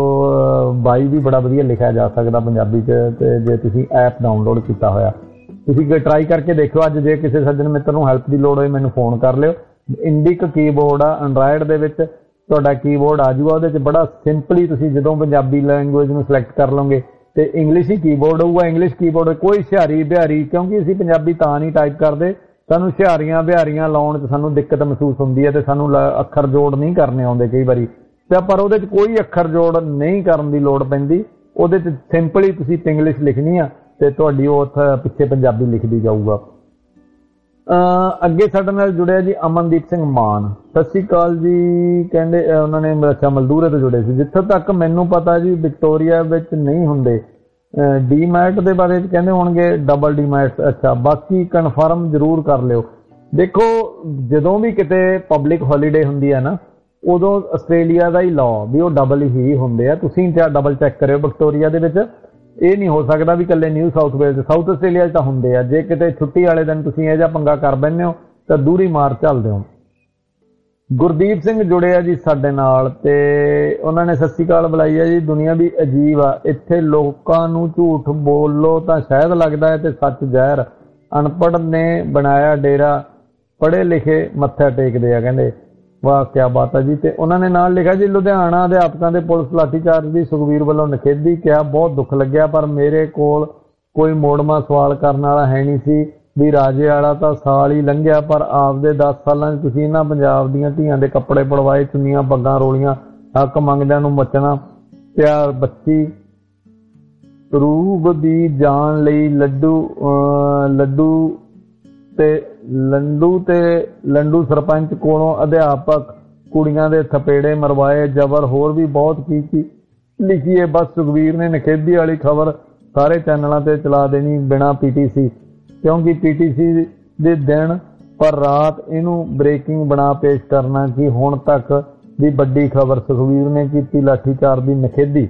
ਬਾਈ ਵੀ ਬੜਾ ਵਧੀਆ ਲਿਖਿਆ ਜਾ ਸਕਦਾ ਪੰਜਾਬੀ 'ਚ। ਤੇ ਜੇ ਤੁਸੀਂ ਐਪ ਡਾਊਨਲੋਡ ਕੀਤਾ ਹੋਇਆ ਤੁਸੀਂ ਟਰਾਈ ਕਰਕੇ ਦੇਖਿਓ। ਅੱਜ ਜੇ ਕਿਸੇ ਸੱਜਣ ਮਿੱਤਰ ਨੂੰ ਹੈਲਪ ਦੀ ਲੋੜ ਹੋਏ ਮੈਨੂੰ ਫੋਨ ਕਰ ਲਿਓ। ਇੰਡਿਕ ਕੀਬੋਰਡ ਆ ਐਂਡਰਾਇਡ ਦੇ ਵਿੱਚ ਤੁਹਾਡਾ ਕੀਬੋਰਡ ਆ ਜੂਗਾ। ਉਹਦੇ 'ਚ ਬੜਾ ਸਿੰਪਲੀ ਤੁਸੀਂ ਜਦੋਂ ਪੰਜਾਬੀ ਲੈਂਗੁਏਜ ਨੂੰ ਸਿਲੈਕਟ ਕਰ ਲਓਗੇ ਤੇ ਇੰਗਲਿਸ਼ ਹੀ ਕੀਬੋਰਡ ਹੋਊਗਾ। ਇੰਗਲਿਸ਼ ਕੀਬੋਰਡ ਕੋਈ ਹੁਸ਼ਿਆਰੀ ਬਿਹਾਰੀ ਕਿਉਂਕਿ ਅਸੀਂ ਪੰਜਾਬੀ ਤਾਂ ਨਹੀਂ ਟਾਈਪ ਕਰਦੇ ਸਾਨੂੰ ਹੁਸ਼ਿਆਰੀਆਂ ਬਿਹਾਰੀਆਂ ਲਾਉਣ 'ਚ ਸਾਨੂੰ ਦਿੱਕਤ ਮਹਿਸੂਸ ਹੁੰਦੀ ਹੈ ਤੇ ਸਾਨੂੰ ਅੱਖਰ ਜੋੜ ਨਹੀਂ ਕਰਨੇ ਆਉਂਦੇ ਕਈ ਵਾਰੀ ਤੇ ਪਰ ਉਹਦੇ 'ਚ ਕੋਈ ਅੱਖਰ ਜੋੜ ਨਹੀਂ ਕਰਨ ਦੀ ਲੋੜ ਪੈਂਦੀ। ਉਹਦੇ 'ਚ ਸਿੰਪਲੀ ਤੁਸੀਂ ਇੰਗਲਿਸ਼ ਲਿਖਣੀ ਆ ਤੇ ਤੁਹਾਡੀ ਉਹ ਪਿੱਛੇ ਪੰਜਾਬੀ ਲਿਖਦੀ ਜਾਊਗਾ। ਅੱਗੇ ਸਾਡੇ ਨਾਲ ਜੁੜਿਆ ਜੀ ਅਮਨਦੀਪ ਸਿੰਘ ਮਾਨ। ਸਤਿ ਸ਼੍ਰੀ ਅਕਾਲ ਜੀ ਕਹਿੰਦੇ ਉਹਨਾਂ ਨੇ ਅੱਛਾ ਮਲਦੂਰੇ ਤੋਂ ਜੁੜੇ ਸੀ। ਜਿੱਥੇ ਤੱਕ ਮੈਨੂੰ ਪਤਾ ਜੀ ਵਿਕਟੋਰੀਆ ਵਿੱਚ ਨਹੀਂ ਹੁੰਦੇ। ਡੀਮੈਟ ਦੇ ਬਾਰੇ ਕਹਿੰਦੇ ਹੋਣਗੇ ਡਬਲ ਡੀਮੈਟ। ਅੱਛਾ ਬਾਕੀ ਕਨਫਰਮ ਜ਼ਰੂਰ ਕਰ ਲਿਓ। ਦੇਖੋ ਜਦੋਂ ਵੀ ਕਿਤੇ ਪਬਲਿਕ ਹੌਲੀਡੇ ਹੁੰਦੀ ਹੈ ਨਾ ਉਦੋਂ ਆਸਟ੍ਰੇਲੀਆ ਦਾ ਹੀ ਲਾਅ ਵੀ ਉਹ ਡਬਲ ਹੀ ਹੁੰਦੇ ਆ। ਤੁਸੀਂ ਡਬਲ ਚੈੱਕ ਕਰਿਓ ਵਿਕਟੋਰੀਆ ਦੇ ਵਿੱਚ ਇਹ ਨਹੀਂ ਹੋ ਸਕਦਾ ਵੀ ਇਕੱਲੇ New South Wales South Australia 'ਚ ਤਾਂ ਹੁੰਦੇ ਆ। ਜੇ ਕਿਤੇ ਛੁੱਟੀ ਵਾਲੇ ਦਿਨ ਤੁਸੀਂ ਇਹ ਜਿਹਾ ਪੰਗਾ ਕਰ ਬੈਠੇ ਹੋ ਤਾਂ ਦੂਰੀ ਮਾਰ ਝੱਲਦੇ ਹੋ। ਗੁਰਦੀਪ ਸਿੰਘ ਜੁੜੇ ਆ ਜੀ ਸਾਡੇ ਨਾਲ ਤੇ ਉਹਨਾਂ ਨੇ ਸਤਿ ਸ਼੍ਰੀ ਅਕਾਲ ਬੁਲਾਈ ਆ ਜੀ। ਦੁਨੀਆ ਵੀ ਅਜੀਬ ਆ ਇੱਥੇ ਲੋਕਾਂ ਨੂੰ ਝੂਠ ਬੋਲੋ ਤਾਂ ਸ਼ਾਇਦ ਲੱਗਦਾ ਹੈ ਤੇ ਸੱਚ ਜ਼ਹਿਰ। ਅਨਪੜ੍ਹ ਨੇ ਬਣਾਇਆ ਡੇਰਾ ਪੜ੍ਹੇ ਲਿਖੇ ਮੱਥਾ ਟੇਕਦੇ ਆ ਕਹਿੰਦੇ। ਵਾਹ ਕਿਆ ਬਾਤ ਹੈ ਜੀ। ਤੇ ਉਹਨਾਂ ਨੇ ਨਾਲ ਲਿਖਿਆ ਜੀ ਲੁਧਿਆਣਾ ਅਧਿਆਪਕਾਂ ਦੇ ਪੁਲਿਸ ਲਾਠੀਚਾਰਜ ਦੀ ਸੁਖਬੀਰ ਵੱਲੋਂ ਨਿਖੇਧੀ ਕਿਹਾ ਬਹੁਤ ਦੁੱਖ ਲੱਗਿਆ ਪਰ ਮੇਰੇ ਕੋਲ ਕੋਈ ਮੋੜਵਾਂ ਸਵਾਲ ਕਰਨ ਵਾਲਾ ਹੈ ਨਹੀਂ ਸੀ ਵੀ ਰਾਜੇ ਵਾਲਾ ਤਾਂ ਸਾਲ ਹੀ ਲੰਘਿਆ, ਪਰ ਆਪਦੇ 10 ਸਾਲਾਂ 'ਚ ਤੁਸੀਂ ਇਹਨਾਂ ਪੰਜਾਬ ਦੀਆਂ ਧੀਆਂ ਦੇ ਕੱਪੜੇ ਪੜਵਾਏ, ਚੁੰਨੀਆਂ ਪੱਗਾਂ ਰੋਲੀਆਂ, ਹੱਕ ਮੰਗਦਿਆਂ ਨੂੰ ਮੱਚਣਾ ਪਿਆ। ਬੱਚੀ ਰੂਬ ਦੀ ਜਾਨ ਲਈ ਲੰਡੂ ਸਰਪੰਚ ਕੋਲੋਂ ਅਧਿਆਪਕ ਕੁੜੀਆਂ ਦੇ ਥਪੇੜੇ ਮਰਵਾਏ, ਜਬਰ, ਹੋਰ ਵੀ ਬਹੁਤ ਕੀ ਲਿਖੀਏ। ਬਸ ਸੁਖਬੀਰ ਨੇ ਨਖੇਦੀ ਵਾਲੀ ਖਬਰ ਸਾਰੇ ਚੈਨਲਾਂ ਤੇ ਚਲਾ ਦੇਣੀ ਬਿਨਾਂ PTC, ਕਿਉਂਕਿ PTC ਦੇ ਦਿਨ ਪਰ ਰਾਤ ਇਹਨੂੰ ਬ੍ਰੇਕਿੰਗ ਬਣਾ ਪੇਸ਼ ਕਰਨਾ ਕਿ ਹੁਣ ਤੱਕ ਦੀ ਵੱਡੀ ਖਬਰ, ਸੁਖਬੀਰ ਨੇ ਕੀਤੀ ਲਾਠੀਚਾਰਜ ਦੀ ਨਖੇਦੀ।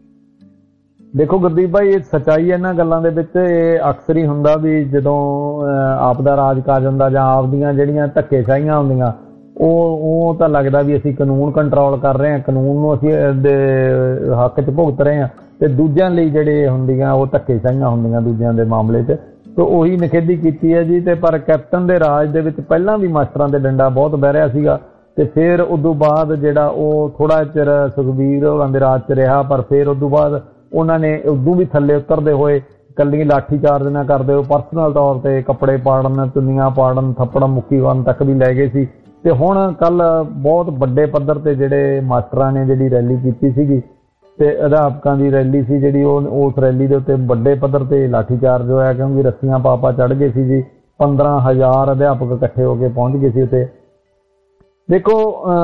ਦੇਖੋ ਗੁਰਦੀਪ ਭਾਈ, ਇਹ ਸੱਚਾਈ ਇਹਨਾਂ ਗੱਲਾਂ ਦੇ ਵਿੱਚ। ਇਹ ਅਕਸਰ ਹੀ ਹੁੰਦਾ ਵੀ ਜਦੋਂ ਆਪ ਦਾ ਰਾਜ ਕਾਜ ਹੁੰਦਾ ਜਾਂ ਆਪਦੀਆਂ ਜਿਹੜੀਆਂ ਧੱਕੇਸ਼ਾਹੀਆਂ ਹੁੰਦੀਆਂ, ਉਹ ਤਾਂ ਲੱਗਦਾ ਵੀ ਅਸੀਂ ਕਾਨੂੰਨ ਕੰਟਰੋਲ ਕਰ ਰਹੇ ਹਾਂ, ਕਾਨੂੰਨ ਨੂੰ ਅਸੀਂ ਦੇ ਹੱਕ 'ਚ ਭੁਗਤ ਰਹੇ ਹਾਂ, ਤੇ ਦੂਜਿਆਂ ਲਈ ਜਿਹੜੇ ਹੁੰਦੀਆਂ ਉਹ ਧੱਕੇਸ਼ਾਹੀਆਂ ਹੁੰਦੀਆਂ ਦੂਜਿਆਂ ਦੇ ਮਾਮਲੇ 'ਚ। ਤੇ ਉਹੀ ਨਿਖੇਧੀ ਕੀਤੀ ਹੈ ਜੀ। ਤੇ ਪਰ ਕੈਪਟਨ ਦੇ ਰਾਜ ਦੇ ਵਿੱਚ ਪਹਿਲਾਂ ਵੀ ਮਾਸਟਰਾਂ ਦੇ ਡੰਡਾ ਬਹੁਤ ਬਹਿ ਰਿਹਾ ਸੀਗਾ, ਤੇ ਫਿਰ ਉਦੋਂ ਬਾਅਦ ਜਿਹੜਾ ਉਹ ਥੋੜਾ ਚਿਰ ਸੁਖਬੀਰ ਹੋਰਾਂ ਦੇ ਰਾਜ 'ਚ ਰਿਹਾ, ਪਰ ਫਿਰ ਉਦੋਂ ਬਾਅਦ ਉਹਨਾਂ ਨੇ ਉਦੋਂ ਵੀ ਥੱਲੇ ਉਤਰਦੇ ਹੋਏ ਇਕੱਲੀ ਲਾਠੀਚਾਰਜ ਨਾ ਕਰਦੇ ਹੋਏ ਪਰਸਨਲ ਤੌਰ ਤੇ ਕੱਪੜੇ ਪਾੜਨ, ਚੁੰਨੀਆਂ ਪਾੜਨ, ਥੱਪੜ ਮੁੱਕੀ ਕਰਨ ਤੱਕ ਵੀ ਲੈ ਗਏ ਸੀ। ਤੇ ਹੁਣ ਕੱਲ ਬਹੁਤ ਵੱਡੇ ਪੱਧਰ ਤੇ ਜਿਹੜੇ ਮਾਸਟਰਾਂ ਨੇ ਜਿਹੜੀ ਰੈਲੀ ਕੀਤੀ ਸੀਗੀ, ਤੇ ਅਧਿਆਪਕਾਂ ਦੀ ਰੈਲੀ ਸੀ ਜਿਹੜੀ, ਉਸ ਰੈਲੀ ਦੇ ਉੱਤੇ ਵੱਡੇ ਪੱਧਰ ਤੇ ਲਾਠੀਚਾਰਜ ਹੋਇਆ, ਕਿਉਂਕਿ ਰੱਸੀਆਂ ਪਾ ਚੜ੍ਹ ਗਏ ਸੀ ਜੀ। 15,000 ਅਧਿਆਪਕ ਇਕੱਠੇ ਹੋ ਕੇ ਪਹੁੰਚ ਗਏ ਸੀ ਉੱਥੇ। ਦੇਖੋ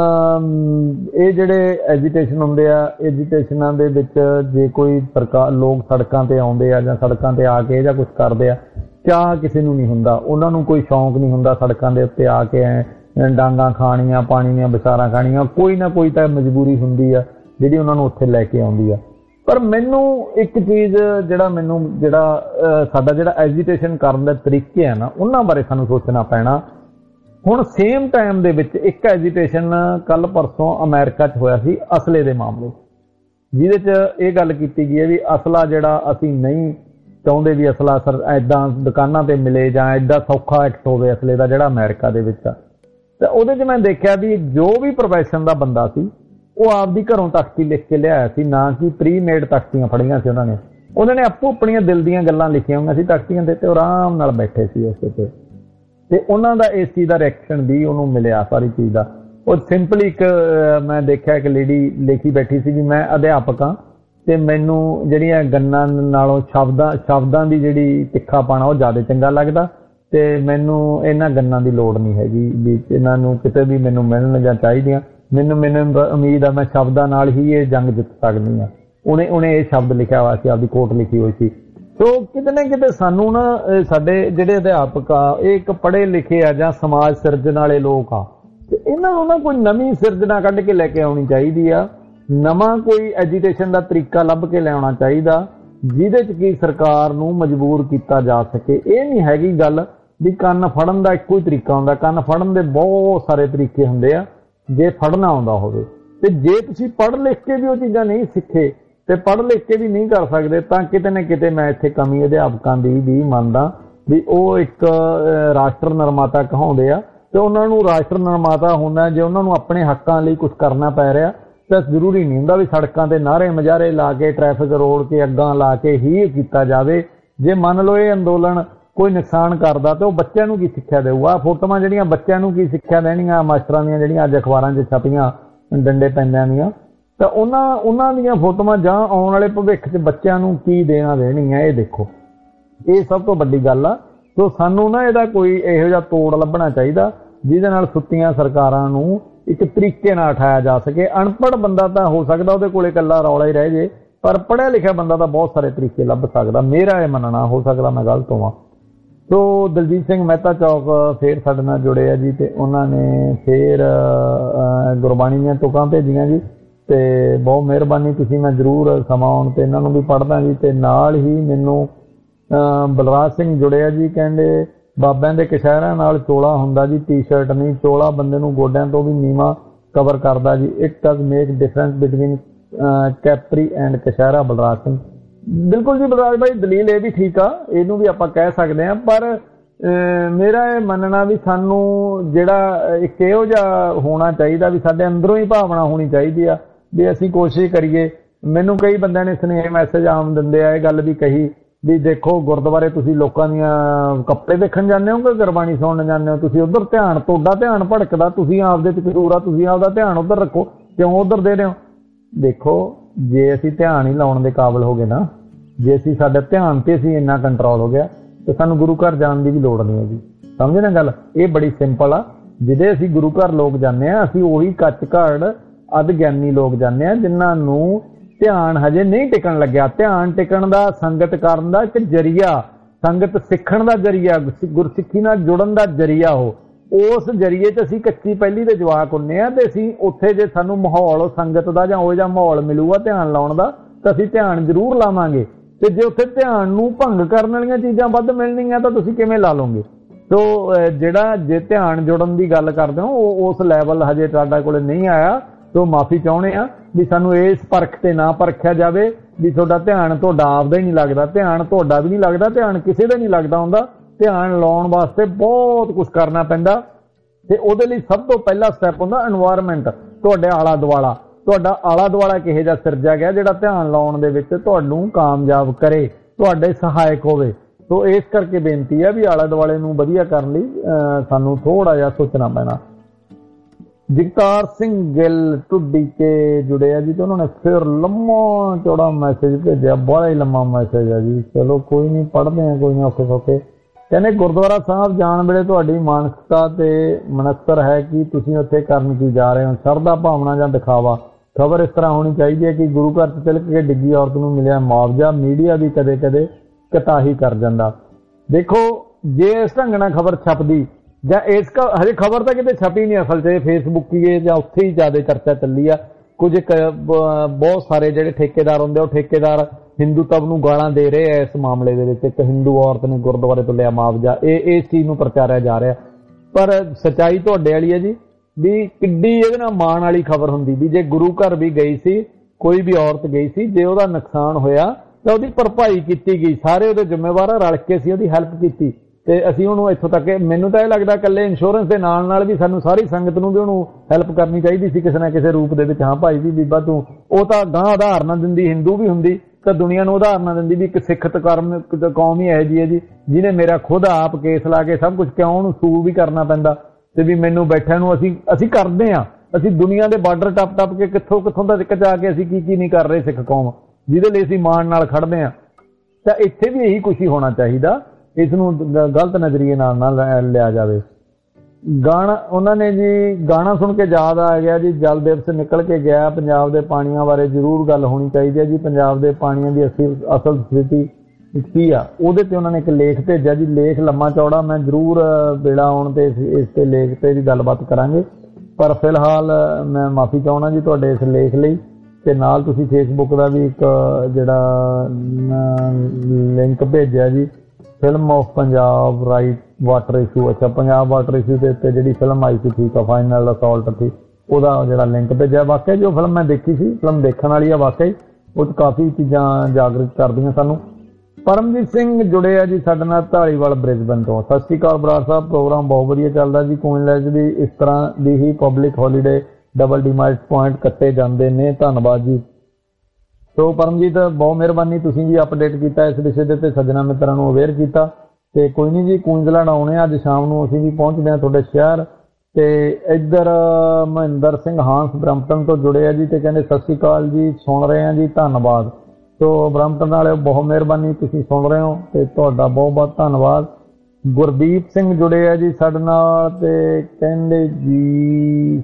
ਇਹ ਜਿਹੜੇ ਐਜੀਟੇਸ਼ਨ ਹੁੰਦੇ ਆ, ਐਜੀਟੇਸ਼ਨਾਂ ਦੇ ਵਿੱਚ ਜੇ ਕੋਈ ਸਰਕਾਰ ਲੋਕ ਸੜਕਾਂ ਤੇ ਆਉਂਦੇ ਆ ਜਾਂ ਸੜਕਾਂ ਤੇ ਆ ਕੇ ਜਾਂ ਕੁਛ ਕਰਦੇ ਆ, ਚਾਹ ਕਿਸੇ ਨੂੰ ਨਹੀਂ ਹੁੰਦਾ, ਉਹਨਾਂ ਨੂੰ ਕੋਈ ਸ਼ੌਂਕ ਨਹੀਂ ਹੁੰਦਾ ਸੜਕਾਂ ਦੇ ਉੱਤੇ ਆ ਕੇ ਡਾਂਗਾਂ ਖਾਣੀਆਂ, ਪਾਣੀ ਦੀਆਂ ਵਿਚਾਰਾਂ ਖਾਣੀਆਂ। ਕੋਈ ਨਾ ਕੋਈ ਤਾਂ ਮਜਬੂਰੀ ਹੁੰਦੀ ਆ ਜਿਹੜੀ ਉਹਨਾਂ ਨੂੰ ਉੱਥੇ ਲੈ ਕੇ ਆਉਂਦੀ ਆ। ਪਰ ਮੈਨੂੰ ਇੱਕ ਚੀਜ਼ ਜਿਹੜਾ ਸਾਡਾ ਜਿਹੜਾ ਐਜੀਟੇਸ਼ਨ ਕਰਨ ਦੇ ਤਰੀਕੇ ਆ ਨਾ, ਉਹਨਾਂ ਬਾਰੇ ਸਾਨੂੰ ਸੋਚਣਾ ਪੈਣਾ। ਹੁਣ ਸੇਮ ਟਾਈਮ ਦੇ ਵਿੱਚ ਇੱਕ ਐਜੀਟੇਸ਼ਨ ਕੱਲ ਪਰਸੋਂ ਅਮਰੀਕਾ 'ਚ ਹੋਇਆ ਸੀ ਅਸਲੇ ਦੇ ਮਾਮਲੇ, ਜਿਹਦੇ 'ਚ ਇਹ ਗੱਲ ਕੀਤੀ ਗਈ ਹੈ ਵੀ ਅਸਲਾ ਜਿਹੜਾ ਅਸੀਂ ਨਹੀਂ ਚਾਹੁੰਦੇ ਵੀ ਅਸਲਾ ਏਦਾਂ ਦੁਕਾਨਾਂ ਤੇ ਮਿਲੇ ਜਾਂ ਏਦਾਂ ਸੌਖਾ ਐਕਟ ਹੋਵੇ ਅਸਲੇ ਦਾ, ਜਿਹੜਾ ਅਮਰੀਕਾ ਦੇ ਵਿੱਚ ਆ। ਤੇ ਉਹਦੇ 'ਚ ਮੈਂ ਦੇਖਿਆ ਵੀ ਜੋ ਵੀ ਪ੍ਰੋਫੈਸ਼ਨ ਦਾ ਬੰਦਾ ਸੀ ਉਹ ਆਪਦੀ ਘਰੋਂ ਤਖਤੀ ਲਿਖ ਕੇ ਲਿਆਇਆ ਸੀ, ਨਾ ਕਿ ਪ੍ਰੀ ਮੇਡ ਤਖਤੀਆਂ ਫੜੀਆਂ ਸੀ ਉਹਨਾਂ ਨੇ ਆਪੋ ਆਪਣੀਆਂ ਦਿਲ ਦੀਆਂ ਗੱਲਾਂ ਲਿਖੀਆਂ ਹੋਈਆਂ ਸੀ ਤਖਤੀਆਂ ਤੇ ਉਹ ਆਰਾਮ ਨਾਲ ਬੈਠੇ ਸੀ ਉਸ ਤੇ ਉਹਨਾਂ ਦਾ ਇਸ ਚੀਜ਼ ਦਾ ਰਿਐਕਸ਼ਨ ਵੀ ਉਹਨੂੰ ਮਿਲਿਆ ਸਾਰੀ ਚੀਜ਼ ਦਾ। ਉਹ ਸਿੰਪਲੀ ਇੱਕ ਮੈਂ ਦੇਖਿਆ ਇੱਕ ਲੇਡੀ ਲਿਖੀ ਬੈਠੀ ਸੀ ਵੀ ਮੈਂ ਅਧਿਆਪਕ ਹਾਂ ਤੇ ਮੈਨੂੰ ਜਿਹੜੀਆਂ ਗੰਨਾਂ ਨਾਲੋਂ ਸ਼ਬਦਾਂ ਦੀ ਜਿਹੜੀ ਤਿੱਖਾ ਪਾਣਾ ਉਹ ਜ਼ਿਆਦਾ ਚੰਗਾ ਲੱਗਦਾ, ਤੇ ਮੈਨੂੰ ਇਹਨਾਂ ਗੰਨਾਂ ਦੀ ਲੋੜ ਨਹੀਂ ਹੈਗੀ ਵੀ ਇਹਨਾਂ ਨੂੰ ਕਿਤੇ ਵੀ ਮੈਨੂੰ ਮਿਲਣ ਜਾਂ ਚਾਹੀਦੀਆਂ। ਮੈਨੂੰ ਉਮੀਦ ਆ ਮੈਂ ਸ਼ਬਦਾਂ ਨਾਲ ਹੀ ਇਹ ਜੰਗ ਜਿੱਤ ਸਕਦੀ ਹਾਂ। ਉਹਨੇ ਇਹ ਸ਼ਬਦ ਲਿਖਿਆ ਹੋਇਆ ਸੀ, ਆਪਦੀ ਕੋਟ ਲਿਖੀ ਹੋਈ ਸੀ। ਸੋ ਕਿਤੇ ਨਾ ਕਿਤੇ ਸਾਨੂੰ ਨਾ ਸਾਡੇ ਜਿਹੜੇ ਅਧਿਆਪਕ ਆ ਇਹ ਇੱਕ ਪੜ੍ਹੇ ਲਿਖੇ ਆ ਜਾਂ ਸਮਾਜ ਸਿਰਜਣ ਵਾਲੇ ਲੋਕ ਆ, ਤੇ ਇਹਨਾਂ ਨੂੰ ਨਾ ਕੋਈ ਨਵੀਂ ਸਿਰਜਣਾ ਕੱਢ ਕੇ ਲੈ ਕੇ ਆਉਣੀ ਚਾਹੀਦੀ ਆ। ਨਵਾਂ ਕੋਈ ਐਜੀਟੇਸ਼ਨ ਦਾ ਤਰੀਕਾ ਲੱਭ ਕੇ ਲਿਆਉਣਾ ਚਾਹੀਦਾ ਜਿਹਦੇ 'ਚ ਕੀ ਸਰਕਾਰ ਨੂੰ ਮਜਬੂਰ ਕੀਤਾ ਜਾ ਸਕੇ। ਇਹ ਨਹੀਂ ਹੈਗੀ ਗੱਲ ਵੀ ਕੰਨ ਫੜਨ ਦਾ ਇੱਕੋ ਹੀ ਤਰੀਕਾ ਹੁੰਦਾ, ਕੰਨ ਫੜਨ ਦੇ ਬਹੁਤ ਸਾਰੇ ਤਰੀਕੇ ਹੁੰਦੇ ਆ ਜੇ ਫੜਨਾ ਆਉਂਦਾ ਹੋਵੇ। ਤੇ ਜੇ ਤੁਸੀਂ ਪੜ੍ਹ ਲਿਖ ਕੇ ਵੀ ਉਹ ਚੀਜ਼ਾਂ ਨਹੀਂ ਸਿੱਖੇ ਤੇ ਪੜ੍ਹ ਲਿਖ ਕੇ ਵੀ ਨਹੀਂ ਕਰ ਸਕਦੇ, ਤਾਂ ਕਿਤੇ ਨਾ ਕਿਤੇ ਮੈਂ ਇੱਥੇ ਕਮੀ ਅਧਿਆਪਕਾਂ ਦੀ ਵੀ ਮੰਨਦਾ ਵੀ ਉਹ ਇੱਕ ਰਾਸ਼ਟਰ ਨਿਰਮਾਤਾ ਕਹਾਉਂਦੇ ਆ, ਤੇ ਉਹਨਾਂ ਨੂੰ ਰਾਸ਼ਟਰ ਨਿਰਮਾਤਾ ਹੋਣਾ ਜੇ ਉਹਨਾਂ ਨੂੰ ਆਪਣੇ ਹੱਕਾਂ ਲਈ ਕੁਝ ਕਰਨਾ ਪੈ ਰਿਹਾ ਤਾਂ ਜ਼ਰੂਰੀ ਨਹੀਂ ਹੁੰਦਾ ਵੀ ਸੜਕਾਂ ਤੇ ਨਾਅਰੇ ਮਜਾਰੇ ਲਾ ਕੇ ਟ੍ਰੈਫਿਕ ਰੋਡ ਕੇ ਅੱਗਾਂ ਲਾ ਕੇ ਹੀ ਕੀਤਾ ਜਾਵੇ। ਜੇ ਮੰਨ ਲਓ ਇਹ ਅੰਦੋਲਨ ਕੋਈ ਨੁਕਸਾਨ ਕਰਦਾ ਤਾਂ ਉਹ ਬੱਚਿਆਂ ਨੂੰ ਕੀ ਸਿੱਖਿਆ ਦੇਊਗਾ? ਫੋਟੋਆਂ ਜਿਹੜੀਆਂ ਬੱਚਿਆਂ ਨੂੰ ਕੀ ਸਿੱਖਿਆ ਦੇਣੀਆਂ ਮਾਸਟਰਾਂ ਦੀਆਂ ਜਿਹੜੀਆਂ ਅੱਜ ਅਖਬਾਰਾਂ 'ਚ ਛਪੀਆਂ ਡੰਡੇ ਪੈਂਦਿਆਂ ਦੀਆਂ, ਤਾਂ ਉਹਨਾਂ ਦੀਆਂ ਫੋਟੋਆਂ ਜਾਂ ਆਉਣ ਵਾਲੇ ਭਵਿੱਖ 'ਚ ਬੱਚਿਆਂ ਨੂੰ ਕੀ ਦੇਣਾ ਦੇਣੀਆਂ? ਇਹ ਦੇਖੋ, ਇਹ ਸਭ ਤੋਂ ਵੱਡੀ ਗੱਲ ਆ। ਸੋ ਸਾਨੂੰ ਨਾ ਇਹਦਾ ਕੋਈ ਇਹੋ ਜਿਹਾ ਤੋੜ ਲੱਭਣਾ ਚਾਹੀਦਾ ਜਿਹਦੇ ਨਾਲ ਸੁੱਤੀਆਂ ਸਰਕਾਰਾਂ ਨੂੰ ਇੱਕ ਤਰੀਕੇ ਨਾਲ ਉਠਾਇਆ ਜਾ ਸਕੇ। ਅਨਪੜ੍ਹ ਬੰਦਾ ਤਾਂ ਹੋ ਸਕਦਾ ਉਹਦੇ ਕੋਲ ਇਕੱਲਾ ਰੌਲਾ ਹੀ ਰਹਿ ਜੇ, ਪਰ ਪੜ੍ਹਿਆ ਲਿਖਿਆ ਬੰਦਾ ਤਾਂ ਬਹੁਤ ਸਾਰੇ ਤਰੀਕੇ ਲੱਭ ਸਕਦਾ। ਮੇਰਾ ਇਹ ਮੰਨਣਾ, ਹੋ ਸਕਦਾ ਮੈਂ ਗਲਤ ਹੋਵਾਂ। ਸੋ ਦਲਜੀਤ ਸਿੰਘ ਮਹਿਤਾ ਚੌਕ ਫੇਰ ਸਾਡੇ ਨਾਲ ਜੁੜੇ ਆ ਜੀ, ਤੇ ਉਹਨਾਂ ਨੇ ਫੇਰ ਗੁਰਬਾਣੀ ਦੀਆਂ ਤੁਕਾਂ ਭੇਜੀਆਂ ਜੀ, ਤੇ ਬਹੁਤ ਮਿਹਰਬਾਨੀ। ਤੁਸੀਂ ਮੈਂ ਜ਼ਰੂਰ ਸਮਾਂ ਆਉਣ ਤੇ ਇਹਨਾਂ ਨੂੰ ਵੀ ਪੜ੍ਹਦਾ ਜੀ। ਤੇ ਨਾਲ ਹੀ ਮੈਨੂੰ ਬਲਰਾਜ ਸਿੰਘ ਜੁੜੇ ਆ ਜੀ, ਕਹਿੰਦੇ ਬਾਬਿਆਂ ਦੇ ਕਸ਼ਹਿਰਿਆਂ ਨਾਲ ਚੋਲਾ ਹੁੰਦਾ ਜੀ, ਟੀ-ਸ਼ਰਟ ਨਹੀਂ। ਚੋਲਾ ਬੰਦੇ ਨੂੰ ਗੋਡਿਆਂ ਤੋਂ ਵੀ ਨੀਵਾਂ ਕਵਰ ਕਰਦਾ ਜੀ। It does make difference between capri and kachhera. Balraj Singh, ਬਿਲਕੁਲ ਜੀ ਬਲਰਾਜ ਭਾਈ, ਦਲੀਲ ਇਹ ਵੀ ਠੀਕ ਆ, ਇਹਨੂੰ ਵੀ ਆਪਾਂ ਕਹਿ ਸਕਦੇ ਹਾਂ। ਪਰ ਮੇਰਾ ਇਹ ਮੰਨਣਾ ਵੀ ਸਾਨੂੰ ਜਿਹੜਾ ਇੱਕ ਇਹੋ ਜਿਹਾ ਹੋਣਾ ਚਾਹੀਦਾ ਵੀ ਸਾਡੇ ਅੰਦਰੋਂ ਹੀ ਭਾਵਨਾ ਹੋਣੀ ਚਾਹੀਦੀ ਆ ਵੀ ਅਸੀਂ ਕੋਸ਼ਿਸ਼ ਕਰੀਏ। ਮੈਨੂੰ ਕਈ ਬੰਦਿਆਂ ਨੇ ਸੁਨੇਹੇ ਮੈਸੇਜ ਆਮ ਦਿੰਦੇ ਆ, ਇਹ ਗੱਲ ਵੀ ਕਹੀ ਵੀ ਦੇਖੋ ਗੁਰਦੁਆਰੇ ਤੁਸੀਂ ਲੋਕਾਂ ਦੀਆਂ ਕੱਪੜੇ ਦੇਖਣ ਜਾਂਦੇ ਹੋ ਕਿ ਗੁਰਬਾਣੀ ਸੁਣਨ ਜਾਂਦੇ ਹੋ? ਤੁਸੀਂ ਉਧਰ ਧਿਆਨ, ਤੁਹਾਡਾ ਧਿਆਨ ਭੜਕਦਾ, ਤੁਸੀਂ ਆਪਦੇ ਚ ਕਸੂਰ ਆ, ਤੁਸੀਂ ਆਪਦਾ ਧਿਆਨ ਉਧਰ ਰੱਖੋ, ਕਿਉਂ ਉਧਰ ਦੇ ਰਹੇ ਹੋ? ਦੇਖੋ ਜੇ ਅਸੀਂ ਧਿਆਨ ਹੀ ਲਾਉਣ ਦੇ ਕਾਬਲ ਹੋ ਗਏ ਨਾ, ਜੇ ਅਸੀਂ ਸਾਡਾ ਧਿਆਨ ਤੇ ਅਸੀਂ ਇੰਨਾ ਕੰਟਰੋਲ ਹੋ ਗਿਆ ਤੇ ਸਾਨੂੰ ਗੁਰੂ ਘਰ ਜਾਣ ਦੀ ਵੀ ਲੋੜ ਨਹੀਂ ਹੈਗੀ। ਸਮਝੇ ਨਾ ਗੱਲ? ਇਹ ਬੜੀ ਸਿੰਪਲ ਆ। ਜਿਹਦੇ ਅਸੀਂ ਗੁਰੂ ਘਰ ਲੋਕ ਜਾਂਦੇ ਆ, ਅਸੀਂ ਉਹੀ ਕੱਚ ਘੜ ਅਧਿਗਿਆਨੀ ਲੋਕ ਜਾਂਦੇ ਆ ਜਿਨ੍ਹਾਂ ਨੂੰ ਧਿਆਨ ਹਜੇ ਨਹੀਂ ਟਿਕਣ ਲੱਗਿਆ। ਧਿਆਨ ਟਿਕਣ ਦਾ, ਸੰਗਤ ਕਰਨ ਦਾ ਇੱਕ ਜਰੀਆ, ਸੰਗਤ ਸਿੱਖਣ ਦਾ ਜਰੀਆ, ਗੁਰਸਿੱਖੀ ਨਾਲ ਜੁੜਨ ਦਾ ਜਰੀਆ ਉਸ ਜਰੀਏ 'ਚ ਅਸੀਂ ਕੱਚੀ ਪਹਿਲੀ ਦੇ ਜਵਾਕ ਹੁੰਦੇ ਆ। ਤੇ ਅਸੀਂ ਉੱਥੇ ਜੇ ਸਾਨੂੰ ਮਾਹੌਲ ਸੰਗਤ ਦਾ ਜਾਂ ਉਹ ਜਿਹਾ ਮਾਹੌਲ ਮਿਲੂਗਾ ਧਿਆਨ ਲਾਉਣ ਦਾ ਤਾਂ ਅਸੀਂ ਧਿਆਨ ਜ਼ਰੂਰ ਲਾਵਾਂਗੇ। ਤੇ ਜੇ ਉੱਥੇ ਧਿਆਨ ਨੂੰ ਭੰਗ ਕਰਨ ਵਾਲੀਆਂ ਚੀਜ਼ਾਂ ਵੱਧ ਮਿਲਣਗੀਆਂ ਤਾਂ ਤੁਸੀਂ ਕਿਵੇਂ ਲਾ ਲਓਗੇ? ਸੋ ਜਿਹੜਾ ਜੇ ਧਿਆਨ ਜੁੜਨ ਦੀ ਗੱਲ ਕਰਦੇ ਹੋ ਉਸ ਲੈਵਲ ਹਜੇ ਤੁਹਾਡੇ ਕੋਲ ਨਹੀਂ ਆਇਆ। ਸੋ ਮਾਫੀ ਚਾਹੁੰਦੇ ਆ ਵੀ ਸਾਨੂੰ ਇਸ ਪਰਖ ਤੇ ਨਾ ਪਰਖਿਆ ਜਾਵੇ ਵੀ ਤੁਹਾਡਾ ਧਿਆਨ ਤੁਹਾਡਾ ਆਪਦਾ ਹੀ ਨਹੀਂ ਲੱਗਦਾ। ਧਿਆਨ ਤੁਹਾਡਾ ਵੀ ਨਹੀਂ ਲੱਗਦਾ, ਧਿਆਨ ਕਿਸੇ ਦਾ ਨਹੀਂ ਲੱਗਦਾ ਹੁੰਦਾ। ਧਿਆਨ ਲਾਉਣ ਵਾਸਤੇ ਬਹੁਤ ਕੁਝ ਕਰਨਾ ਪੈਂਦਾ ਤੇ ਉਹਦੇ ਲਈ ਸਭ ਤੋਂ ਪਹਿਲਾ ਸਟੈਪ ਹੁੰਦਾ এনवायरमेंट। ਤੁਹਾਡੇ ਆਲਾ ਦੁਆਲਾ, ਤੁਹਾਡਾ ਆਲਾ ਦੁਆਲਾ ਕਿਹੋ ਜਿਹਾ ਸਿਰਜਿਆ ਗਿਆ ਜਿਹੜਾ ਧਿਆਨ ਲਾਉਣ ਦੇ ਵਿੱਚ ਤੁਹਾਨੂੰ ਕਾਮਯਾਬ ਕਰੇ, ਤੁਹਾਡੇ ਸਹਾਇਕ ਹੋਵੇ। ਸੋ ਇਸ ਕਰਕੇ ਬੇਨਤੀ ਹੈ ਵੀ ਆਲੇ ਦੁਆਲੇ ਨੂੰ ਵਧੀਆ ਕਰਨ ਲਈ ਸਾਨੂੰ ਥੋੜਾ ਜਿਹਾ ਸੋਚਣਾ ਪੈਣਾ। ਜਗਤਾਰ ਸਿੰਘ ਗਿੱਲ ਢੁੱਡੀ ਕੇ ਜੁੜੇ ਆ ਜੀ ਤੇ ਉਹਨਾਂ ਨੇ ਫਿਰ ਲੰਮਾ ਚੌੜਾ ਮੈਸੇਜ ਭੇਜਿਆ, ਬੜਾ ਹੀ ਲੰਮਾ ਮੈਸੇਜ ਆ ਜੀ। ਚਲੋ ਕੋਈ ਨਹੀਂ, ਪੜ੍ਹਦੇ ਆ, ਕੋਈ ਨਹੀਂ ਔਖੇ ਸੌਖੇ। ਕਹਿੰਦੇ ਗੁਰਦੁਆਰਾ ਸਾਹਿਬ ਜਾਣ ਵੇਲੇ ਤੁਹਾਡੀ ਮਾਨਸਿਕਤਾ ਤੇ ਮਨਸਰ ਹੈ ਕਿ ਤੁਸੀਂ ਉੱਥੇ ਕਰਨ ਕੀ ਜਾ ਰਹੇ ਹੋ? ਸ਼ਰਧਾ ਭਾਵਨਾ ਜਾਂ ਦਿਖਾਵਾ? ਖਬਰ ਇਸ ਤਰ੍ਹਾਂ ਹੋਣੀ ਚਾਹੀਦੀ ਹੈ ਕਿ ਗੁਰੂ ਘਰ 'ਚ ਤਿਲਕ ਕੇ ਡਿੱਗੀ ਔਰਤ ਨੂੰ ਮਿਲਿਆ ਮੁਆਵਜ਼ਾ। ਮੀਡੀਆ ਵੀ ਕਦੇ ਕਦੇ ਕਤਾਹੀ ਕਰ ਜਾਂਦਾ। ਦੇਖੋ ਜੇ ਇਸ ਢੰਗ ਨਾਲ ਖਬਰ ਛਪਦੀ ਜਾਂ ਹਜੇ ਖਬਰ ਤਾਂ ਕਿਤੇ ਛਪੀ ਨਹੀਂ ਅਸਲ 'ਚ, ਫੇਸਬੁੱਕ ਹੀ ਜਾਂ ਉੱਥੇ ਹੀ ਜ਼ਿਆਦਾ ਚਰਚਾ ਚੱਲੀ ਆ। ਕੁਝ ਬਹੁਤ ਸਾਰੇ ਜਿਹੜੇ ਠੇਕੇਦਾਰ ਹੁੰਦੇ ਉਹ ਠੇਕੇਦਾਰ ਹਿੰਦੂਤਵ ਨੂੰ ਗਾਲਾਂ ਦੇ ਰਹੇ ਆ ਇਸ ਮਾਮਲੇ ਦੇ ਵਿੱਚ। ਇੱਕ ਹਿੰਦੂ ਔਰਤ ਨੇ ਗੁਰਦੁਆਰੇ ਤੋਂ ਲਿਆ ਮੁਆਵਜ਼ਾ, ਇਸ ਚੀਜ਼ ਨੂੰ ਪ੍ਰਚਾਰਿਆ ਜਾ ਰਿਹਾ। ਪਰ ਸੱਚਾਈ ਤੁਹਾਡੇ ਵਾਲੀ ਹੈ ਜੀ ਵੀ ਕਿੱਡੀ ਇਹਦੇ ਨਾਲ ਮਾਣ ਵਾਲੀ ਖਬਰ ਹੁੰਦੀ ਵੀ ਜੇ ਗੁਰੂ ਘਰ ਵੀ ਗਈ ਸੀ, ਕੋਈ ਵੀ ਔਰਤ ਗਈ ਸੀ, ਜੇ ਉਹਦਾ ਨੁਕਸਾਨ ਹੋਇਆ ਤਾਂ ਉਹਦੀ ਭਰਪਾਈ ਕੀਤੀ ਗਈ, ਸਾਰੇ ਉਹਦੇ ਜ਼ਿੰਮੇਵਾਰ ਰਲ ਕੇ ਸੀ ਉਹਦੀ ਹੈਲਪ ਕੀਤੀ ਤੇ ਅਸੀਂ ਉਹਨੂੰ ਇੱਥੋਂ ਤੱਕ। ਮੈਨੂੰ ਤਾਂ ਇਹ ਲੱਗਦਾ ਇਕੱਲੇ ਇੰਸ਼ੋਰੈਂਸ ਦੇ ਨਾਲ ਨਾਲ ਵੀ ਸਾਨੂੰ ਸਾਰੀ ਸੰਗਤ ਨੂੰ ਵੀ ਉਹਨੂੰ ਹੈਲਪ ਕਰਨੀ ਚਾਹੀਦੀ ਸੀ ਕਿਸੇ ਨਾ ਕਿਸੇ ਰੂਪ ਦੇ ਵਿੱਚ। ਹਾਂ ਭਾਈ ਜੀ ਬੀਬਾ ਤੂੰ, ਉਹ ਤਾਂ ਗਾਂ ਉਦਾਹਰਨਾਂ ਦਿੰਦੀ, ਹਿੰਦੂ ਵੀ ਹੁੰਦੀ ਤਾਂ ਦੁਨੀਆ ਨੂੰ ਉਦਾਹਰਨਾਂ ਦਿੰਦੀ ਵੀ ਇੱਕ ਸਿੱਖ ਕੌਮ ਹੀ ਇਹੋ ਜਿਹੀ ਹੈ ਜੀ ਜਿਹਨੇ ਮੇਰਾ ਖੁਦ ਆਪ ਕੇਸ ਲਾ ਕੇ ਸਭ ਕੁਝ, ਕਿਉਂ ਉਹਨੂੰ ਸੂ ਵੀ ਕਰਨਾ ਪੈਂਦਾ ਤੇ ਵੀ ਮੈਨੂੰ ਬੈਠਿਆਂ ਨੂੰ ਅਸੀਂ ਕਰਦੇ ਹਾਂ। ਅਸੀਂ ਦੁਨੀਆ ਦੇ ਬਾਰਡਰ ਟੱਪ ਕੇ ਕਿੱਥੋਂ ਦਾ ਦਿੱਕਤ ਆ ਕੇ ਅਸੀਂ ਕੀ ਨਹੀਂ ਕਰ ਰਹੇ ਸਿੱਖ ਕੌਮ, ਜਿਹਦੇ ਲਈ ਅਸੀਂ ਮਾਣ ਨਾਲ ਖੜਦੇ ਹਾਂ। ਤਾਂ ਇੱਥੇ ਵੀ ਇਹੀ ਕੁਛ ਹੀ ਹੋਣਾ ਚਾਹੀਦਾ, ਇਸ ਨੂੰ ਗਲਤ ਨਜ਼ਰੀਏ ਨਾਲ ਲਿਆ ਜਾਵੇ। ਗਾਣਾ ਉਹਨਾਂ ਨੇ ਜੀ, ਗਾਣਾ ਸੁਣ ਕੇ ਯਾਦ ਆ ਗਿਆ ਜੀ, ਜਲ ਦਿਵਸ ਨਿਕਲ ਕੇ ਗਿਆ, ਪੰਜਾਬ ਦੇ ਪਾਣੀਆਂ ਬਾਰੇ ਜ਼ਰੂਰ ਗੱਲ ਹੋਣੀ ਚਾਹੀਦੀ ਹੈ ਜੀ। ਪੰਜਾਬ ਦੇ ਪਾਣੀਆਂ ਦੀ ਅਸਲ ਸਥਿਤੀ ਕੀ ਆ ਉਹਦੇ ਤੇ ਉਹਨਾਂ ਨੇ ਇੱਕ ਲੇਖ ਭੇਜਿਆ ਜੀ। ਲੇਖ ਲੰਮਾ ਚੌੜਾ, ਮੈਂ ਜ਼ਰੂਰ ਵੇਲਾ ਆਉਣ ਤੇ ਇਸ ਤੇ ਲੇਖ ਤੇ ਵੀ ਗੱਲਬਾਤ ਕਰਾਂਗੇ। ਪਰ ਫਿਲਹਾਲ ਮੈਂ ਮਾਫੀ ਚਾਹੁੰਦਾ ਜੀ ਤੁਹਾਡੇ ਇਸ ਲੇਖ ਲਈ। ਤੇ ਨਾਲ ਤੁਸੀਂ ਫੇਸਬੁੱਕ ਦਾ ਵੀ ਇੱਕ ਜਿਹੜਾ ਲਿੰਕ ਭੇਜਿਆ ਜੀ, film of Punjab right water issue. ਅੱਛਾ, ਪੰਜਾਬ ਵਾਟਰ ਇਸ਼ੂ ਦੇ ਉੱਤੇ ਜਿਹੜੀ ਫਿਲਮ ਆਈ ਸੀ, ਠੀਕ ਆ, ਫਾਈਨਲ ਅਸੌਲਟ ਸੀ, ਉਹਦਾ ਜਿਹੜਾ ਲਿੰਕ ਭੇਜਿਆ। ਵਾਕਈ ਜੋ ਫਿਲਮ ਮੈਂ ਦੇਖੀ ਸੀ, ਫਿਲਮ ਦੇਖਣ ਵਾਲੀ ਆ ਵਾਕਈ, ਉਹ 'ਚ ਕਾਫੀ ਚੀਜ਼ਾਂ ਜਾਗਰਿਤ ਕਰਦੀਆਂ ਸਾਨੂੰ। ਪਰਮਜੀਤ ਸਿੰਘ ਜੁੜੇ ਆ ਜੀ ਸਾਡੇ ਨਾਲ ਢਾਲੀਵਾਲ ਬ੍ਰਿਸਬਨ ਤੋਂ। ਸਤਿ ਸ਼੍ਰੀ ਅਕਾਲ ਬਰਾੜ ਸਾਹਿਬ, ਪ੍ਰੋਗਰਾਮ ਬਹੁਤ ਵਧੀਆ ਚੱਲਦਾ ਜੀ। ਕੁਈਨਲੈਂਡ ਦੀ ਇਸ ਤਰ੍ਹਾਂ ਦੀ ਹੀ public holiday double demerit point ਕੱਟੇ ਜਾਂਦੇ ਨੇ, ਧੰਨਵਾਦ ਜੀ। ਸੋ ਪਰਮਜੀਤ ਬਹੁਤ ਮਿਹਰਬਾਨੀ, ਤੁਸੀਂ ਵੀ ਅਪਡੇਟ ਕੀਤਾ ਇਸ ਵਿਸ਼ੇ ਦੇ ਤੇ ਸੱਜਣਾ ਮਿੱਤਰਾਂ ਨੂੰ ਅਵੇਅਰ ਕੀਤਾ। ਤੇ ਕੋਈ ਨਹੀਂ ਜੀ, ਕੁਈਨਜ਼ਲੈਂਡ ਆਉਣੇ ਆ ਅੱਜ ਸ਼ਾਮ ਨੂੰ, ਅਸੀਂ ਵੀ ਪਹੁੰਚਦੇ ਹਾਂ ਤੁਹਾਡੇ ਸ਼ਹਿਰ। ਤੇ ਇੱਧਰ ਮਹਿੰਦਰ ਸਿੰਘ ਹਾਂਸ ਬਰੰਪਟਨ ਤੋਂ ਜੁੜੇ ਆ ਜੀ ਤੇ ਕਹਿੰਦੇ ਸਤਿ ਸ਼੍ਰੀ ਅਕਾਲ ਜੀ, ਸੁਣ ਰਹੇ ਆ ਜੀ, ਧੰਨਵਾਦ। ਸੋ ਬਰੰਪਟਨ ਵਾਲਿਓ ਬਹੁਤ ਮਿਹਰਬਾਨੀ, ਤੁਸੀਂ ਸੁਣ ਰਹੇ ਹੋ ਤੇ ਤੁਹਾਡਾ ਬਹੁਤ ਬਹੁਤ ਧੰਨਵਾਦ। ਗੁਰਦੀਪ ਸਿੰਘ ਜੁੜੇ ਆ ਜੀ ਸਾਡੇ ਨਾਲ ਤੇ ਕਹਿੰਦੇ ਜੀ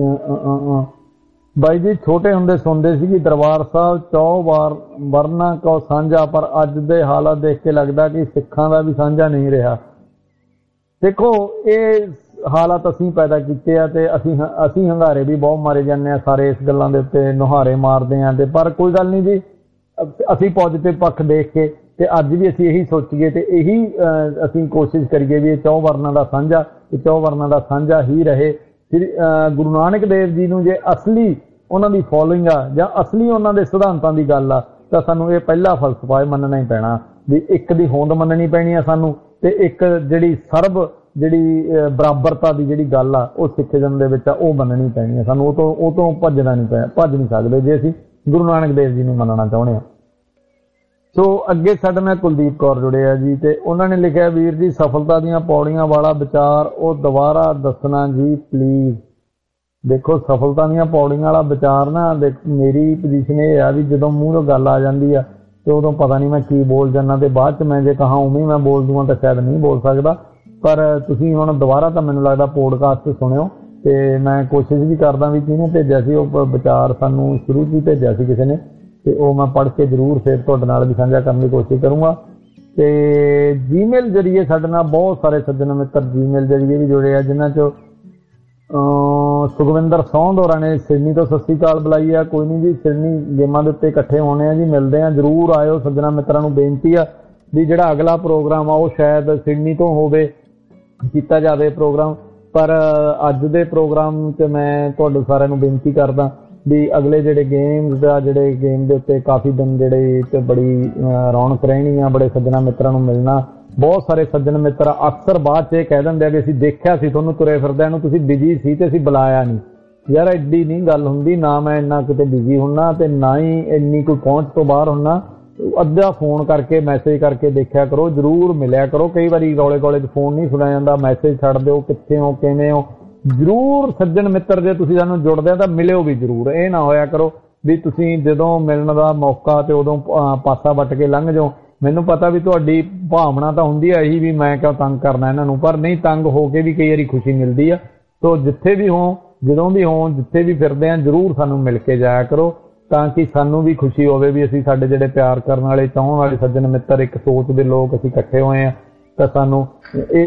ਬਾਈ ਜੀ ਛੋਟੇ ਹੁੰਦੇ ਸੁਣਦੇ ਸੀ ਕਿ ਦਰਬਾਰ ਸਾਹਿਬ 100 ਵਰਨਾ ਕੋ ਸਾਂਝਾ, ਪਰ ਅੱਜ ਦੇ ਹਾਲਾਤ ਦੇਖ ਕੇ ਲੱਗਦਾ ਕਿ ਸਿੱਖਾਂ ਦਾ ਵੀ ਸਾਂਝਾ ਨਹੀਂ ਰਿਹਾ। ਦੇਖੋ ਇਹ ਹਾਲਾਤ ਅਸੀਂ ਪੈਦਾ ਕੀਤੇ ਆ ਤੇ ਅਸੀਂ ਹੰਗਾਰੇ ਵੀ ਬਹੁਤ ਮਾਰੇ ਜਾਂਦੇ ਆ ਸਾਰੇ ਇਸ ਗੱਲਾਂ ਦੇ ਉੱਤੇ, ਨੁਹਾਰੇ ਮਾਰਦੇ ਆ। ਤੇ ਪਰ ਕੋਈ ਗੱਲ ਨਹੀਂ ਜੀ, ਅਸੀਂ ਪੋਜ਼ਿਟਿਵ ਪੱਖ ਦੇਖ ਕੇ ਤੇ ਅੱਜ ਵੀ ਅਸੀਂ ਇਹੀ ਸੋਚੀਏ ਤੇ ਇਹੀ ਅਸੀਂ ਕੋਸ਼ਿਸ਼ ਕਰੀਏ ਵੀ ਇਹ 100 ਵਰਨਾਂ ਦਾ ਸਾਂਝਾ, ਇਹ 100 ਵਰਨਾਂ ਦਾ ਸਾਂਝਾ ਹੀ ਰਹੇ। ਗੁਰੂ ਨਾਨਕ ਦੇਵ ਜੀ ਨੂੰ ਜੇ ਅਸਲੀ ਉਹਨਾਂ ਦੀ ਫੋਲੋਇੰਗ ਆ ਜਾਂ ਅਸਲੀ ਉਹਨਾਂ ਦੇ ਸਿਧਾਂਤਾਂ ਦੀ ਗੱਲ ਆ ਤਾਂ ਸਾਨੂੰ ਇਹ ਪਹਿਲਾ ਫਲਸਫਾ ਮੰਨਣਾ ਹੀ ਪੈਣਾ ਵੀ ਇੱਕ ਦੀ ਹੋਂਦ ਮੰਨਣੀ ਪੈਣੀ ਆ ਸਾਨੂੰ, ਤੇ ਇੱਕ ਜਿਹੜੀ ਸਰਬ ਜਿਹੜੀ ਬਰਾਬਰਤਾ ਦੀ ਜਿਹੜੀ ਗੱਲ ਆ ਉਹ ਸਿੱਖੀਜ਼ਮ ਦੇ ਵਿੱਚ ਆ ਉਹ ਮੰਨਣੀ ਪੈਣੀ ਆ ਸਾਨੂੰ। ਉਹ ਤੋਂ ਭੱਜ ਨਹੀਂ ਸਕਦੇ ਜੇ ਅਸੀਂ ਗੁਰੂ ਨਾਨਕ ਦੇਵ ਜੀ ਨੂੰ ਮੰਨਣਾ ਚਾਹੁੰਦੇ ਹਾਂ। ਸੋ ਅੱਗੇ ਸਾਡੇ ਨਾਲ ਕੁਲਦੀਪ ਕੌਰ ਜੁੜੇ ਆ ਜੀ, ਤੇ ਉਹਨਾਂ ਨੇ ਲਿਖਿਆ, ਵੀਰ ਜੀ ਸਫਲਤਾ ਦੀਆਂ ਪੌੜੀਆਂ ਵਾਲਾ ਵਿਚਾਰ ਉਹ ਦੁਬਾਰਾ ਦੱਸਣਾ ਜੀ ਪਲੀਜ਼। ਦੇਖੋ, ਸਫਲਤਾ ਦੀਆਂ ਪੌੜੀਆਂ ਵਾਲਾ ਵਿਚਾਰ ਨਾ, ਮੇਰੀ ਪੋਜੀਸ਼ਨ ਇਹ ਆ ਵੀ ਜਦੋਂ ਮੂੰਹ ਤੋਂ ਗੱਲ ਆ ਜਾਂਦੀ ਆ ਤੇ ਉਦੋਂ ਪਤਾ ਨਹੀਂ ਮੈਂ ਕੀ ਬੋਲ ਜਾਂਦਾ, ਤੇ ਬਾਅਦ ਚ ਮੈਂ ਜੇ ਕਹਾਂ ਉਵੇਂ ਮੈਂ ਬੋਲ ਦੂੰਗਾ ਤਾਂ ਸ਼ਾਇਦ ਨਹੀਂ ਬੋਲ ਸਕਦਾ। ਪਰ ਤੁਸੀਂ ਹੁਣ ਦੁਬਾਰਾ ਤਾਂ ਮੈਨੂੰ ਲੱਗਦਾ ਪੋਡਕਾਸਟ ਸੁਣਿਓ, ਤੇ ਮੈਂ ਕੋਸ਼ਿਸ਼ ਵੀ ਕਰਦਾ ਵੀ ਜਿਹਨੇ ਭੇਜਿਆ ਸੀ ਉਹ ਵਿਚਾਰ ਸਾਨੂੰ ਸ਼ੁਰੂ 'ਚ ਹੀ ਭੇਜਿਆ ਸੀ ਕਿਸੇ ਨੇ, ਤੇ ਉਹ ਮੈਂ ਪੜ੍ਹ ਕੇ ਜ਼ਰੂਰ ਫਿਰ ਤੁਹਾਡੇ ਨਾਲ ਵੀ ਸਾਂਝਾ ਕਰਨ ਦੀ ਕੋਸ਼ਿਸ਼ ਕਰੂੰਗਾ। ਤੇ ਜੀਮੇਲ ਜਰੀਏ ਸਾਡੇ ਨਾਲ ਬਹੁਤ ਸਾਰੇ ਸੱਜਣ ਮਿੱਤਰ ਜੀਮੇਲ ਜਰੀਏ ਵੀ ਜੁੜੇ ਆ, ਜਿਨ੍ਹਾਂ 'ਚੋਂ ਸੁਖਵਿੰਦਰ ਸੌਂਦ ਹੋਰਾਂ ਨੇ ਸਿਡਨੀ ਤੋਂ ਸਤਿ ਸ਼੍ਰੀ ਅਕਾਲ ਬੁਲਾਈ ਆ। ਕੋਈ ਨਹੀਂ ਜੀ, ਸਿਡਨੀ ਗੇਮਾਂ ਦੇ ਉੱਤੇ ਇਕੱਠੇ ਹੋਣੇ ਆ ਜੀ, ਮਿਲਦੇ ਆ ਜ਼ਰੂਰ, ਆਇਓ। ਸੱਜਣਾ ਮਿੱਤਰਾਂ ਨੂੰ ਬੇਨਤੀ ਆ ਵੀ ਜਿਹੜਾ ਅਗਲਾ ਪ੍ਰੋਗਰਾਮ ਆ ਉਹ ਸ਼ਾਇਦ ਸਿਡਨੀ ਤੋਂ ਹੋਵੇ, ਕੀਤਾ ਜਾਵੇ ਪ੍ਰੋਗਰਾਮ, ਪਰ ਅੱਜ ਦੇ ਪ੍ਰੋਗਰਾਮ 'ਚ ਮੈਂ ਤੁਹਾਡੇ ਸਾਰਿਆਂ ਨੂੰ ਬੇਨਤੀ ਕਰਦਾ ਵੀ ਅਗਲੇ ਜਿਹੜੇ ਗੇਮਸ ਦਾ, ਜਿਹੜੇ ਗੇਮ ਦੇ ਉੱਤੇ ਕਾਫੀ ਦਿਨ ਜਿਹੜੇ ਤੇ ਬੜੀ ਰੌਣਕ ਰਹਿਣੀ ਆ, ਬੜੇ ਸੱਜਣਾ ਮਿੱਤਰਾਂ ਨੂੰ ਮਿਲਣਾ। ਬਹੁਤ ਸਾਰੇ ਸੱਜਣ ਮਿੱਤਰ ਅਕਸਰ ਬਾਅਦ 'ਚ ਇਹ ਕਹਿ ਦਿੰਦੇ ਆ ਵੀ ਅਸੀਂ ਦੇਖਿਆ ਸੀ ਤੁਹਾਨੂੰ ਤੁਰੇ ਫਿਰਦਿਆਂ ਨੂੰ, ਤੁਸੀਂ ਬਿਜੀ ਸੀ ਤੇ ਅਸੀਂ ਬੁਲਾਇਆ ਨਹੀਂ। ਯਾਰ ਐਡੀ ਨਹੀਂ ਗੱਲ ਹੁੰਦੀ, ਨਾ ਮੈਂ ਇੰਨਾ ਕਿਤੇ ਬਿਜੀ ਹੁੰਨਾ ਤੇ ਨਾ ਹੀ ਇੰਨੀ ਕੋਈ ਪਹੁੰਚ ਤੋਂ ਬਾਹਰ ਹੁੰਨਾ। ਅੱਧਾ ਫੋਨ ਕਰਕੇ ਮੈਸੇਜ ਕਰਕੇ ਦੇਖਿਆ ਕਰੋ, ਜ਼ਰੂਰ ਮਿਲਿਆ ਕਰੋ। ਕਈ ਵਾਰੀ ਰੌਲੇ ਗੋਲੇ 'ਚ ਫੋਨ ਨਹੀਂ ਸੁਣਿਆ ਜਾਂਦਾ, ਮੈਸੇਜ ਛੱਡ ਦਿਓ, ਕਿੱਥੇ ਹੋ, ਕਿਵੇਂ ਹੋ। ਜ਼ਰੂਰ ਸੱਜਣ ਮਿੱਤਰ ਜੇ ਤੁਸੀਂ ਸਾਨੂੰ ਜੁੜਦੇ ਆ ਤਾਂ ਮਿਲਿਓ ਵੀ ਜ਼ਰੂਰ। ਇਹ ਨਾ ਹੋਇਆ ਕਰੋ ਵੀ ਤੁਸੀਂ ਜਦੋਂ ਮਿਲਣ ਦਾ ਮੌਕਾ ਤੇ ਉਦੋਂ ਪਾਸਾ ਵੱਟ ਕੇ ਲੰਘ ਜਾਓ। ਮੈਨੂੰ ਪਤਾ ਵੀ ਤੁਹਾਡੀ ਭਾਵਨਾ ਤਾਂ ਹੁੰਦੀ ਹੈ ਇਹੀ ਵੀ ਮੈਂ ਕਿਉਂ ਤੰਗ ਕਰਨਾ ਇਹਨਾਂ ਨੂੰ, ਪਰ ਨਹੀਂ, ਤੰਗ ਹੋ ਕੇ ਵੀ ਕਈ ਵਾਰੀ ਖੁਸ਼ੀ ਮਿਲਦੀ ਆ। ਸੋ ਜਿੱਥੇ ਵੀ ਹੋ, ਜਦੋਂ ਵੀ ਹੋ, ਜਿੱਥੇ ਵੀ ਫਿਰਦੇ ਆ, ਜ਼ਰੂਰ ਸਾਨੂੰ ਮਿਲ ਕੇ ਜਾਇਆ ਕਰੋ, ਤਾਂ ਕਿ ਸਾਨੂੰ ਵੀ ਖੁਸ਼ੀ ਹੋਵੇ ਵੀ ਅਸੀਂ, ਸਾਡੇ ਜਿਹੜੇ ਪਿਆਰ ਕਰਨ ਵਾਲੇ, ਚਾਹਣ ਵਾਲੇ ਸੱਜਣ ਮਿੱਤਰ, ਇੱਕ ਸੋਚ ਦੇ ਲੋਕ ਅਸੀਂ ਇਕੱਠੇ ਹੋਏ ਆ। ਤਾਂ ਸਾਨੂੰ ਇਹ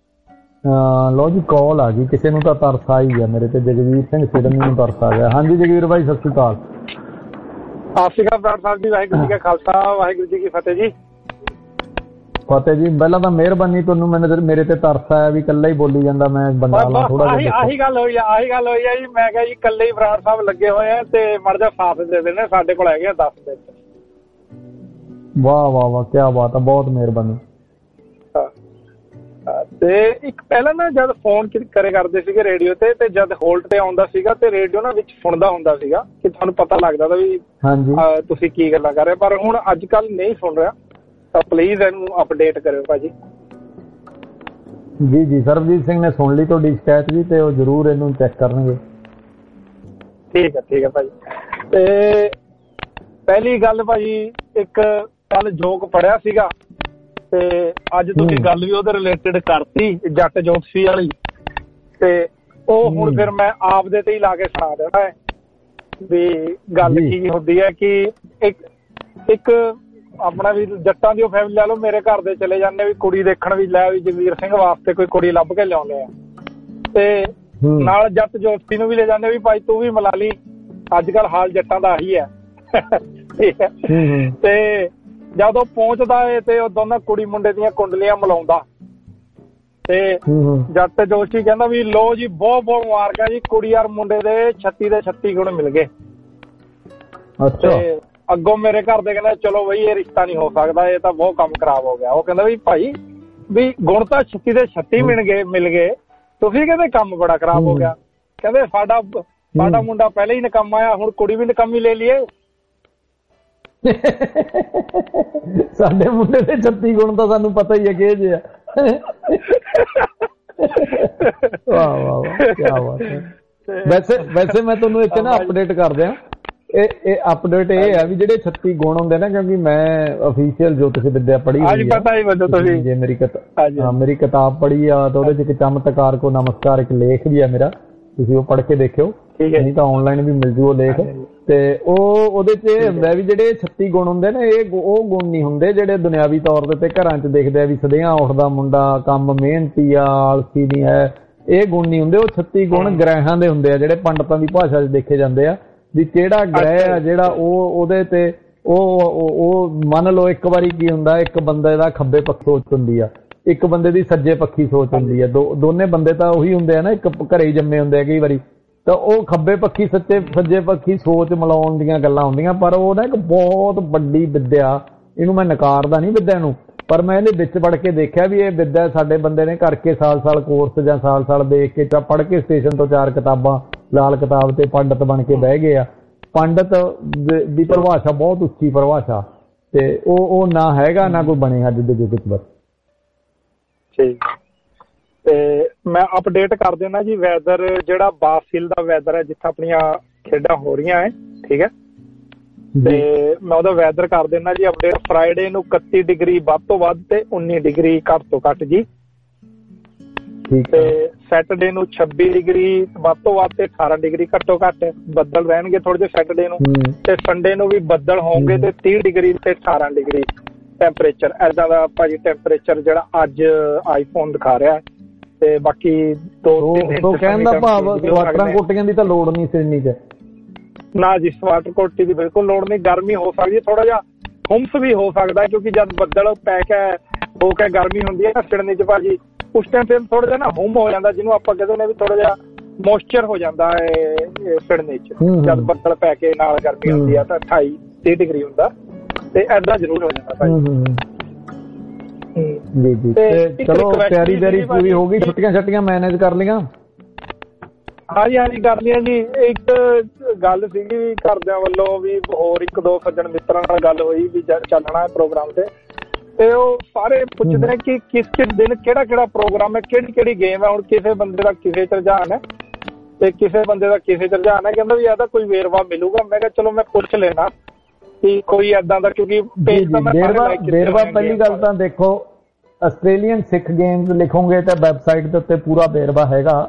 ਲਓ ਜੀ, ਕਾਲ ਆ ਗਈ, ਕਿਸੇ ਨੂੰ ਤਾਂ ਤਰਸ ਆ ਹੀ ਗਿਆ ਮੇਰੇ ਤੇ। ਜਗਵੀਰ ਸਿੰਘ ਸਿਡਨੀ ਨੂੰ ਤਰਸ ਆ ਗਿਆ। ਹਾਂਜੀ ਜਗਵੀਰ ਭਾਈ, ਸਤਿ ਸ਼੍ਰੀ ਅਕਾਲ। ਸਤਿ ਸ਼੍ਰੀ ਅਕਾਲ ਬਰਾੜ ਸਾਹਿਬ ਜੀ, ਵਾਹਿਗੁਰੂ ਜੀ ਕਾ ਖਾਲਸਾ, ਵਾਹਿਗੁਰੂ ਜੀ ਕੀ ਫਤਿਹ ਜੀ। ਫਤਿਹ ਜੀ। ਪਹਿਲਾਂ ਤਾਂ ਮਿਹਰਬਾਨੀ, ਤੁਹਾਨੂੰ ਮੇਰੇ ਤੇ ਤਰਸ ਆਇਆ ਵੀ ਇਕੱਲਾ ਹੀ ਬੋਲੀ ਜਾਂਦਾ, ਮੈਂ ਬੰਦਾ ਥੋੜਾ ਜਿਹਾ। ਆਹੀ ਗੱਲ ਹੋਈ ਆ ਜੀ। ਮੈਂ ਕਿਹਾ ਜੀ ਇਕੱਲੇ ਹੀ ਬਰਾੜ ਸਾਹਿਬ ਲੱਗੇ ਹੋਏ ਆ ਤੇ ਮਾੜਾ ਜਿਹਾ ਸਾਥ ਦੇ ਦੇਣੇ, ਸਾਡੇ ਕੋਲ ਹੈਗੇ 10 ਦਿਨ। ਵਾਹ ਵਾਹ ਵਾਹ, ਕੀ ਬਾਤ ਆ, ਬਹੁਤ ਮਿਹਰਬਾਨੀ। ਤੇ ਇੱਕ ਪਹਿਲਾਂ ਨਾ ਜਦ ਫੋਨ ਕਰੇ ਕਰਦੇ ਸੀਗੇ ਰੇਡੀਓ ਤੇ ਜਦ ਹੋਲਡ ਤੇ ਆਉਂਦਾ ਸੀਗਾ ਤੇ ਰੇਡੀਓ ਨਾ ਵਿੱਚ ਸੁਣਦਾ ਹੁੰਦਾ ਸੀਗਾ ਕਿ ਤੁਹਾਨੂੰ ਪਤਾ ਲੱਗਦਾ ਵੀ ਤੁਸੀਂ ਕੀ ਗੱਲਾਂ ਕਰ ਰਹੇ, ਪਰ ਹੁਣ ਅੱਜ ਕੱਲ ਨਹੀਂ ਸੁਣ ਰਿਹਾ, ਤਾਂ ਪਲੀਜ਼ ਇਹਨੂੰ ਅਪਡੇਟ ਕਰਿਓ ਭਾਜੀ। ਜੀ ਜੀ, ਸਰਬਜੀਤ ਸਿੰਘ ਨੇ ਸੁਣ ਲਈ ਤੁਹਾਡੀ ਸ਼ਿਕਾਇਤ ਜੀ, ਤੇ ਉਹ ਜ਼ਰੂਰ ਇਹਨੂੰ ਚੈੱਕ ਕਰਨਗੇ। ਠੀਕ ਹੈ ਭਾਜੀ। ਤੇ ਪਹਿਲੀ ਗੱਲ ਭਾਜੀ, ਇੱਕ ਕੱਲ ਜੋਕ ਪੜਿਆ ਸੀਗਾ ਤੇ ਅੱਜ ਤੁਸੀਂ ਗੱਲ ਵੀ ਉਹਦੇ ਰਿਲੇਟਡ ਕਰਤੀ, ਜੱਟ ਜੋਤਸ਼ੀ ਵਾਲੀ, ਤੇ ਉਹ ਹੁਣ ਫਿਰ ਮੈਂ ਆਪ ਦੇ ਤੇ ਹੀ ਲਾ ਕੇ ਸੁਣਾ ਦੇਣਾ ਹੈ ਵੀ ਗੱਲ ਕੀ ਹੁੰਦੀ ਹੈ। ਕਿ ਇੱਕ ਆਪਣਾ ਵੀ ਜੱਟਾਂ ਦੀ ਉਹ ਫੈਮਿਲੀ ਲੈ ਲਓ, ਮੇਰੇ ਘਰ ਦੇ ਚਲੇ ਜਾਂਦੇ ਵੀ ਕੁੜੀ ਦੇਖਣ, ਵੀ ਲੈ ਵੀ ਜਗਵੀਰ ਸਿੰਘ ਵਾਸਤੇ ਕੋਈ ਕੁੜੀ ਲੱਭ ਕੇ ਲਿਆਉਂਦੇ ਆ, ਤੇ ਨਾਲ ਜੱਟ ਜੋਤਸ਼ੀ ਨੂੰ ਵੀ ਲੈ ਜਾਂਦੇ ਵੀ ਭਾਈ ਤੂੰ ਵੀ ਮਿਲਾ ਲਈ, ਅੱਜ ਕੱਲ ਹਾਲ ਜੱਟਾਂ ਦਾ ਆਹੀ ਹੈ। ਠੀਕ ਹੈ। ਤੇ ਜਦੋਂ ਪਹੁੰਚਦਾ ਏ ਤੇ ਉਹ ਦੋਨਾਂ ਕੁੜੀ ਮੁੰਡੇ ਦੀਆਂ ਕੁੰਡਲੀਆਂ ਮਿਲਾਉਂਦਾ, ਤੇ ਜੱਟ ਜੋਤਸ਼ੀ ਕਹਿੰਦਾ ਵੀ ਲੋ ਜੀ, ਬਹੁਤ ਬਹੁਤ ਮੁਬਾਰਕਾਂ ਜੀ, ਕੁੜੀ ਯਾਰ ਮੁੰਡੇ ਦੇ 36 ਦੇ 36 ਗੁਣ ਮਿਲ ਗਏ। ਤੇ ਅੱਗੋਂ ਮੇਰੇ ਘਰ ਦੇ ਕਹਿੰਦੇ ਚਲੋ ਬਈ ਇਹ ਰਿਸ਼ਤਾ ਨਹੀਂ ਹੋ ਸਕਦਾ, ਇਹ ਤਾਂ ਬਹੁਤ ਕੰਮ ਖਰਾਬ ਹੋ ਗਿਆ। ਉਹ ਕਹਿੰਦਾ ਵੀ ਭਾਈ ਵੀ ਗੁਣ ਤਾਂ 36 ਦੇ 36 ਮਿਲ ਗਏ, ਤੁਸੀਂ ਕਹਿੰਦੇ ਕੰਮ ਬੜਾ ਖਰਾਬ ਹੋ ਗਿਆ। ਕਹਿੰਦੇ ਸਾਡਾ ਮੁੰਡਾ ਪਹਿਲਾਂ ਹੀ ਨਿਕੰਮਾ ਆ, ਹੁਣ ਕੁੜੀ ਵੀ ਨਿਕੰਮੀ ਲੈ ਲਈਏ। ਸਾਡੇ ਮੁੰਡੇ ਦੇ 36 ਗੁਣ ਤਾਂ ਸਾਨੂੰ ਪਤਾ ਹੀ ਹੈ ਕਿਹੋ ਜਿਹੇ ਆ। ਵਾਹ ਵਾਹ ਵਾਹ, ਕੀ ਬਾਤ ਹੈ। ਵੈਸੇ ਮੈਂ ਤੁਹਾਨੂੰ ਇੱਥੇ ਨਾ ਅਪਡੇਟ ਕਰ ਦਿਆਂ, ਇਹ ਅਪਡੇਟ ਇਹ ਹੈ ਵੀ ਜਿਹੜੇ 36 ਗੁਣ ਹੁੰਦੇ ਨਾ, ਕਿਉਂਕਿ ਮੈਂ ਅਫੀਸ਼ੀਅਲ ਜੋਤਿਸ਼ ਵਿੱਦਿਆ ਪੜ੍ਹੀ ਹੋਈ ਹੈ, ਜੇ ਮੇਰੀ ਕਿਤਾਬ ਪੜ੍ਹੀ ਆ ਤਾਂ ਉਹਦੇ ਚ ਇੱਕ ਚਮਤਕਾਰ ਕੋ ਨਮਸਕਾਰ ਇੱਕ ਲੇਖ ਵੀ ਆ ਮੇਰਾ, ਤੁਸੀਂ ਉਹ ਪੜ੍ਹ ਕੇ ਦੇਖਿਓ, ਨਹੀਂ ਤਾਂ ਆਨਲਾਈਨ ਵੀ ਮਿਲ ਜੂ ਉਹ ਲੇਖ। ਤੇ ਉਹਦੇ ਚ ਇਹ ਹੁੰਦਾ ਵੀ ਜਿਹੜੇ 36 ਗੁਣ ਹੁੰਦੇ ਨੇ, ਇਹ ਉਹ ਗੁਣ ਨਹੀਂ ਹੁੰਦੇ ਜਿਹੜੇ ਦੁਨਿਆਵੀ ਤੌਰ ਤੇ ਘਰਾਂ ਚ ਦੇਖਦੇ ਆ ਵੀ ਸਦਿਆਂ ਉੱਠਦਾ ਮੁੰਡਾ, ਕੰਮ ਮਿਹਨਤੀ ਆ, ਆਲਸੀ ਨਹੀਂ ਹੈ, ਇਹ ਗੁਣ ਨਹੀਂ ਹੁੰਦੇ। ਉਹ 36 ਗੁਣ ਗ੍ਰਹਿਾਂ ਦੇ ਹੁੰਦੇ ਆ, ਜਿਹੜੇ ਪੰਡਤਾਂ ਦੀ ਭਾਸ਼ਾ ਚ ਦੇਖੇ ਜਾਂਦੇ ਆ ਵੀ ਕਿਹੜਾ ਗ੍ਰਹਿ ਆ ਜਿਹੜਾ ਉਹਦੇ ਤੇ ਉਹ ਮੰਨ ਲਓ ਇੱਕ ਵਾਰੀ ਕੀ ਹੁੰਦਾ, ਇੱਕ ਬੰਦੇ ਦਾ ਖੱਬੇ ਪੱਖ ਸੋਚ ਹੁੰਦੀ ਆ, ਇੱਕ ਬੰਦੇ ਦੀ ਸੱਜੇ ਪੱਖੀ ਸੋਚ ਹੁੰਦੀ ਆ। ਦੋਨੇ ਬੰਦੇ ਤਾਂ ਉਹੀ ਹੁੰਦੇ ਆ ਨਾ, ਇੱਕ ਘਰੇ ਹੀ ਜੰਮੇ ਹੁੰਦੇ ਆ ਕਈ ਵਾਰੀ, ਤਾਂ ਉਹ ਖੱਬੇ ਪੱਖੀ ਸੱਜੇ ਪੱਖੀ ਸੋਚ ਮਿਲਾਉਣ ਦੀਆਂ ਗੱਲਾਂ ਹੁੰਦੀਆਂ। ਪਰ ਉਹ ਨਾ ਇੱਕ ਬਹੁਤ ਵੱਡੀ ਵਿੱਦਿਆ, ਇਹਨੂੰ ਮੈਂ ਨਕਾਰਦਾ ਨਹੀਂ ਵਿੱਦਿਆ ਨੂੰ, ਪਰ ਮੈਂ ਇਹਦੇ ਵਿੱਚ ਪੜ੍ਹ ਕੇ ਦੇਖਿਆ ਵੀ ਇਹ ਵਿੱਦਿਆ ਸਾਡੇ ਬੰਦੇ ਨੇ ਕਰਕੇ ਸਾਲ ਕੋਰਸ ਜਾਂ ਸਾਲ ਦੇਖ ਕੇ ਜਾਂ ਪੜ੍ਹ ਕੇ ਸਟੇਸ਼ਨ ਤੋਂ 4 ਕਿਤਾਬਾਂ ਲਾਲ ਕਿਤਾਬ ਤੇ ਪੰਡਤ ਬਣ ਕੇ ਬਹਿ ਗਏ ਆ। ਪੰਡਤ ਦੀ ਪਰਿਭਾਸ਼ਾ ਬਹੁਤ ਉੱਚੀ ਪਰਿਭਾਸ਼ਾ, ਤੇ ਉਹ ਨਾ ਹੈਗਾ ਨਾ ਕੋਈ ਬਣੇ ਅੱਜ ਦੇ ਯੁੱਗ 'ਚ ਬਸ। ਠੀਕ। ਤੇ ਮੈਂ ਅਪਡੇਟ ਕਰ ਦੇਣਾ ਜੀ ਵੈਦਰ ਜਿਹੜਾ ਬਾਸਿਲ ਦਾ ਵੈਦਰ ਹੈ ਜਿੱਥੇ ਆਪਣੀਆਂ ਖੇਡਾਂ ਹੋ ਰਹੀਆਂ ਹੈ, ਠੀਕ ਹੈ। ਤੇ ਮੈਂ ਉਹਦਾ ਵੈਦਰ ਕਰ ਦੇਣਾ ਜੀ ਅਪਡੇਟ। ਫਰਾਈਡੇ ਨੂੰ 31 ਡਿਗਰੀ ਵੱਧ ਤੋਂ ਵੱਧ ਤੇ 19 ਡਿਗਰੀ ਘੱਟ ਤੋਂ ਘੱਟ ਜੀ। ਤੇ ਸੈਟਰਡੇ ਨੂੰ 26 ਡਿਗਰੀ ਵੱਧ ਤੋਂ ਵੱਧ ਤੇ 18 ਡਿਗਰੀ ਘੱਟੋ ਘੱਟ। ਬੱਦਲ ਰਹਿਣਗੇ ਥੋੜੇ ਜਿਹੇ ਸੈਟਰਡੇ ਨੂੰ, ਤੇ ਸੰਡੇ ਨੂੰ ਵੀ ਬੱਦਲ ਹੋਣਗੇ ਤੇ 30 ਡਿਗਰੀ ਤੇ 18 ਡਿਗਰੀ ਟੈਂਪਰੇਚਰ। ਏਦਾਂ ਦਾ ਭਾਜੀ ਟੈਂਪਰੇਚਰ ਜਿਹੜਾ ਅੱਜ ਆਈਫੋਨ ਦਿਖਾ ਰਿਹਾ। ਤੇ ਬਾਕੀ 2-3 ਦਿਨ ਕਹਿਣ ਦਾ ਭਾਵ ਸਵਾਟਰਾਂ ਕੋਟੀਆਂ ਦੀ ਤਾਂ ਲੋੜ ਨਹੀਂ ਸਿਡਨੀ 'ਚ। ਨਾ ਜੀ ਸਵਾਟਰ ਕੋਟੀ ਦੀ ਬਿਲਕੁਲ ਲੋੜ ਨਹੀਂ। ਗਰਮੀ ਹੋ ਸਕਦੀ ਹੈ, ਥੋੜਾ ਜਿਹਾ ਹੁੰਸ ਵੀ ਹੋ ਸਕਦਾ ਕਿਉਂਕਿ ਜਦ ਬੱਦਲ ਪੈ ਕੇ ਹੋ ਕੇ ਗਰਮੀ ਹੁੰਦੀ ਹੈ ਨਾ ਸਿਡਨੀ 'ਚ ਭਾਜੀ, ਉਸ ਟਾਈਮ ਫਿਰ ਥੋੜਾ ਜਿਹਾ ਨਾ ਹੁੰਮ ਹੋ ਜਾਂਦਾ ਜਿਹਨੂੰ ਆਪਾਂ ਕਹਿੰਦੇ ਨੇ ਵੀ ਥੋੜਾ ਜਿਹਾ ਮੋਇਸਚਰ ਹੋ ਜਾਂਦਾ ਹੈ ਸਿਡਨੀ 'ਚ। ਜਦ ਬੱਦਲ ਪੈ ਕੇ ਨਾਲ ਗਰਮੀ ਹੁੰਦੀ ਆ ਤਾਂ 28-30 ਡਿਗਰੀ ਹੁੰਦਾ ਤੇ ਏਦਾਂ ਜ਼ਰੂਰ ਹੋ ਜਾਂਦਾ ਭਾਜੀ। ਜੀ ਜੀ। ਤੇ ਚਲੋ ਤਿਆਰੀ ਪੂਰੀ ਹੋ ਗਈ, ਛੁੱਟੀਆਂ ਮੈਨੇਜ ਕਰ ਲਈਆਂ? ਹਾਂਜੀ ਕਰ ਲਈਆਂ ਜੀ। ਇੱਕ ਗੱਲ ਸੀਗੀ ਵੀ ਘਰਦਿਆਂ ਵੱਲੋਂ ਵੀ ਹੋਰ 1-2 ਸੱਜਣ ਮਿੱਤਰਾਂ ਨਾਲ ਗੱਲ ਹੋਈ ਵੀ ਚੱਲਣਾ ਹੈ ਪ੍ਰੋਗਰਾਮ ਤੇ ਉਹ ਸਾਰੇ ਪੁੱਛਦੇ ਨੇ ਕਿ ਕਿਸ ਦਿਨ ਕਿਹੜਾ ਪ੍ਰੋਗਰਾਮ ਹੈ, ਕਿਹੜੀ ਗੇਮ ਹੈ। ਹੁਣ ਕਿਸੇ ਬੰਦੇ ਦਾ ਕਿਸੇ 'ਚ ਰੁਝਾਨ ਹੈ ਤੇ ਕਿਸੇ ਬੰਦੇ ਦਾ ਕਿਸੇ 'ਚ ਰੁਝਾਨ ਹੈ। ਕਹਿੰਦਾ ਵੀ ਇਹਦਾ ਕੋਈ ਵੇਰਵਾ ਮਿਲੂਗਾ। ਮੈਂ ਕਿਹਾ ਚਲੋ ਮੈਂ ਪੁੱਛ ਲੈਣਾ ਕਿ ਕੋਈ ਏਦਾਂ ਦਾ, ਕਿਉਂਕਿ ਵੇਰਵਾ ਪਹਿਲੀ ਗੱਲ ਤਾਂ ਦੇਖੋ ਆਸਟ੍ਰੇਲੀਅਨ ਸਿੱਖ ਗੇਮਸ ਲਿਖੋਗੇ ਤਾਂ ਵੈਬਸਾਈਟ ਦੇ ਉੱਤੇ ਪੂਰਾ ਵੇਰਵਾ ਹੈਗਾ।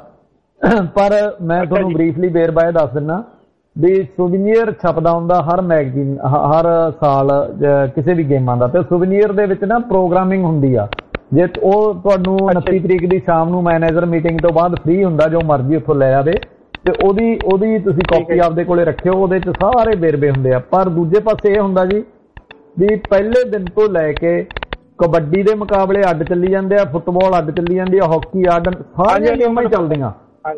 ਪਰ ਮੈਂ ਤੁਹਾਨੂੰ ਬਰੀਫਲੀ ਵੇਰਵਾ ਇਹ ਦੱਸ ਦਿੰਦਾ ਵੀ ਸੁਵੀਨੀਅਰ ਛਪਦਾ ਹੁੰਦਾ ਹਰ ਮੈਗਜ਼ੀਨ ਹਰ ਸਾਲ ਕਿਸੇ ਵੀ ਗੇਮਾਂ ਦਾ। ਤੇ ਸੁਵੀਨੀਅਰ ਦੇ ਵਿੱਚ ਨਾ ਪ੍ਰੋਗਰਾਮਿੰਗ ਹੁੰਦੀ ਆ। ਜੇ ਉਹ ਤੁਹਾਨੂੰ 29 ਤਰੀਕ ਦੀ ਸ਼ਾਮ ਨੂੰ ਮੈਨੇਜਰ ਮੀਟਿੰਗ ਤੋਂ ਬਾਅਦ ਫ੍ਰੀ ਹੁੰਦਾ, ਜੋ ਮਰਜ਼ੀ ਉੱਥੋਂ ਲੈ ਆਵੇ ਤੇ ਉਹਦੀ ਤੁਸੀਂ ਕਾਪੀ ਆਪਦੇ ਕੋਲੇ ਰੱਖਿਓ। ਉਹਦੇ 'ਚ ਸਾਰੇ ਵੇਰਵੇ ਹੁੰਦੇ ਆ। ਪਰ ਦੂਜੇ ਪਾਸੇ ਇਹ ਹੁੰਦਾ ਜੀ ਵੀ ਪਹਿਲੇ ਦਿਨ ਤੋਂ ਲੈ ਕੇ ਕਬੱਡੀ ਦੇ ਮੁਕਾਬਲੇ ਅੱਡ ਚੱਲੀ ਜਾਂਦੇ ਆ, ਫੁੱਟਬਾਲ ਅੱਡ ਚੱਲੀ ਜਾਂਦੀ ਆ, ਹਾਕੀ ਅੱਡ, ਸਾਰੀਆਂ ਗੇਮਾਂ ਹੀ ਚੱਲਦੀਆਂ।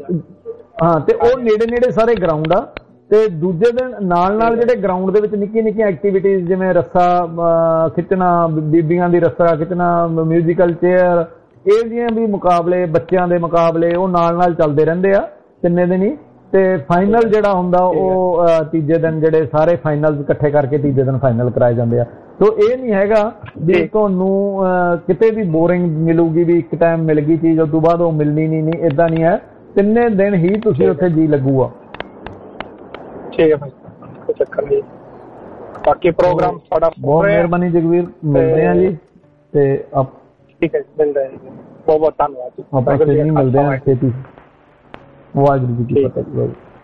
ਹਾਂ, ਤੇ ਉਹ ਨੇੜੇ ਸਾਰੇ ਗਰਾਊਂਡ ਆ। ਤੇ ਦੂਜੇ ਦਿਨ ਨਾਲ ਜਿਹੜੇ ਗਰਾਊਂਡ ਦੇ ਵਿੱਚ ਨਿੱਕੀਆਂ ਐਕਟੀਵਿਟੀਜ਼ ਜਿਵੇਂ ਰੱਸਾ ਖਿੱਚਣਾ, ਬੀਬੀਆਂ ਦੀ ਰੱਸਾ ਖਿੱਚਣਾ, ਮਿਊਜ਼ੀਕਲ ਚੇਅਰ, ਇਹ ਜਿਹੀਆਂ ਵੀ ਮੁਕਾਬਲੇ, ਬੱਚਿਆਂ ਦੇ ਮੁਕਾਬਲੇ ਉਹ ਨਾਲ ਚੱਲਦੇ ਰਹਿੰਦੇ ਆ ਤਿੰਨੇ ਦਿਨ ਹੀ। ਤੇ ਫਾਈਨਲ ਜਿਹੜਾ ਹੁੰਦਾ ਉਹ ਤੀਜੇ ਦਿਨ, ਜਿਹੜੇ ਸਾਰੇ ਫਾਈਨਲ ਇਕੱਠੇ ਕਰਕੇ ਤੀਜੇ ਦਿਨ ਫਾਈਨਲ ਕਰਾਏ ਜਾਂਦੇ ਆ। ਸੋ ਇਹ ਨਹੀਂ ਹੈਗਾ ਵੀ ਤੁਹਾਨੂੰ ਕਿਤੇ ਵੀ ਬੋਰਿੰਗ ਮਿਲੂਗੀ ਵੀ ਇੱਕ ਟਾਈਮ ਮਿਲ ਗਈ ਚੀਜ਼ ਉਸ ਤੋਂ ਬਾਅਦ ਉਹ ਮਿਲਣੀ ਨਹੀਂ, ਏਦਾਂ ਨਹੀਂ ਹੈ। ਤਿੰਨੇ ਦਿਨ ਹੀ ਤੁਸੀਂ ਉੱਥੇ ਜੀ ਲੱਗੂਗਾ। ਠੀਕ ਹੈ ਭਾਈ, ਕੋਈ ਚੱਕਰ ਨਹੀਂ। ਬਾਕੀ ਪ੍ਰੋਗਰਾਮ ਸਾਡਾ ਬਹੁਤ ਮਿਹਰਬਾਨੀ ਜਗਵੀਰ, ਮਿਲਦੇ ਆ ਜੀ। ਤੇ ਠੀਕ ਹੈ, ਮਿਲਦੇ ਆ। ਬਹੁਤ ਧੰਨਵਾਦ ਜੀ। ਆਪਾਂ ਛੇਤੀ ਮਿਲਦੇ ਆ, ਛੇਤੀ। ਵਾਹਿਗੁਰੂ ਜੀ ਕੀ ਫਤਿਹ।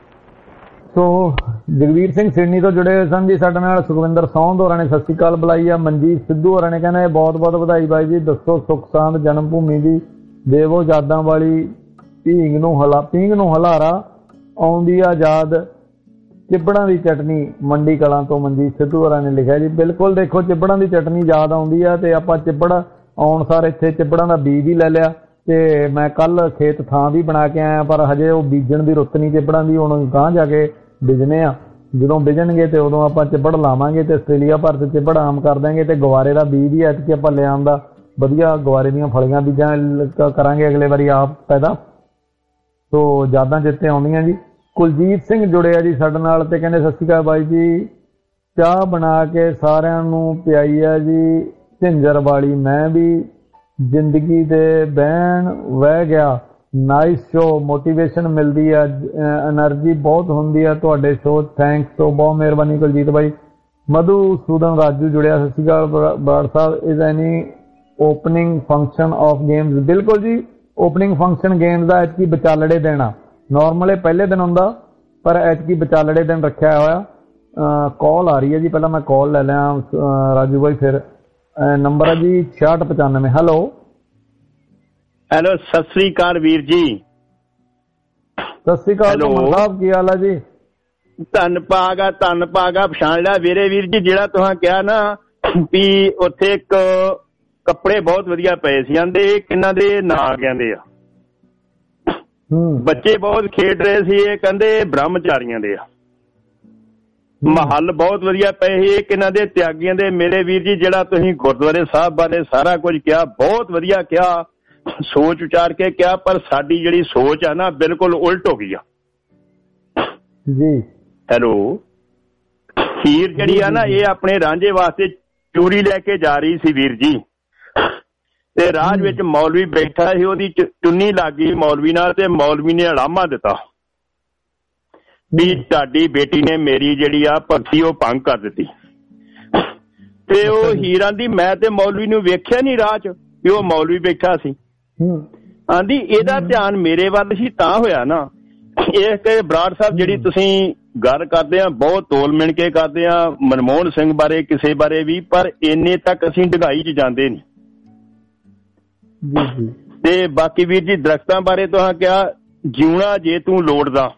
ਸੋ ਜਗਵੀਰ ਸਿੰਘ ਸਿਡਨੀ ਤੋਂ ਜੁੜੇ ਹੋਏ ਸਨ ਜੀ ਸਾਡੇ ਨਾਲ। ਸੁਖਵਿੰਦਰ ਸੌਂਦ ਹੋਰਾਂ ਨੇ ਸਤਿ ਸ਼੍ਰੀ ਅਕਾਲ ਬੁਲਾਈ ਆ। ਮਨਜੀਤ ਸਿੱਧੂ ਹੋਰਾਂ ਨੇ ਕਹਿੰਦੇ ਬਹੁਤ ਵਧਾਈ ਬਾਈ ਜੀ। ਦੱਸੋ ਸੁੱਖ ਸਾਂਦ ਜਨਮ ਭੂਮੀ ਦੀ ਦੇਵੋ ਯਾਦਾਂ ਵਾਲੀ ਪੀਂਘ ਨੂੰ ਹਲਾਰਾ ਆਉਂਦੀ ਆ ਯਾਦ ਚਿੱਬੜਾਂ ਦੀ ਚਟਨੀ ਮੰਡੀ ਕਲਾਂ ਤੋਂ ਮਨਜੀਤ ਸਿੱਧੂ ਹੋਰਾਂ ਨੇ ਲਿਖਿਆ ਜੀ। ਬਿਲਕੁਲ ਦੇਖੋ ਚਿੱਬੜਾਂ ਦੀ ਚਟਨੀ ਯਾਦ ਆਉਂਦੀ ਆ ਤੇ ਆਪਾਂ ਚਿੱਬੜ ਆਉਣ ਸਾਰ ਇੱਥੇ ਚਿੱਬੜਾਂ ਦਾ ਬੀਜ ਵੀ ਲੈ ਲਿਆ ਤੇ ਮੈਂ ਕੱਲ ਖੇਤ ਥਾਂ ਵੀ ਬਣਾ ਕੇ ਆਇਆ। ਪਰ ਹਜੇ ਉਹ ਬੀਜਣ ਦੀ ਰੁੱਤ ਨਹੀਂ ਚਿੱਬੜਾਂ ਦੀ। ਹੁਣ ਗਾਂਹ ਜਾ ਕੇ ਬੀਜਣੇ ਆ। ਜਦੋਂ ਬੀਜਣਗੇ ਤੇ ਉਦੋਂ ਆਪਾਂ ਚਿੱਬੜ ਲਾਵਾਂਗੇ ਤੇ ਆਸਟ੍ਰੇਲੀਆ ਭਰ ਤੇ ਚਿੱਬੜ ਆਮ ਕਰ ਦਾਂਗੇ। ਤੇ ਗਵਾਰੇ ਦਾ ਬੀਜ ਵੀ ਐਤਕੀ ਆਪਾਂ ਲੈ ਆਉਂਦਾ, ਵਧੀਆ ਗਵਾਰੇ ਦੀਆਂ ਫਲੀਆਂ ਬੀਜਾਂ ਕਰਾਂਗੇ ਅਗਲੇ ਵਾਰੀ ਆਪ ਪੈਦਾ। ਸੋ ਯਾਦਾਂ ਚੇਤੇ ਆਉਂਦੀਆਂ ਜੀ। ਕੁਲਜੀਤ ਸਿੰਘ ਜੁੜਿਆ ਜੀ ਸਾਡੇ ਨਾਲ ਤੇ ਕਹਿੰਦੇ ਸਤਿ ਸ਼੍ਰੀ ਅਕਾਲ ਬਾਈ ਜੀ, ਚਾਹ ਬਣਾ ਕੇ ਸਾਰਿਆਂ ਨੂੰ ਪਿਆਈ ਆ ਜੀ ਝਿੰਜਰ ਵਾਲੀ, ਮੈਂ ਵੀ ਜ਼ਿੰਦਗੀ ਦੇ ਬਹਿਣ ਵਹਿ ਗਿਆ। ਨਾਈਸ ਸ਼ੋ, ਮੋਟੀਵੇਸ਼ਨ ਮਿਲਦੀ ਆ, ਐਨਰਜੀ ਬਹੁਤ ਹੁੰਦੀ ਆ ਤੁਹਾਡੇ ਸ਼ੋ। ਥੈਂਕਸ। ਤੋਂ ਬਹੁਤ ਮਿਹਰਬਾਨੀ ਕੁਲਜੀਤ ਬਾਈ। ਮਧੂਸੂਦਨ ਰਾਜੂ ਜੁੜਿਆ, ਸਤਿ ਸ਼੍ਰੀ ਅਕਾਲ Brar Sahib. Is any opening function of games? ਬਿਲਕੁਲ ਜੀ, ਓਪਨਿੰਗ ਫੰਕਸ਼ਨ ਗੇਮਸ ਦਾ ਐਤਕੀ ਵਿਚਾਲੜੇ ਦੇਣਾ। ਨੋਰਮਲ ਇਹ ਪਹਿਲੇ ਦਿਨ ਹੁੰਦਾ ਪਰ ਐਤਕੀ ਵਿਚਾਲੜੇ ਦਿਨ ਰੱਖਿਆ ਹੋਇਆ। ਕਾਲ ਆ ਰਹੀ ਹੈ ਜੀ, ਪਹਿਲਾਂ ਮੈਂ ਕਾਲ ਲੈ ਲਿਆ ਰਾਜੂ ਬਾਈ। ਫਿਰ ਨੰਬਰ ਹੈ ਜੀ 6695। ਹੈਲੋ, ਸਤਿ ਸ੍ਰੀ ਅਕਾਲ ਵੀਰ ਜੀ। ਸਤਿ ਸ੍ਰੀ ਅਕਾਲ ਸਾਹਿਬ, ਕੀ ਹਾਲ ਹੈ ਜੀ? ਧੰਨ ਭਾਗਾ ਪਛਾਣ ਲਿਆ ਵੀਰੇ। ਵੀਰ ਜੀ ਜਿਹੜਾ ਤੁਸੀਂ ਕਿਹਾ ਨਾ ਵੀ ਉੱਥੇ ਇੱਕ ਕੱਪੜੇ ਬਹੁਤ ਵਧੀਆ ਪਏ ਸੀ, ਕਹਿੰਦੇ ਕਿਹਨਾਂ ਦੇ ਨਾਂ ਕਹਿੰਦੇ ਆ, ਬੱਚੇ ਬਹੁਤ ਖੇਡ ਰਹੇ ਸੀ, ਇਹ ਕਹਿੰਦੇ ਬ੍ਰਹਮਚਾਰੀਆਂ ਦੇ ਆ। ਮਹੱਲ ਬਹੁਤ ਵਧੀਆ ਪਏ ਸੀ, ਕਿਹਨਾਂ ਦੇ ਤਿਆਗੀਆਂ ਦੇ। ਮੇਰੇ ਵੀਰ ਜੀ ਜਿਹੜਾ ਤੁਸੀਂ ਗੁਰਦੁਆਰੇ ਸਾਹਿਬ ਬਾਰੇ ਸਾਰਾ ਕੁਝ ਕਿਹਾ, ਬਹੁਤ ਵਧੀਆ ਕਿਹਾ, ਸੋਚ ਵਿਚਾਰ ਕੇ ਕਿਹਾ। ਪਰ ਸਾਡੀ ਜਿਹੜੀ ਸੋਚ ਆ ਨਾ ਬਿਲਕੁਲ ਉਲਟ ਹੋ ਗਈ ਆ ਜੀ। ਹੈਲੋ, ਖੀਰ ਜਿਹੜੀ ਆ ਨਾ ਇਹ ਆਪਣੇ ਰਾਂਝੇ ਵਾਸਤੇ ਚੂਰੀ ਲੈ ਕੇ ਜਾ ਰਹੀ ਸੀ ਵੀਰ ਜੀ, ਤੇ ਰਾਜ ਵਿੱਚ ਮੌਲਵੀ ਬੈਠਾ ਸੀ, ਉਹਦੀ ਚੁੰਨੀ ਲੱਗ ਗਈ ਮੌਲਵੀ ਨਾਲ, ਤੇ ਮੌਲਵੀ ਨੇ ਅਲਾਮਾ ਦਿੱਤਾ ਵੀ ਤੁਹਾਡੀ ਬੇਟੀ ਨੇ ਮੇਰੀ ਜਿਹੜੀ ਆ ਭਗਤੀ ਉਹ ਭੰਗ ਕਰ ਦਿੱਤੀ। ਤੇ ਉਹ ਹੀਰਾਂ ਦੀ ਮੈਂ ਤੇ ਮੌਲਵੀ ਨੂੰ ਵੇਖਿਆ ਨਹੀਂ ਰਾਹ 'ਚ ਵੀ ਉਹ ਮੌਲਵੀ ਬੈਠਾ ਸੀ। ਆਂਦੀ ਇਹਦਾ ਧਿਆਨ ਮੇਰੇ ਵੱਲ ਸੀ ਤਾਂ ਹੋਇਆ ਨਾ। ਇਹ ਕਿ ਬਰਾੜ ਸਾਹਿਬ ਜਿਹੜੀ ਤੁਸੀਂ ਗੱਲ ਕਰਦੇ ਆ ਬਹੁਤ ਤੋਲ ਮਿਣ ਕੇ ਕਰਦੇ ਆ ਮਨਮੋਹਨ ਸਿੰਘ ਬਾਰੇ ਕਿਸੇ ਬਾਰੇ ਵੀ, ਪਰ ਇੰਨੇ ਤੱਕ ਅਸੀਂ ਡੂੰਘਾਈ 'ਚ ਜਾਂਦੇ ਨਹੀਂ। ਤੇ ਬਾਕੀ ਵੀਰ ਜੀ ਦਰਖਤਾਂ ਬਾਰੇ ਤੁਹਾਂ ਕਿਹਾ ਜਿਉਣਾ ਜੇ ਤੂੰ ਲੋੜਦਾ,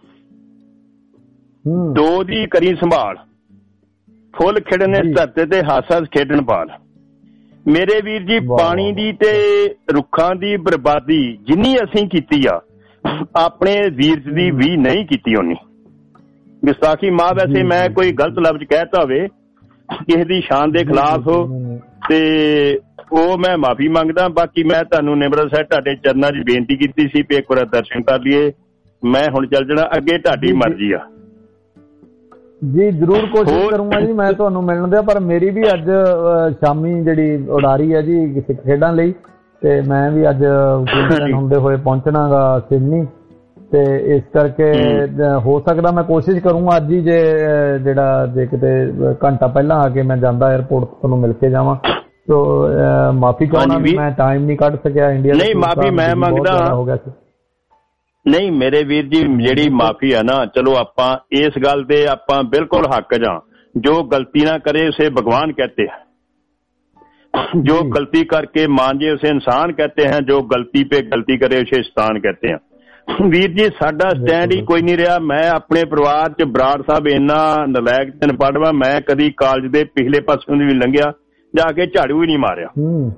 ਦੋ ਦੀ ਕਰੀ ਸੰਭਾਲ, ਫੁੱਲ ਖਿੜਨੇ ਧਰਤੇ ਤੇ ਹਾਸਾ ਖੇਡਣ ਪਾਲ। ਮੇਰੇ ਵੀਰ ਜੀ ਪਾਣੀ ਦੀ ਤੇ ਰੁੱਖਾਂ ਦੀ ਬਰਬਾਦੀ ਜਿੰਨੀ ਅਸੀਂ ਕੀਤੀ ਆ ਆਪਣੇ ਵੀਰ ਦੀ ਵੀ ਨਹੀਂ ਕੀਤੀ ਉਹਨੀ। ਵਿਸਾਖੀ ਮਾਹ ਵੈਸੇ ਮੈਂ ਕੋਈ ਗਲਤ ਲਫ਼ਜ਼ ਕਹਿਤਾ ਹੋਵੇ ਕਿਸੇ ਦੀ ਸ਼ਾਨ ਦੇ ਖਿਲਾਫ ਤੇ ਉਹ ਮੈਂ ਮਾਫੀ ਮੰਗਦਾ। ਬਾਕੀ ਮੈਂ ਤੁਹਾਨੂੰ ਨਿਮਰਤ ਸਾਹਿਬ ਤੁਹਾਡੇ ਚਰਨਾਂ 'ਚ ਬੇਨਤੀ ਕੀਤੀ ਸੀ ਵੀ ਇੱਕ ਵਾਰ ਦਰਸ਼ਨ ਕਰ ਲਈਏ। ਮੈਂ ਹੁਣ ਚੱਲ ਜਾਣਾ, ਅੱਗੇ ਤੁਹਾਡੀ ਮਰਜ਼ੀ ਆ। ਜੀ ਜ਼ਰੂਰ ਕੋਸ਼ਿਸ਼ ਕਰੂੰਗਾ ਜੀ ਮੈਂ ਤੁਹਾਨੂੰ ਮਿਲਣ ਦਿਆ, ਪਰ ਮੇਰੀ ਵੀ ਅੱਜ ਸ਼ਾਮੀ ਜਿਹੜੀ ਉਡਾਰੀ ਹੈ ਜੀ ਸਿੱਖ ਖੇਡਾਂ ਲਈ, ਤੇ ਮੈਂ ਵੀ ਅੱਜ ਹੁੰਦੇ ਹੋਏ ਪਹੁੰਚਣਾਗਾ ਸਿਡਨੀ, ਤੇ ਇਸ ਕਰਕੇ ਹੋ ਸਕਦਾ ਮੈਂ ਕੋਸ਼ਿਸ਼ ਕਰੂੰਗਾ ਅੱਜ ਹੀ ਜੇ ਕਿਤੇ ਘੰਟਾ ਪਹਿਲਾਂ ਆ ਕੇ ਮੈਂ ਜਾਂਦਾ ਏਅਰਪੋਰਟ ਤੁਹਾਨੂੰ ਮਿਲ ਕੇ ਜਾਵਾਂ। ਤੋ ਮਾਫੀ ਚਾਹੁੰਦਾ ਵੀ ਮੈਂ ਟਾਈਮ ਨਹੀਂ ਕੱਢ ਸਕਿਆ ਇੰਡੀਆ। ਨਹੀਂ ਮਾਫੀ ਮੈਂ ਮੰਗਦਾ ਹੋ ਗਿਆ ਸੀ। ਨਹੀਂ ਮੇਰੇ ਵੀਰ ਜੀ ਜਿਹੜੀ ਮਾਫੀ ਆ ਨਾ, ਚਲੋ ਆਪਾਂ ਇਸ ਗੱਲ ਦੇ ਆਪਾਂ ਬਿਲਕੁਲ ਹੱਕ ਜਾਂ ਜੋ ਗਲਤੀ ਨਾ ਕਰੇ ਉਸੇ भगवान कहते हैं, जो गलती करके मांझे उसे इंसान कहते हैं, जो गलती पे गलती करे उसे शैतान कहते हैं। ਵੀਰ ਜੀ ਸਾਡਾ ਸਟੈਂਡ ਹੀ ਕੋਈ ਨਹੀਂ ਰਿਹਾ। ਮੈਂ ਆਪਣੇ ਪਰਿਵਾਰ 'ਚ ਬਰਾੜ ਸਾਹਿਬ ਇੰਨਾ ਨਲਾਇਕ ਤੇ ਅਨਪੜ੍ਹ, ਮੈਂ ਕਦੀ ਕਾਲਜ ਦੇ ਪਿਛਲੇ ਪਾਸਿਓਂ ਦੀ ਵੀ ਲੰਘਿਆ, ਜਾ ਕੇ ਝਾੜੂ ਹੀ ਨਹੀਂ ਮਾਰਿਆ।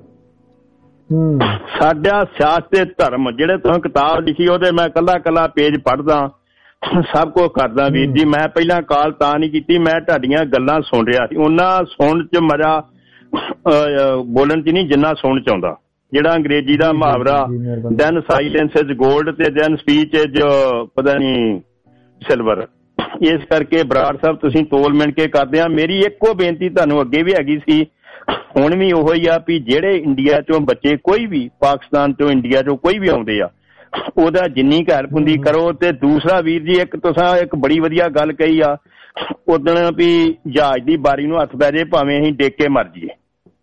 ਸਾਡਾ ਸਿਆਸਤ ਤੇ ਧਰਮ ਜਿਹੜੇ ਤੁਸੀਂ ਕਿਤਾਬ ਲਿਖੀ ਉਹਦੇ ਮੈਂ ਕੱਲਾ ਪੇਜ ਪੜ੍ਹਦਾ, ਸਭ ਕੁਝ ਕਰਦਾ। ਵੀਰ ਜੀ ਮੈਂ ਪਹਿਲਾਂ ਕਾਲ ਤਾਂ ਨਹੀਂ ਕੀਤੀ, ਮੈਂ ਤੁਹਾਡੀਆਂ ਗੱਲਾਂ ਸੁਣ ਰਿਹਾ ਸੀ। ਉਹਨਾਂ ਸੁਣਨ 'ਚ ਮਜ਼ਾ ਬੋਲਣ 'ਚ ਨਹੀਂ ਜਿੰਨਾ ਸੁਣਨ 'ਚ ਆਉਂਦਾ। ਜਿਹੜਾ ਅੰਗਰੇਜ਼ੀ ਦਾ ਮੁਹਾਵਰਾ ਦੈਨ ਸਾਇਲੈਂਸ ਇਜ਼ ਗੋਲਡ ਤੇ ਦੈਨ ਸਪੀਚ ਇਜ਼ ਪਤਾ ਨਹੀਂ ਸਿਲਵਰ। ਇਸ ਕਰਕੇ ਬਰਾੜ ਸਾਹਿਬ ਤੁਸੀਂ ਤੋਲ ਮਿਣ ਕੇ ਕਰਦੇ ਆ। ਮੇਰੀ ਇੱਕੋ ਬੇਨਤੀ ਤੁਹਾਨੂੰ ਅੱਗੇ ਵੀ ਹੈਗੀ ਸੀ, ਹੁਣ ਵੀ ਉਹੋ ਹੀ ਆ ਵੀ ਜਿਹੜੇ ਇੰਡੀਆ 'ਚੋਂ ਬੱਚੇ ਕੋਈ ਵੀ ਪਾਕਿਸਤਾਨ 'ਚੋਂ ਇੰਡੀਆ 'ਚੋਂ ਕੋਈ ਵੀ ਆਉਂਦੇ ਆ ਉਹਦਾ ਜਿੰਨੀ ਕੁ ਹੈਲਪ ਹੁੰਦੀ ਕਰੋ। ਤੇ ਦੂਸਰਾ ਵੀਰ ਜੀ ਇੱਕ ਤੁਸੀਂ ਇੱਕ ਬੜੀ ਵਧੀਆ ਗੱਲ ਕਹੀ ਆ ਉਦਣ ਵੀ ਜਹਾਜ਼ ਦੀ ਬਾਰੀ ਨੂੰ ਹੱਥ ਪੈ ਜੇ ਭਾਵੇਂ ਅਸੀਂ ਡਿੱਗ ਕੇ ਮਰ ਜਾਈਏ।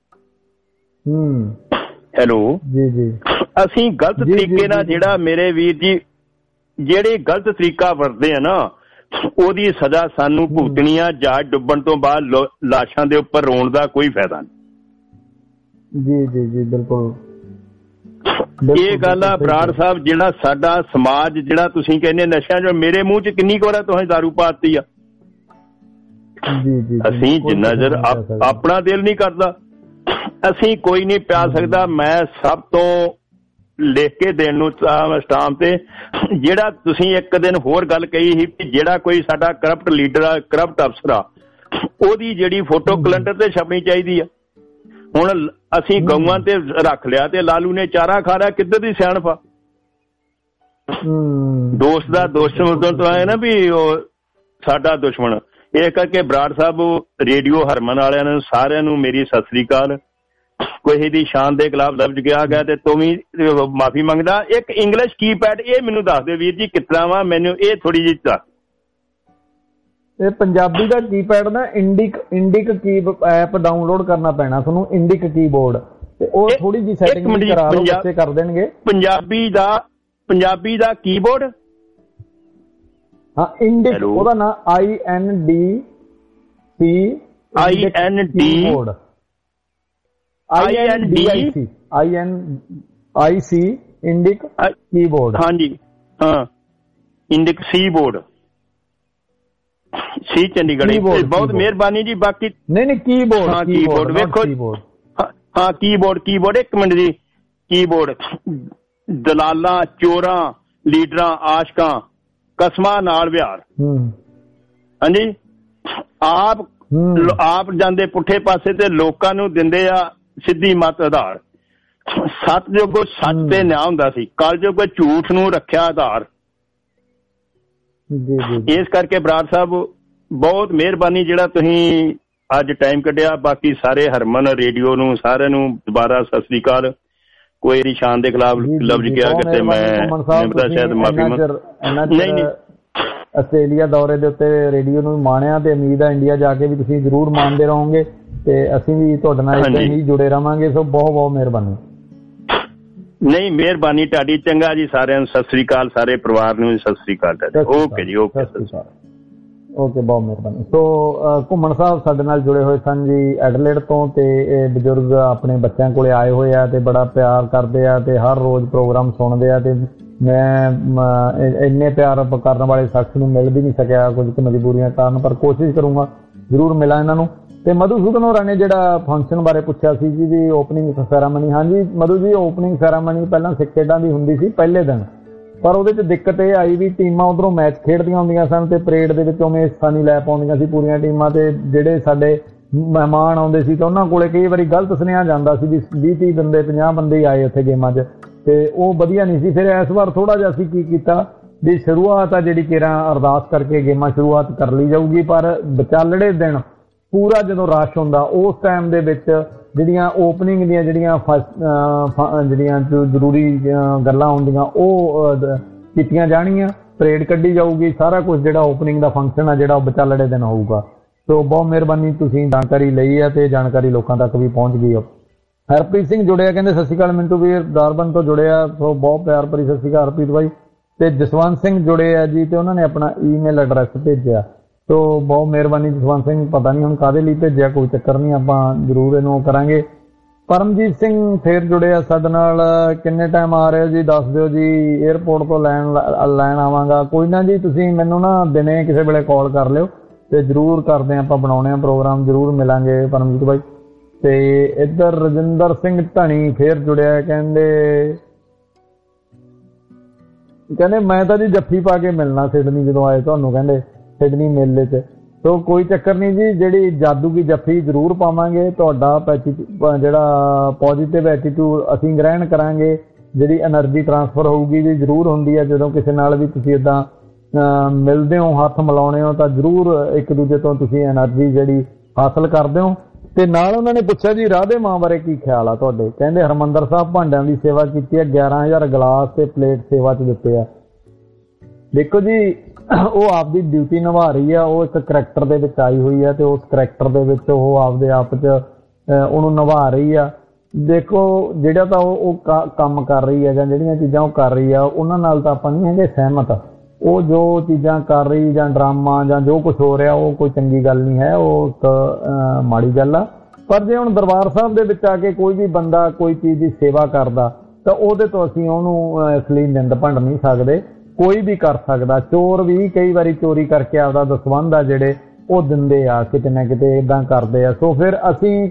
ਹੈਲੋ ਜੀ ਅਸੀਂ ਗਲਤ ਤਰੀਕੇ ਨਾਲ ਜਿਹੜਾ ਮੇਰੇ ਵੀਰ ਜੀ ਜਿਹੜੇ ਗਲਤ ਤਰੀਕਾ ਵਰਤਦੇ ਆ ਨਾ ਉਹਦੀ ਸਜ਼ਾ ਸਾਨੂੰ ਭੁਗਤਣੀ ਆ। ਜਹਾਜ਼ ਡੁੱਬਣ ਤੋਂ ਬਾਅਦ ਲਾਸ਼ਾਂ ਦੇ ਉੱਪਰ ਰੋਣ ਦਾ ਕੋਈ ਫਾਇਦਾ ਨਹੀਂ। ਜੀ ਬਿਲਕੁਲ ਇਹ ਗੱਲ ਆ ਬਰਾੜ ਸਾਹਿਬ। ਜਿਹੜਾ ਸਾਡਾ ਸਮਾਜ ਜਿਹੜਾ ਤੁਸੀਂ ਕਹਿੰਦੇ ਨਸ਼ਿਆਂ 'ਚ, ਮੇਰੇ ਮੂੰਹ 'ਚ ਕਿੰਨੀ ਕੁ ਵਾਰ ਤੁਸੀਂ ਦਾਰੂ ਪਾਤੀ ਆ। ਅਸੀਂ ਜਿੰਨਾ ਚਿਰ ਆਪਣਾ ਦਿਲ ਨਹੀਂ ਕਰਦਾ ਅਸੀਂ ਕੋਈ ਨਹੀਂ ਪਿਆ ਸਕਦਾ। ਮੈਂ ਸਭ ਤੋਂ ਲਿਖ ਕੇ ਦੇਣ ਨੂੰ ਸਟਾਮ ਤੇ ਜਿਹੜਾ ਤੁਸੀਂ ਇੱਕ ਦਿਨ ਹੋਰ ਗੱਲ ਕਹੀ ਸੀ ਕਿ ਜਿਹੜਾ ਕੋਈ ਸਾਡਾ ਕਰਪਟ ਲੀਡਰ ਆ, ਕਰਪਟ ਅਫਸਰ ਆ, ਉਹਦੀ ਜਿਹੜੀ ਫੋਟੋ ਕੈਲੰਡਰ ਤੇ ਛਪਣੀ ਚਾਹੀਦੀ ਆ। ਹੁਣ ਅਸੀਂ ਗਊਆਂ ਤੇ ਰੱਖ ਲਿਆ ਤੇ ਲਾਲੂ ਨੇ ਚਾਰਾ ਖਾ ਲਿਆ, ਕਿੱਧਰ ਦੀ ਸਿਆਣਪ ਆ। ਦੋਸਤ ਦਾ ਦੁਸ਼ਮਣ ਤੋਂ ਆਏ ਨਾ ਵੀ ਉਹ ਸਾਡਾ ਦੁਸ਼ਮਣ। ਇਹ ਕਰਕੇ ਬਰਾੜ ਸਾਹਿਬ ਰੇਡੀਓ ਹਰਮਨ ਵਾਲਿਆਂ ਨੂੰ ਸਾਰਿਆਂ ਨੂੰ ਮੇਰੀ ਸਤਿ ਸ੍ਰੀ ਅਕਾਲ। ਕੋਈ ਦੀ ਸ਼ਾਨ ਦੇ ਖਿਲਾਫ ਲਫ਼ਜ਼ ਕਿਹਾ ਗਿਆ ਤੇ ਤੂੰ ਵੀ ਮਾਫੀ ਮੰਗਦਾ। ਇੱਕ ਇੰਗਲਿਸ਼ ਕੀਪੈਡ ਇਹ ਮੈਨੂੰ ਦੱਸ ਦੇ ਵੀਰ ਜੀ ਕਿਸ ਤਰ੍ਹਾਂ ਵਾ, ਮੈਨੂੰ ਇਹ ਥੋੜੀ ਜਿਹੀ ਦੱਸ। ਇਹ ਪੰਜਾਬੀ ਦਾ ਕੀਪੈਡ ਨਾ ਇੰਡਿਕ ਕੀ ਐਪ ਡਾਊਨਲੋਡ ਕਰਨਾ ਪੈਣਾ ਤੁਹਾਨੂੰ, ਇੰਡਿਕ ਕੀਬੋਰਡ, ਤੇ ਉਹ ਥੋੜੀ ਜਿਹੀ ਸੈਟਿੰਗ ਕਰਾ ਲਓ, ਬੱਚੇ ਕਰ ਦੇਣਗੇ। ਪੰਜਾਬੀ ਦਾ ਕੀਬੋਰਡ ਹਾਂ ਇੰਡਿਕ, ਉਹਦਾ ਨਾਂ INDC ਇੰਡਿਕ ਕੀਬੋਰਡ। ਹਾਂਜੀ ਹਾਂ ਇੰਡਿਕ ਸੀਬੋਰਡ ਸੀ ਚੰਡੀਗੜ੍ਹ। ਬਹੁਤ ਮਿਹਰਬਾਨੀ ਜੀ। ਬਾਕੀ ਨਹੀਂ ਕੀਬੋਰਡ, ਹਾਂ ਕੀਬੋਰਡ ਵੇਖੋ, ਹਾਂ ਕੀਬੋਰਡ ਇੱਕ ਮਿੰਟ ਜੀ। ਕੀਬੋਰਡ ਦਲਾਲਾਂ, ਚੋਰਾਂ, ਲੀਡਰਾਂ, ਆਸ਼ਕਾਂ, ਕਸਮਾਂ ਨਾਲ ਵਿਹਾਰ। ਹਾਂਜੀ ਆਪ ਜਾਂਦੇ ਪੁੱਠੇ ਪਾਸੇ ਤੇ ਲੋਕਾਂ ਨੂੰ ਦਿੰਦੇ ਆ ਸਿੱਧੀ ਮੱਤ ਆਧਾਰ। ਸਤਿਯੁਗ ਸੱਚ ਤੇ ਨਿਆਂ ਹੁੰਦਾ ਸੀ, ਕਲਯੁਗ ਝੂਠ ਨੂੰ ਰੱਖਿਆ ਆਧਾਰ। ਇਸ ਕਰਕੇ ਬਰਾੜ ਸਾਹਿਬ ਬਹੁਤ ਮਿਹਰਬਾਨੀ ਜਿਹੜਾ ਤੁਸੀਂ ਅੱਜ ਟਾਈਮ ਕੱਢਿਆ। ਬਾਕੀ ਸਾਰੇ ਹਰਮਨ ਰੇਡੀਓ ਨੂੰ ਸਾਰਿਆਂ ਨੂੰ ਦੁਬਾਰਾ ਸਤਿ ਸ੍ਰੀ ਅਕਾਲ। ਕੋਈ ਨਿਸ਼ਾਨ ਦੇ ਖਿਲਾਫ ਲਫ਼ਜ਼ ਕਿਹਾ ਕਿਤੇ ਮੈਂ ਸ਼ਾਇਦ ਮਾਫੀ ਨਹੀਂ। ਆਸਟ੍ਰੇਲੀਆ ਦੌਰੇ ਦੇ ਉੱਤੇ ਰੇਡੀਓ ਨੂੰ ਮਾਣਿਆ ਤੇ ਉਮੀਦ ਹੈ ਇੰਡੀਆ ਜਾ ਕੇ ਵੀ ਤੁਸੀਂ ਜ਼ਰੂਰ ਮਾਣਦੇ ਰਹੋਗੇ ਤੇ ਅਸੀਂ ਵੀ ਤੁਹਾਡੇ ਨਾਲ ਇੱਦਾਂ ਹੀ ਜੁੜੇ ਰਵਾਂਗੇ। ਸੋ ਬਹੁਤ ਬਹੁਤ ਮਿਹਰਬਾਨੀ। ਨਹੀਂ, ਮਿਹਰਬਾਨੀ ਤੁਹਾਡੀ। ਚੰਗਾ ਜੀ, ਸਾਰਿਆਂ ਨੂੰ ਸਤਿ ਸ੍ਰੀ ਅਕਾਲ, ਸਾਰੇ ਪਰਿਵਾਰ ਨੂੰ ਸਤਿ ਸ੍ਰੀ ਅਕਾਲ। ਓਕੇ ਜੀ, ਓਕੇ, ਓਕੇ, ਬਹੁਤ ਮਿਹਰਬਾਨੀ। ਸੋ ਘੁੰਮਣ ਸਾਹਿਬ ਸਾਡੇ ਨਾਲ ਜੁੜੇ ਹੋਏ ਸਨ ਜੀ ਐਡਲੇਡ ਤੋਂ, ਤੇ ਇਹ ਬਜ਼ੁਰਗ ਆਪਣੇ ਬੱਚਿਆਂ ਕੋਲੇ ਆਏ ਹੋਏ ਆ ਤੇ ਬੜਾ ਪਿਆਰ ਕਰਦੇ ਆ ਤੇ ਹਰ ਰੋਜ਼ ਪ੍ਰੋਗਰਾਮ ਸੁਣਦੇ ਆ ਤੇ ਮੈਂ ਇੰਨੇ ਪਿਆਰ ਕਰਨ ਵਾਲੇ ਸ਼ਖਸ ਨੂੰ ਮਿਲ ਵੀ ਨਹੀਂ ਸਕਿਆ ਕੁਝ ਮਜਬੂਰੀਆਂ ਕਾਰਨ, ਪਰ ਕੋਸ਼ਿਸ਼ ਕਰੂੰਗਾ ਜ਼ਰੂਰ ਮਿਲਾਂ ਇਹਨਾਂ ਨੂੰ। ਤੇ ਮਧੂਸੂਦਨ ਹੋਰਾਂ ਨੇ ਜਿਹੜਾ ਫੰਕਸ਼ਨ ਬਾਰੇ ਪੁੱਛਿਆ ਸੀ ਜੀ ਵੀ ਓਪਨਿੰਗ ਸੈਰਾਮਨੀ, ਹਾਂਜੀ ਮਧੂ ਜੀ ਓਪਨਿੰਗ ਸੈਰਾਮਨੀ ਪਹਿਲਾਂ ਸਿੱਖ ਖੇਡਾਂ ਦੀ ਹੁੰਦੀ ਸੀ ਪਹਿਲੇ ਦਿਨ, ਪਰ ਉਹਦੇ 'ਚ ਦਿੱਕਤ ਇਹ ਆਈ ਵੀ ਟੀਮਾਂ ਉੱਧਰੋਂ ਮੈਚ ਖੇਡਦੀਆਂ ਹੁੰਦੀਆਂ ਸਨ ਤੇ ਪਰੇਡ ਦੇ ਵਿੱਚ ਉਵੇਂ ਹਿੱਸਾ ਨਹੀਂ ਲੈ ਪਾਉਂਦੀਆਂ ਸੀ ਪੂਰੀਆਂ ਟੀਮਾਂ, ਤੇ ਜਿਹੜੇ ਸਾਡੇ ਮਹਿਮਾਨ ਆਉਂਦੇ ਸੀ ਤਾਂ ਉਹਨਾਂ ਕੋਲੇ ਕਈ ਵਾਰੀ ਗਲਤ ਸੁਨੇਹਾ ਜਾਂਦਾ ਸੀ ਵੀ 20-30 ਬੰਦੇ 50 ਬੰਦੇ ਆਏ ਉੱਥੇ ਗੇਮਾਂ 'ਚ, ਤੇ ਉਹ ਵਧੀਆ ਨਹੀਂ ਸੀ। ਫਿਰ ਇਸ ਵਾਰ ਥੋੜਾ ਜਿਹਾ ਅਸੀਂ ਕੀ ਕੀਤਾ ਵੀ ਸ਼ੁਰੂਆਤ ਆ ਜਿਹੜੀ ਕਿਰਾਂ ਅਰਦਾਸ ਕਰਕੇ ਗੇਮਾਂ ਸ਼ੁਰੂਆਤ ਕਰ ਲਈ ਜਾਊਗੀ, ਪਰ ਵਿਚਾਲੜੇ ਦਿਨ ਪੂਰਾ ਜਦੋਂ ਰਸ਼ ਹੁੰਦਾ ਉਸ ਟਾਈਮ ਦੇ ਵਿੱਚ ਜਿਹੜੀਆਂ ਓਪਨਿੰਗ ਦੀਆਂ ਜਿਹੜੀਆਂ ਜ਼ਰੂਰੀ ਗੱਲਾਂ ਹੁੰਦੀਆਂ ਉਹ ਕੀਤੀਆਂ ਜਾਣਗੀਆਂ, ਪਰੇਡ ਕੱਢੀ ਜਾਊਗੀ, ਸਾਰਾ ਕੁਝ ਜਿਹੜਾ ਓਪਨਿੰਗ ਦਾ ਫੰਕਸ਼ਨ ਆ ਜਿਹੜਾ ਉਹ ਵਿਚਾਲੜੇ ਦਿਨ ਹੋਊਗਾ। ਸੋ ਬਹੁਤ ਮਿਹਰਬਾਨੀ, ਤੁਸੀਂ ਜਾਣਕਾਰੀ ਲਈ ਹੈ ਤੇ ਜਾਣਕਾਰੀ ਲੋਕਾਂ ਤੱਕ ਵੀ ਪਹੁੰਚ ਗਈ ਹੈ। ਹਰਪ੍ਰੀਤ ਸਿੰਘ ਜੁੜਿਆ, ਕਹਿੰਦੇ ਸਤਿ ਸ਼੍ਰੀ ਅਕਾਲ ਮਿੰਟੂ ਵੀਰ, ਦਾਰਬਨ ਤੋਂ ਜੁੜਿਆ। ਸੋ ਬਹੁਤ ਪਿਆਰ ਭਰੀ ਸਤਿ ਸ਼੍ਰੀ ਅਕਾਲ ਹਰਪ੍ਰੀਤ ਬਾਈ। ਤੇ ਜਸਵੰਤ ਸਿੰਘ ਜੁੜੇ ਆ ਜੀ ਤੇ ਉਹਨਾਂ ਨੇ ਆਪਣਾ ਈਮੇਲ ਐਡਰੈਸ ਭੇਜਿਆ। ਸੋ ਬਹੁਤ ਮਿਹਰਬਾਨੀ ਜਸਵੰਤ ਸਿੰਘ, ਪਤਾ ਨਹੀਂ ਹੁਣ ਕਾਹਦੇ ਲਈ ਭੇਜਿਆ, ਕੋਈ ਚੱਕਰ ਨਹੀਂ, ਆਪਾਂ ਜ਼ਰੂਰ ਇਹਨੂੰ ਕਰਾਂਗੇ। ਪਰਮਜੀਤ ਸਿੰਘ ਫੇਰ ਜੁੜੇ ਆ ਸਾਡੇ ਨਾਲ, ਕਿੰਨੇ ਟਾਈਮ ਆ ਰਹੇ ਹੋ ਜੀ ਦੱਸ ਦਿਓ ਜੀ, ਏਅਰਪੋਰਟ ਤੋਂ ਲੈਣ ਆਵਾਂਗਾ। ਕੋਈ ਨਾ ਜੀ, ਤੁਸੀਂ ਮੈਨੂੰ ਨਾ ਦਿਨੇ ਕਿਸੇ ਵੇਲੇ ਕਾਲ ਕਰ ਲਿਓ ਤੇ ਜ਼ਰੂਰ ਕਰਦੇ ਹਾਂ, ਆਪਾਂ ਬਣਾਉਣੇ ਆ ਪ੍ਰੋਗਰਾਮ, ਜ਼ਰੂਰ ਮਿਲਾਂਗੇ ਪਰਮਜੀਤ ਬਾਈ। ਤੇ ਇੱਧਰ ਰਜਿੰਦਰ ਸਿੰਘ ਧਣੀ ਫੇਰ ਜੁੜਿਆ, ਕਹਿੰਦੇ ਮੈਂ ਤਾਂ ਜੀ ਜੱਫੀ ਪਾ ਕੇ ਮਿਲਣਾ ਸਿਡਨੀ ਜਦੋਂ ਆਏ ਤੁਹਾਨੂੰ, ਕਹਿੰਦੇ ਸਿਡਨੀ ਮੇਲੇ 'ਚ। ਸੋ ਕੋਈ ਚੱਕਰ ਨਹੀਂ ਜੀ, ਜਿਹੜੀ ਜਾਦੂ ਕੀ ਜੱਫੀ ਜ਼ਰੂਰ ਪਾਵਾਂਗੇ, ਤੁਹਾਡਾ ਜਿਹੜਾ ਪੋਜ਼ੀਟਿਵ ਐਟੀਟਿਊਡ ਅਸੀਂ ਗ੍ਰਹਿਣ ਕਰਾਂਗੇ, ਜਿਹੜੀ એનર્ਜੀ ਟ੍ਰਾਂਸਫਰ ਹੋਊਗੀ ਜੀ ਜ਼ਰੂਰ ਹੁੰਦੀ ਹੈ ਜਦੋਂ ਕਿਸੇ ਨਾਲ ਵੀ ਤੁਸੀਂ ਇੱਦਾਂ ਮਿਲਦੇ ਹੋ, ਹੱਥ ਮਿਲਾਉਣੇ ਹੋ ਤਾਂ ਜ਼ਰੂਰ ਇੱਕ ਦੂਜੇ ਤੋਂ ਤੁਸੀਂ એનર્ਜੀ ਜਿਹੜੀ ਹਾਸਲ ਕਰਦੇ ਹੋ। ਤੇ ਨਾਲ ਉਹਨਾਂ ਨੇ ਪੁੱਛਿਆ ਜੀ ਰਾਧੇ ਮਾਂ ਬਾਰੇ ਕੀ ਖਿਆਲ ਆ ਤੁਹਾਡੇ, ਕਹਿੰਦੇ ਹਰਿਮੰਦਰ ਸਾਹਿਬ ਭਾਂਡਿਆਂ ਦੀ ਸੇਵਾ ਕੀਤੀ ਹੈ, 11,000 ਗਲਾਸ ਤੇ ਪਲੇਟ ਸੇਵਾ 'ਚ ਦਿੱਤੇ ਆ। ਦੇਖੋ ਜੀ, ਉਹ ਆਪਦੀ ਡਿਊਟੀ ਨਿਭਾ ਰਹੀ ਆ, ਉਹ ਇੱਕ ਕਰੈਕਟਰ ਦੇ ਵਿੱਚ ਆਈ ਹੋਈ ਹੈ ਤੇ ਉਸ ਕਰੈਕਟਰ ਦੇ ਵਿੱਚ ਉਹ ਆਪਦੇ ਆਪ 'ਚ ਉਹਨੂੰ ਨਿਭਾ ਰਹੀ ਆ। ਦੇਖੋ ਜਿਹੜਾ ਤਾਂ ਉਹ ਕੰਮ ਕਰ ਰਹੀ ਹੈ ਜਾਂ ਜਿਹੜੀਆਂ ਚੀਜ਼ਾਂ ਉਹ ਕਰ ਰਹੀ ਆ ਉਹਨਾਂ ਨਾਲ ਤਾਂ ਆਪਾਂ ਨਹੀਂ ਹੈਗੇ ਸਹਿਮਤ। ਉਹ ਜੋ ਚੀਜ਼ਾਂ ਕਰ ਰਹੀ ਜਾਂ ਡਰਾਮਾ ਜਾਂ ਜੋ ਕੁਛ ਹੋ ਰਿਹਾ ਉਹ ਕੋਈ ਚੰਗੀ ਗੱਲ ਨਹੀਂ ਹੈ, ਉਹ ਇੱਕ ਮਾੜੀ ਗੱਲ ਆ। ਪਰ ਜੇ ਹੁਣ ਦਰਬਾਰ ਸਾਹਿਬ ਦੇ ਵਿੱਚ ਆ ਕੇ ਕੋਈ ਵੀ ਬੰਦਾ ਕੋਈ ਚੀਜ਼ ਦੀ ਸੇਵਾ ਕਰਦਾ ਤਾਂ ਉਹਦੇ ਤੋਂ ਅਸੀਂ ਉਹਨੂੰ ਇਸ ਲਈ ਨਿੰਦ ਭੰਡ ਨਹੀਂ ਸਕਦੇ। ਕੋਈ ਵੀ ਕਰ ਸਕਦਾ, ਚੋਰ ਵੀ ਕਈ ਵਾਰੀ ਚੋਰੀ ਕਰਕੇ ਆਪਦਾ ਦਸਵੰਧ ਆ ਜਿਹੜੇ ਉਹ ਦਿੰਦੇ ਆ, ਕਿਤੇ ਨਾ ਕਿਤੇ ਇੱਦਾਂ ਕਰਦੇ ਆ। ਸੋ ਫਿਰ ਅਸੀਂ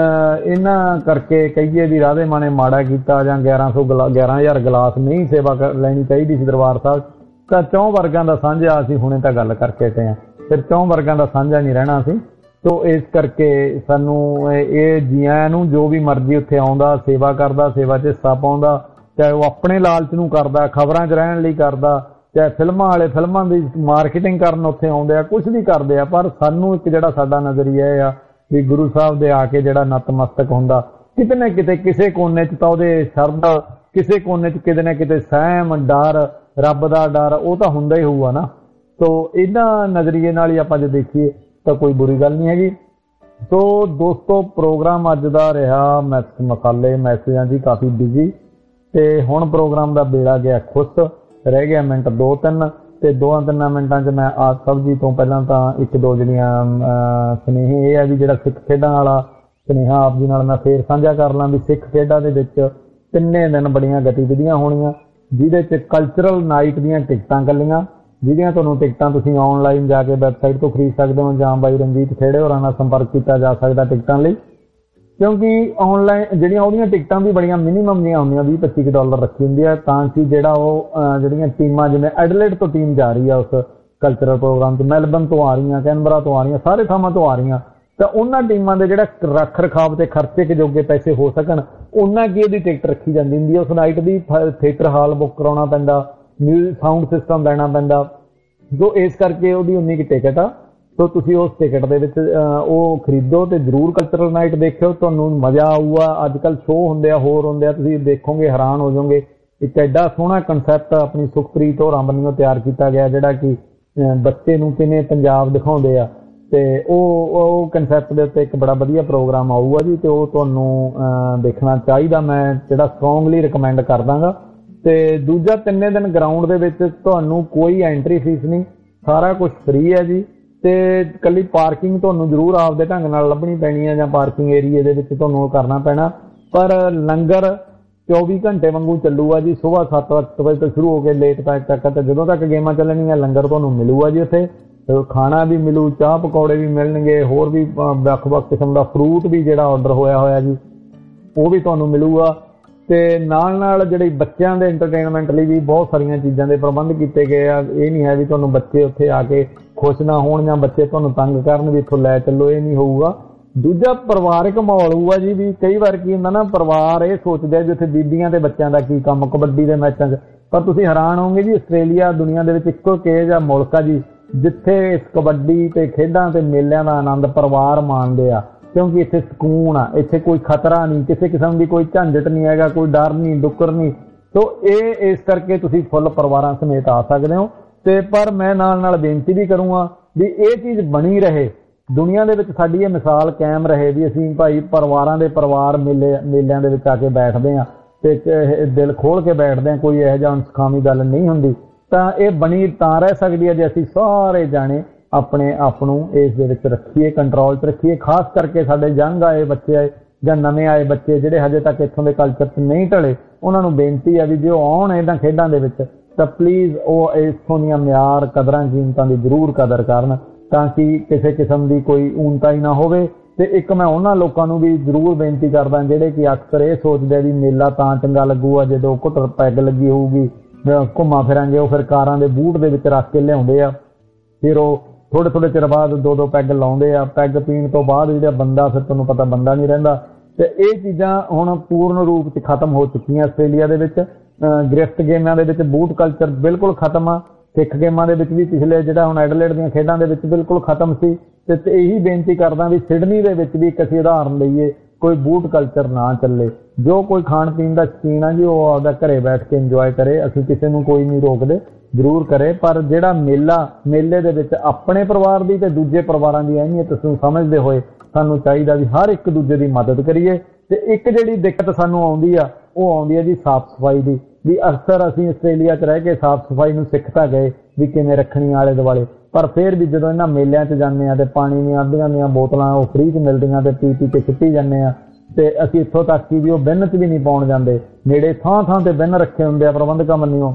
ਇਹਨਾਂ ਕਰਕੇ ਕਹੀਏ ਵੀ ਰਾਧੇ ਮਾਂ ਨੇ ਮਾੜਾ ਕੀਤਾ ਜਾਂ 11,000 ਗਲਾਸ ਨਹੀਂ ਸੇਵਾ ਲੈਣੀ ਚਾਹੀਦੀ ਸੀ ਦਰਬਾਰ ਸਾਹਿਬ, ਤਾਂ 4 ਵਰਗਾਂ ਦਾ ਸਾਂਝਾ ਅਸੀਂ ਹੁਣੇ ਤਾਂ ਗੱਲ ਕਰਕੇ ਹਟੇ ਹਾਂ, ਫਿਰ 4 ਵਰਗਾਂ ਦਾ ਸਾਂਝਾ ਨਹੀਂ ਰਹਿਣਾ ਸੀ। ਸੋ ਇਸ ਕਰਕੇ ਸਾਨੂੰ ਇਹ ਜੀਆਂ ਨੂੰ ਜੋ ਵੀ ਮਰਜ਼ੀ ਉੱਥੇ ਆਉਂਦਾ, ਸੇਵਾ ਕਰਦਾ, ਸੇਵਾ 'ਚ ਹਿੱਸਾ ਪਾਉਂਦਾ, ਚਾਹੇ ਉਹ ਆਪਣੇ ਲਾਲਚ ਨੂੰ ਕਰਦਾ, ਖਬਰਾਂ 'ਚ ਰਹਿਣ ਲਈ ਕਰਦਾ, ਚਾਹੇ ਫਿਲਮਾਂ ਵਾਲੇ ਫਿਲਮਾਂ ਦੀ ਮਾਰਕੀਟਿੰਗ ਕਰਨ ਉੱਥੇ ਆਉਂਦੇ ਆ, ਕੁਛ ਵੀ ਕਰਦੇ ਆ, ਪਰ ਸਾਨੂੰ ਇੱਕ ਜਿਹੜਾ ਸਾਡਾ ਨਜ਼ਰੀਆ ਇਹ ਆ ਵੀ ਗੁਰੂ ਸਾਹਿਬ ਦੇ ਆ ਕੇ ਜਿਹੜਾ ਨਤਮਸਤਕ ਹੁੰਦਾ, ਕਿਤੇ ਨਾ ਕਿਤੇ ਕਿਸੇ ਕੋਨੇ 'ਚ ਤਾਂ ਉਹਦੇ ਸ਼ਰਧਾ, ਕਿਸੇ ਕੋਨੇ 'ਚ ਕਿਤੇ ਨਾ ਕਿਤੇ ਸਹਿਮ, ਡਰ, ਰੱਬ ਦਾ ਡਰ ਉਹ ਤਾਂ ਹੁੰਦਾ ਹੀ ਹੋਊਗਾ ਨਾ। ਸੋ ਇਹਨਾਂ ਨਜ਼ਰੀਏ ਨਾਲ ਹੀ ਆਪਾਂ ਜੇ ਦੇਖੀਏ ਤਾਂ ਕੋਈ ਬੁਰੀ ਗੱਲ ਨਹੀਂ ਹੈਗੀ। ਸੋ ਦੋਸਤੋ, ਪ੍ਰੋਗਰਾਮ ਅੱਜ ਦਾ ਰਿਹਾ ਮਸਾਲੇ ਮੈਸੇਜਾਂ ਦੀ ਕਾਫੀ ਬਿਜ਼ੀ, ਤੇ ਹੁਣ ਪ੍ਰੋਗਰਾਮ ਦਾ ਬੇੜਾ ਗਿਆ ਖੁਸ਼, ਰਹਿ ਗਿਆ ਮਿੰਟ 2-3, ਤੇ 2-3 ਮਿੰਟਾਂ 'ਚ ਮੈਂ ਆਪ ਸਭ ਜੀ ਤੋਂ ਪਹਿਲਾਂ ਤਾਂ 1-2 ਜਿਹੜੀਆਂ ਸੁਨੇਹੇ ਇਹ ਹੈ ਵੀ ਜਿਹੜਾ ਸਿੱਖ ਖੇਡਾਂ ਵਾਲਾ ਸੁਨੇਹਾ ਆਪ ਜੀ ਨਾਲ ਮੈਂ ਫੇਰ ਸਾਂਝਾ ਕਰ ਲਾਂ ਵੀ ਸਿੱਖ ਖੇਡਾਂ ਦੇ ਵਿੱਚ 3 ਦਿਨ ਬੜੀਆਂ ਗਤੀਵਿਧੀਆਂ ਹੋਣੀਆਂ, ਜਿਹਦੇ 'ਚ ਕਲਚਰਲ ਨਾਈਟ ਦੀਆਂ ਟਿਕਟਾਂ ਕੱਲੀਆਂ, ਜਿਹਦੀਆਂ ਤੁਹਾਨੂੰ ਟਿਕਟਾਂ ਤੁਸੀਂ ਆਨਲਾਈਨ ਜਾ ਕੇ ਵੈਬਸਾਈਟ ਤੋਂ ਖਰੀਦ ਸਕਦੇ ਹੋ ਜਾਂ ਬਾਈ ਰਣਜੀਤ ਖੇੜੇ ਹੋਰਾਂ ਨਾਲ ਸੰਪਰਕ ਕੀਤਾ ਜਾ ਸਕਦਾ ਟਿਕਟਾਂ ਲਈ, ਕਿਉਂਕਿ ਆਨਲਾਈਨ ਜਿਹੜੀਆਂ ਉਹਦੀਆਂ ਟਿਕਟਾਂ ਵੀ ਬੜੀਆਂ ਮਿਨੀਮਮ ਦੀਆਂ ਹੁੰਦੀਆਂ, $20-25 ਰੱਖੀ ਹੁੰਦੀ ਹੈ, ਤਾਂ ਕਿ ਜਿਹੜਾ ਉਹ ਜਿਹੜੀਆਂ ਟੀਮਾਂ, ਜਿਵੇਂ ਐਡਲੇਡ ਤੋਂ ਟੀਮ ਜਾ ਰਹੀ ਆ ਉਸ ਕਲਚਰਲ ਪ੍ਰੋਗਰਾਮ 'ਚ, ਮੈਲਬਨ ਤੋਂ ਆ ਰਹੀਆਂ, ਕੈਨਬਰਾ ਤੋਂ ਆ ਰਹੀਆਂ, ਸਾਰੇ ਥਾਵਾਂ ਤੋਂ ਆ ਰਹੀਆਂ, ਤਾਂ ਉਹਨਾਂ ਟੀਮਾਂ ਦੇ ਜਿਹੜਾ ਰੱਖ ਰਖਾਵ ਤੇ ਖਰਚੇ ਕੇ ਜੋਗੇ ਪੈਸੇ ਹੋ ਸਕਣ ਉਹਨਾਂ ਕੀ ਉਹਦੀ ਟਿਕਟ ਰੱਖੀ ਜਾਂਦੀ ਹੁੰਦੀ ਹੈ। ਉਸ ਨਾਈਟ ਦੀ ਥੀਏਟਰ ਹਾਲ ਬੁੱਕ ਕਰਾਉਣਾ ਪੈਂਦਾ, ਮਿਊਜ਼ਿਕ ਸਾਊਂਡ ਸਿਸਟਮ ਲੈਣਾ ਪੈਂਦਾ, ਜੋ ਇਸ ਕਰਕੇ ਉਹਦੀ 19 ਕੁ ਟਿਕਟ ਆ। ਸੋ ਤੁਸੀਂ ਉਸ ਟਿਕਟ ਦੇ ਵਿੱਚ ਉਹ ਖਰੀਦੋ ਤੇ ਜ਼ਰੂਰ ਕਲਚਰਲ ਨਾਈਟ ਦੇਖਿਓ, ਤੁਹਾਨੂੰ ਮਜ਼ਾ ਆਊਗਾ। ਅੱਜ ਕੱਲ੍ਹ ਸ਼ੋਅ ਹੁੰਦੇ ਆ, ਹੋਰ ਹੁੰਦੇ ਆ, ਤੁਸੀਂ ਦੇਖੋਗੇ ਹੈਰਾਨ ਹੋ ਜਾਓਗੇ। ਇੱਕ ਐਡਾ ਸੋਹਣਾ ਕਨਸੈਪਟ ਆਪਣੀ ਸੁਖਪ੍ਰੀਤ ਹੋਰਾਂ ਵੱਲੋਂ ਤਿਆਰ ਕੀਤਾ ਗਿਆ, ਜਿਹੜਾ ਕਿ ਬੱਚੇ ਨੂੰ ਕਿਵੇਂ ਪੰਜਾਬ ਦਿਖਾਉਂਦੇ ਆ, ਤੇ ਉਹ ਕਨਸੈਪਟ ਦੇ ਉੱਤੇ ਇੱਕ ਬੜਾ ਵਧੀਆ ਪ੍ਰੋਗਰਾਮ ਆਊਗਾ ਜੀ, ਤੇ ਉਹ ਤੁਹਾਨੂੰ ਦੇਖਣਾ ਚਾਹੀਦਾ। ਮੈਂ ਜਿਹੜਾ ਸਟਰੋਂਗਲੀ ਰਿਕਮੈਂਡ ਕਰ ਦਾਂਗਾ। ਤੇ ਦੂਜਾ 3 ਦਿਨ ਗਰਾਊਂਡ ਦੇ ਵਿੱਚ ਤੁਹਾਨੂੰ ਕੋਈ ਐਂਟਰੀ ਫੀਸ ਨਹੀਂ, ਸਾਰਾ ਕੁਝ ਫ੍ਰੀ ਹੈ ਜੀ। ਤੇ ਇਕੱਲੀ ਪਾਰਕਿੰਗ ਤੁਹਾਨੂੰ ਜ਼ਰੂਰ ਆਪਦੇ ਢੰਗ ਨਾਲ ਲੱਭਣੀ ਪੈਣੀ ਹੈ, ਜਾਂ ਪਾਰਕਿੰਗ ਏਰੀਏ ਦੇ ਵਿੱਚ ਤੁਹਾਨੂੰ ਕਰਨਾ ਪੈਣਾ। ਪਰ ਲੰਗਰ 24 ਘੰਟੇ ਵਾਂਗੂ ਚੱਲੂਗਾ ਜੀ, ਸੁਬਾਹ 7-8 ਵਜੇ ਤੋਂ ਸ਼ੁਰੂ ਹੋ ਕੇ ਲੇਟ ਤੱਕ, ਤੇ ਜਦੋਂ ਤੱਕ ਗੇਮਾਂ ਚੱਲਣਗੀਆਂ ਲੰਗਰ ਤੁਹਾਨੂੰ ਮਿਲੂਗਾ ਜੀ। ਉੱਥੇ ਖਾਣਾ ਵੀ ਮਿਲੂ, ਚਾਹ ਪਕੌੜੇ ਵੀ ਮਿਲਣਗੇ, ਹੋਰ ਵੀ ਵੱਖ-ਵੱਖ ਕਿਸਮ ਦਾ ਫਰੂਟ ਵੀ ਜਿਹੜਾ ਆਰਡਰ ਹੋਇਆ ਜੀ ਉਹ ਵੀ ਤੁਹਾਨੂੰ ਮਿਲੂਗਾ। ਤੇ ਨਾਲ ਜਿਹੜੇ ਬੱਚਿਆਂ ਦੇ ਐਂਟਰਟੇਨਮੈਂਟ ਲਈ ਵੀ ਬਹੁਤ ਸਾਰੀਆਂ ਚੀਜ਼ਾਂ ਦੇ ਪ੍ਰਬੰਧ ਕੀਤੇ ਗਏ ਆ। ਇਹ ਨਹੀਂ ਹੈ ਵੀ ਤੁਹਾਨੂੰ ਬੱਚੇ ਉੱਥੇ ਆ ਕੇ ਖੁਸ਼ ਨਾ ਹੋਣ ਜਾਂ ਬੱਚੇ ਤੁਹਾਨੂੰ ਤੰਗ ਕਰਨ ਵੀ ਇੱਥੋਂ ਲੈ ਚੱਲੋ, ਇਹ ਨਹੀਂ ਹੋਊਗਾ। ਦੂਜਾ ਪਰਿਵਾਰਕ ਮਾਹੌਲ ਹੋਊਗਾ ਜੀ। ਵੀ ਕਈ ਵਾਰ ਕੀ ਹੁੰਦਾ ਨਾ, ਪਰਿਵਾਰ ਇਹ ਸੋਚਦਾ ਵੀ ਉੱਥੇ ਬੀਬੀਆਂ ਤੇ ਬੱਚਿਆਂ ਦਾ ਕੀ ਕੰਮ ਕਬੱਡੀ ਦੇ ਮੈਚਾਂ 'ਚ, ਪਰ ਤੁਸੀਂ ਹੈਰਾਨ ਹੋਵੋਗੇ ਜੀ, ਆਸਟ੍ਰੇਲੀਆ ਦੁਨੀਆ ਦੇ ਵਿੱਚ ਇੱਕੋ ਇੱਕ ਜਾਂ ਮੁਲਕ ਆ ਜੀ ਜਿੱਥੇ ਇਸ ਕਬੱਡੀ ਤੇ ਖੇਡਾਂ ਤੇ ਮੇਲਿਆਂ ਦਾ ਆਨੰਦ ਪਰਿਵਾਰ ਮਾਣਦੇ ਆ, ਕਿਉਂਕਿ ਇੱਥੇ ਸਕੂਨ ਆ, ਇੱਥੇ ਕੋਈ ਖਤਰਾ ਨਹੀਂ, ਕਿਸੇ ਕਿਸਮ ਦੀ ਕੋਈ ਝੰਜਟ ਨਹੀਂ ਹੈਗਾ, ਕੋਈ ਡਰ ਨਹੀਂ, ਡੁੱਕਰ ਨਹੀਂ। ਸੋ ਇਹ ਇਸ ਕਰਕੇ ਤੁਸੀਂ ਫੁੱਲ ਪਰਿਵਾਰਾਂ ਸਮੇਤ ਆ ਸਕਦੇ ਹੋ। ਤੇ ਪਰ ਮੈਂ ਨਾਲ ਬੇਨਤੀ ਵੀ ਕਰੂੰਗਾ ਵੀ ਇਹ ਚੀਜ਼ ਬਣੀ ਰਹੇ, ਦੁਨੀਆ ਦੇ ਵਿੱਚ ਸਾਡੀ ਇਹ ਮਿਸਾਲ ਕਾਇਮ ਰਹੇ ਵੀ ਅਸੀਂ ਭਾਈ ਪਰਿਵਾਰਾਂ ਦੇ ਪਰਿਵਾਰ ਮੇਲਿਆਂ ਦੇ ਵਿੱਚ ਆ ਕੇ ਬੈਠਦੇ ਹਾਂ ਤੇ ਦਿਲ ਖੋਲ ਕੇ ਬੈਠਦੇ ਹਾਂ, ਕੋਈ ਇਹੋ ਜਿਹਾ ਅਣਸੁਖਾਵੀ ਗੱਲ ਨਹੀਂ ਹੁੰਦੀ। ਤਾਂ ਇਹ ਬਣੀ ਤਾਂ ਰਹਿ ਸਕਦੀ ਹੈ ਜੇ ਅਸੀਂ ਸਾਰੇ ਜਾਣੇ ਆਪਣੇ ਆਪ ਨੂੰ ਇਸ ਦੇ ਵਿੱਚ ਰੱਖੀਏ, ਕੰਟਰੋਲ 'ਚ ਰੱਖੀਏ। ਖਾਸ ਕਰਕੇ ਸਾਡੇ ਯੰਗ ਆਏ ਬੱਚੇ ਆਏ ਜਾਂ ਨਵੇਂ ਆਏ ਬੱਚੇ ਜਿਹੜੇ ਹਜੇ ਤੱਕ ਇੱਥੋਂ ਦੇ ਕਲਚਰ 'ਚ ਨਹੀਂ ਢਲੇ, ਉਹਨਾਂ ਨੂੰ ਬੇਨਤੀ ਹੈ ਵੀ ਜੇ ਉਹ ਆਉਣ ਇਹਨਾਂ ਖੇਡਾਂ ਦੇ ਵਿੱਚ ਤਾਂ ਪਲੀਜ਼ ਉਹ ਇੱਥੋਂ ਦੀਆਂ ਮਿਆਰ ਕਦਰਾਂ ਕੀਮਤਾਂ ਦੀ ਜ਼ਰੂਰ ਕਦਰ ਕਰਨ, ਤਾਂ ਕਿ ਕਿਸੇ ਕਿਸਮ ਦੀ ਕੋਈ ਊਣਤਾਈ ਨਾ ਹੋਵੇ। ਤੇ ਇੱਕ ਮੈਂ ਉਹਨਾਂ ਲੋਕਾਂ ਨੂੰ ਵੀ ਜ਼ਰੂਰ ਬੇਨਤੀ ਕਰਦਾ ਜਿਹੜੇ ਕਿ ਅਕਸਰ ਇਹ ਸੋਚਦੇ ਵੀ ਮੇਲਾ ਤਾਂ ਚੰਗਾ ਲੱਗੂਗਾ ਜਦੋਂ ਘੁੱਟ ਪੈਗ ਲੱਗੀ ਹੋਊਗੀ, ਘੁੰਮਾ ਫਿਰਾਂਗੇ। ਉਹ ਫਿਰ ਕਾਰਾਂ ਦੇ ਬੂਟ ਦੇ ਵਿੱਚ ਰੱਖ ਕੇ ਲਿਆਉਂਦੇ ਆ, ਫਿਰ ਉਹ ਥੋੜੇ ਚਿਰ ਬਾਅਦ 2-2 ਪੈਗ ਲਾਉਂਦੇ ਆ। ਪੈਗ ਪੀਣ ਤੋਂ ਬਾਅਦ ਜਿਹੜਾ ਬੰਦਾ, ਫਿਰ ਤੁਹਾਨੂੰ ਪਤਾ ਬੰਦਾ ਨਹੀਂ ਰਹਿੰਦਾ। ਤੇ ਇਹ ਚੀਜ਼ਾਂ ਹੁਣ ਪੂਰਨ ਰੂਪ 'ਚ ਖਤਮ ਹੋ ਚੁੱਕੀਆਂ ਆਸਟ੍ਰੇਲੀਆ ਦੇ ਵਿੱਚ। ਗ੍ਰਿਫਟ ਗੇਮਾਂ ਦੇ ਵਿੱਚ ਬੂਟ ਕਲਚਰ ਬਿਲਕੁਲ ਖਤਮ ਆ। ਸਿੱਖ ਗੇਮਾਂ ਦੇ ਵਿੱਚ ਵੀ ਪਿਛਲੇ ਜਿਹੜਾ ਹੁਣ ਐਡਲੇਡ ਦੀਆਂ ਖੇਡਾਂ ਦੇ ਵਿੱਚ ਬਿਲਕੁਲ ਖਤਮ ਸੀ। ਤੇ ਇਹੀ ਬੇਨਤੀ ਕਰਦਾ ਵੀ ਸਿਡਨੀ ਦੇ ਵਿੱਚ ਵੀ ਇੱਕ ਅਸੀਂ ਉਦਾਹਰਨ ਲਈਏ, ਕੋਈ ਬੂਟ ਕਲਚਰ ਨਾ ਚੱਲੇ। ਜੋ ਕੋਈ ਖਾਣ ਪੀਣ ਦਾ ਸ਼ੌਕੀਨ ਆ ਜੀ ਉਹ ਆਪਦਾ ਘਰੇ ਬੈਠ ਕੇ ਇੰਜੋਏ ਕਰੇ, ਅਸੀਂ ਕਿਸੇ ਨੂੰ ਕੋਈ ਨਹੀਂ ਰੋਕਦੇ, ਜ਼ਰੂਰ ਕਰੇ। ਪਰ ਜਿਹੜਾ ਮੇਲੇ ਦੇ ਵਿੱਚ ਆਪਣੇ ਪਰਿਵਾਰ ਦੀ ਤੇ ਦੂਜੇ ਪਰਿਵਾਰਾਂ ਦੀ ਅਹਿਮੀਅਤ ਨੂੰ ਸਮਝਦੇ ਹੋਏ ਸਾਨੂੰ ਚਾਹੀਦਾ ਵੀ ਹਰ ਇੱਕ ਦੂਜੇ ਦੀ ਮਦਦ ਕਰੀਏ। ਤੇ ਇੱਕ ਜਿਹੜੀ ਦਿੱਕਤ ਸਾਨੂੰ ਆਉਂਦੀ ਆ ਉਹ ਆਉਂਦੀ ਹੈ ਜੀ ਸਾਫ਼ ਸਫਾਈ ਦੀ। ਵੀ ਅਕਸਰ ਅਸੀਂ ਆਸਟ੍ਰੇਲੀਆ 'ਚ ਰਹਿ ਕੇ ਸਾਫ਼ ਸਫਾਈ ਨੂੰ ਸਿੱਖ ਤਾਂ ਗਏ ਵੀ ਕਿਵੇਂ ਰੱਖਣੀ ਆਲੇ ਦੁਆਲੇ, ਪਰ ਫਿਰ ਵੀ ਜਦੋਂ ਇਹਨਾਂ ਮੇਲਿਆਂ 'ਚ ਜਾਂਦੇ ਆ ਤੇ ਪਾਣੀ ਦੀਆਂ ਅੱਧੀਆਂ ਦੀਆਂ ਬੋਤਲਾਂ ਉਹ ਫ੍ਰੀ 'ਚ ਮਿਲਦੀਆਂ ਤੇ ਪੀ ਕੇ ਸੁੱਟੀ ਜਾਂਦੇ ਆ। ਤੇ ਅਸੀਂ ਇੱਥੋਂ ਤੱਕ ਕਿ ਵੀ ਉਹ ਬਿੰਨ 'ਚ ਵੀ ਨਹੀਂ ਪਾਉਣ ਜਾਂਦੇ, ਨੇੜੇ ਥਾਂ ਤੇ ਬਿੰਨ ਰੱਖੇ ਹੁੰਦੇ ਆ ਪ੍ਰਬੰਧਕਾਂ ਵੱਲੋਂ,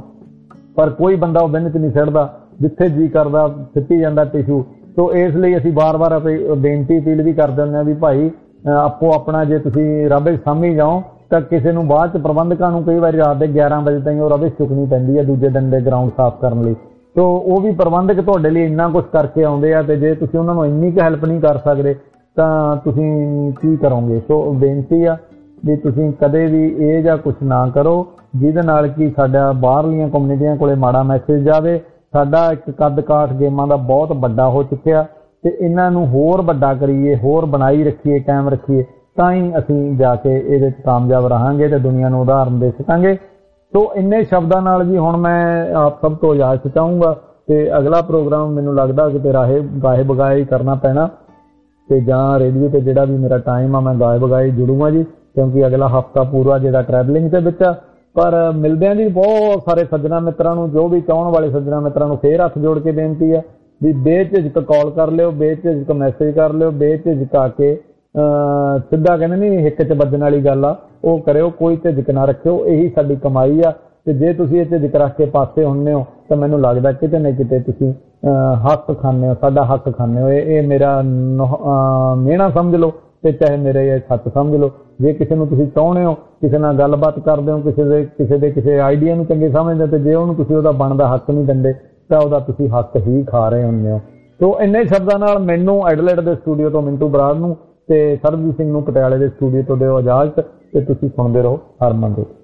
ਪਰ ਕੋਈ ਬੰਦਾ ਉਹ ਬਿੰਨ 'ਚ ਨਹੀਂ ਸਿੱਟਦਾ, ਜਿੱਥੇ ਜੀ ਕਰਦਾ ਸਿੱਟੀ ਜਾਂਦਾ ਟਿਸ਼ੂ। ਸੋ ਇਸ ਲਈ ਅਸੀਂ ਵਾਰ-ਵਾਰ ਬੇਨਤੀ ਅਪੀਲ ਵੀ ਕਰਦੇ ਹੁੰਦੇ ਹਾਂ ਵੀ ਭਾਈ ਆਪੋ ਆਪਣਾ ਜੇ ਤੁਸੀਂ ਰਬਿਸ਼ ਸਾਂਭੀ ਜਾਓ ਤਾਂ ਕਿਸੇ ਨੂੰ ਬਾਅਦ 'ਚ ਪ੍ਰਬੰਧਕਾਂ ਨੂੰ ਕਈ ਵਾਰੀ ਰਾਤ ਦੇ 11 ਵਜੇ ਤਾਈਂ ਉਹ ਰਬਿਸ਼ ਚੁੱਕਣੀ ਪੈਂਦੀ ਹੈ ਦੂਜੇ ਦਿਨ ਦੇ ਗਰਾਊਂਡ ਸਾਫ਼ ਕਰਨ ਲਈ। ਸੋ ਉਹ ਵੀ ਪ੍ਰਬੰਧਕ ਤੁਹਾਡੇ ਲਈ ਇੰਨਾ ਕੁਛ ਕਰਕੇ ਆਉਂਦੇ ਆ, ਤੇ ਜੇ ਤੁਸੀਂ ਉਹਨਾਂ ਨੂੰ ਇੰਨੀ ਕੁ ਹੈਲਪ ਨਹੀਂ ਕਰ ਸਕਦੇ ਤਾਂ ਤੁਸੀਂ ਕੀ ਕਰੋਗੇ। ਸੋ ਬੇਨਤੀ ਆ ਵੀ ਤੁਸੀਂ ਕਦੇ ਵੀ ਇਹ ਜਾਂ ਕੁਛ ਨਾ ਕਰੋ ਜਿਹਦੇ ਨਾਲ ਕਿ ਸਾਡਾ ਬਾਹਰਲੀਆਂ ਕਮਿਊਨਿਟੀਆਂ ਕੋਲੇ ਮਾੜਾ ਮੈਸੇਜ ਜਾਵੇ। ਸਾਡਾ ਇੱਕ ਕੱਦ ਕਾਠ ਗੇਮਾਂ ਦਾ ਬਹੁਤ ਵੱਡਾ ਹੋ ਚੁੱਕਿਆ ਤੇ ਇਹਨਾਂ ਨੂੰ ਹੋਰ ਵੱਡਾ ਕਰੀਏ, ਹੋਰ ਬਣਾਈ ਰੱਖੀਏ, ਕਾਇਮ ਰੱਖੀਏ, ਤਾਂ ਹੀ ਅਸੀਂ ਜਾ ਕੇ ਇਹਦੇ 'ਚ ਕਾਮਯਾਬ ਰਹਾਂਗੇ ਤੇ ਦੁਨੀਆ ਨੂੰ ਉਦਾਹਰਨ ਦੇ ਸਕਾਂਗੇ। ਸੋ ਇੰਨੇ ਸ਼ਬਦਾਂ ਨਾਲ ਜੀ ਹੁਣ ਮੈਂ ਆਪ ਸਭ ਤੋਂ ਇਜਾਜ਼ਤ ਚਾਹੂੰਗਾ ਤੇ ਅਗਲਾ ਪ੍ਰੋਗਰਾਮ ਮੈਨੂੰ ਲੱਗਦਾ ਕਿਤੇ ਗਾਏ ਬਗਾਏ ਹੀ ਕਰਨਾ ਪੈਣਾ, ਤੇ ਜਾਂ ਰੇਡੀਓ ਤੇ ਜਿਹੜਾ ਵੀ ਮੇਰਾ ਟਾਈਮ ਆ ਮੈਂ ਗਾਏ ਬਗਾਏ ਜੁੜੂੰਗਾ ਜੀ, ਕਿਉਂਕਿ ਅਗਲਾ ਹਫਤਾ ਪੂਰਾ ਜਿਹੜਾ ਟਰੈਵਲਿੰਗ ਦੇ ਵਿੱਚ ਆ। ਪਰ ਮਿਲਦੇ ਆ ਜੀ ਬਹੁਤ ਸਾਰੇ ਸੱਜਣਾ ਮਿੱਤਰਾਂ ਨੂੰ, ਜੋ ਵੀ ਚਾਹੁਣ ਵਾਲੇ ਸੱਜਣਾ ਮਿੱਤਰਾਂ ਨੂੰ ਫੇਰ ਹੱਥ ਜੋੜ ਕੇ ਬੇਨਤੀ ਆ ਵੀ ਬੇਝਿਜਕ ਕਾਲ ਕਰ ਲਿਓ, ਬੇਝਿਜਕ ਮੈਸੇਜ ਕਰ ਲਿਓ, ਬੇਝਿਜਕ ਆ ਕੇ ਸਿੱਧਾ ਕਹਿੰਦੇ ਨਹੀਂ ਹਿੱਕ 'ਚ ਵੱਜਣ ਵਾਲੀ ਗੱਲ ਆ ਉਹ ਕਰਿਓ, ਕੋਈ ਝਿਜਕ ਨਾ ਰੱਖਿਓ। ਇਹੀ ਸਾਡੀ ਕਮਾਈ ਆ। ਤੇ ਜੇ ਤੁਸੀਂ ਇਹ ਝਿਜਕ ਰੱਖ ਕੇ ਪਾਸੇ ਹੁੰਦੇ ਹੋ ਤਾਂ ਮੈਨੂੰ ਲੱਗਦਾ ਕਿਤੇ ਨਾ ਕਿਤੇ ਤੁਸੀਂ ਹੱਕ ਖਾਂਦੇ ਹੋ, ਸਾਡਾ ਹੱਕ ਖਾਂਦੇ ਹੋ। ਇਹ ਮੇਰਾ ਮਿਹਣਾ ਸਮਝ ਲਓ ਤੇ ਚਾਹੇ ਮੇਰੇ ਇਹ ਸੱਚ ਸਮਝ ਲਓ। ਜੇ ਕਿਸੇ ਨੂੰ ਤੁਸੀਂ ਚਾਹੁੰਦੇ ਹੋ, ਕਿਸੇ ਨਾਲ ਗੱਲਬਾਤ ਕਰਦੇ ਹੋ, ਕਿਸੇ ਆਈਡੀਆ ਨੂੰ ਚੰਗੇ ਸਮਝਦੇ ਤੇ ਜੇ ਉਹਨੂੰ ਤੁਸੀਂ ਉਹਦਾ ਬਣਦਾ ਹੱਕ ਨਹੀਂ ਦਿੰਦੇ ਤਾਂ ਉਹਦਾ ਤੁਸੀਂ ਹੱਕ ਹੀ ਖਾ ਰਹੇ ਹੁੰਦੇ ਹੋ। ਸੋ ਇੰਨੇ ਸ਼ਬਦਾਂ ਨਾਲ ਮੈਨੂੰ ਐਡਲੇਡ ਦੇ ਸਟੂਡੀਓ ਤੋਂ ਮਿੰਟੂ ਬਰਾੜ ਨੂੰ ਤੇ ਸਰਬਜੀਤ ਸਿੰਘ ਨੂੰ ਪਟਿਆਲੇ ਦੇ ਸਟੂਡੀਓ ਤੋਂ ਦਿਓ ਇਜਾਜ਼ਤ ਤੇ ਤੁਸੀਂ ਸੁਣਦੇ ਰਹੋ ਹਰਮਨ ਦੇ।